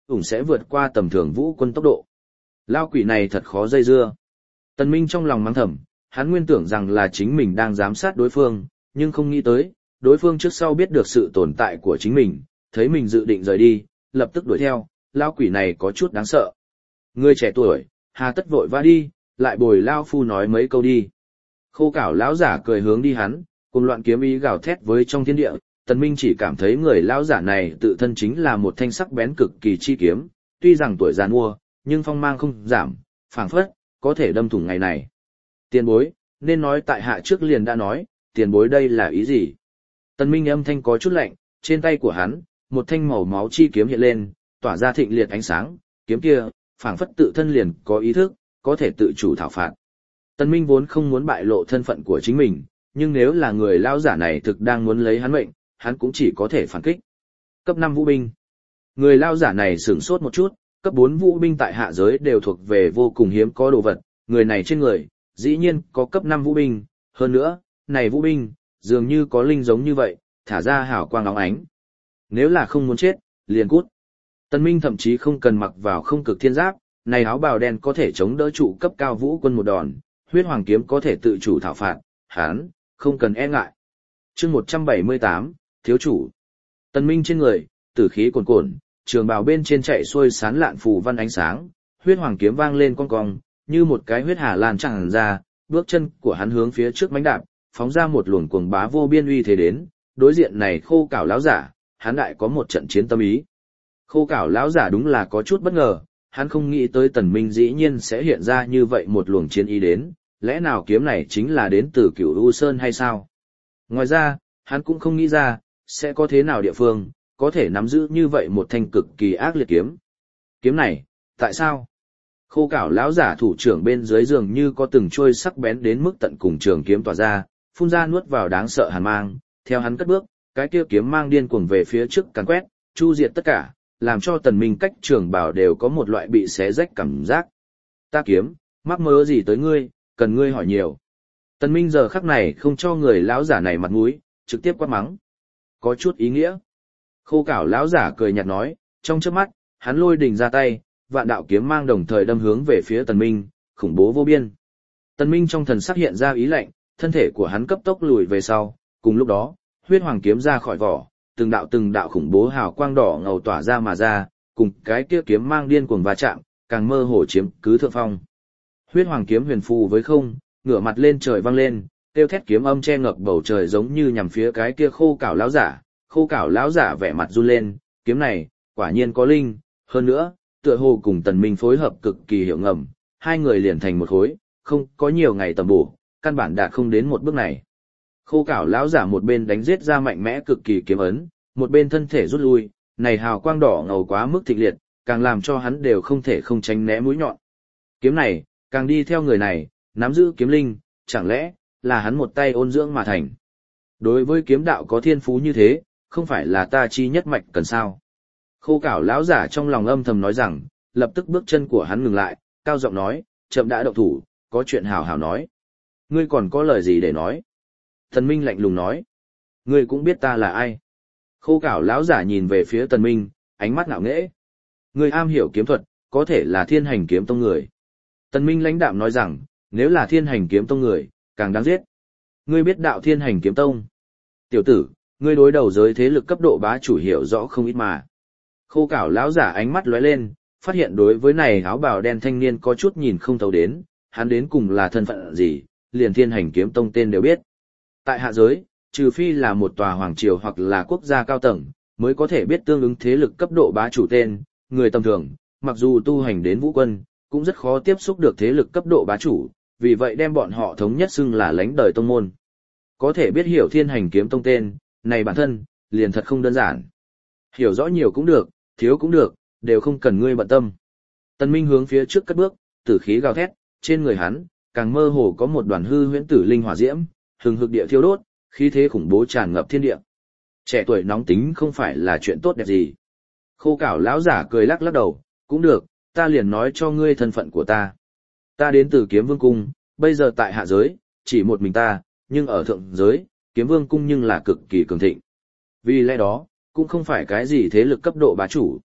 ủng sẽ vượt qua tầm thường vũ quân tốc độ. Lao quỷ này thật khó dây dưa. Tần Minh trong lòng mắng thầm, hắn nguyên tưởng rằng là chính mình đang giám sát đối phương, nhưng không nghĩ tới, đối phương trước sau biết được sự tồn tại của chính mình, thấy mình dự định rời đi, lập tức đuổi theo, lao quỷ này có chút đáng sợ. Ngươi trẻ tuổi, hà tất vội vã đi, lại bồi lao phu nói mấy câu đi. Khô cảo lão giả cười hướng đi hắn, cùng loạn kiếm ý gào thét với trong thiên địa, Tần Minh chỉ cảm thấy người lão giả này tự thân chính là một thanh sắc bén cực kỳ chi kiếm, tuy rằng tuổi già nua, nhưng phong mang không giảm, phảng phất có thể đâm thủng ngày này. Tiền bối, nên nói tại hạ trước liền đã nói, tiền bối đây là ý gì? Tần Minh âm thanh có chút lạnh, trên tay của hắn, một thanh màu máu chi kiếm hiện lên, tỏa ra thịnh liệt ánh sáng, kiếm kia, phảng phất tự thân liền có ý thức, có thể tự chủ thảo phạt. Tần Minh vốn không muốn bại lộ thân phận của chính mình, nhưng nếu là người lão giả này thực đang muốn lấy hắn mệnh, hắn cũng chỉ có thể phản kích. Cấp 5 vũ binh. Người lão giả này sửng sốt một chút, cấp 4 vũ binh tại hạ giới đều thuộc về vô cùng hiếm có đồ vật, người này trên người, dĩ nhiên có cấp 5 vũ binh, hơn nữa, này vũ binh, dường như có linh giống như vậy, thả ra hào quang óng ánh. Nếu là không muốn chết, liền cút. Tần Minh thậm chí không cần mặc vào không cực thiên giáp, này áo bào đen có thể chống đỡ trụ cấp cao vũ quân một đòn, huyết hoàng kiếm có thể tự chủ thảo phạt, hắn không cần e ngại. Chương 178, thiếu chủ. Tần Minh trên người, tử khí cuồn cuộn, trường bào bên trên chạy xuôi sán lạn phù văn ánh sáng, huyết hoàng kiếm vang lên cong cong, như một cái huyết hà lan tràn ra, bước chân của hắn hướng phía trước mãnh đạp, phóng ra một luồng cuồng bá vô biên uy thế đến, đối diện này khô cảo lão giả, hắn lại có một trận chiến tâm ý. Khô cảo lão giả đúng là có chút bất ngờ, hắn không nghĩ tới Tần Minh dĩ nhiên sẽ hiện ra như vậy một luồng chiến ý đến, lẽ nào kiếm này chính là đến từ Cửu U Sơn hay sao? Ngoài ra, hắn cũng không nghĩ ra, sẽ có thế nào địa phương, có thể nắm giữ như vậy một thanh cực kỳ ác liệt kiếm. Kiếm này, tại sao? Khô cảo lão giả thủ trưởng bên dưới giường như có từng trôi sắc bén đến mức tận cùng trường kiếm tỏa ra, phun ra nuốt vào đáng sợ hàn mang, theo hắn cất bước, cái kia kiếm mang điên cuồng về phía trước càn quét, chu diệt tất cả, làm cho Tần Minh cách trường bảo đều có một loại bị xé rách cảm giác. Ta kiếm, mắc mớ gì tới ngươi, cần ngươi hỏi nhiều. Tần Minh giờ khắc này không cho người lão giả này mặt mũi, trực tiếp quát mắng. Có chút ý nghĩa. Khô cảo lão giả cười nhạt nói, trong chớp mắt, hắn lôi đỉnh ra tay, vạn đạo kiếm mang đồng thời đâm hướng về phía Tần Minh, khủng bố vô biên. Tần Minh trong thần sắc hiện ra ý lạnh, thân thể của hắn cấp tốc lùi về sau, cùng lúc đó, huyết hoàng kiếm ra khỏi vỏ, từng đạo khủng bố hào quang đỏ ngầu tỏa ra mà ra, cùng cái kia kiếm mang điên cuồng va chạm, càng mơ hồ chiếm cứ thượng phong. Huyết hoàng kiếm huyền phù với không, ngửa mặt lên trời vang lên, kêu thét kiếm âm che ngập bầu trời giống như nhằm phía cái kia khô cảo lão giả. Khô cảo lão giả vẻ mặt run lên, kiếm này, quả nhiên có linh, hơn nữa, tựa hồ cùng Tần Minh phối hợp cực kỳ hiệu ngầm, hai người liền thành một khối, không có nhiều ngày tầm bổ, căn bản đạt không đến một bước này. Khô cảo lão giả một bên đánh giết ra mạnh mẽ cực kỳ kiếm ấn, một bên thân thể rút lui, này hào quang đỏ ngầu quá mức thịnh liệt, càng làm cho hắn đều không thể không tránh né mũi nhọn. Kiếm này, càng đi theo người này, nắm giữ kiếm linh, chẳng lẽ là hắn một tay ôn dưỡng mà thành. Đối với kiếm đạo có thiên phú như thế, không phải là ta chi nhất mạch cần sao. Khô cảo lão giả trong lòng âm thầm nói rằng, lập tức bước chân của hắn ngừng lại, cao giọng nói, chậm đã động thủ, có chuyện hào hào nói. Ngươi còn có lời gì để nói? Tần Minh lạnh lùng nói, ngươi cũng biết ta là ai. Khô cảo lão giả nhìn về phía Tần Minh, ánh mắt ngạo nghễ. Ngươi am hiểu kiếm thuật, có thể là Thiên Hành Kiếm Tông người. Tần Minh lãnh đạm nói rằng, nếu là Thiên Hành Kiếm Tông người, càng đáng giết. Ngươi biết đạo Thiên Hành Kiếm Tông? Tiểu tử, ngươi đối đầu giới thế lực cấp độ bá chủ hiểu rõ không ít mà. Khô cảo lão giả ánh mắt lóe lên, phát hiện đối với này áo bào đen thanh niên có chút nhìn không thấu đến, hắn đến cùng là thân phận gì, liền Thiên Hành Kiếm Tông tên đều biết. Tại hạ giới, trừ phi là một tòa hoàng triều hoặc là quốc gia cao tầng, mới có thể biết tương ứng thế lực cấp độ bá chủ tên, người tầm thường, mặc dù tu hành đến vũ quân, cũng rất khó tiếp xúc được thế lực cấp độ bá chủ, vì vậy đem bọn họ thống nhất xưng là lãnh đời tông môn. Có thể biết hiểu Thiên Hành Kiếm Tông tên, này bản thân, liền thật không đơn giản. Hiểu rõ nhiều cũng được, thiếu cũng được, đều không cần ngươi bận tâm. Tần Minh hướng phía trước cất bước, tử khí gào thét, trên người hắn, càng mơ hồ có một đoàn hư huyễn tử linh hỏa diễm, hừng hực địa thiêu đốt, khí thế khủng bố tràn ngập thiên địa. Trẻ tuổi nóng tính không phải là chuyện tốt đẹp gì. Khô cảo lão giả cười lắc lắc đầu, cũng được, ta liền nói cho ngươi thân phận của ta. Ta đến từ Kiếm Vương Cung, bây giờ tại hạ giới, chỉ một mình ta, nhưng ở thượng giới, Kiếm Vương Cung nhưng là cực kỳ cường thịnh. Vì lẽ đó, cũng không phải cái gì thế lực cấp độ bá chủ.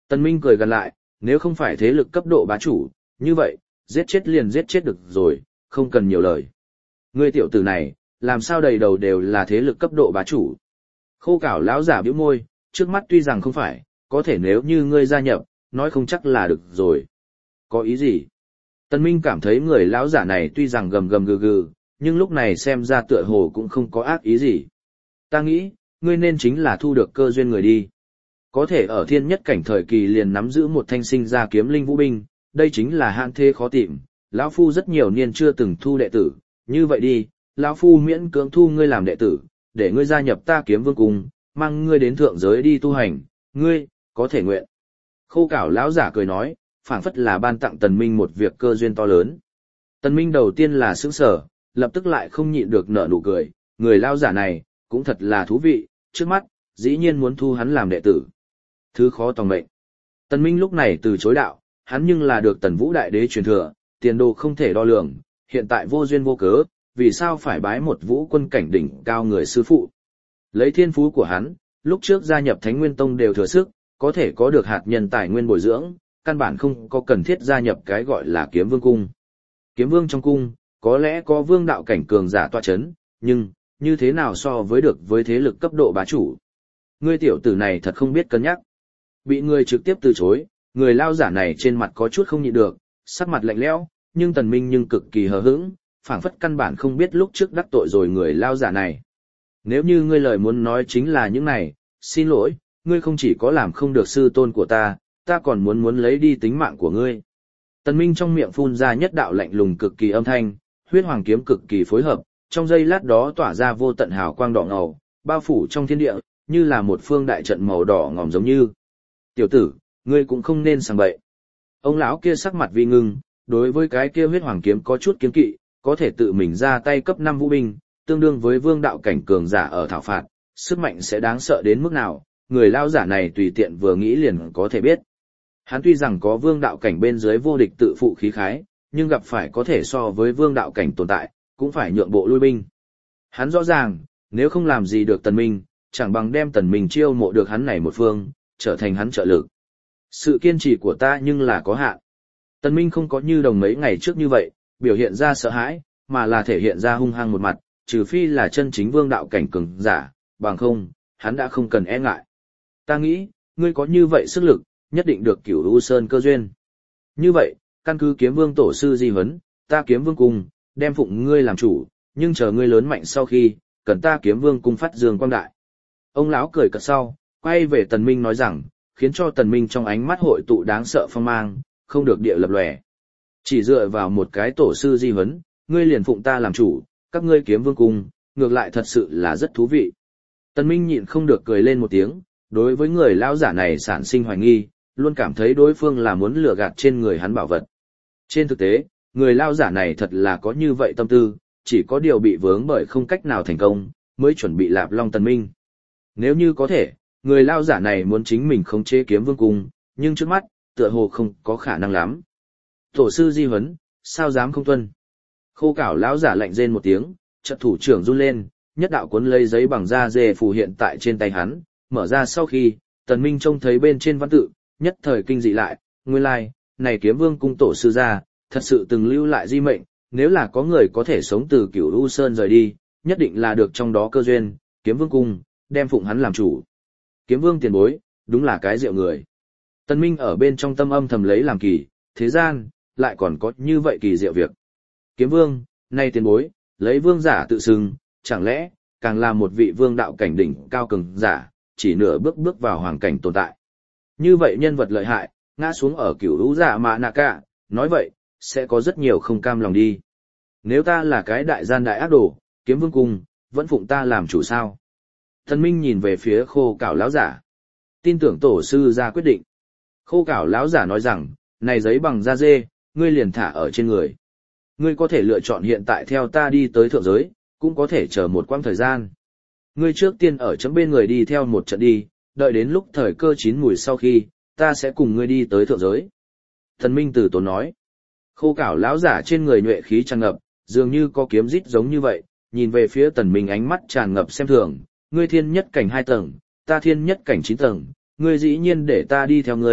Tần Minh cười gần lại, nếu không phải thế lực cấp độ bá chủ, như vậy, giết chết liền giết chết được rồi, không cần nhiều lời. Ngươi tiểu tử này, làm sao đầy đầu đều là thế lực cấp độ bá chủ. Khô cảo lão giả bĩu môi, trước mắt tuy rằng không phải, có thể nếu như ngươi gia nhập, nói không chắc là được rồi. Có ý gì? Tần Minh cảm thấy người lão giả này tuy rằng gầm gầm gừ gừ, nhưng lúc này xem ra tựa hồ cũng không có ác ý gì. Ta nghĩ, ngươi nên chính là thu được cơ duyên người đi. Có thể ở thiên nhất cảnh thời kỳ liền nắm giữ một thanh sinh ra kiếm linh vũ binh, đây chính là hạn thế khó tìm. Lão phu rất nhiều niên chưa từng thu đệ tử, như vậy đi, lão phu miễn cưỡng thu ngươi làm đệ tử, để ngươi gia nhập ta kiếm vương cung, mang ngươi đến thượng giới đi tu hành, ngươi có thể nguyện. Khô cảo lão giả cười nói, phảng phất là ban tặng Tần Minh một việc cơ duyên to lớn. Tần Minh đầu tiên là sững sờ, lập tức lại không nhịn được nở nụ cười, người lão giả này cũng thật là thú vị, trước mắt dĩ nhiên muốn thu hắn làm đệ tử. Thứ khó tòng mệnh. Tần Minh lúc này từ chối đạo, hắn nhưng là được Tần Vũ đại đế truyền thừa, tiền đồ không thể đo lường, hiện tại vô duyên vô cớ, vì sao phải bái một vũ quân cảnh đỉnh cao người sư phụ. Lấy thiên phú của hắn, lúc trước gia nhập Thánh Nguyên Tông đều thừa sức, có thể có được hạt nhân tài nguyên bồi dưỡng, căn bản không có cần thiết gia nhập cái gọi là kiếm vương cung. Kiếm vương trong cung, có lẽ có vương đạo cảnh cường giả tọa chấn, nhưng, như thế nào so với được với thế lực cấp độ bá chủ. Ngươi tiểu tử này thật không biết cân nhắc. Bị người trực tiếp từ chối, người lao giả này trên mặt có chút không nhịn được, sắc mặt lạnh lẽo, nhưng Tần Minh nhưng cực kỳ hờ hững, phảng phất căn bản không biết lúc trước đắc tội rồi người lao giả này. Nếu như ngươi lời muốn nói chính là những này, xin lỗi, ngươi không chỉ có làm không được sư tôn của ta còn muốn lấy đi tính mạng của ngươi. Tần Minh trong miệng phun ra nhất đạo lạnh lùng cực kỳ âm thanh, huyết hoàng kiếm cực kỳ phối hợp, trong giây lát đó tỏa ra vô tận hào quang đỏ ngầu, bao phủ trong thiên địa, như là một phương đại trận màu đỏ ngòm giống như. Tiểu tử, ngươi cũng không nên sang bậy. Ông lão kia sắc mặt vi ngưng, đối với cái kia huyết hoàng kiếm có chút kiêng kỵ, có thể tự mình ra tay cấp 5 vũ binh, tương đương với vương đạo cảnh cường giả ở thảo phạt, sức mạnh sẽ đáng sợ đến mức nào, người lao giả này tùy tiện vừa nghĩ liền có thể biết. Hắn tuy rằng có vương đạo cảnh bên dưới vô địch tự phụ khí khái, nhưng gặp phải có thể so với vương đạo cảnh tồn tại, cũng phải nhượng bộ lui binh. Hắn rõ ràng, nếu không làm gì được Tần Minh, chẳng bằng đem Tần Minh chiêu mộ được hắn này một phương, trở thành hắn trợ lực. Sự kiên trì của ta nhưng là có hạn. Tần Minh không có như đồng mấy ngày trước như vậy, biểu hiện ra sợ hãi, mà là thể hiện ra hung hăng một mặt, trừ phi là chân chính vương đạo cảnh cường giả, bằng không, hắn đã không cần e ngại. Ta nghĩ, ngươi có như vậy sức lực, nhất định được Cửu U Sơn cơ duyên. Như vậy, căn cứ kiếm vương tổ sư di huấn, ta kiếm vương cung, đem phụng ngươi làm chủ, nhưng chờ ngươi lớn mạnh sau khi, cần ta kiếm vương cung phát dương quang đại. Ông lão cười cợt sau, quay về Tần Minh nói rằng, khiến cho Tần Minh trong ánh mắt hội tụ đáng sợ phong mang, không được địa lập lòe. Chỉ dựa vào một cái tổ sư di huấn, ngươi liền phụng ta làm chủ, các ngươi kiếm vương cung, ngược lại thật sự là rất thú vị. Tần Minh nhịn không được cười lên một tiếng, đối với người lão giả này sản sinh hoài nghi, luôn cảm thấy đối phương là muốn lừa gạt trên người hắn bảo vật. Trên thực tế, người lão giả này thật là có như vậy tâm tư, chỉ có điều bị vướng bởi không cách nào thành công, mới chuẩn bị lạp long Tần Minh. Nếu như có thể, người lão giả này muốn chính mình khống chế kiếm vương cung, nhưng trước mắt, tựa hồ không có khả năng lắm. Tổ sư di huấn, sao dám không tuân? Khô cảo lão giả lạnh rên một tiếng, trận thủ trưởng run lên, nhất đạo cuốn lấy giấy bằng da dê phù hiện tại trên tay hắn, mở ra sau khi, Tần Minh trông thấy bên trên văn tự, nhất thời kinh dị lại, nguyên lai, này kiếm vương cung tổ sư gia, thật sự từng lưu lại di mệnh, nếu là có người có thể sống từ Cửu U Sơn rời đi, nhất định là được trong đó cơ duyên, kiếm vương cung, đem phụng hắn làm chủ. Kiếm vương tiền bối, đúng là cái rượu người. Tần Minh ở bên trong tâm âm thầm lấy làm kỳ, thế gian, lại còn có như vậy kỳ diệu việc. Kiếm vương, nay tiền bối, lấy vương giả tự xưng, chẳng lẽ, càng là một vị vương đạo cảnh đỉnh cao cường giả, chỉ nửa bước vào hoàng cảnh tồn tại. Như vậy nhân vật lợi hại, ngã xuống ở Cửu U Dạ Mã Nạ Cả, nói vậy, sẽ có rất nhiều không cam lòng đi. Nếu ta là cái đại gian đại ác đồ, kiếm vương cung, vẫn phụng ta làm chủ sao? Tần Minh nhìn về phía khô cảo lão giả. Tin tưởng tổ sư ra quyết định. Khô cảo lão giả nói rằng, này giấy bằng da dê, ngươi liền thả ở trên người. Ngươi có thể lựa chọn hiện tại theo ta đi tới thượng giới, cũng có thể chờ một quãng thời gian. Ngươi trước tiên ở chấm bên người đi theo một trận đi, đợi đến lúc thời cơ chín mùi sau khi, ta sẽ cùng ngươi đi tới thượng giới. Tần Minh từ tốn nói. Khô cảo lão giả trên người nhuệ khí tràn ngập, dường như có kiếm rít giống như vậy, nhìn về phía Tần Minh ánh mắt tràn ngập xem thường, ngươi thiên nhất cảnh 2 tầng, ta thiên nhất cảnh 9 tầng, ngươi dĩ nhiên để ta đi theo ngươi,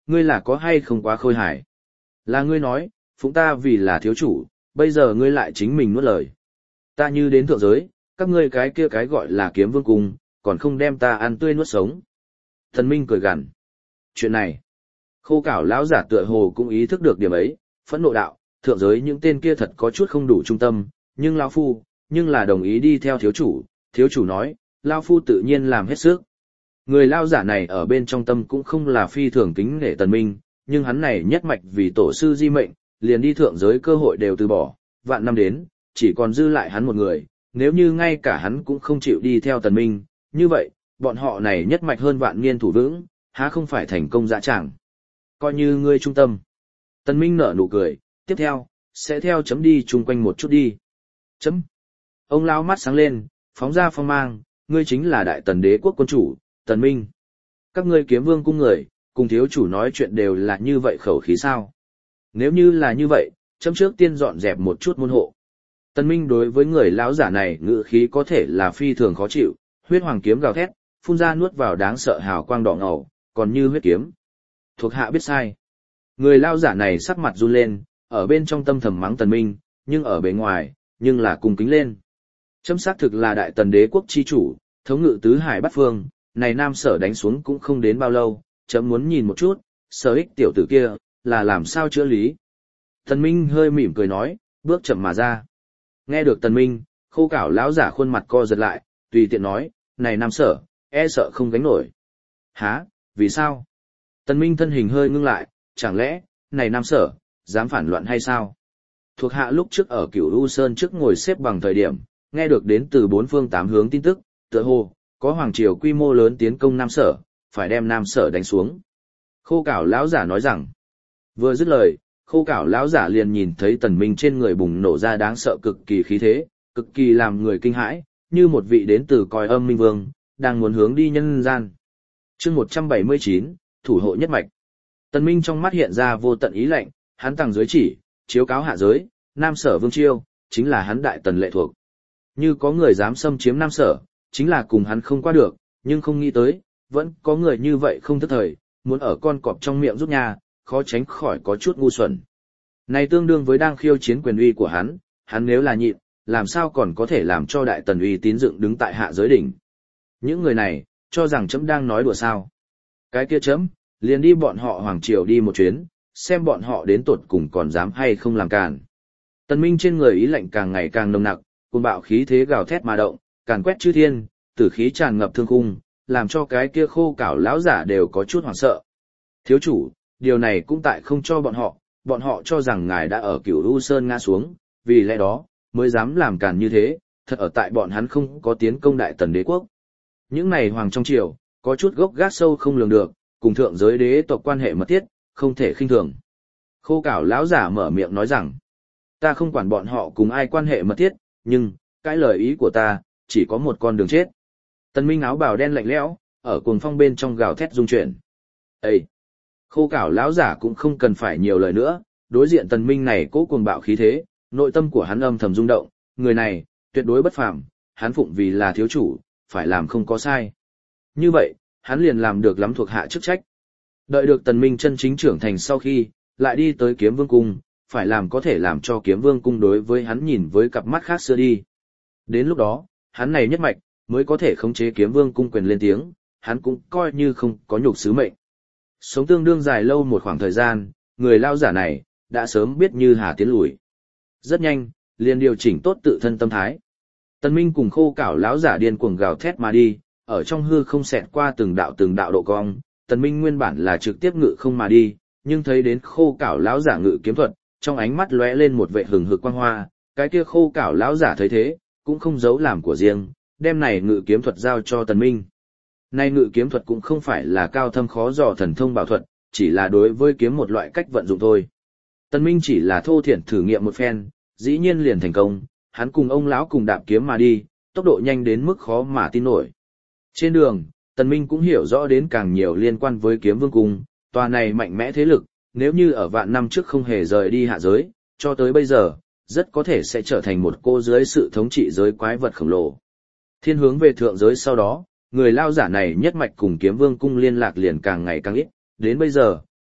ngươi là có hay không quá khôi hài? Là ngươi nói, phụng ta vì là thiếu chủ, bây giờ ngươi lại chính mình nuốt lời. Ta như đến thượng giới, các ngươi cái kia cái gọi là kiếm vương cung, còn không đem ta ăn tươi nuốt sống. Tần Minh cười gằn. Chuyện này, Khô Cảo lão giả tựa hồ cũng ý thức được điểm ấy, phẫn nộ đạo, thượng giới những tên kia thật có chút không đủ trung tâm, nhưng lão phu, nhưng là đồng ý đi theo thiếu chủ nói, lão phu tự nhiên làm hết sức. Người lão giả này ở bên trong tâm cũng không là phi thường kính nể Tần Minh, nhưng hắn này nhất mạch vì tổ sư di mệnh, liền đi thượng giới cơ hội đều từ bỏ, vạn năm đến, chỉ còn dư lại hắn một người, nếu như ngay cả hắn cũng không chịu đi theo Tần Minh, như vậy, bọn họ này nhất mạch hơn vạn niên thủ vững, há không phải thành công dã tràng. Coi như ngươi trung tâm. Tần Minh nở nụ cười, tiếp theo, sẽ theo chấm đi chung quanh một chút đi. Chấm. Ông lão mắt sáng lên, phóng ra phong mang, ngươi chính là đại tần đế quốc quân chủ, Tần Minh. Các ngươi kiếm vương cung người, cùng thiếu chủ nói chuyện đều là như vậy khẩu khí sao? Nếu như là như vậy, chấm trước tiên dọn dẹp một chút môn hộ. Tần Minh đối với người lão giả này ngữ khí có thể là phi thường khó chịu, huyết hoàng kiếm gào thét, phun ra nuốt vào đáng sợ hào quang đỏ ngầu, còn như huyết kiếm. Thuộc hạ biết sai. Người lão giả này sắc mặt run lên, ở bên trong tâm thầm mắng Tần Minh, nhưng ở bề ngoài, nhưng là cung kính lên. Chấm xác thực là đại tần đế quốc chi chủ, thống ngự tứ hải bát phương, này Nam Sở đánh xuống cũng không đến bao lâu, chấm muốn nhìn một chút, Sở Ích tiểu tử kia, là làm sao chữa lý. Tần Minh hơi mỉm cười nói, bước chậm mà ra. Nghe được Tần Minh, Khô Cảo lão giả khuôn mặt co giật lại, tùy tiện nói, này Nam Sở, e sợ không gánh nổi. Hả, vì sao? Tần Minh thân hình hơi ngưng lại, chẳng lẽ, này Nam Sở, dám phản loạn hay sao? Thuộc hạ lúc trước ở Cửu U Sơn trước ngồi xếp bằng thời điểm, nghe được đến từ bốn phương tám hướng tin tức, tựa hồ có hoàng triều quy mô lớn tiến công Nam Sở, phải đem Nam Sở đánh xuống. Khô Cảo lão giả nói rằng, vừa dứt lời, Khô Cảo lão giả liền nhìn thấy Tần Minh trên người bùng nổ ra đáng sợ cực kỳ khí thế, cực kỳ làm người kinh hãi, như một vị đến từ cõi âm minh vương, đang muốn hướng đi nhân gian. Chương 179, thủ hộ nhất mạch. Tần Minh trong mắt hiện ra vô tận ý lạnh, hắn tầng dưới chỉ, chiếu cáo hạ giới, Nam Sở Vương Chiêu, chính là hắn đại tần lệ thuộc. Như có người dám xâm chiếm Nam Sở, chính là cùng hắn không qua được, nhưng không nghĩ tới, vẫn có người như vậy không thức thời, muốn ở con cọp trong miệng rút nha, khó tránh khỏi có chút ngu xuẩn. Này tương đương với đang khiêu chiến quyền uy của hắn nếu là nhịn, làm sao còn có thể làm cho đại tần uy tín dựng đứng tại hạ giới đỉnh. Những người này, cho rằng chấm đang nói đùa sao. Cái kia chấm, liền đi bọn họ hoàng triều đi một chuyến, xem bọn họ đến tột cùng còn dám hay không làm càn. Tần Minh trên người ý lạnh càng ngày càng nồng nặc, cuồng bạo khí thế gào thét mà động, càn quét chư thiên, tử khí tràn ngập thương khung, làm cho cái kia Khô Cảo lão giả đều có chút hoảng sợ. Thiếu chủ, điều này cũng tại không cho bọn họ cho rằng ngài đã ở Cửu U Sơn ngã xuống, vì lẽ đó, mới dám làm càn như thế, thật ở tại bọn hắn không có tiến công đại tần đế quốc. Những này hoàng trong triều, có chút gốc gác sâu không lường được, cùng thượng giới đế tộc quan hệ mật thiết, không thể khinh thường. Khô Cảo lão giả mở miệng nói rằng, ta không quản bọn họ cùng ai quan hệ mật thiết, nhưng, cái lời ý của ta, chỉ có một con đường chết. Tần Minh áo bào đen lạnh lẽo, ở cuồng phong bên trong gào thét rung chuyển. Ê! Khô Cảo lão giả cũng không cần phải nhiều lời nữa, đối diện Tần Minh này cố cuồng bạo khí thế, nội tâm của hắn âm thầm rung động, người này, tuyệt đối bất phàm, hắn phụng vì là thiếu chủ, phải làm không có sai. Như vậy, hắn liền làm được lắm thuộc hạ chức trách. Đợi được Tần Minh chân chính trưởng thành sau khi, lại đi tới Kiếm Vương Cung, phải làm có thể làm cho Kiếm Vương Cung đối với hắn nhìn với cặp mắt khác xưa đi. Đến lúc đó, hắn này nhất mạch, mới có thể khống chế Kiếm Vương Cung quyền lên tiếng, hắn cũng coi như không có nhục sứ mệnh. Sống tương đương dài lâu một khoảng thời gian, người lao giả này, đã sớm biết như hà tiến lùi. Rất nhanh, liền điều chỉnh tốt tự thân tâm thái. Tần Minh cùng Khô Cảo lão giả điên cuồng gào thét mà đi, ở trong hư không xẹt qua từng đạo độ cong, Tần Minh nguyên bản là trực tiếp ngự không mà đi, nhưng thấy đến Khô Cảo lão giả ngự kiếm thuật, trong ánh mắt lóe lên một vẻ hừng hực quang hoa, cái kia Khô Cảo lão giả thấy thế, cũng không giấu làm của riêng, đem này ngự kiếm thuật giao cho Tần Minh. Này ngự kiếm thuật cũng không phải là cao thâm khó dò thần thông bảo thuật, chỉ là đối với kiếm một loại cách vận dụng thôi. Tần Minh chỉ là thô thiển thử nghiệm một phen, dĩ nhiên liền thành công, hắn cùng ông lão cùng đạp kiếm mà đi, tốc độ nhanh đến mức khó mà tin nổi. Trên đường, Tần Minh cũng hiểu rõ đến càng nhiều liên quan với Kiếm Vương Cung, tòa này mạnh mẽ thế lực, nếu như ở vạn năm trước không hề rời đi hạ giới, cho tới bây giờ, rất có thể sẽ trở thành một cô dưới sự thống trị giới quái vật khổng lồ. Thiên hướng về thượng giới sau đó, người lao giả này nhất mạch cùng Kiếm Vương Cung liên lạc liền càng ngày càng ít, đến bây giờ,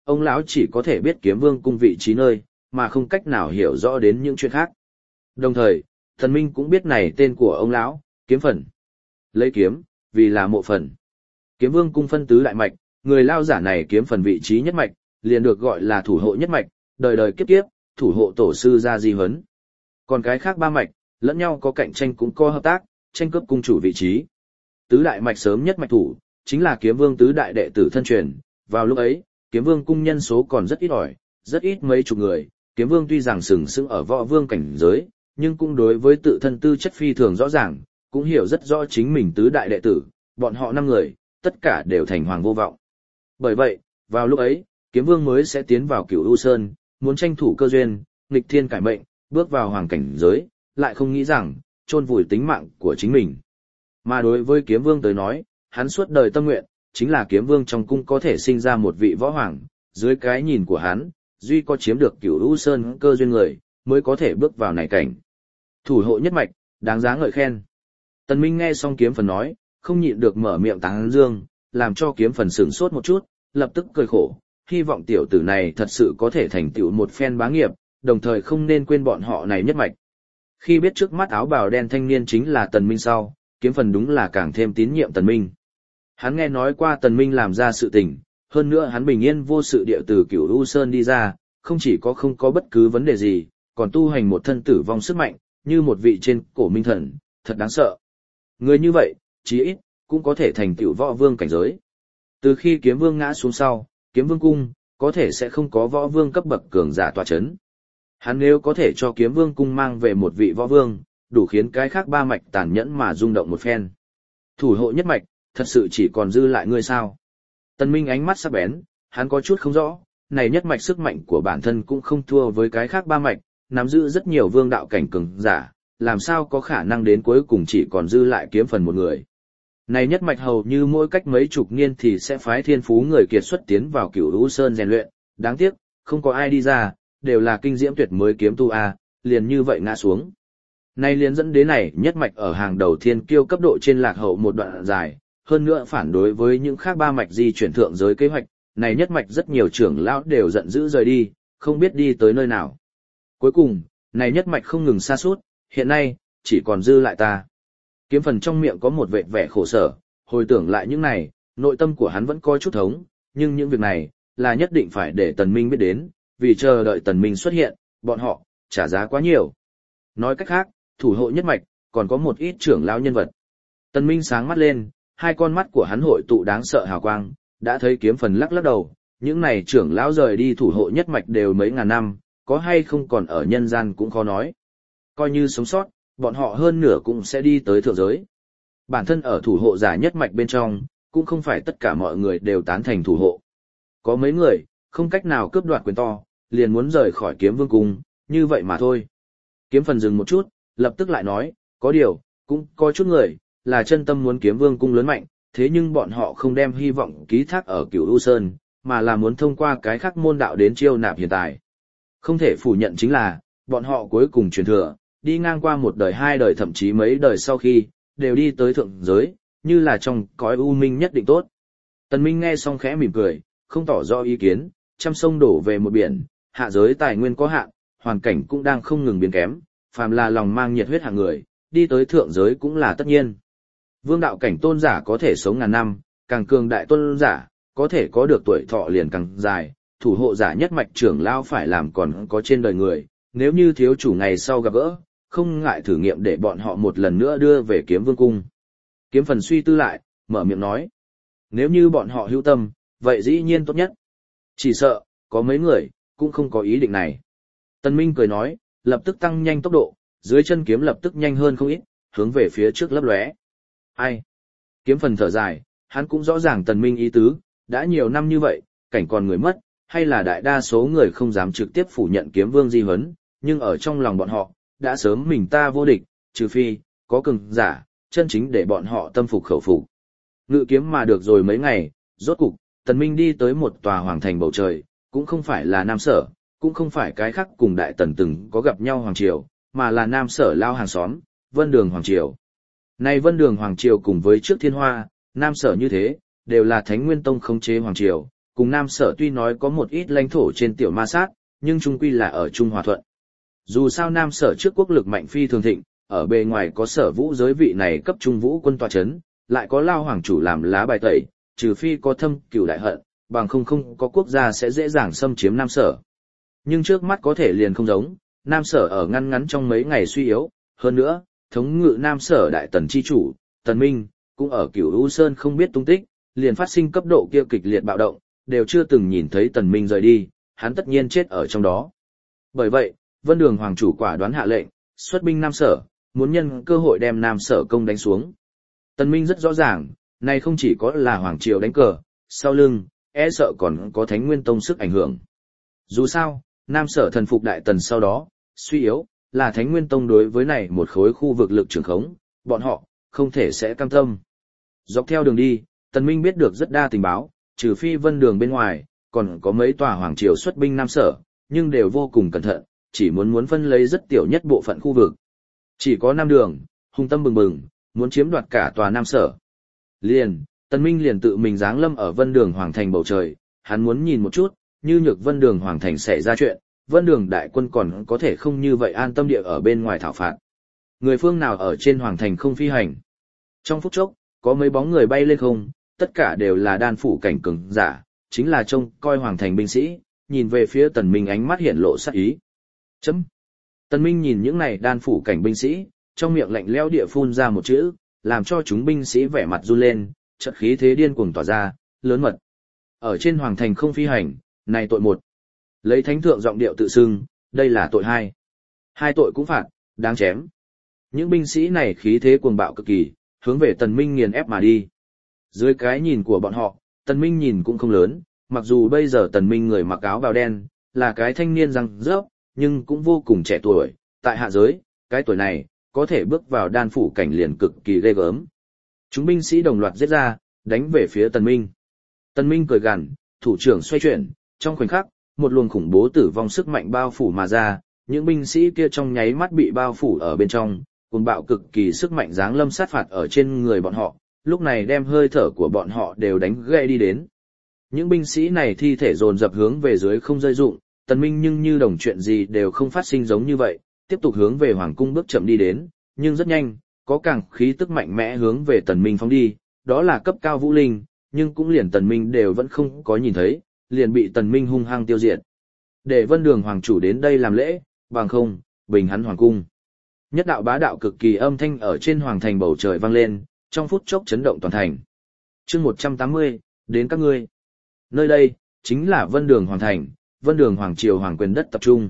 ông lão chỉ có thể biết kiếm vương cung vị trí nơi, mà không cách nào hiểu rõ đến những chuyện khác. Đồng thời, Tần Minh cũng biết này tên của ông lão, kiếm phần. Lấy kiếm, vì là mộ phần. Kiếm vương cung phân tứ đại mạch, người lao giả này kiếm phần vị trí nhất mạch, liền được gọi là thủ hộ nhất mạch, đời đời kiếp kiếp, thủ hộ tổ sư gia di huấn. Còn cái khác ba mạch, lẫn nhau có cạnh tranh cũng có hợp tác, tranh cướp cung chủ vị trí. Tứ đại mạch sớm nhất mạch thủ, chính là kiếm vương tứ đại đệ tử thân truyền. Vào lúc ấy, kiếm vương cung nhân số còn rất ít ỏi, rất ít mấy chục người. Kiếm vương tuy rằng sừng sững ở võ vương cảnh giới, nhưng cũng đối với tự thân tư chất phi thường rõ ràng, cũng hiểu rất rõ chính mình tứ đại đệ tử, bọn họ 5 người, tất cả đều thành hoàng vô vọng. Bởi vậy, vào lúc ấy, kiếm vương mới sẽ tiến vào Cửu U Sơn, muốn tranh thủ cơ duyên, nghịch thiên cải mệnh, bước vào hoàng cảnh giới, lại không nghĩ rằng, chôn vùi tính mạng của chính mình. Mà đối với kiếm vương tới nói, hắn suốt đời tâm nguyện, chính là kiếm vương trong cung có thể sinh ra một vị võ hoàng, dưới cái nhìn của hắn, duy có chiếm được Cửu U Sơn cơ duyên người, mới có thể bước vào này cảnh. Thủ hộ nhất mạch, đáng giá ngợi khen. Tần Minh nghe xong kiếm phần nói, không nhịn được mở miệng tán dương, làm cho kiếm phần sửng sốt một chút, lập tức cười khổ, hy vọng tiểu tử này thật sự có thể thành tựu một phen bá nghiệp, đồng thời không nên quên bọn họ này nhất mạch. Khi biết trước mắt áo bào đen thanh niên chính là Tần Minh sau, kiếm phần đúng là càng thêm tín nhiệm Tần Minh. Hắn nghe nói qua Tần Minh làm ra sự tình, hơn nữa hắn bình yên vô sự địa từ Cửu U Sơn đi ra, không chỉ có không có bất cứ vấn đề gì, còn tu hành một thân tử vong sức mạnh, như một vị trên cổ minh thần, thật đáng sợ. Người như vậy, chí ít, cũng có thể thành tựu võ vương cảnh giới. Từ khi kiếm vương ngã xuống sau, kiếm vương cung, có thể sẽ không có võ vương cấp bậc cường giả tọa chấn. Hắn nếu có thể cho kiếm vương cung mang về một vị võ vương, đủ khiến cái khác ba mạch tàn nhẫn mà rung động một phen. Thủ hộ nhất mạch, thật sự chỉ còn dư lại ngươi sao? Tần Minh ánh mắt sắc bén, hắn có chút không rõ, này nhất mạch sức mạnh của bản thân cũng không thua với cái khác ba mạch, nắm giữ rất nhiều vương đạo cảnh cường giả, làm sao có khả năng đến cuối cùng chỉ còn dư lại kiếm phần một người. Này nhất mạch hầu như mỗi cách mấy chục niên thì sẽ phái thiên phú người kiệt xuất tiến vào Cửu U Sơn rèn luyện, đáng tiếc, không có ai đi ra, đều là kinh diễm tuyệt mới kiếm tu a, liền như vậy ngã xuống. Này liền dẫn đến này nhất mạch ở hàng đầu thiên kiêu cấp độ trên lạc hậu một đoạn dài, hơn nữa phản đối với những khác ba mạch di chuyển thượng giới kế hoạch, này nhất mạch rất nhiều trưởng lão đều giận dữ rời đi, không biết đi tới nơi nào. Cuối cùng, này nhất mạch không ngừng sa sút, hiện nay, chỉ còn dư lại ta. Kiếm phần trong miệng có một vẻ khổ sở, hồi tưởng lại những này, nội tâm của hắn vẫn có chút thống, nhưng những việc này, là nhất định phải để Tần Minh biết đến, vì chờ đợi Tần Minh xuất hiện, bọn họ, trả giá quá nhiều. Nói cách khác, thủ hộ nhất mạch, còn có một ít trưởng lão nhân vật. Tần Minh sáng mắt lên, hai con mắt của hắn hội tụ đáng sợ hào quang, đã thấy kiếm phần lắc lắc đầu, những này trưởng lão rời đi thủ hộ nhất mạch đều mấy ngàn năm, có hay không còn ở nhân gian cũng khó nói. Coi như sống sót, bọn họ hơn nửa cũng sẽ đi tới thượng giới. Bản thân ở thủ hộ giả nhất mạch bên trong, cũng không phải tất cả mọi người đều tán thành thủ hộ. Có mấy người, không cách nào cướp đoạt quyền to, liền muốn rời khỏi kiếm vương cung, như vậy mà thôi. Kiếm phần dừng một chút, lập tức lại nói, có điều, cũng có chút người, là chân tâm muốn kiếm vương cung lớn mạnh, thế nhưng bọn họ không đem hy vọng ký thác ở Cửu U Sơn, mà là muốn thông qua cái khác môn đạo đến chiêu nạp hiện tại. Không thể phủ nhận chính là, bọn họ cuối cùng truyền thừa, đi ngang qua một đời hai đời thậm chí mấy đời sau khi, đều đi tới thượng giới, như là trong cõi u minh nhất định tốt. Tần Minh nghe xong khẽ mỉm cười, không tỏ rõ ý kiến, trăm sông đổ về một biển, hạ giới tài nguyên có hạn, hoàn cảnh cũng đang không ngừng biến kém, phàm là lòng mang nhiệt huyết hạng người, đi tới thượng giới cũng là tất nhiên. Vương đạo cảnh tôn giả có thể sống ngàn năm, càng cường đại tôn giả, có thể có được tuổi thọ liền càng dài, thủ hộ giả nhất mạch trưởng lao phải làm còn có trên đời người, nếu như thiếu chủ ngày sau gặp gỡ, không ngại thử nghiệm để bọn họ một lần nữa đưa về kiếm vương cung. Kiếm phần suy tư lại, mở miệng nói. Nếu như bọn họ hữu tâm, vậy dĩ nhiên tốt nhất. Chỉ sợ, có mấy người, cũng không có ý định này. Tần Minh cười nói, lập tức tăng nhanh tốc độ, dưới chân kiếm lập tức nhanh hơn không ít, hướng về phía trước lấp lóe. Ai? Kiếm phần thở dài, hắn cũng rõ ràng Tần Minh ý tứ, đã nhiều năm như vậy, cảnh còn người mất, hay là đại đa số người không dám trực tiếp phủ nhận kiếm vương di huấn, nhưng ở trong lòng bọn họ, đã sớm mình ta vô địch, trừ phi, có cường giả, chân chính để bọn họ tâm phục khẩu phục. Ngự kiếm mà được rồi mấy ngày, rốt cục, Tần Minh đi tới một tòa hoàng thành bầu trời, cũng không phải là Nam Sở, cũng không phải cái khác cùng Đại Tần từng có gặp nhau hoàng triều, mà là Nam Sở lao hàng xóm, Vân Đường hoàng triều. Này Vân Đường hoàng triều cùng với trước Thiên Hoa, Nam Sở như thế, đều là Thánh Nguyên Tông khống chế hoàng triều, cùng Nam Sở tuy nói có một ít lãnh thổ trên tiểu ma sát, nhưng chung quy là ở Trung Hòa Thuận. Dù sao Nam Sở trước quốc lực mạnh phi thường thịnh, ở bề ngoài có Sở Vũ giới vị này cấp trung vũ quân tọa chấn, lại có Lao hoàng chủ làm lá bài tẩy, trừ phi có thâm cửu đại hận, bằng không có quốc gia sẽ dễ dàng xâm chiếm Nam Sở. Nhưng trước mắt có thể liền không giống, Nam Sở ở ngăn ngắn trong mấy ngày suy yếu, hơn nữa, thống ngự Nam Sở đại tần chi chủ, Tần Minh, cũng ở Cửu U Sơn không biết tung tích, liền phát sinh cấp độ kia kịch liệt bạo động, đều chưa từng nhìn thấy Tần Minh rời đi, hắn tất nhiên chết ở trong đó. Bởi vậy, Vân Đường hoàng chủ quả đoán hạ lệnh, xuất binh Nam Sở, muốn nhân cơ hội đem Nam Sở công đánh xuống. Tần Minh rất rõ ràng, này không chỉ có là hoàng triều đánh cờ, sau lưng, e sợ còn có Thánh Nguyên Tông sức ảnh hưởng. Dù sao, Nam Sở thần phục đại tần sau đó, suy yếu, là Thánh Nguyên Tông đối với này một khối khu vực lực trường khống, bọn họ, không thể sẽ cam tâm. Dọc theo đường đi, Tần Minh biết được rất đa tình báo, trừ phi Vân Đường bên ngoài, còn có mấy tòa hoàng triều xuất binh Nam Sở, nhưng đều vô cùng cẩn thận, chỉ muốn phân lấy rất tiểu nhất bộ phận khu vực. Chỉ có Nam Đường, hung tâm bừng bừng, muốn chiếm đoạt cả tòa Nam Sở. Tần Minh liền tự mình giáng lâm ở Vân Đường Hoàng Thành bầu trời, hắn muốn nhìn một chút, như nhược Vân Đường Hoàng Thành xảy ra chuyện, Vân Đường đại quân còn có thể không như vậy an tâm địa ở bên ngoài thảo phạt. Người phương nào ở trên Hoàng Thành không phi hành. Trong phút chốc, có mấy bóng người bay lên không, tất cả đều là đan phủ cảnh cường giả, chính là trông coi Hoàng Thành binh sĩ, nhìn về phía Tần Minh ánh mắt hiện lộ sát ý. Tần Minh nhìn những này đan phủ cảnh binh sĩ, trong miệng lạnh lẽo địa phun ra một chữ, làm cho chúng binh sĩ vẻ mặt run lên, trận khí thế điên cuồng tỏa ra, lớn mật. Ở trên Hoàng Thành không phi hành, này tội một. Lấy thánh thượng giọng điệu tự xưng, đây là tội hai. Hai tội cũng phạt, đáng chém. Những binh sĩ này khí thế cuồng bạo cực kỳ, hướng về Tần Minh nghiền ép mà đi. Dưới cái nhìn của bọn họ, Tần Minh nhìn cũng không lớn, mặc dù bây giờ Tần Minh người mặc áo bào đen, là cái thanh niên răng rớp, nhưng cũng vô cùng trẻ tuổi, tại hạ giới, cái tuổi này, có thể bước vào đan phủ cảnh liền cực kỳ ghê gớm. Chúng binh sĩ đồng loạt giết ra, đánh về phía Tần Minh. Tần Minh cười gằn, thủ trưởng xoay chuyển, trong khoảnh khắc, một luồng khủng bố tử vong sức mạnh bao phủ mà ra, những binh sĩ kia trong nháy mắt bị bao phủ ở bên trong, cuồng bạo cực kỳ sức mạnh giáng lâm sát phạt ở trên người bọn họ, lúc này đem hơi thở của bọn họ đều đánh gãy đi đến. Những binh sĩ này thi thể dồn dập hướng về dưới không rơi dụng, Tần Minh nhưng như đồng chuyện gì đều không phát sinh giống như vậy, tiếp tục hướng về hoàng cung bước chậm đi đến, nhưng rất nhanh, có càng khí tức mạnh mẽ hướng về Tần Minh phóng đi, đó là cấp cao vũ linh, nhưng cũng liền Tần Minh đều vẫn không có nhìn thấy, liền bị Tần Minh hung hăng tiêu diệt. Để Vân Đường hoàng chủ đến đây làm lễ, bằng không, bình hắn hoàng cung. Nhất đạo bá đạo cực kỳ âm thanh ở trên hoàng thành bầu trời vang lên, trong phút chốc chấn động toàn thành. Chương 180, đến các ngươi. Nơi đây, chính là Vân Đường Hoàng Thành, Vân Đường Hoàng Triều Hoàng quyền đất tập trung.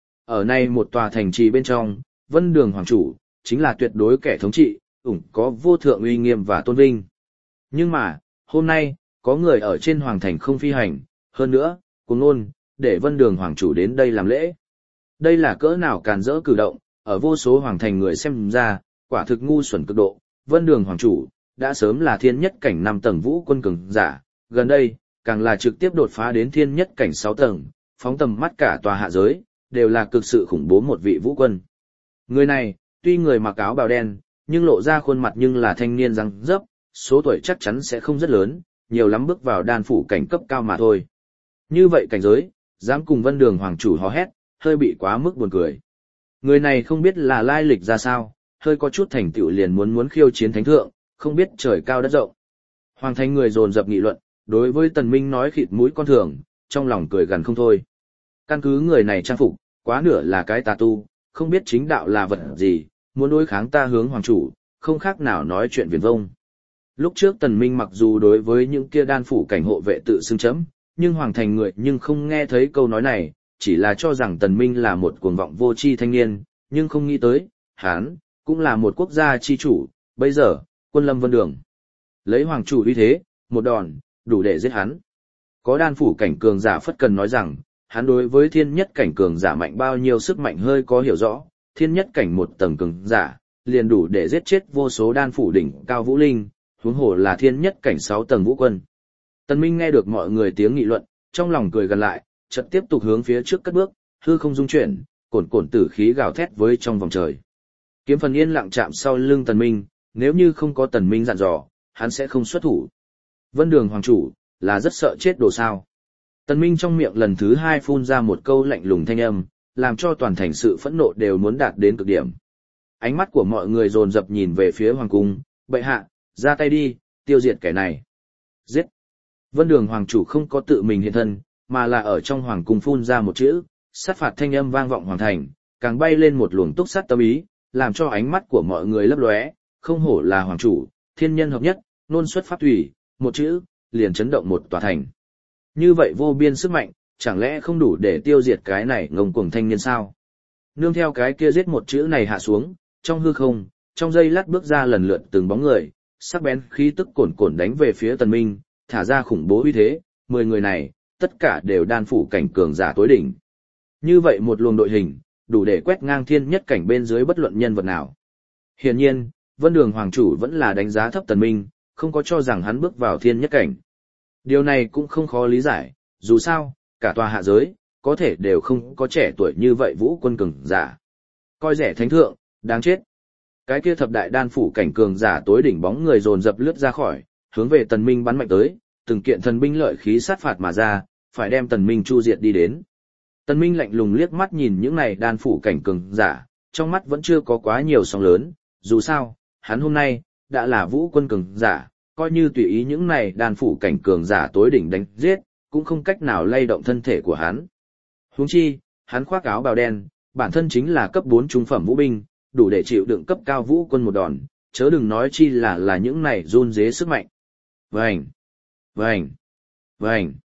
Ở này một tòa thành trì bên trong, Vân Đường Hoàng chủ, chính là tuyệt đối kẻ thống trị, có vô thượng uy nghiêm và tôn vinh. Nhưng mà, hôm nay, có người ở trên Hoàng Thành không phi hành, hơn nữa, cùng ngôn, để Vân Đường Hoàng chủ đến đây làm lễ. Đây là cỡ nào càn rỡ cử động, ở vô số Hoàng Thành người xem ra, quả thực ngu xuẩn cực độ, Vân Đường Hoàng chủ, đã sớm là thiên nhất cảnh 5 tầng vũ quân cường giả, gần đây, càng là trực tiếp đột phá đến thiên nhất cảnh 6 tầng, phóng tầm mắt cả tòa hạ giới, đều là cực sự khủng bố một vị vũ quân. Người này, tuy người mặc áo bào đen, nhưng lộ ra khuôn mặt nhưng là thanh niên răng rớp, số tuổi chắc chắn sẽ không rất lớn, nhiều lắm bước vào đan phủ cảnh cấp cao mà thôi. Như vậy cảnh giới, dám cùng Vân Đường Hoàng chủ hò hét, hơi bị quá mức buồn cười. Người này không biết là lai lịch ra sao, hơi có chút thành tựu liền muốn khiêu chiến thánh thượng, không biết trời cao đất rộng. Hoàng thành người dồn dập nghị luận, đối với Tần Minh nói khịt mũi con thường, trong lòng cười gần không thôi. Căn cứ người này trang phục, quá nửa là cái tà tu, không biết chính đạo là vật gì, muốn đối kháng ta hướng hoàng chủ, không khác nào nói chuyện viển vông. Lúc trước Tần Minh mặc dù đối với những kia đan phủ cảnh hộ vệ tự xưng chấm, nhưng hoàng thành người nhưng không nghe thấy câu nói này, chỉ là cho rằng Tần Minh là một cuồng vọng vô tri thanh niên, nhưng không nghĩ tới, hắn cũng là một quốc gia chi chủ, bây giờ, quân lâm Vân Đường. Lấy hoàng chủ uy thế, một đòn, đủ để giết hắn. Có đan phủ cảnh cường giả phất cần nói rằng, hắn đối với thiên nhất cảnh cường giả mạnh bao nhiêu sức mạnh hơi có hiểu rõ, thiên nhất cảnh một tầng cường giả, liền đủ để giết chết vô số đan phủ đỉnh cao vũ linh, huống hồ là thiên nhất cảnh 6 tầng vũ quân. Tần Minh nghe được mọi người tiếng nghị luận, trong lòng cười gần lại, chợt tiếp tục hướng phía trước cất bước, hư không dung chuyển, cồn cồn tử khí gào thét với trong vòng trời. Kiếm phần yên lặng chạm sau lưng Tần Minh, nếu như không có Tần Minh dặn dò, hắn sẽ không xuất thủ. Vân Đường hoàng chủ, là rất sợ chết đồ sao. Tần Minh trong miệng lần thứ hai phun ra một câu lạnh lùng thanh âm, làm cho toàn thành sự phẫn nộ đều muốn đạt đến cực điểm. Ánh mắt của mọi người dồn dập nhìn về phía hoàng cung, bệ hạ, ra tay đi, tiêu diệt kẻ này. Giết! Vân Đường hoàng chủ không có tự mình hiện thân, mà là ở trong hoàng cung phun ra một chữ, sát phạt thanh âm vang vọng hoàng thành, càng bay lên một luồng túc sát tâm ý, làm cho ánh mắt của mọi người lấp lóe, không hổ là hoàng chủ, thiên nhân hợp nhất, nôn xuất pháp thủy, một chữ, liền chấn động một tòa thành. Như vậy vô biên sức mạnh, chẳng lẽ không đủ để tiêu diệt cái này ngông cuồng thanh niên sao? Nương theo cái kia giết một chữ này hạ xuống, trong hư không, trong giây lát bước ra lần lượt từng bóng người, sắc bén khí tức cồn cồn đánh về phía Tần Minh, thả ra khủng bố uy thế, 10 người này, tất cả đều đan phủ cảnh cường giả tối đỉnh. Như vậy một luồng đội hình, đủ để quét ngang thiên nhất cảnh bên dưới bất luận nhân vật nào. Hiển nhiên, Vân Đường hoàng chủ vẫn là đánh giá thấp Tần Minh, không có cho rằng hắn bước vào thiên nhất cảnh. Điều này cũng không khó lý giải, dù sao, cả tòa hạ giới, có thể đều không có trẻ tuổi như vậy vũ quân cường giả. Coi rẻ thánh thượng, đáng chết. Cái kia thập đại đan phủ cảnh cường giả tối đỉnh bóng người dồn dập lướt ra khỏi, hướng về Tần Minh bắn mạnh tới, từng kiện thần binh lợi khí sát phạt mà ra, phải đem Tần Minh chu diệt đi đến. Tần Minh lạnh lùng liếc mắt nhìn những này đan phủ cảnh cường giả, trong mắt vẫn chưa có quá nhiều sóng lớn, dù sao, hắn hôm nay, đã là vũ quân cường giả, coi như tùy ý những này đan phủ cảnh cường giả tối đỉnh đánh giết, cũng không cách nào lay động thân thể của hắn. Huống chi, hắn khoác áo bào đen, bản thân chính là cấp 4 trung phẩm vũ binh, đủ để chịu đựng cấp cao vũ quân một đòn, chớ đừng nói chi là những này run rế sức mạnh. Vành, vành, vành.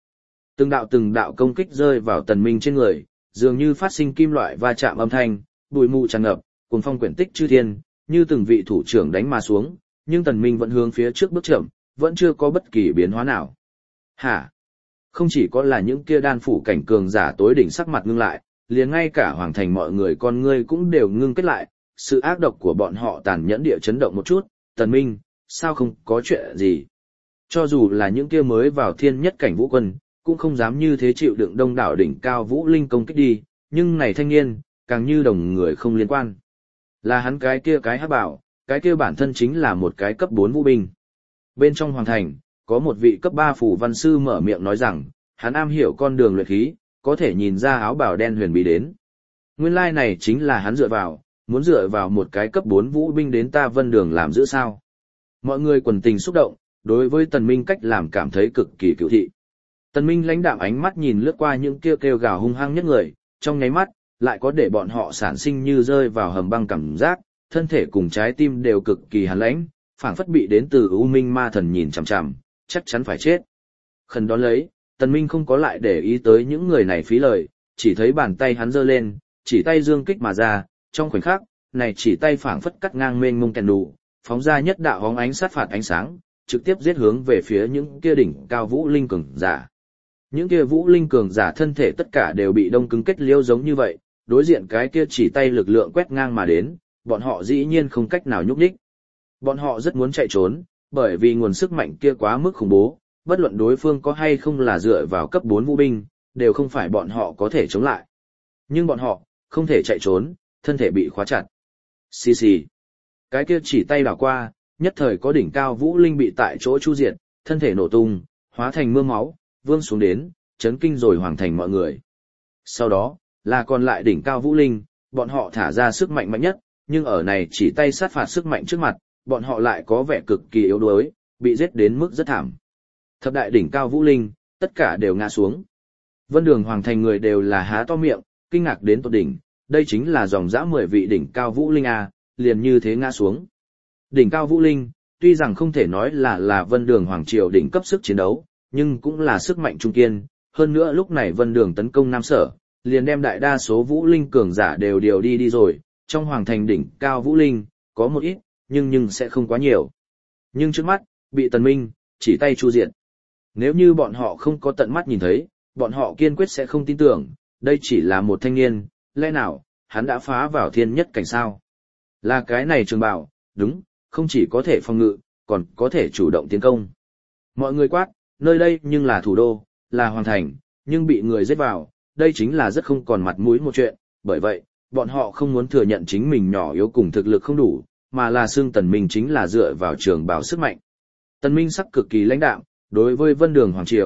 Từng đạo công kích rơi vào Tần Minh trên người, dường như phát sinh kim loại va chạm âm thanh, bụi mù tràn ngập, cuồng phong quyển tích chư thiên, như từng vị thủ trưởng đánh mà xuống, nhưng Tần Minh vẫn hướng phía trước bước chậm, vẫn chưa có bất kỳ biến hóa nào. Hả? Không chỉ có là những kia đan phủ cảnh cường giả tối đỉnh sắc mặt ngưng lại, liền ngay cả hoàng thành mọi người con ngươi cũng đều ngưng kết lại, sự ác độc của bọn họ tàn nhẫn địa chấn động một chút, Tần Minh, sao không có chuyện gì? Cho dù là những kia mới vào thiên nhất cảnh vũ quân, cũng không dám như thế chịu đựng đông đảo đỉnh cao vũ linh công kích đi, nhưng này thanh niên, càng như đồng người không liên quan. Là hắn cái kia cái hắc bảo, cái kia bản thân chính là một cái cấp 4 vũ binh. Bên trong hoàng thành, có một vị cấp 3 phủ văn sư mở miệng nói rằng, hắn am hiểu con đường luyện khí, có thể nhìn ra áo bào đen huyền bí đến. Nguyên lai này chính là hắn muốn dựa vào một cái cấp 4 vũ binh đến ta Vân Đường làm giữ sao. Mọi người quần tình xúc động, đối với Tần Minh cách làm cảm thấy cực kỳ cựu thị. Tần Minh lãnh đạm ánh mắt nhìn lướt qua những kêu gào hung hăng nhất người, trong nháy mắt, lại có để bọn họ sản sinh như rơi vào hầm băng cảm giác, thân thể cùng trái tim đều cực kỳ hàn lãnh, phảng phất bị đến từ U Minh ma thần nhìn chằm chằm, chắc chắn phải chết. Khẩn đón lấy, Tần Minh không có lại để ý tới những người này phí lời, chỉ thấy bàn tay hắn giơ lên, chỉ tay dương kích mà ra, trong khoảnh khắc, này chỉ tay phảng phất cắt ngang mênh mông kèn đủ, phóng ra nhất đạo hóng ánh sát phạt ánh sáng, trực tiếp giết hướng về phía những kia đỉnh cao vũ linh cường giả. Những kia vũ linh cường giả thân thể tất cả đều bị đông cứng kết liễu giống như vậy, đối diện cái kia chỉ tay lực lượng quét ngang mà đến, bọn họ dĩ nhiên không cách nào nhúc nhích. Bọn họ rất muốn chạy trốn, bởi vì nguồn sức mạnh kia quá mức khủng bố, bất luận đối phương có hay không là dựa vào cấp 4 vũ binh, đều không phải bọn họ có thể chống lại. Nhưng bọn họ, không thể chạy trốn, thân thể bị khóa chặt. Xì xì. Cái kia chỉ tay đảo qua, nhất thời có đỉnh cao vũ linh bị tại chỗ chu diệt, thân thể nổ tung, hóa thành mưa máu, vương xuống đến, chấn kinh rồi hoàng thành mọi người. Sau đó, là còn lại đỉnh cao vũ linh, bọn họ thả ra sức mạnh mạnh nhất, nhưng ở này chỉ tay sát phạt sức mạnh trước mặt, bọn họ lại có vẻ cực kỳ yếu đuối, bị giết đến mức rất thảm. Thập đại đỉnh cao vũ linh, tất cả đều ngã xuống. Vân Đường hoàng thành người đều là há to miệng, kinh ngạc đến tột đỉnh, đây chính là dòng dã 10 vị đỉnh cao vũ linh a, liền như thế ngã xuống. Đỉnh cao vũ linh, tuy rằng không thể nói là Vân Đường hoàng triều đỉnh cấp sức chiến đấu, nhưng cũng là sức mạnh trung kiên, hơn nữa lúc này Vân Đường tấn công Nam Sở, liền đem đại đa số vũ linh cường giả đều điều đi rồi, trong hoàng thành đỉnh cao vũ linh, có một ít, nhưng sẽ không quá nhiều. Nhưng trước mắt, bị Tần Minh, chỉ tay chu diệt. Nếu như bọn họ không có tận mắt nhìn thấy, bọn họ kiên quyết sẽ không tin tưởng, đây chỉ là một thanh niên, lẽ nào, hắn đã phá vào thiên nhất cảnh sao? Là cái này Trường Bảo, đúng, không chỉ có thể phòng ngự, còn có thể chủ động tiến công. Mọi người quát, nơi đây nhưng là thủ đô, là hoàng thành, nhưng bị người giết vào, đây chính là rất không còn mặt mũi một chuyện, bởi vậy, bọn họ không muốn thừa nhận chính mình nhỏ yếu cùng thực lực không đủ, mà là xương Tần Minh chính là dựa vào Trường Bảo sức mạnh. Tần Minh sắc cực kỳ lãnh đạm, đối với Vân Đường hoàng triều,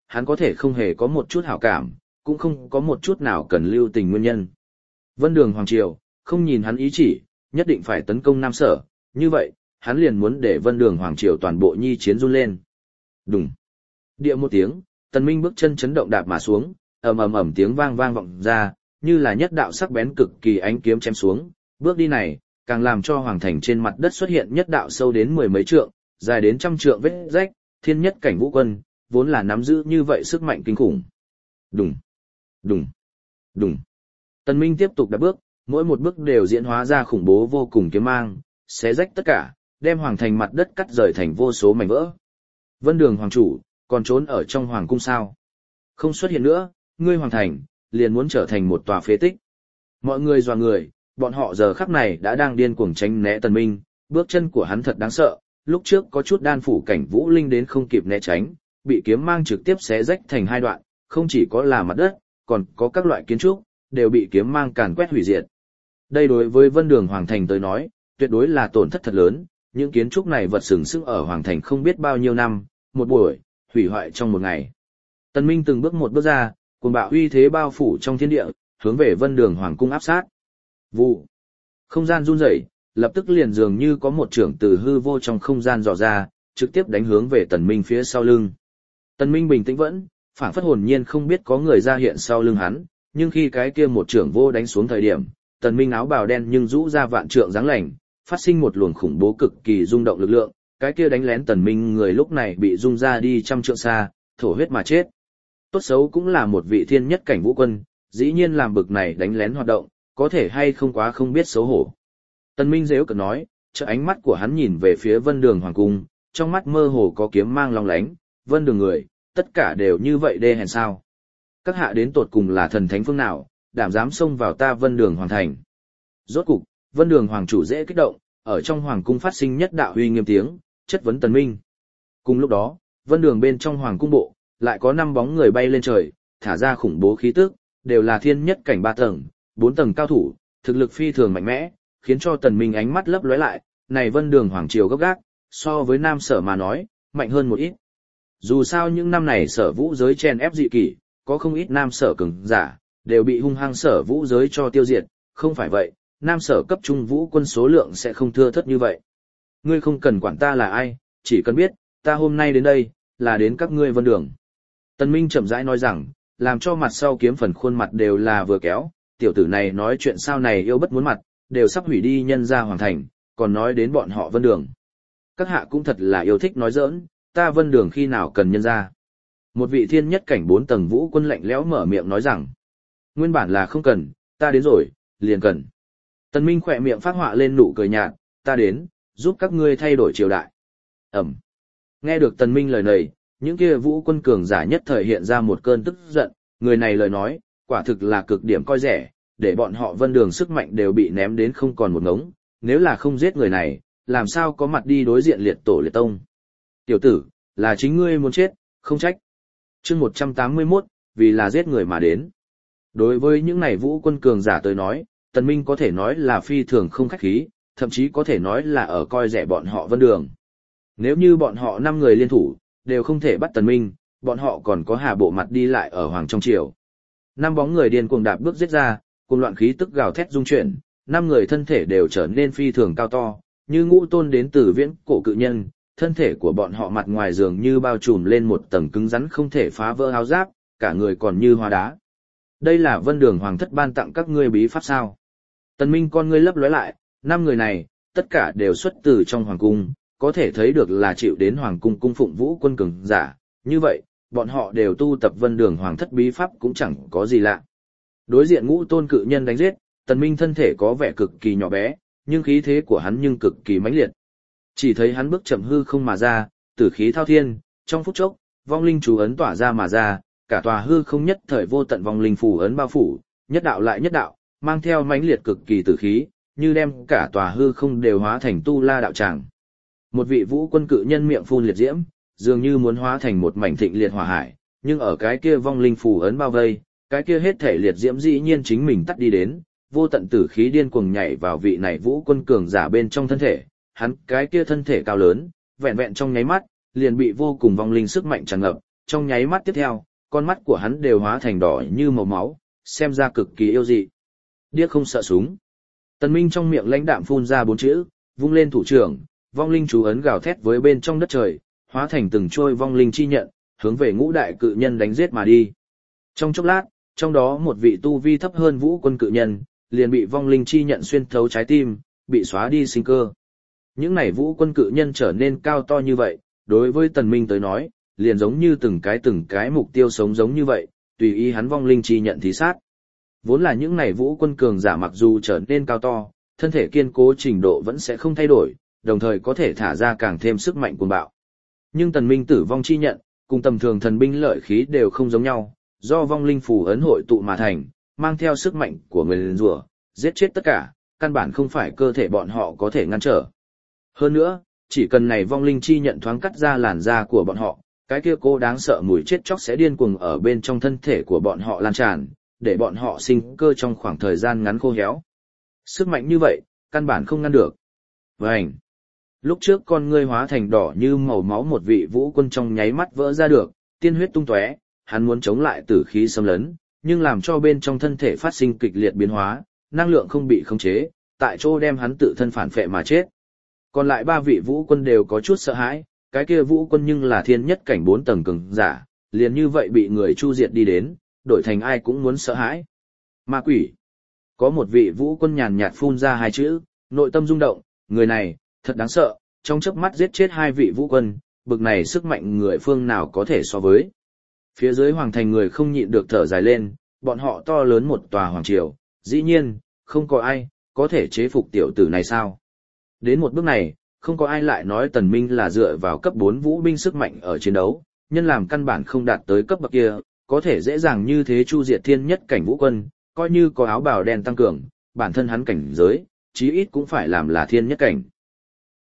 hắn có thể không hề có một chút hảo cảm, cũng không có một chút nào cần lưu tình nguyên nhân. Vân Đường Hoàng Triều, không nhìn hắn ý chỉ, nhất định phải tấn công Nam Sở, như vậy, hắn liền muốn để Vân Đường Hoàng Triều toàn bộ nhi chiến run lên. Đùng. Địa một tiếng, Tần Minh bước chân chấn động đạp mà xuống, ầm ầm ầm tiếng vang vang vọng ra, như là nhất đạo sắc bén cực kỳ ánh kiếm chém xuống, bước đi này, càng làm cho hoàng thành trên mặt đất xuất hiện nhất đạo sâu đến mười mấy trượng, dài đến trăm trượng vết rách, thiên nhất cảnh vũ quân, vốn là nắm giữ như vậy sức mạnh kinh khủng. Đùng, đùng, đùng. Tần Minh tiếp tục đạp bước, mỗi một bước đều diễn hóa ra khủng bố vô cùng kiếm mang, xé rách tất cả, đem hoàng thành mặt đất cắt rời thành vô số mảnh vỡ. Vân Đường Hoàng chủ, còn trốn ở trong hoàng cung sao? Không xuất hiện nữa, ngươi hoàng thành, liền muốn trở thành một tòa phế tích. Mọi người dọa người, bọn họ giờ khắc này đã đang điên cuồng tránh né Tần Minh, bước chân của hắn thật đáng sợ, lúc trước có chút đan phủ cảnh vũ linh đến không kịp né tránh, bị kiếm mang trực tiếp xé rách thành hai đoạn, không chỉ có là mặt đất, còn có các loại kiến trúc, đều bị kiếm mang càn quét hủy diệt. Đây đối với Vân Đường Hoàng thành tới nói, tuyệt đối là tổn thất thật lớn, những kiến trúc này vật sừng sững ở Hoàng thành không biết bao nhiêu năm, một buổi, hủy hoại trong một ngày. Tần Minh từng bước một bước ra, cuồng bạo uy thế bao phủ trong thiên địa, hướng về Vân Đường Hoàng cung áp sát. Vụ. Không gian run rẩy, lập tức liền dường như có một trưởng từ hư vô trong không gian dò ra, trực tiếp đánh hướng về Tần Minh phía sau lưng. Tần Minh bình tĩnh vẫn, phảng phất hồn nhiên không biết có người ra hiện sau lưng hắn, nhưng khi cái kia một trưởng vô đánh xuống thời điểm, Tần Minh áo bào đen nhưng rũ ra vạn trượng dáng lành, phát sinh một luồng khủng bố cực kỳ rung động lực lượng, cái kia đánh lén Tần Minh người lúc này bị rung ra đi trăm trượng xa, thổ huyết mà chết. Tốt xấu cũng là một vị thiên nhất cảnh vũ quân, dĩ nhiên làm bực này đánh lén hoạt động, có thể hay không quá không biết xấu hổ. Tần Minh giễu cợt nói, chợ ánh mắt của hắn nhìn về phía Vân Đường Hoàng cung, trong mắt mơ hồ có kiếm mang long lánh, Vân Đường người, tất cả đều như vậy đê hèn sao? Các hạ đến tột cùng là thần thánh phương nào, đảm dám xông vào ta Vân Đường Hoàng thành? Rốt cục, Vân Đường Hoàng chủ dễ kích động, ở trong hoàng cung phát sinh nhất đạo uy nghiêm tiếng, chất vấn Tần Minh. Cùng lúc đó, Vân Đường bên trong hoàng cung bộ, lại có 5 bóng người bay lên trời, thả ra khủng bố khí tức, đều là thiên nhất cảnh 3 tầng, 4 tầng cao thủ, thực lực phi thường mạnh mẽ, khiến cho Tần Minh ánh mắt lấp lóe lại, này Vân Đường Hoàng triều gấp gác, so với Nam Sở mà nói, mạnh hơn một ít. Dù sao những năm này Sở Vũ giới chen ép dị kỷ, có không ít Nam Sở cường giả, đều bị hung hăng Sở Vũ giới cho tiêu diệt, không phải vậy, Nam Sở cấp trung vũ quân số lượng sẽ không thưa thớt như vậy. Ngươi không cần quản ta là ai, chỉ cần biết, ta hôm nay đến đây, là đến các ngươi Vân Đường. Tần Minh chậm rãi nói rằng, làm cho mặt sau kiếm phần khuôn mặt đều là vừa kéo, tiểu tử này nói chuyện sao này yêu bất muốn mặt, đều sắp hủy đi nhân gia hoàng thành, còn nói đến bọn họ Vân Đường. Các hạ cũng thật là yêu thích nói giỡn, ta Vân Đường khi nào cần nhân gia. Một vị thiên nhất cảnh 4 tầng vũ quân lạnh lẽo mở miệng nói rằng, nguyên bản là không cần, ta đến rồi, liền cần. Tần Minh khỏe miệng phát họa lên nụ cười nhạt, ta đến, giúp các ngươi thay đổi triều đại. Ẩm. Nghe được Tần Minh lời này, những kia vũ quân cường giả nhất thời hiện ra một cơn tức giận, người này lời nói, quả thực là cực điểm coi rẻ, để bọn họ Vân Đường sức mạnh đều bị ném đến không còn một ngống, nếu là không giết người này, làm sao có mặt đi đối diện liệt tổ liệt tông. Tiểu tử, là chính ngươi muốn chết, không trách. Chương 181, vì là giết người mà đến. Đối với những này vũ quân cường giả tới nói, Tần Minh có thể nói là phi thường không khách khí, thậm chí có thể nói là ở coi rẻ bọn họ Vân Đường. Nếu như bọn họ 5 người liên thủ, đều không thể bắt Tần Minh, bọn họ còn có hà bộ mặt đi lại ở Hoàng trong triều. 5 bóng người điên cuồng đạp bước giết ra, cùng loạn khí tức gào thét rung chuyển, 5 người thân thể đều trở nên phi thường cao to, như ngũ tôn đến từ viễn cổ cự nhân, thân thể của bọn họ mặt ngoài dường như bao trùm lên một tầng cứng rắn không thể phá vỡ áo giáp, cả người còn như hoa đá. Đây là Vân Đường Hoàng thất ban tặng các ngươi bí pháp sao? Tần Minh con ngươi lấp lóe lại, 5 người này, tất cả đều xuất từ trong hoàng cung, có thể thấy được là chịu đến hoàng cung cung phụng vũ quân cường giả, như vậy, bọn họ đều tu tập Vân Đường Hoàng thất bí pháp cũng chẳng có gì lạ. Đối diện ngũ tôn cự nhân đánh giết, Tần Minh thân thể có vẻ cực kỳ nhỏ bé, nhưng khí thế của hắn nhưng cực kỳ mãnh liệt. Chỉ thấy hắn bước chậm hư không mà ra, tử khí thao thiên, trong phút chốc, vong linh chú ấn tỏa ra mà ra, cả tòa hư không nhất thời vô tận vong linh phù ấn bao phủ, nhất đạo lại nhất đạo, mang theo mãnh liệt cực kỳ tử khí, như đem cả tòa hư không đều hóa thành tu la đạo tràng. Một vị vũ quân cự nhân miệng phun liệt diễm, dường như muốn hóa thành một mảnh thịnh liệt hỏa hải, nhưng ở cái kia vong linh phù ấn bao vây, cái kia hết thể liệt diễm dĩ nhiên chính mình tắt đi đến, vô tận tử khí điên cuồng nhảy vào vị này vũ quân cường giả bên trong thân thể, hắn cái kia thân thể cao lớn, vẹn vẹn trong nháy mắt, liền bị vô cùng vong linh sức mạnh tràn ngập, trong nháy mắt tiếp theo, con mắt của hắn đều hóa thành đỏ như màu máu, xem ra cực kỳ yêu dị. Điếc không sợ súng. Tần Minh trong miệng lãnh đạm phun ra 4 chữ, vung lên thủ trưởng, vong linh chú ấn gào thét với bên trong đất trời, hóa thành từng trôi vong linh chi nhận, hướng về ngũ đại cự nhân đánh giết mà đi. Trong chốc lát, trong đó một vị tu vi thấp hơn vũ quân cự nhân, liền bị vong linh chi nhận xuyên thấu trái tim, bị xóa đi sinh cơ. Những này vũ quân cự nhân trở nên cao to như vậy, đối với Tần Minh tới nói, liền giống như từng cái mục tiêu sống giống như vậy, tùy ý hắn vong linh chi nhận thí sát. Vốn là những này vũ quân cường giả mặc dù trở nên cao to, thân thể kiên cố trình độ vẫn sẽ không thay đổi, đồng thời có thể thả ra càng thêm sức mạnh cuồng bạo. Nhưng Tần Minh tử vong chi nhận, cùng tầm thường thần binh lợi khí đều không giống nhau, do vong linh phù ấn hội tụ mà thành, mang theo sức mạnh của người liền rủa, giết chết tất cả, căn bản không phải cơ thể bọn họ có thể ngăn trở. Hơn nữa, chỉ cần này vong linh chi nhận thoáng cắt ra làn da của bọn họ, cái kia cô đáng sợ mùi chết chóc sẽ điên cuồng ở bên trong thân thể của bọn họ lan tràn, để bọn họ sinh cơ trong khoảng thời gian ngắn khô héo. Sức mạnh như vậy, căn bản không ngăn được. Vành. Lúc trước con ngươi hóa thành đỏ như màu máu một vị vũ quân trong nháy mắt vỡ ra được, tiên huyết tung tóe, hắn muốn chống lại tử khí xâm lấn, nhưng làm cho bên trong thân thể phát sinh kịch liệt biến hóa, năng lượng không bị khống chế, tại chỗ đem hắn tự thân phản phệ mà chết. Còn lại 3 vị vũ quân đều có chút sợ hãi, cái kia vũ quân nhưng là thiên nhất cảnh 4 tầng cường giả, liền như vậy bị người chu diệt đi đến, đổi thành ai cũng muốn sợ hãi. Ma quỷ. Có một vị vũ quân nhàn nhạt phun ra 2 chữ, nội tâm rung động, người này, thật đáng sợ, trong chớp mắt giết chết 2 vị vũ quân, bực này sức mạnh người phương nào có thể so với. Phía dưới hoàng thành người không nhịn được thở dài lên, bọn họ to lớn một tòa hoàng triều, dĩ nhiên, không có ai, có thể chế phục tiểu tử này sao. Đến một bước này, không có ai lại nói Tần Minh là dựa vào cấp 4 vũ binh sức mạnh ở chiến đấu, nhân làm căn bản không đạt tới cấp bậc kia, có thể dễ dàng như thế chu diệt thiên nhất cảnh vũ quân, coi như có áo bào đen tăng cường, bản thân hắn cảnh giới, chí ít cũng phải làm là thiên nhất cảnh.